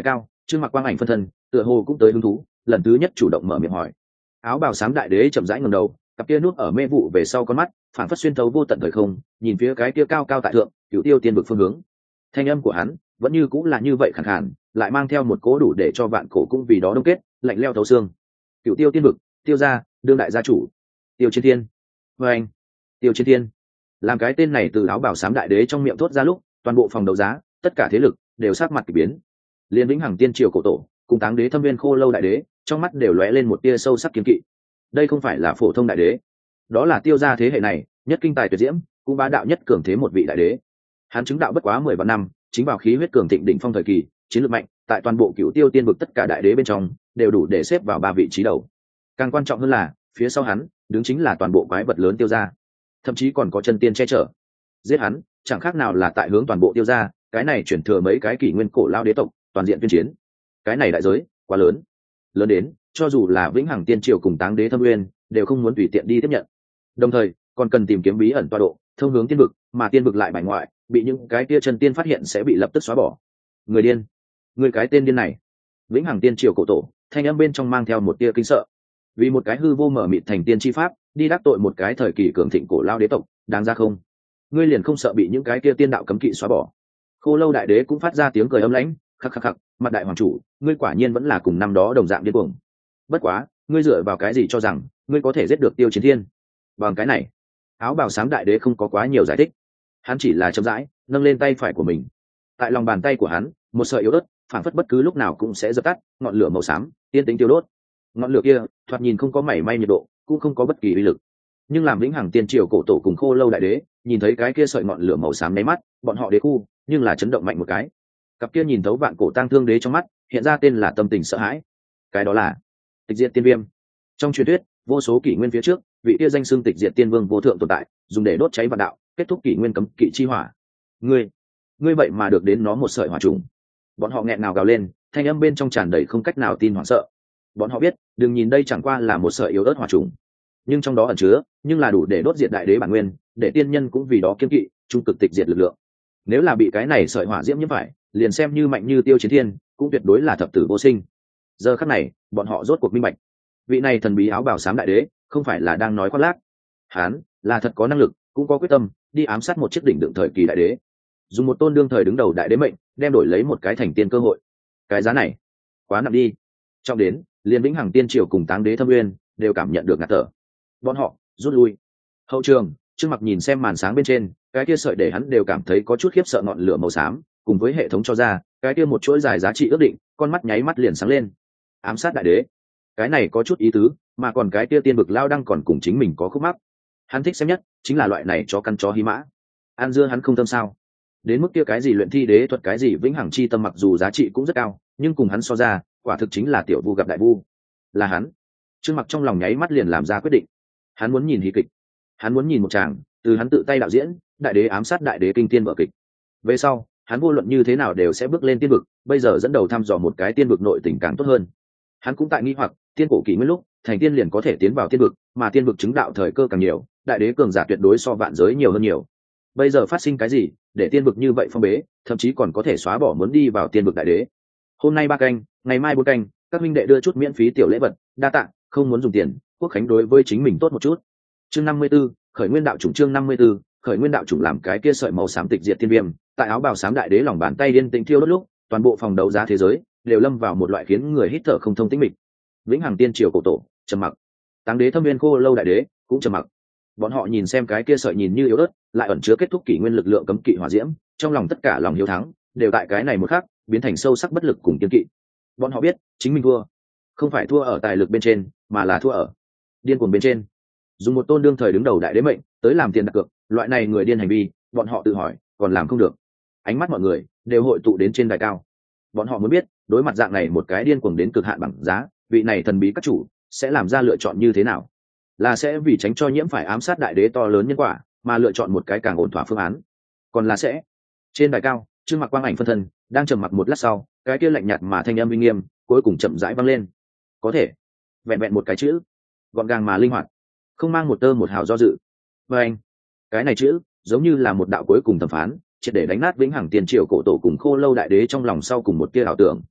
Trương Mặc Quang ảnh phân thân tựa hồ cũng tới hứng thú, lần thứ nhất chủ động mở miệng hỏi. Áo bào xám đại đế chậm rãi ngẩng đầu, cặp kia nuốt ở mê vụ về sau con mắt phản phất xuyên thấu vô tận thời không, nhìn phía cái kia cao cao tại thượng cửu tiêu tiên vực phương hướng. Thanh âm của hắn vẫn như cũng là như vậy khàn khàn, lại mang theo một cố đủ để cho vạn cổ cũng vì đó đông kết, lạnh leo thấu xương. Cửu tiêu tiên vực, tiêu gia, đương đại gia chủ, tiêu chiến thiên. Vê anh, tiêu chiến thiên. Làm cái tên này từ áo bào xám đại đế trong miệng thốt ra lúc, toàn bộ phòng đấu giá, tất cả thế lực đều sát mặt kỳ biến. Liên Vĩnh Hằng tiên triều cổ tổ, cùng Táng đế Thâm Viên Khô Lâu đại đế, trong mắt đều lóe lên một tia sâu sắc kiên kỵ. Đây không phải là phổ thông đại đế, đó là tiêu gia thế hệ này nhất kinh tài tuyệt diễm, cũng bá đạo nhất cường thế một vị đại đế. Hắn chứng đạo bất quá mười vạn năm, chính vào khí huyết cường thịnh đỉnh phong thời kỳ, chiến lược mạnh, tại toàn bộ cửu tiêu tiên vực tất cả đại đế bên trong đều đủ để xếp vào ba vị trí đầu. Càng quan trọng hơn là phía sau hắn đứng chính là toàn bộ quái vật lớn tiêu gia, thậm chí còn có chân tiên che chở. Giết hắn chẳng khác nào là tại hướng toàn bộ tiêu gia, cái này chuyển thừa mấy cái kỷ nguyên cổ lao đế tộc toàn diện tuyên chiến. Cái này đại giới quá lớn, lớn đến cho dù là Vĩnh Hằng tiên triều cùng Táng đế Thâm Nguyên đều không muốn tùy tiện đi tiếp nhận, đồng thời còn cần tìm kiếm bí ẩn tọa độ thông hướng tiên vực, mà tiên vực lại bài ngoại, bị những cái tia chân tiên phát hiện sẽ bị lập tức xóa bỏ. Người điên, người cái tên điên này. Vĩnh Hằng tiên triều cổ tổ thanh âm bên trong mang theo một tia kinh sợ, vì một cái hư vô mở mịt thành tiên chi pháp đi đắc tội một cái thời kỳ cường thịnh cổ lao đế tộc, đáng ra không? Ngươi liền không sợ bị những cái tia tiên đạo cấm kỵ xóa bỏ? Khô Lâu đại đế cũng phát ra tiếng cười âm lãnh, khắc khắc khắc, mặt đại hoàng chủ, ngươi quả nhiên vẫn là cùng năm đó đồng dạng điên cuồng. Bất quá, ngươi dựa vào cái gì cho rằng ngươi có thể giết được tiêu chiến thiên? Bằng cái này. Áo bào xám đại đế không có quá nhiều giải thích, hắn chỉ là chậm rãi nâng lên tay phải của mình. Tại lòng bàn tay của hắn, một sợi yếu ớt phảng phất bất cứ lúc nào cũng sẽ dập tắt, ngọn lửa màu xám tiên tính tiêu đốt. Ngọn lửa kia thoạt nhìn không có mảy may nhiệt độ, cũng không có bất kỳ uy lực, nhưng làm Vĩnh Hằng tiên triều cổ tổ cùng Khô Lâu đại đế nhìn thấy cái kia sợi ngọn lửa màu xám nháy mắt, bọn họ đế khu nhưng là chấn động mạnh một cái. Cặp kia nhìn thấu vạn cổ tang thương đế trong mắt hiện ra tên là tâm tình sợ hãi. Cái đó là tịch diệt tiên viêm. Trong truyền thuyết, vô số kỷ nguyên phía trước, vị kia danh xưng tịch diệt tiên vương vô thượng tồn tại, dùng để đốt cháy vạn đạo, kết thúc kỷ nguyên cấm kỵ chi hỏa. Ngươi, ngươi vậy mà được đến nó một sợi hỏa trùng. Bọn họ nghẹn ngào gào lên, thanh âm bên trong tràn đầy không cách nào tin hoảng sợ. Bọn họ biết, đừng nhìn đây chẳng qua là một sợi yếu ớt hỏa trùng, nhưng trong đó ẩn chứa, nhưng là đủ để đốt diệt đại đế bản nguyên, để tiên nhân cũng vì đó kiêng kỵ, trung cực tịch diệt lực lượng. Nếu là bị cái này sợi hỏa diễm nhiễm phải, liền xem như mạnh như tiêu chiến thiên, cũng tuyệt đối là thập tử vô sinh. Giờ khắc này, bọn họ rốt cuộc minh bạch, vị này thần bí áo bào xám đại đế không phải là đang nói khoác lác, hắn là thật có năng lực, cũng có quyết tâm đi ám sát một chiếc đỉnh đựng thời kỳ đại đế, dùng một tôn đương thời đứng đầu đại đế mệnh đem đổi lấy một cái thành tiên cơ hội. Cái giá này quá nặng đi. Trong đến liên Vĩnh Hằng tiên triều cùng Táng đế Thâm Nguyên đều cảm nhận được ngạt thở, bọn họ rút lui. Hậu trường Trương Mặc nhìn xem màn sáng bên trên, cái kia sợi để hắn đều cảm thấy có chút khiếp sợ ngọn lửa màu xám, cùng với hệ thống cho ra cái kia một chuỗi dài giá trị ước định, con mắt nháy mắt liền sáng lên. Ám sát đại đế, cái này có chút ý tứ, mà còn cái kia tiên vực lao đang còn cùng chính mình có khúc mắc. Hắn thích xem nhất chính là loại này cho căn chó hí mã. An dưa hắn không tâm sao? Đến mức kia cái gì luyện thi đế thuật, cái gì Vĩnh Hằng chi tâm, mặc dù giá trị cũng rất cao, nhưng cùng hắn so ra, quả thực chính là tiểu vu gặp đại vu. Là hắn. Trương Mặc trong lòng nháy mắt liền làm ra quyết định. Hắn muốn nhìn hí kịch, hắn muốn nhìn một tràng từ hắn tự tay đạo diễn đại đế ám sát đại đế kinh tiên vở kịch. Về sau, hắn vô luận như thế nào đều sẽ bước lên tiên vực, bây giờ dẫn đầu thăm dò một cái tiên vực nội tình càng tốt hơn. Hắn cũng tại nghi hoặc, tiên cổ kỷ nguyên lúc thành tiên liền có thể tiến vào tiên vực, mà tiên vực chứng đạo thời cơ càng nhiều, đại đế cường giả tuyệt đối so vạn giới nhiều hơn nhiều. Bây giờ phát sinh cái gì để tiên vực như vậy phong bế, thậm chí còn có thể xóa bỏ muốn đi vào tiên vực đại đế? Hôm nay ba canh, ngày mai bốn canh, các minh đệ đưa chút miễn phí tiểu lễ vật, đa tạ, không muốn dùng tiền, Quốc Khánh đối với chính mình tốt một chút. Chương năm mươi 54, khởi nguyên đạo chủng. Chương năm mươi 54, khởi nguyên đạo chủng. Làm cái kia sợi màu xám tịch diệt tiên viêm tại áo bào xám đại đế lòng bàn tay điên tĩnh thiêu đốt lúc, toàn bộ phòng đấu giá thế giới đều lâm vào một loại khiến người hít thở không thông tĩnh mịch. Vĩnh Hằng tiên triều cổ tổ trầm mặc, Táng đế Thâm Nguyên Khô Lâu đại đế cũng trầm mặc. Bọn họ nhìn xem cái kia sợi nhìn như yếu ớt lại ẩn chứa kết thúc kỷ nguyên lực lượng cấm kỵ hỏa diễm, trong lòng tất cả lòng hiếu thắng đều tại cái này một khắc biến thành sâu sắc bất lực cùng kiên kỵ. Bọn họ biết chính mình thua, không phải thua ở tài lực bên trên, mà là thua ở điên cuồng bên trên. Dùng một tôn đương thời đứng đầu đại đế mệnh tới làm tiền đặt cược, loại này người điên hành vi, bọn họ tự hỏi còn làm không được. Ánh mắt mọi người đều hội tụ đến trên đài cao. Bọn họ muốn biết, đối mặt dạng này một cái điên cuồng đến cực hạn bằng giá, vị này thần bí các chủ sẽ làm ra lựa chọn như thế nào? Là sẽ vì tránh cho nhiễm phải ám sát đại đế to lớn nhân quả mà lựa chọn một cái càng ổn thỏa phương án, còn là sẽ trên đài cao, Trương Mặc Quang ảnh phân thân đang trầm mặc một lát sau, cái kia lạnh nhạt mà thanh âm uy nghiêm cuối cùng chậm rãi vang lên. Có thể, vẹn vẹn một cái chữ, gọn gàng mà linh hoạt, không mang một tơ một hào do dự. Và anh, cái này chữ giống như là một đạo cuối cùng thẩm phán, triệt để đánh nát Vĩnh Hằng tiền triều cổ tổ cùng Khô Lâu đại đế trong lòng sau cùng một tia ảo tưởng.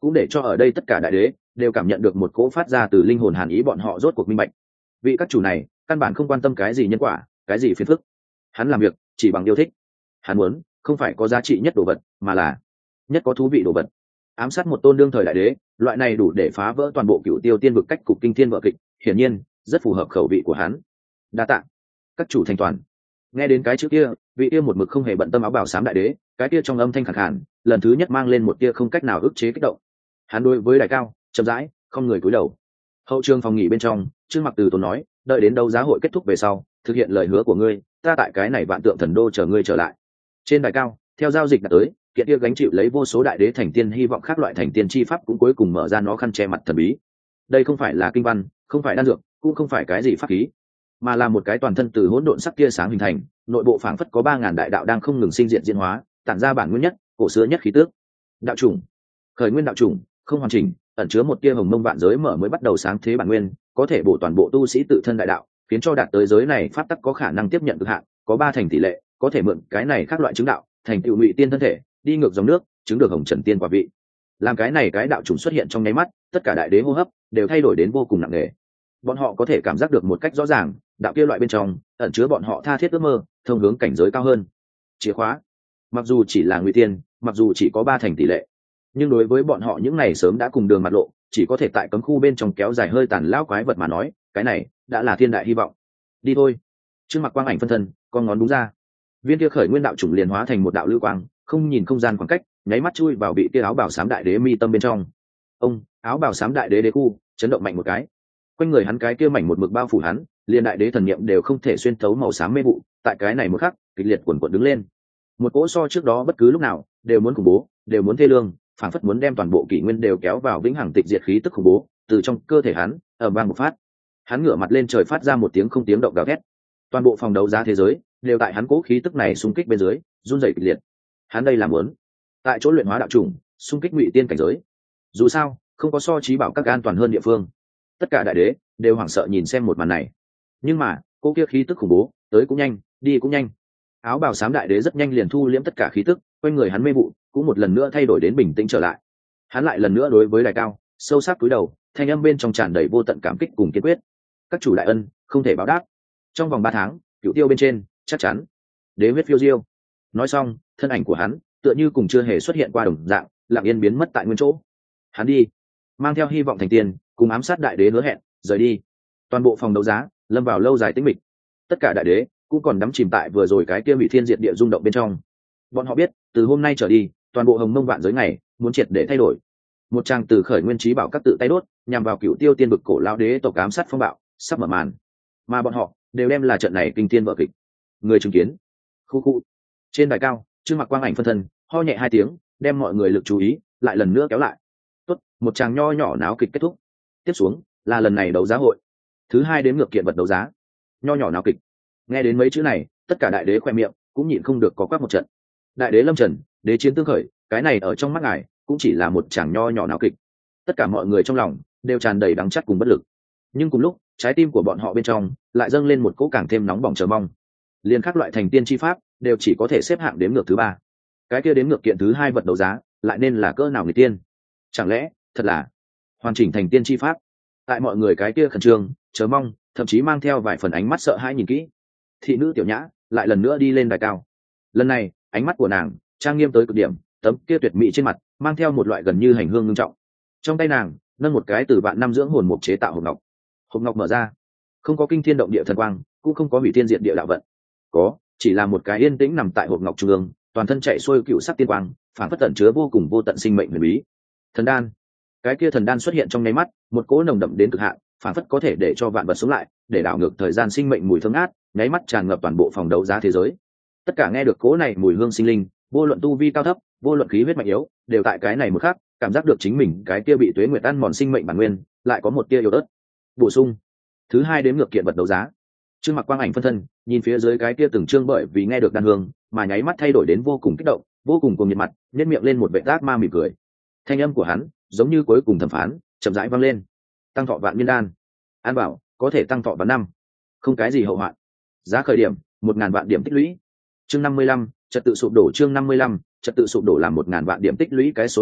cũng để cho ở đây tất cả đại đế đều cảm nhận được một cỗ phát ra từ linh hồn hàn ý, bọn họ rốt cuộc minh bạch vị các chủ này căn bản không quan tâm cái gì nhân quả, cái gì phiền phức. Hắn làm việc chỉ bằng yêu thích. Hắn muốn không phải có giá trị nhất đồ vật, mà là nhất có thú vị đồ vật. Ám sát một tôn đương thời đại đế, loại này đủ để phá vỡ toàn bộ Cửu Tiêu Tiên vực cách cục kinh thiên vở kịch, hiển nhiên rất phù hợp khẩu vị của hắn. Đa tạ các chủ thành toàn. Nghe đến cái chữ kia, vị kia một mực không hề bận tâm áo bào xám đại đế, cái kia trong âm thanh khàn khàn lần thứ nhất mang lên một tia không cách nào ức chế kích động. Hắn đối với đại cao chậm rãi không người cúi đầu. Hậu trường phòng nghỉ bên trong, Trương Mặc Từ Tốn nói, đợi đến đấu giá hội kết thúc về sau, thực hiện lời hứa của ngươi, ta tại cái này vạn tượng thần đô chờ ngươi trở lại. Trên đài cao, theo giao dịch đã tới, kiện kia gánh chịu lấy vô số đại đế thành tiên hy vọng khác loại thành tiên chi pháp cũng cuối cùng mở ra nó khăn che mặt thần bí. Đây không phải là kinh văn, không phải đan dược, cũng không phải cái gì pháp khí, mà là một cái toàn thân từ hỗn độn sắc kia sáng hình thành, nội bộ phảng phất có ba ngàn đại đạo đang không ngừng sinh diện diễn hóa, tản ra bản nguyên nhất, cổ xưa nhất khí tước. Đạo chủng, khởi nguyên đạo chủng, không hoàn chỉnh, ẩn chứa một tia hồng mông vạn giới mở mới bắt đầu sáng thế bản nguyên, có thể bổ toàn bộ tu sĩ tự thân đại đạo, khiến cho đạt tới giới này pháp tắc có khả năng tiếp nhận cực hạn, có ba thành tỷ lệ, có thể mượn cái này các loại chứng đạo, thành tựu ngụy tiên thân thể, đi ngược dòng nước, chứng được hồng trần tiên quả vị. Làm cái này cái đạo chủng xuất hiện trong nháy mắt, tất cả đại đế hô hấp đều thay đổi đến vô cùng nặng nề. Bọn họ có thể cảm giác được một cách rõ ràng, đạo kia loại bên trong ẩn chứa bọn họ tha thiết ước mơ, thông hướng cảnh giới cao hơn. Chìa khóa, mặc dù chỉ là ngụy tiên, mặc dù chỉ có ba thành tỷ lệ, nhưng đối với bọn họ những này sớm đã cùng đường mặt lộ, chỉ có thể tại cấm khu bên trong kéo dài hơi tàn lão quái vật mà nói, cái này đã là thiên đại hy vọng. Đi thôi. Trương Mặc quang ảnh phân thân, con ngón đúng ra, viên kia khởi nguyên đạo chủng liền hóa thành một đạo lưu quang, không nhìn không gian khoảng cách, nháy mắt chui vào bị kia áo bào xám đại đế mi tâm bên trong. Ông áo bào xám đại đế đế khu chấn động mạnh một cái, quanh người hắn cái kia mảnh một mực bao phủ hắn, liền đại đế thần niệm đều không thể xuyên thấu màu xám mê vụ, tại cái này một khắc kịch liệt cuộn cuộn đứng lên, một cỗ so trước đó bất cứ lúc nào đều muốn khủng bố, đều muốn thê lương, phản phất muốn đem toàn bộ kỷ nguyên đều kéo vào vĩnh hằng tịch diệt khí tức khủng bố từ trong cơ thể hắn ở vang một phát. Hắn ngửa mặt lên trời phát ra một tiếng không tiếng động gào thét, toàn bộ phòng đấu giá thế giới đều tại hắn cố khí tức này xung kích bên dưới run rẩy kịch liệt. Hắn đây là muốn tại chỗ luyện hóa đạo chủng, xung kích ngụy tiên cảnh giới. Dù sao không có so trí bảo các an toàn hơn địa phương. Tất cả đại đế đều hoảng sợ nhìn xem một màn này, nhưng mà cô kia khí tức khủng bố tới cũng nhanh, đi cũng nhanh. Áo bào xám đại đế rất nhanh liền thu liễm tất cả khí tức, quanh người hắn mê vụ cũng một lần nữa thay đổi đến bình tĩnh trở lại. Hắn lại lần nữa đối với đài cao sâu sắc cúi đầu, thanh âm bên trong tràn đầy vô tận cảm kích cùng kiên quyết. Các chủ đại ân không thể báo đáp, trong vòng ba tháng Cửu Tiêu bên trên chắc chắn đế huyết phiêu diêu. Nói xong, thân ảnh của hắn tựa như cùng chưa hề xuất hiện qua đồng dạng, lặng yên biến mất tại nguyên chỗ. Hắn đi, mang theo hy vọng thành tiên, cùng ám sát đại đế hứa hẹn rời đi. Toàn bộ phòng đấu giá lâm vào lâu dài tĩnh mịch. Tất cả đại đế cũng còn đắm chìm tại vừa rồi cái kia hủy thiên diệt địa rung động bên trong. Bọn họ biết, từ hôm nay trở đi, toàn bộ hồng mông vạn giới này muốn triệt để thay đổi. Một trang từ khởi nguyên trí bảo các tự tay đốt, nhằm vào Cửu Tiêu tiên vực cổ lão đế tộc ám sát phong bạo sắp mở màn, mà bọn họ đều đem là trận này kinh thiên vở kịch. Người chứng kiến. Khu khu. Trên đài cao, Trương Mặc quang ảnh phân thân ho nhẹ hai tiếng, đem mọi người lực chú ý lại lần nữa kéo lại. Tốt, một tràng nho nhỏ náo kịch kết thúc. Tiếp xuống là lần này đấu giá hội thứ hai đến ngược kiện vật đấu giá. Nho nhỏ náo kịch. Nghe đến mấy chữ này, tất cả đại đế khoe miệng cũng nhịn không được có quát một trận. Đại đế lâm trần, đế chiến tương khởi, cái này ở trong mắt ngài cũng chỉ là một tràng nho nhỏ náo kịch. Tất cả mọi người trong lòng đều tràn đầy đắng chát cùng bất lực, nhưng cùng lúc trái tim của bọn họ bên trong lại dâng lên một cỗ càng thêm nóng bỏng chờ mong. Liên các loại thành tiên chi pháp đều chỉ có thể xếp hạng đếm ngược thứ ba, cái kia đếm ngược kiện thứ hai vật đấu giá lại nên là cỡ nào người tiên? Chẳng lẽ thật là hoàn chỉnh thành tiên chi pháp? Tại mọi người cái kia khẩn trương chờ mong, thậm chí mang theo vài phần ánh mắt sợ hãi nhìn kỹ, thị nữ Tiểu Nhã lại lần nữa đi lên đài cao. Lần này ánh mắt của nàng trang nghiêm tới cực điểm, tấm kia tuyệt mỹ trên mặt mang theo một loại gần như hành hương ngưng trọng. Trong tay nàng nâng một cái từ vạn năm dưỡng hồn mục chế tạo hộp ngọc. Hộp ngọc mở ra, không có kinh thiên động địa thần quang, cũng không có hủy thiên diệt địa đạo vận, có chỉ là một cái yên tĩnh nằm tại hộp ngọc trung ương, toàn thân chạy xuôi cựu sắc tiên quang, phản phất tẩn chứa vô cùng vô tận sinh mệnh huyền bí. Thần đan. Cái kia thần đan xuất hiện trong nháy mắt, một cỗ nồng đậm đến cực hạn, phản phất có thể để cho vạn vật sống lại, để đảo ngược thời gian sinh mệnh mùi thơm ngát, nháy mắt tràn ngập toàn bộ phòng đấu giá thế giới. Tất cả nghe được cỗ này mùi hương sinh linh, vô luận tu vi cao thấp, vô luận khí huyết mạnh yếu, đều tại cái này một khắc cảm giác được chính mình cái kia bị tuế nguyệt ăn mòn sinh mệnh bản nguyên lại có một tia yếu ớt bổ sung. Thứ hai đếm ngược kiện vật đấu giá. Trương Mặc quang ảnh phân thân nhìn phía dưới cái kia từng trương bởi vì nghe được đan hương mà nháy mắt thay đổi đến vô cùng kích động, vô cùng cuồng nhiệt mặt, nhếch miệng lên một vẻ ác ma mỉm cười. Thanh âm của hắn giống như cuối cùng thẩm phán chậm rãi vang lên. Tăng thọ vạn niên đan, an bảo có thể tăng thọ vạn năm, không cái gì hậu hoạn. Giá khởi điểm một ngàn vạn điểm tích lũy. Chương năm mươi lăm, trật tự sụp đổ. Chương năm mươi lăm, trật tự sụp đổ làm một ngàn vạn điểm tích lũy. Cái số này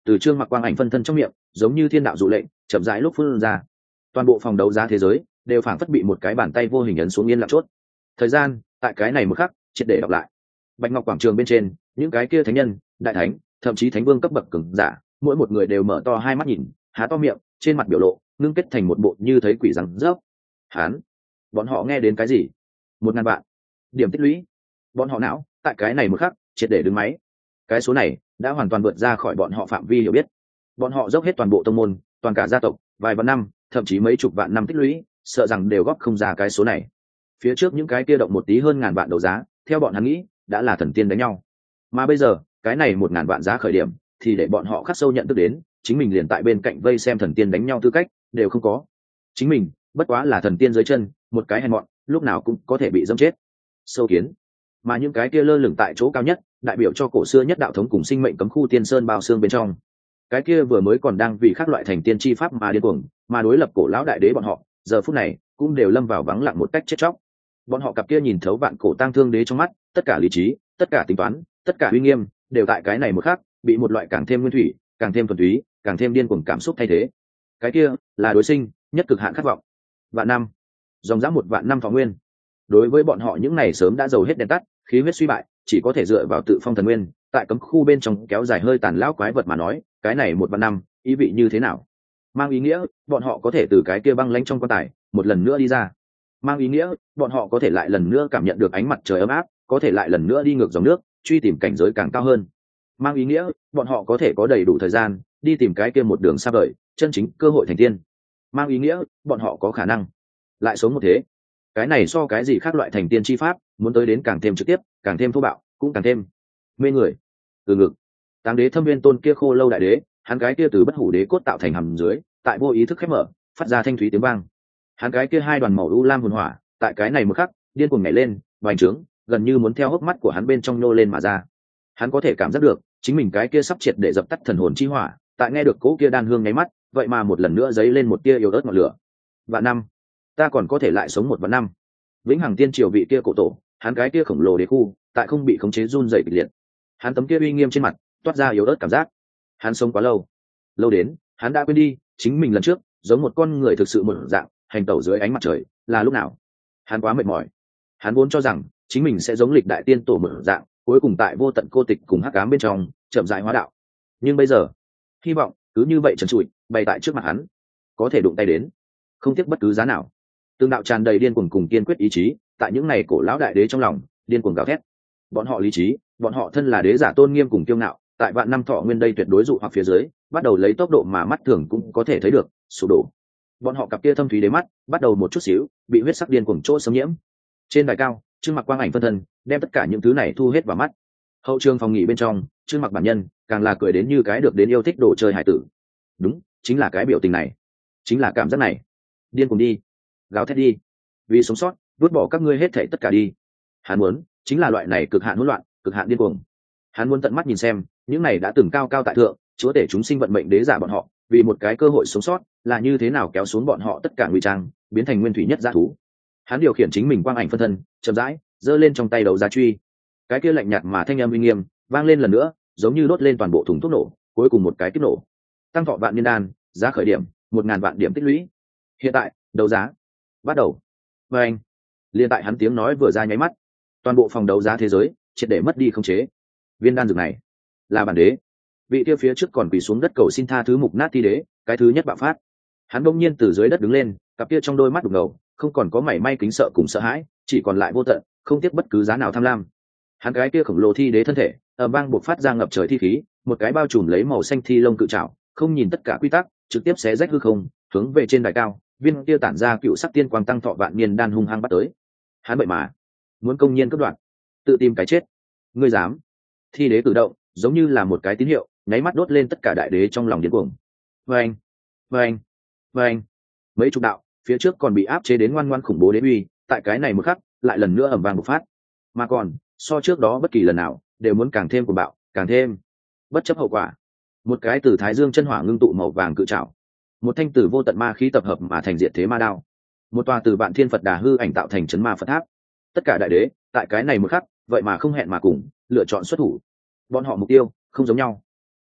từ Trương Mặc Quang ảnh phân thân trong miệng giống như thiên đạo dụ lệnh chậm rãi lúc phun ra. Toàn bộ phòng đấu giá thế giới đều phảng phất bị một cái bàn tay vô hình ấn xuống yên lặng chốt. Thời gian tại cái này một khắc triệt để đọc lại. Bạch Ngọc quảng trường bên trên, những cái kia thánh nhân, đại thánh, thậm chí thánh vương cấp bậc cường giả, mỗi một người đều mở to hai mắt nhìn, há to miệng, trên mặt biểu lộ ngưng kết thành một bộ như thấy quỷ răng rớp. Hán, bọn họ nghe đến cái gì? Một ngàn vạn điểm tích lũy. Bọn họ não tại cái này một khắc triệt để đứng máy. Cái số này đã hoàn toàn vượt ra khỏi bọn họ phạm vi hiểu biết. Bọn họ dốc hết toàn bộ tông môn, toàn cả gia tộc, vài vạn năm, thậm chí mấy chục vạn năm tích lũy, sợ rằng đều góp không ra cái số này. Phía trước những cái kia động một tí hơn ngàn vạn đấu giá, theo bọn hắn nghĩ đã là thần tiên đánh nhau, mà bây giờ cái này một ngàn vạn giá khởi điểm thì để bọn họ khắc sâu nhận thức đến chính mình liền tại bên cạnh vây xem thần tiên đánh nhau tư cách đều không có. Chính mình bất quá là thần tiên dưới chân một cái hèn mọn, lúc nào cũng có thể bị dẫm chết sâu kiến. Mà những cái kia lơ lửng tại chỗ cao nhất, đại biểu cho cổ xưa nhất đạo thống cùng sinh mệnh cấm khu tiên sơn bao xương bên trong, cái kia vừa mới còn đang vì các loại thành tiên chi pháp mà điên cuồng mà đối lập cổ lão đại đế bọn họ, giờ phút này cũng đều lâm vào vắng lặng một cách chết chóc. Bọn họ cặp kia nhìn thấu vạn cổ tang thương đế trong mắt, tất cả lý trí, tất cả tính toán, tất cả uy nghiêm đều tại cái này một khắc bị một loại càng thêm nguyên thủy, càng thêm thuần túy, càng thêm điên cuồng cảm xúc thay thế. Cái kia là đối sinh nhất cực hạn khát vọng. Vạn năm, dòng dã một vạn năm thọ nguyên. Đối với bọn họ những này sớm đã dầu hết đèn tắt, khí huyết suy bại, chỉ có thể dựa vào tự phong thần nguyên, tại cấm khu bên trong kéo dài hơi tàn lão quái vật mà nói, cái này một vạn năm ý vị như thế nào? Mang ý nghĩa bọn họ có thể từ cái kia băng lãnh trong quan tài một lần nữa đi ra. Mang ý nghĩa bọn họ có thể lại lần nữa cảm nhận được ánh mặt trời ấm áp, có thể lại lần nữa đi ngược dòng nước, truy tìm cảnh giới càng cao hơn. Mang ý nghĩa bọn họ có thể có đầy đủ thời gian đi tìm cái kia một đường xa vời chân chính cơ hội thành tiên. Mang ý nghĩa bọn họ có khả năng lại sống một thế. Cái này so cái gì khác loại thành tiên chi pháp muốn tới đến càng thêm trực tiếp, càng thêm thô bạo, cũng càng thêm mê người. Từ ngực Táng đế Thâm Nguyên tôn kia khô lâu đại đế, hắn cái kia từ bất hủ đế cốt tạo thành hầm dưới, tại vô ý thức khép mở, phát ra thanh thúy tiếng vang. Hắn cái kia hai đoàn màu u lam hồn hỏa, tại cái này một khắc điên cuồng nhảy lên, vành trướng, gần như muốn theo hốc mắt của hắn bên trong nô lên mà ra. Hắn có thể cảm giác được chính mình cái kia sắp triệt để dập tắt thần hồn chi hỏa, tại nghe được cỗ kia đan hương nháy mắt, vậy mà một lần nữa dấy lên một tia yếu ớt ngọn lửa. Vạn năm, ta còn có thể lại sống một vạn năm. Vĩnh hằng tiên triều vị kia cổ tổ, hắn cái kia khổng lồ đế khu, tại không bị khống chế run rẩy kịch liệt. Hắn tấm kia uy nghiêm trên mặt toát ra yếu ớt cảm giác. Hắn sống quá lâu, lâu đến hắn đã quên đi chính mình lần trước giống một con người thực sự một dạng hành tẩu dưới ánh mặt trời là lúc nào. Hắn quá mệt mỏi. Hắn vốn cho rằng chính mình sẽ giống lịch đại tiên tổ một dạng, cuối cùng tại vô tận cô tịch cùng hắc ám bên trong chậm rãi hóa đạo. Nhưng bây giờ hy vọng cứ như vậy trần trụi bày tại trước mặt hắn, có thể đụng tay đến, không tiếc bất cứ giá nào. Tương đạo tràn đầy điên cuồng cùng kiên quyết ý chí, tại những ngày cổ lão đại đế trong lòng điên cuồng gào thét. Bọn họ lý trí, bọn họ thân là đế giả tôn nghiêm cùng kiêu ngạo, tại vạn năm thọ nguyên đây tuyệt đối dụ hoặc phía dưới, bắt đầu lấy tốc độ mà mắt thường cũng có thể thấy được sụp đổ. Bọn họ cặp kia thâm thúy đế mắt bắt đầu một chút xíu bị huyết sắc điên cuồng chỗ xâm nhiễm. Trên đài cao, Trương Mặc quang ảnh phân thân đem tất cả những thứ này thu hết vào mắt. Hậu trường phòng nghỉ bên trong, Trương Mặc bản nhân càng là cười đến như cái được đến yêu thích đồ chơi hải tử. Đúng, chính là cái biểu tình này, chính là cảm giác này. Điên cuồng đi, gào thét đi, vì sống sót vứt bỏ các ngươi hết thảy tất cả đi. Hắn muốn chính là loại này cực hạn hỗn loạn, cực hạn điên cuồng. Hắn muốn tận mắt nhìn xem những này đã từng cao cao tại thượng chúa tể chúng sinh vận mệnh đế giả bọn họ, vì một cái cơ hội sống sót là như thế nào kéo xuống bọn họ tất cả ngụy trang, biến thành nguyên thủy nhất dã thú. Hắn điều khiển chính mình quang ảnh phân thân chậm rãi giơ lên trong tay đầu giá truy, cái kia lạnh nhạt mà thanh âm uy nghiêm vang lên lần nữa, giống như đốt lên toàn bộ thùng thuốc nổ, cuối cùng một cái kích nổ. Tăng thọ vạn niên đan, giá khởi điểm một ngàn vạn điểm tích lũy. Hiện tại đấu giá bắt đầu. Và anh liên tại hắn tiếng nói vừa ra nháy mắt, toàn bộ phòng đấu giá thế giới triệt để mất đi khống chế. Viên đan dược này là bản đế. Vị kia phía trước còn quỳ xuống đất cầu xin tha thứ mục nát thi đế, cái thứ nhất bạo phát. Hắn bỗng nhiên từ dưới đất đứng lên, cặp kia trong đôi mắt đục ngầu không còn có mảy may kính sợ cùng sợ hãi, chỉ còn lại vô tận, không tiếc bất cứ giá nào tham lam. Hắn cái kia khổng lồ thi đế thân thể ở bang buộc phát ra ngập trời thi khí, một cái bao trùm lấy màu xanh thi lông cự trảo, không nhìn tất cả quy tắc, trực tiếp xé rách hư không, hướng về trên đài cao, viên kia tản ra cựu sắc tiên quang tăng thọ vạn niên đan hung hăng bắt tới. Hắn bậy mà muốn công nhiên cắt đoạn, tự tìm cái chết. Ngươi dám? Thi đế cử động giống như là một cái tín hiệu, nháy mắt đốt lên tất cả đại đế trong lòng điên cuồng. Vâng, vâng, vâng. Mấy chục đạo phía trước còn bị áp chế đến ngoan ngoan khủng bố đế uy, tại cái này một khắc lại lần nữa ầm vang bộc phát, mà còn so trước đó bất kỳ lần nào đều muốn càng thêm cuồng bạo, càng thêm bất chấp hậu quả. Một cái từ thái dương chân hỏa ngưng tụ màu vàng cự trảo, một thanh từ vô tận ma khí tập hợp mà thành diệt thế ma đao, một tòa từ vạn thiên Phật đà hư ảnh tạo thành chấn ma Phật tháp. Tất cả đại đế tại cái này một khắc vậy mà không hẹn mà cùng lựa chọn xuất thủ. Bọn họ mục tiêu không giống nhau, có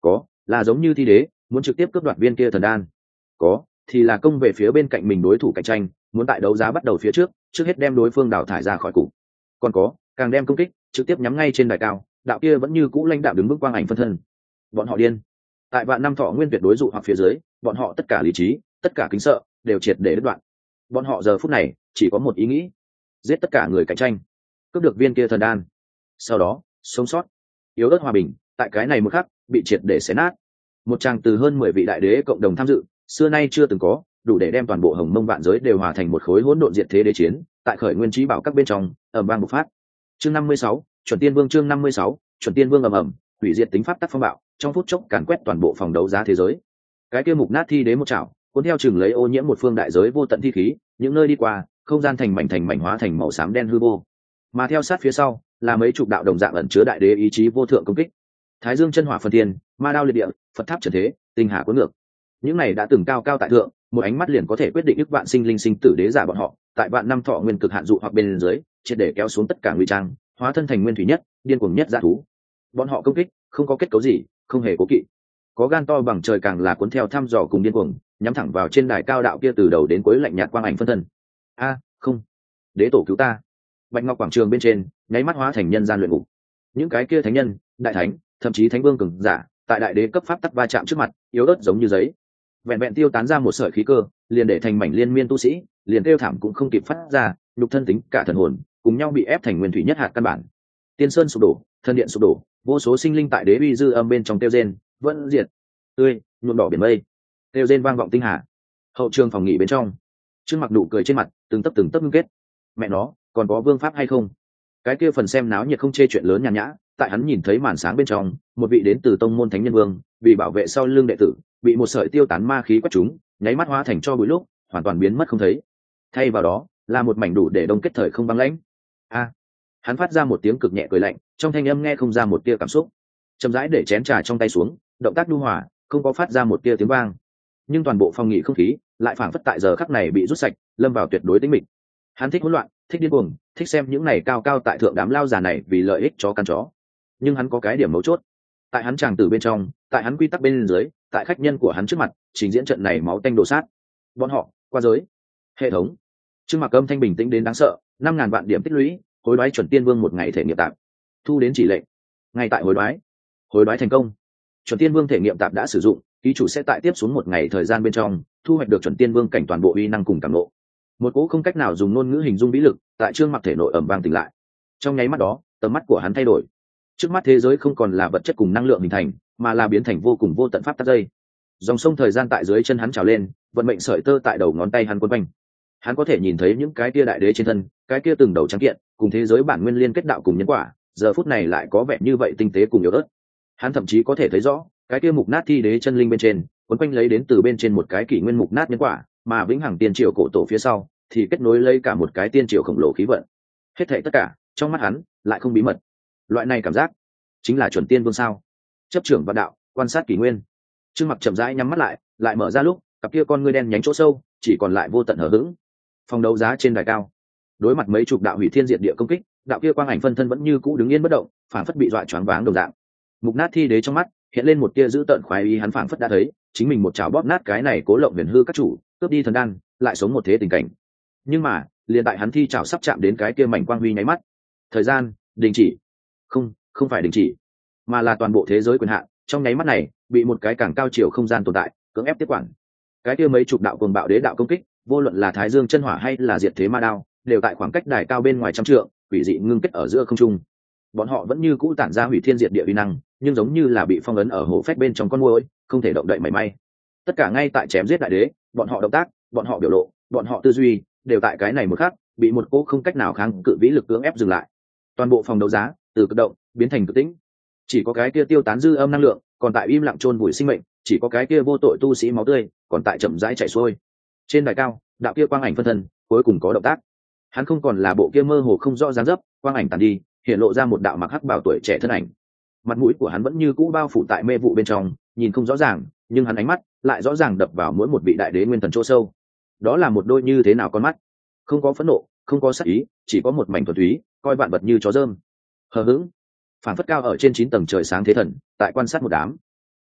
là giống như thi đế muốn trực tiếp cướp đoạt viên kia thần đan, có thì là công về phía bên cạnh mình đối thủ cạnh tranh, muốn tại đấu giá bắt đầu phía trước trước hết đem đối phương đào thải ra khỏi cục. Còn có càng đem công kích trực tiếp nhắm ngay trên đài cao, đạo kia vẫn như cũ lãnh đạo đứng bước quang ảnh phân thân. Bọn họ điên. Tại vạn năm thọ nguyên tuyệt đối dụ hoặc phía dưới, bọn họ tất cả lý trí, tất cả kính sợ đều triệt để đứt đoạn. Bọn họ giờ phút này chỉ có một ý nghĩ: giết tất cả người cạnh tranh, cướp được viên kia thần đan, sau đó sống sót. Yếu ớt hòa bình tại cái này một khắc bị triệt để xé nát. Một tràng từ hơn mười vị đại đế cộng đồng tham dự, xưa nay chưa từng có, đủ để đem toàn bộ hồng mông vạn giới đều hòa thành một khối hỗn độn diệt thế đế chiến, tại khởi nguyên trí bảo các bên trong ầm vang bộc phát. Chương năm mươi sáu, chuẩn tiên vương. Chương năm mươi sáu, chuẩn tiên vương ầm ầm, hủy diệt tính pháp tắc phong bạo trong phút chốc càn quét toàn bộ phòng đấu giá thế giới. Cái kia mục nát thi đế một chảo cuốn theo chừng lấy ô nhiễm một phương đại giới vô tận thi khí, những nơi đi qua không gian thành mảnh thành mảnh hóa thành màu xám đen hư vô, mà theo sát phía sau là mấy chục đạo đồng dạng ẩn chứa đại đế ý chí vô thượng công kích. Thái dương chân hỏa phần thiên, ma đao liệt địa, Phật tháp trần thế, tinh hà cuốn ngược. Những này đã từng cao cao tại thượng, một ánh mắt liền có thể quyết định ức vạn sinh linh sinh tử đế giả bọn họ, tại vạn năm thọ nguyên cực hạn dụ hoặc bên dưới, triệt để kéo xuống tất cả nguy trang, hóa thân thành nguyên thủy nhất, điên cuồng nhất dã thú. Bọn họ công kích không có kết cấu gì, không hề cố kỵ. Có gan to bằng trời càng là cuốn theo thăm dò cùng điên cuồng, nhắm thẳng vào trên đài cao đạo kia từ đầu đến cuối lạnh nhạt quang ảnh phân thân. A, không, đế tổ cứu ta! Bạch ngọc quảng trường bên trên, nháy mắt hóa thành nhân gian luyện ngục. Những cái kia thánh nhân, đại thánh, thậm chí thánh vương cường giả, tại đại đế cấp pháp tắc va chạm trước mặt, yếu ớt giống như giấy, vẹn vẹn tiêu tán ra một sợi khí cơ, liền để thành mảnh liên miên tu sĩ, liền kêu thảm cũng không kịp phát ra, nhục thân tính cả thần hồn cùng nhau bị ép thành nguyên thủy nhất hạt căn bản. Tiên sơn sụp đổ, thân điện sụp đổ, vô số sinh linh tại đế uy dư âm bên trong tiêu rên, vẫn diệt, tươi, nhuộm đỏ biển mây, tiêu rên vang vọng tinh hà. Hậu trường phòng nghỉ bên trong, Trương Mặc nụ cười trên mặt, từng tấc từng tấc ngưng kết. Mẹ nó, còn có vương pháp hay không? Cái kia phần xem náo nhiệt không chê chuyện lớn nhàn nhã, tại hắn nhìn thấy màn sáng bên trong, một vị đến từ tông môn thánh nhân vương, vì bảo vệ sau lưng đệ tử, bị một sợi tiêu tán ma khí quét trúng, nháy mắt hóa thành cho bụi lúc, hoàn toàn biến mất không thấy. Thay vào đó, là một mảnh đủ để đông kết thời không băng lãnh. A! Hắn phát ra một tiếng cực nhẹ cười lạnh, trong thanh âm nghe không ra một tia cảm xúc. Chậm rãi để chén trà trong tay xuống, động tác nhu hòa, không có phát ra một tia tiếng vang. Nhưng toàn bộ phòng nghỉ không khí lại phảng phất tại giờ khắc này bị rút sạch, lâm vào tuyệt đối tĩnh mịch. Hắn thích hỗn loạn, thích điên cuồng, thích xem những này cao cao tại thượng đám lao già này vì lợi ích chó căn chó. Nhưng hắn có cái điểm mấu chốt, tại hắn tràng tử bên trong, tại hắn quy tắc bên dưới, tại khách nhân của hắn trước mặt, trình diễn trận này máu tanh đổ sát. Bọn họ qua giới hệ thống. Trương Mặc âm thanh bình tĩnh đến đáng sợ, năm ngàn vạn điểm tích lũy, hối đoái chuẩn tiên vương một ngày thể nghiệm tạm thu đến chỉ lệnh. Ngay tại hối đoái, hối đoái thành công, chuẩn tiên vương thể nghiệm tạm đã sử dụng, ký chủ sẽ tại tiếp xuống một ngày thời gian bên trong thu hoạch được chuẩn tiên vương cảnh toàn bộ uy năng cùng cảm ngộ. Một cỗ không cách nào dùng ngôn ngữ hình dung vĩ lực tại Trương Mặc thể nội ẩm vang tỉnh lại. Trong nháy mắt đó, tầm mắt của hắn thay đổi. Trước mắt thế giới không còn là vật chất cùng năng lượng hình thành, mà là biến thành vô cùng vô tận pháp tắc dây. Dòng sông thời gian tại dưới chân hắn trào lên, vận mệnh sợi tơ tại đầu ngón tay hắn quấn quanh. Hắn có thể nhìn thấy những cái kia đại đế trên thân, cái kia từng đầu trắng kiện, cùng thế giới bản nguyên liên kết đạo cùng nhân quả, giờ phút này lại có vẻ như vậy tinh tế cùng yếu ớt. Hắn thậm chí có thể thấy rõ, cái kia mục nát thi đế chân linh bên trên, quấn quanh lấy đến từ bên trên một cái kỷ nguyên mục nát nhân quả, mà vĩnh hằng tiên triều cổ tổ phía sau thì kết nối lấy cả một cái tiên triều khổng lồ khí vận. Hết thảy tất cả, trong mắt hắn lại không bí mật. Loại này cảm giác, chính là chuẩn tiên vương sao? Chấp trưởng vạn đạo, quan sát kỷ nguyên. Trương Mặc chậm rãi nhắm mắt lại, lại mở ra lúc, cặp kia con ngươi đen nhánh chỗ sâu, chỉ còn lại vô tận hờ hững. Phòng đấu giá trên đài cao, đối mặt mấy chục đạo hủy thiên diệt địa công kích, đạo kia quang ảnh phân thân vẫn như cũ đứng yên bất động, phảng phất bị dọa choáng váng đồng dạng. Mục nát thi đế trong mắt hiện lên một tia dữ tợn khoái ý, hắn phảng phất đã thấy chính mình một chảo bóp nát cái này cố lộng huyền hư các chủ, cướp đi thần đan, lại sống một thế tình cảnh. Nhưng mà, liền tại hắn thi chảo sắp chạm đến cái kia mảnh quang huy nháy mắt, thời gian đình chỉ. Không, không phải đình chỉ, mà là toàn bộ thế giới quyền hạn trong nháy mắt này bị một cái càng cao chiều không gian tồn tại cưỡng ép tiếp quản. Cái kia mấy chục đạo cuồng bạo đế đạo công kích, vô luận là thái dương chân hỏa hay là diệt thế ma đao, đều tại khoảng cách đài cao bên ngoài trăm trượng, quỷ dị ngưng kết ở giữa không trung. Bọn họ vẫn như cũ tản ra hủy thiên diệt địa uy năng, nhưng giống như là bị phong ấn ở hổ phách bên trong con muỗi, không thể động đậy mảy may. Tất cả ngay tại chém giết đại đế, bọn họ động tác, bọn họ biểu lộ, bọn họ tư duy, đều tại cái này một khắc bị một cỗ không cách nào kháng cự vĩ lực cưỡng ép dừng lại. Toàn bộ phòng đấu giá từ cực động biến thành cực tĩnh, chỉ có cái kia tiêu tán dư âm năng lượng còn tại im lặng chôn vùi sinh mệnh, chỉ có cái kia vô tội tu sĩ máu tươi còn tại chậm rãi chảy xuôi. Trên đài cao, đạo kia quang ảnh phân thân cuối cùng có động tác. Hắn không còn là bộ kia mơ hồ không rõ dáng dấp, quang ảnh tàn đi, hiện lộ ra một đạo mặc hắc bào tuổi trẻ thân ảnh. Mặt mũi của hắn vẫn như cũ bao phủ tại mê vụ bên trong, nhìn không rõ ràng, nhưng hắn ánh mắt lại rõ ràng đập vào mỗi một vị đại đế nguyên thần chỗ sâu. Đó là một đôi như thế nào con mắt, không có phẫn nộ, không có sát ý, chỉ có một mảnh thuần túy, coi vạn vật như chó dơm. Hờ hững, phản phất cao ở trên chín tầng trời sáng thế thần, tại quan sát một đám.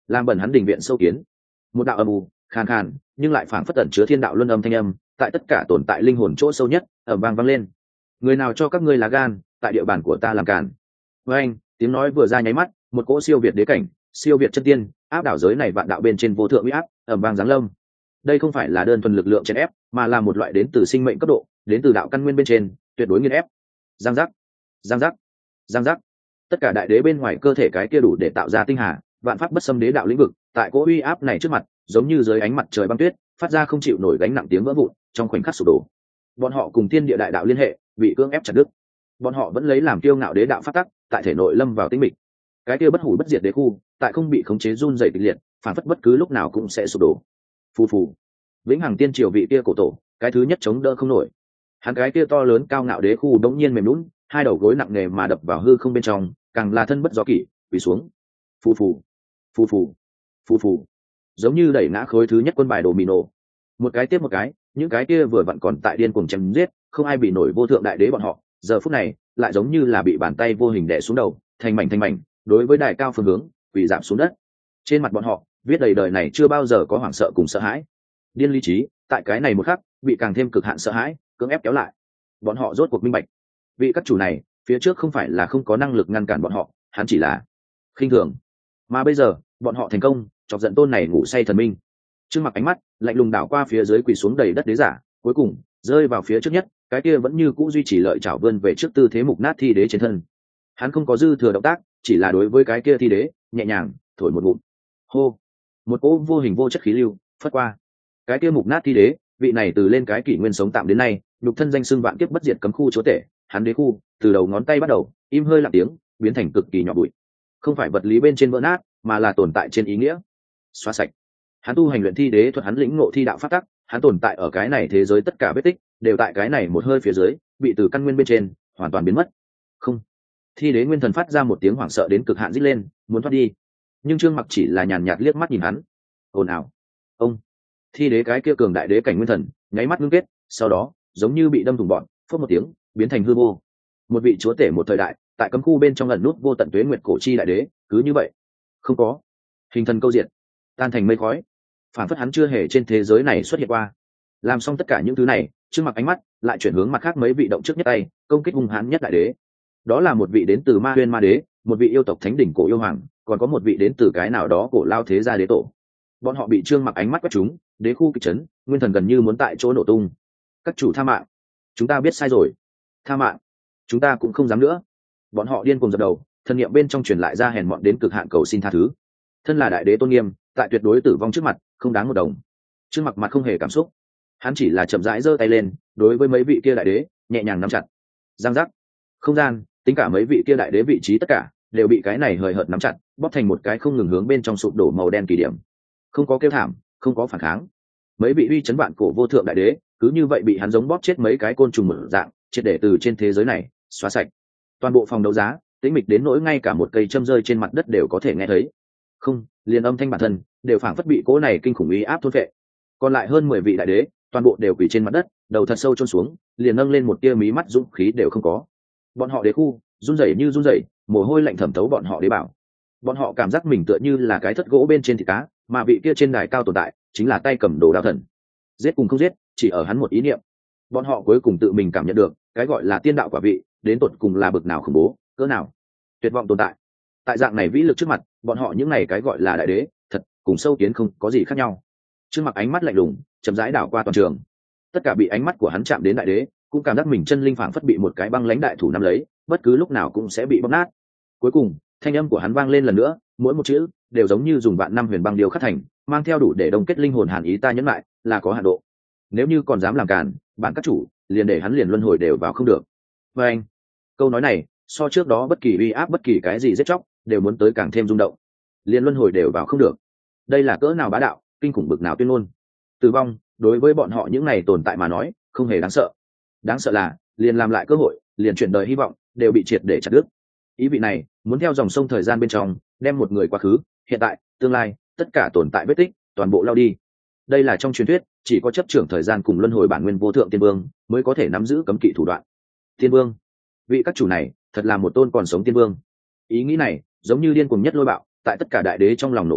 làm bẩn hắn đình viện sâu kiến. Một đạo âm u khàn khàn nhưng lại phảng phất tẩn chứa thiên đạo luân âm thanh âm, tại tất cả tồn tại linh hồn chỗ sâu nhất ầm vang vang lên. Người nào cho các ngươi lá gan tại địa bàn của ta làm cản? Với anh, tiếng nói vừa ra nháy mắt, một cỗ siêu việt đế cảnh, siêu việt chân tiên, áp đảo giới này vạn đạo bên trên vô thượng uy áp, ầm vang giáng lâm. Đây không phải là đơn thuần lực lượng chèn ép, mà là một loại đến từ sinh mệnh cấp độ, đến từ đạo căn nguyên bên trên, tuyệt đối nghiền ép. Giang giác, giang giác, giang giác. Tất cả đại đế bên ngoài cơ thể cái kia đủ để tạo ra tinh hà, vạn pháp bất xâm đế đạo lĩnh vực, tại cỗ uy áp này trước mặt, giống như dưới ánh mặt trời băng tuyết, phát ra không chịu nổi gánh nặng tiếng vỡ vụn, trong khoảnh khắc sụp đổ. Bọn họ cùng thiên địa đại đạo liên hệ, bị cưỡng ép chặt đứt. Bọn họ vẫn lấy làm kiêu ngạo đế đạo phát tắc, tại thể nội lâm vào tĩnh mịch. Cái kia bất hủ bất diệt đế khu, tại không bị khống chế run rẩy kịch liệt, phản phất bất cứ lúc nào cũng sẽ sụp đổ. Phù phù. Vĩnh hằng tiên triều vị kia cổ tổ, cái thứ nhất chống đỡ không nổi. Hắn cái kia to lớn cao ngạo đế khu đống nhiên mềm nhũn, hai đầu gối nặng nề mà đập vào hư không bên trong, càng là thân bất do kỷ, quỳ xuống. Phù phù, phù phù, phù phù. Giống như đẩy ngã khối thứ nhất quân bài đồ mì nổ. Một cái tiếp một cái, những cái kia vừa vặn còn tại điên cuồng chém giết, không ai bị nổi vô thượng đại đế bọn họ, giờ phút này lại giống như là bị bàn tay vô hình đè xuống đầu, thành mảnh thành mảnh, đối với đài cao phương hướng, quỳ giảm xuống đất. Trên mặt bọn họ viết đầy đời này chưa bao giờ có hoảng sợ cùng sợ hãi. Điên lý trí, tại cái này một khắc, bị càng thêm cực hạn sợ hãi, cưỡng ép kéo lại. Bọn họ rốt cuộc minh bạch, vị các chủ này, phía trước không phải là không có năng lực ngăn cản bọn họ, hắn chỉ là khinh thường. Mà bây giờ, bọn họ thành công, chọc giận tôn này ngủ say thần minh. Trương Mặc ánh mắt lạnh lùng đảo qua phía dưới quỳ xuống đầy đất đế giả, cuối cùng rơi vào phía trước nhất, cái kia vẫn như cũ duy trì lợi chảo vươn về trước tư thế mục nát thi đế trên thân. Hắn không có dư thừa động tác, chỉ là đối với cái kia thi đế nhẹ nhàng thổi một ngụm. Hô, một cỗ vô hình vô chất khí lưu phất qua. Cái kia mục nát thi đế, vị này từ lên cái kỷ nguyên sống tạm đến nay, nhục thân danh xưng vạn kiếp bất diệt cấm khu chúa tể, hắn đế khu từ đầu ngón tay bắt đầu im hơi lặng tiếng, biến thành cực kỳ nhỏ bụi. Không phải vật lý bên trên vỡ nát, mà là tồn tại trên ý nghĩa. Xóa sạch. Hắn tu hành luyện thi đế thuật, hắn lĩnh ngộ thi đạo pháp tắc, hắn tồn tại ở cái này thế giới tất cả vết tích đều tại cái này một hơi phía dưới bị từ căn nguyên bên trên hoàn toàn biến mất. Không. Thi đế nguyên thần phát ra một tiếng hoảng sợ đến cực hạn rít lên, muốn thoát đi. Nhưng Trương Mặc chỉ là nhàn nhạt liếc mắt nhìn hắn. Ồn ào. Ông. Thi đế cái kia cường đại đế cảnh nguyên thần nháy mắt ngưng kết, sau đó giống như bị đâm thủng bọn, phốt một tiếng biến thành hư vô. Một vị chúa tể một thời đại, tại cấm khu bên trong ẩn nút vô tận tuế nguyệt cổ chi đại đế, cứ như vậy không có hình thần câu diện, tan thành mây khói, phản phất hắn chưa hề trên thế giới này xuất hiện qua. Làm xong tất cả những thứ này, Trương Mặc ánh mắt lại chuyển hướng mặt khác mấy vị động trước nhất tay công kích hung hãn nhất đại đế. Đó là một vị đến từ Ma Huyên Ma Đế, một vị yêu tộc thánh đỉnh cổ yêu hoàng, còn có một vị đến từ cái nào đó cổ lao thế gia đế tổ. Bọn họ bị Trương Mặc ánh mắt quét trúng, đế khu kịch chấn, nguyên thần gần như muốn tại chỗ nổ tung. Các chủ tha mạng, chúng ta biết sai rồi. Tha mạng, chúng ta cũng không dám nữa. Bọn họ điên cuồng dập đầu, thân niệm bên trong truyền lại ra hèn mọn đến cực hạn cầu xin tha thứ. Thân là đại đế tôn nghiêm, tại tuyệt đối tử vong trước mặt không đáng một đồng. Trương Mặc mặt không hề cảm xúc, hắn chỉ là chậm rãi giơ tay lên, đối với mấy vị kia đại đế nhẹ nhàng nắm chặt. Giang giác, không gian, tính cả mấy vị kia đại đế vị trí tất cả đều bị cái này hời hợt nắm chặt, bóp thành một cái không ngừng hướng bên trong sụp đổ màu đen kỳ điểm. Không có kêu thảm, không có phản kháng, mấy vị uy chấn vạn cổ vô thượng đại đế cứ như vậy bị hắn giống bóp chết mấy cái côn trùng mở dạng, triệt để từ trên thế giới này xóa sạch. Toàn bộ phòng đấu giá tĩnh mịch đến nỗi ngay cả một cây châm rơi trên mặt đất đều có thể nghe thấy. Không, liền âm thanh bản thân đều phảng phất bị cỗ này kinh khủng uy áp thôn phệ. Còn lại hơn mười vị đại đế toàn bộ đều quỳ trên mặt đất, đầu thật sâu chôn xuống, liền nâng lên một tia mí mắt dũng khí đều không có. Bọn họ đế khu run rẩy như run rẩy, mồ hôi lạnh thẩm thấu bọn họ đế bảo. Bọn họ cảm giác mình tựa như là cái thất gỗ bên trên thịt cá, mà vị kia trên đài cao tồn tại chính là tay cầm đồ đao thần. Giết cùng không giết, chỉ ở hắn một ý niệm. Bọn họ cuối cùng tự mình cảm nhận được cái gọi là tiên đạo quả vị đến tột cùng là bực nào khủng bố, cỡ nào tuyệt vọng tồn tại. Tại dạng này vĩ lực trước mặt, bọn họ những này cái gọi là đại đế thật cùng sâu kiến không có gì khác nhau. Trương Mặc ánh mắt lạnh lùng chậm rãi đảo qua toàn trường. Tất cả bị ánh mắt của hắn chạm đến đại đế cũng cảm giác mình chân linh phảng phất bị một cái băng lãnh đại thủ nắm lấy, bất cứ lúc nào cũng sẽ bị bóp nát. Cuối cùng thanh âm của hắn vang lên lần nữa, mỗi một chữ đều giống như dùng vạn năm huyền băng điêu khắc thành, mang theo đủ để đông kết linh hồn hàn ý. Ta nhẫn lại là có hạn độ, nếu như còn dám làm càn, bản các chủ liền để hắn liền luân hồi đều vào không được. Và anh, câu nói này so trước đó bất kỳ uy áp bất kỳ cái gì giết chóc đều muốn tới càng thêm rung động. Liền luân hồi đều vào không được, đây là cỡ nào bá đạo, kinh khủng bực nào tuyên ngôn. Tử vong đối với bọn họ những này tồn tại mà nói không hề đáng sợ, đáng sợ là liền làm lại cơ hội, liền chuyển đời hy vọng đều bị triệt để chặt đứt. Ý vị này muốn theo dòng sông thời gian bên trong đem một người quá khứ, hiện tại, tương lai tất cả tồn tại vết tích toàn bộ lao đi. Đây là trong truyền thuyết chỉ có chấp trưởng thời gian cùng luân hồi bản nguyên vô thượng tiên vương mới có thể nắm giữ cấm kỵ thủ đoạn. Tiên vương, vị các chủ này thật là một tôn còn sống tiên vương. Ý nghĩ này giống như điên cuồng nhất lôi bạo tại tất cả đại đế trong lòng nổ vang,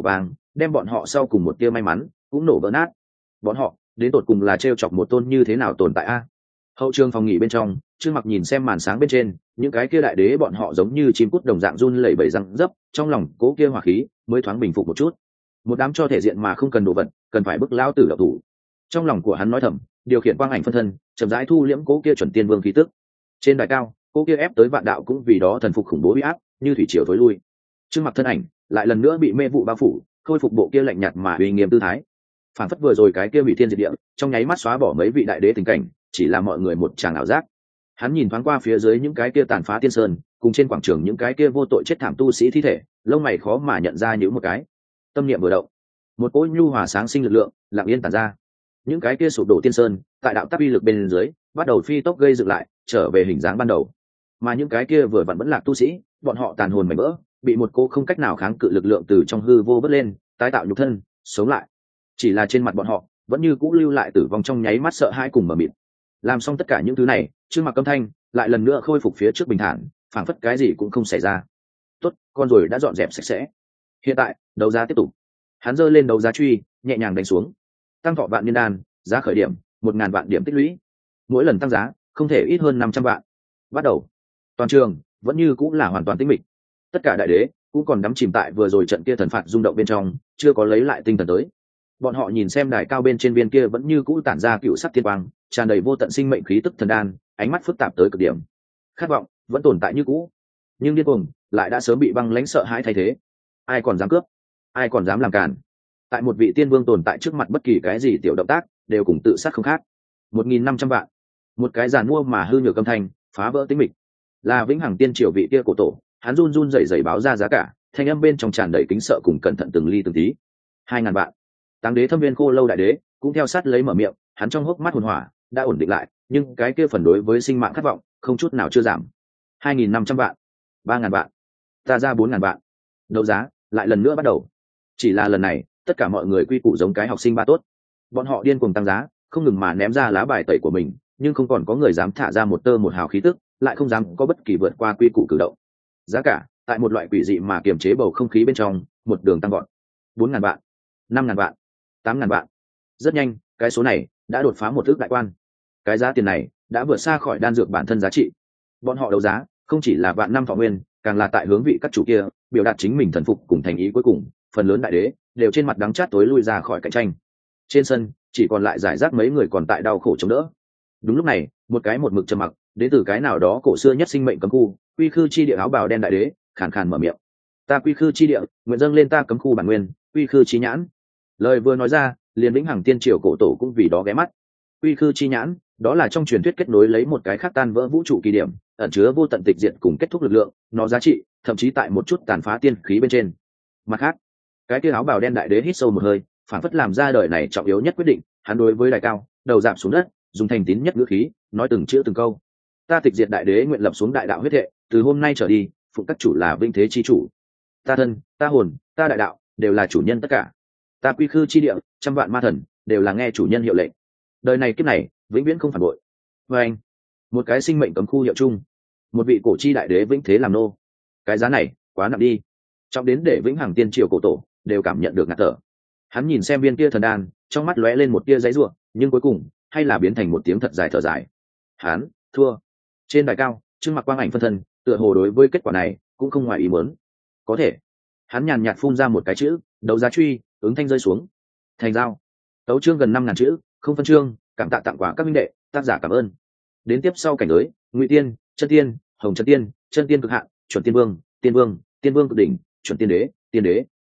đem bọn họ sau cùng một tia may mắn cũng nổ vỡ nát. Bọn họ đến tột cùng là t chọc một tôn như thế nào tồn tại a? Hậu trường phòng nghỉ bên trong, Trương Mặc nhìn xem màn sáng bên trên, những cái kia đại đế bọn họ giống như chim cút đồng dạng run lẩy bẩy răng dấp, trong lòng cố kia hỏa khí mới thoáng bình phục một chút. Một đám cho thể diện mà không cần đồ vật, cần phải bức lao tử đạo thủ. Trong lòng của hắn nói thầm, điều khiển quang ảnh phân thân, chậm rãi thu liễm cố kia chuẩn tiên vương khí tức. Trên đài cao, cố kia ép tới vạn đạo cũng vì đó thần phục khủng bố uy áp, như thủy triều thối lui. Trương Mặc thân ảnh lại lần nữa bị mê vụ bao phủ, khôi phục bộ kia lạnh nhạt mà uy nghiêm tư thái. Phản phất vừa rồi cái kia hủy thiên diệt địa, trong nháy mắt xóa bỏ mấy vị đại đế tình cảnh, chỉ là mọi người một tràng ảo giác. Hắn nhìn thoáng qua phía dưới những cái kia tàn phá tiên sơn, cùng trên quảng trường những cái kia vô tội chết thảm tu sĩ thi thể, lông mày khó mà nhận ra những một cái. Tâm niệm vừa động, một cỗ nhu hòa sáng sinh lực lượng lặng yên tản ra. Những cái kia sụp đổ tiên sơn, tại đạo tắc uy lực bên dưới, bắt đầu phi tốc gây dựng lại, trở về hình dáng ban đầu. Mà những cái kia vừa vặn vẫn lạc tu sĩ, bọn họ tàn hồn mảnh vỡ, bị một cô không cách nào kháng cự lực lượng từ trong hư vô vớt lên, tái tạo nhục thân, sống lại. Chỉ là trên mặt bọn họ vẫn như cũ lưu lại tử vong trong nháy mắt sợ hãi cùng mờ mịt. Làm xong tất cả những thứ này, Trương Mặc âm thanh lại lần nữa khôi phục phía trước bình thản, phảng phất cái gì cũng không xảy ra. Tốt, con rồi đã dọn dẹp sạch sẽ. Hiện tại, đấu giá tiếp tục. Hắn giơ lên đấu giá truy, nhẹ nhàng đánh xuống. Tăng thọ vạn niên đan, giá khởi điểm một ngàn vạn điểm tích lũy. Mỗi lần tăng giá không thể ít hơn năm trăm vạn. Bắt đầu. Toàn trường vẫn như cũng là hoàn toàn tĩnh mịch. Tất cả đại đế cũng còn đắm chìm tại vừa rồi trận kia thần phạt rung động bên trong, chưa có lấy lại tinh thần tới. Bọn họ nhìn xem đài cao bên trên viên kia vẫn như cũ tản ra cựu sắc thiên quang, tràn đầy vô tận sinh mệnh khí tức thần đan, ánh mắt phức tạp tới cực điểm. Khát vọng vẫn tồn tại như cũ, nhưng điên cuồng lại đã sớm bị băng lãnh sợ hãi thay thế. Ai còn dám cướp? Ai còn dám làm cản? Tại một vị tiên vương tồn tại trước mặt, bất kỳ cái gì tiểu động tác đều cùng tự sát không khác. Một nghìn năm trăm vạn, một cái giàn mua mà hư nhược âm thanh phá vỡ tĩnh mịch. Là vĩnh hằng tiên triều vị kia cổ tổ, hắn run run rẩy rẩy báo ra giá cả, thanh âm bên trong tràn đầy kính sợ cùng cẩn thận từng ly từng tí. Hai ngàn vạn. Táng đế thâm viên khô lâu đại đế cũng theo sát lấy mở miệng, hắn trong hốc mắt hồn hỏa đã ổn định lại, nhưng cái kia phần đối với sinh mạng khát vọng không chút nào chưa giảm. Hai nghìn năm trăm vạn, ba ngàn vạn, ta ra bốn ngàn vạn. Đấu giá lại lần nữa bắt đầu. Chỉ là lần này, tất cả mọi người quy củ giống cái học sinh ba tốt. Bọn họ điên cuồng tăng giá, không ngừng mà ném ra lá bài tẩy của mình, nhưng không còn có người dám thả ra một tơ một hào khí tức, lại không dám có bất kỳ vượt qua quy củ cử động. Giá cả tại một loại quỷ dị mà kiềm chế bầu không khí bên trong, một đường tăng gọn. Bốn ngàn vạn, năm ngàn vạn, tám ngàn vạn. Rất nhanh, cái số này đã đột phá một ước đại quan. Cái giá tiền này đã vượt xa khỏi đan dược bản thân giá trị. Bọn họ đấu giá không chỉ là vạn năm thọ nguyên, càng là tại hướng vị các chủ kia biểu đạt chính mình thần phục cùng thành ý cuối cùng. Phần lớn đại đế đều trên mặt đắng chát tối lui ra khỏi cạnh tranh. Trên sân chỉ còn lại giải rác mấy người còn tại đau khổ chống đỡ. Đúng lúc này, một cái một mực trầm mặc đến từ cái nào đó cổ xưa nhất sinh mệnh cấm khu, quy khư chi địa áo bào đen đại đế khàn khàn mở miệng. Ta quy khư chi địa nguyện dâng lên ta cấm khu bản nguyên, quy khư chi nhãn. Lời vừa nói ra, liền vĩnh hằng tiên triều cổ tổ cũng vì đó ghé mắt. Quy khư chi nhãn, đó là trong truyền thuyết kết nối lấy một cái khác tan vỡ vũ trụ kỳ điểm, ẩn chứa vô tận tịch diệt cùng kết thúc lực lượng, nó giá trị thậm chí tại một chút tàn phá tiên khí bên trên. Mặt khác, cái kia áo bào đen đại đế hít sâu một hơi, phản phất làm ra đời này trọng yếu nhất quyết định. Hắn đối với đài cao đầu giảm xuống đất, dùng thành tín nhất ngữ khí nói từng chữ từng câu. Ta tịch diệt đại đế nguyện lập xuống đại đạo huyết thệ, từ hôm nay trở đi phụng các chủ là vinh thế chi chủ. Ta thân, ta hồn, ta đại đạo đều là chủ nhân tất cả. Ta quy khư chi địa trăm vạn ma thần đều là nghe chủ nhân hiệu lệnh. Đời này kiếp này vĩnh viễn không phản bội. Và anh, một cái sinh mệnh cấm khu hiệu chung, một vị cổ chi đại đế vĩnh thế làm nô. Cái giá này quá nặng đi, trọng đến để vĩnh hằng tiên triều cổ tổ đều cảm nhận được ngạt thở. Hắn nhìn xem viên kia thần đan, trong mắt lóe lên một tia giấy ruộng, nhưng cuối cùng hay là biến thành một tiếng thật dài thở dài. Hắn thua. Trên đài cao, Trương Mặc quang ảnh phân thân tựa hồ đối với kết quả này cũng không ngoài ý muốn. Có thể. Hắn nhàn nhạt phun ra một cái chữ, đấu giá truy, ứng thanh rơi xuống. Thành giao. Tấu chương gần năm ngàn chữ, không phân chương, cảm tạ tặng quà các minh đệ, tác giả cảm ơn. Đến tiếp sau cảnh giới, Ngụy Tiên, Chân Tiên, Hồng Chân Tiên, Chân Tiên cực hạn, Chuẩn Tiên Vương, Tiên Vương, Tiên Vương cực đỉnh, Chuẩn Tiên Đế, Tiên Đế,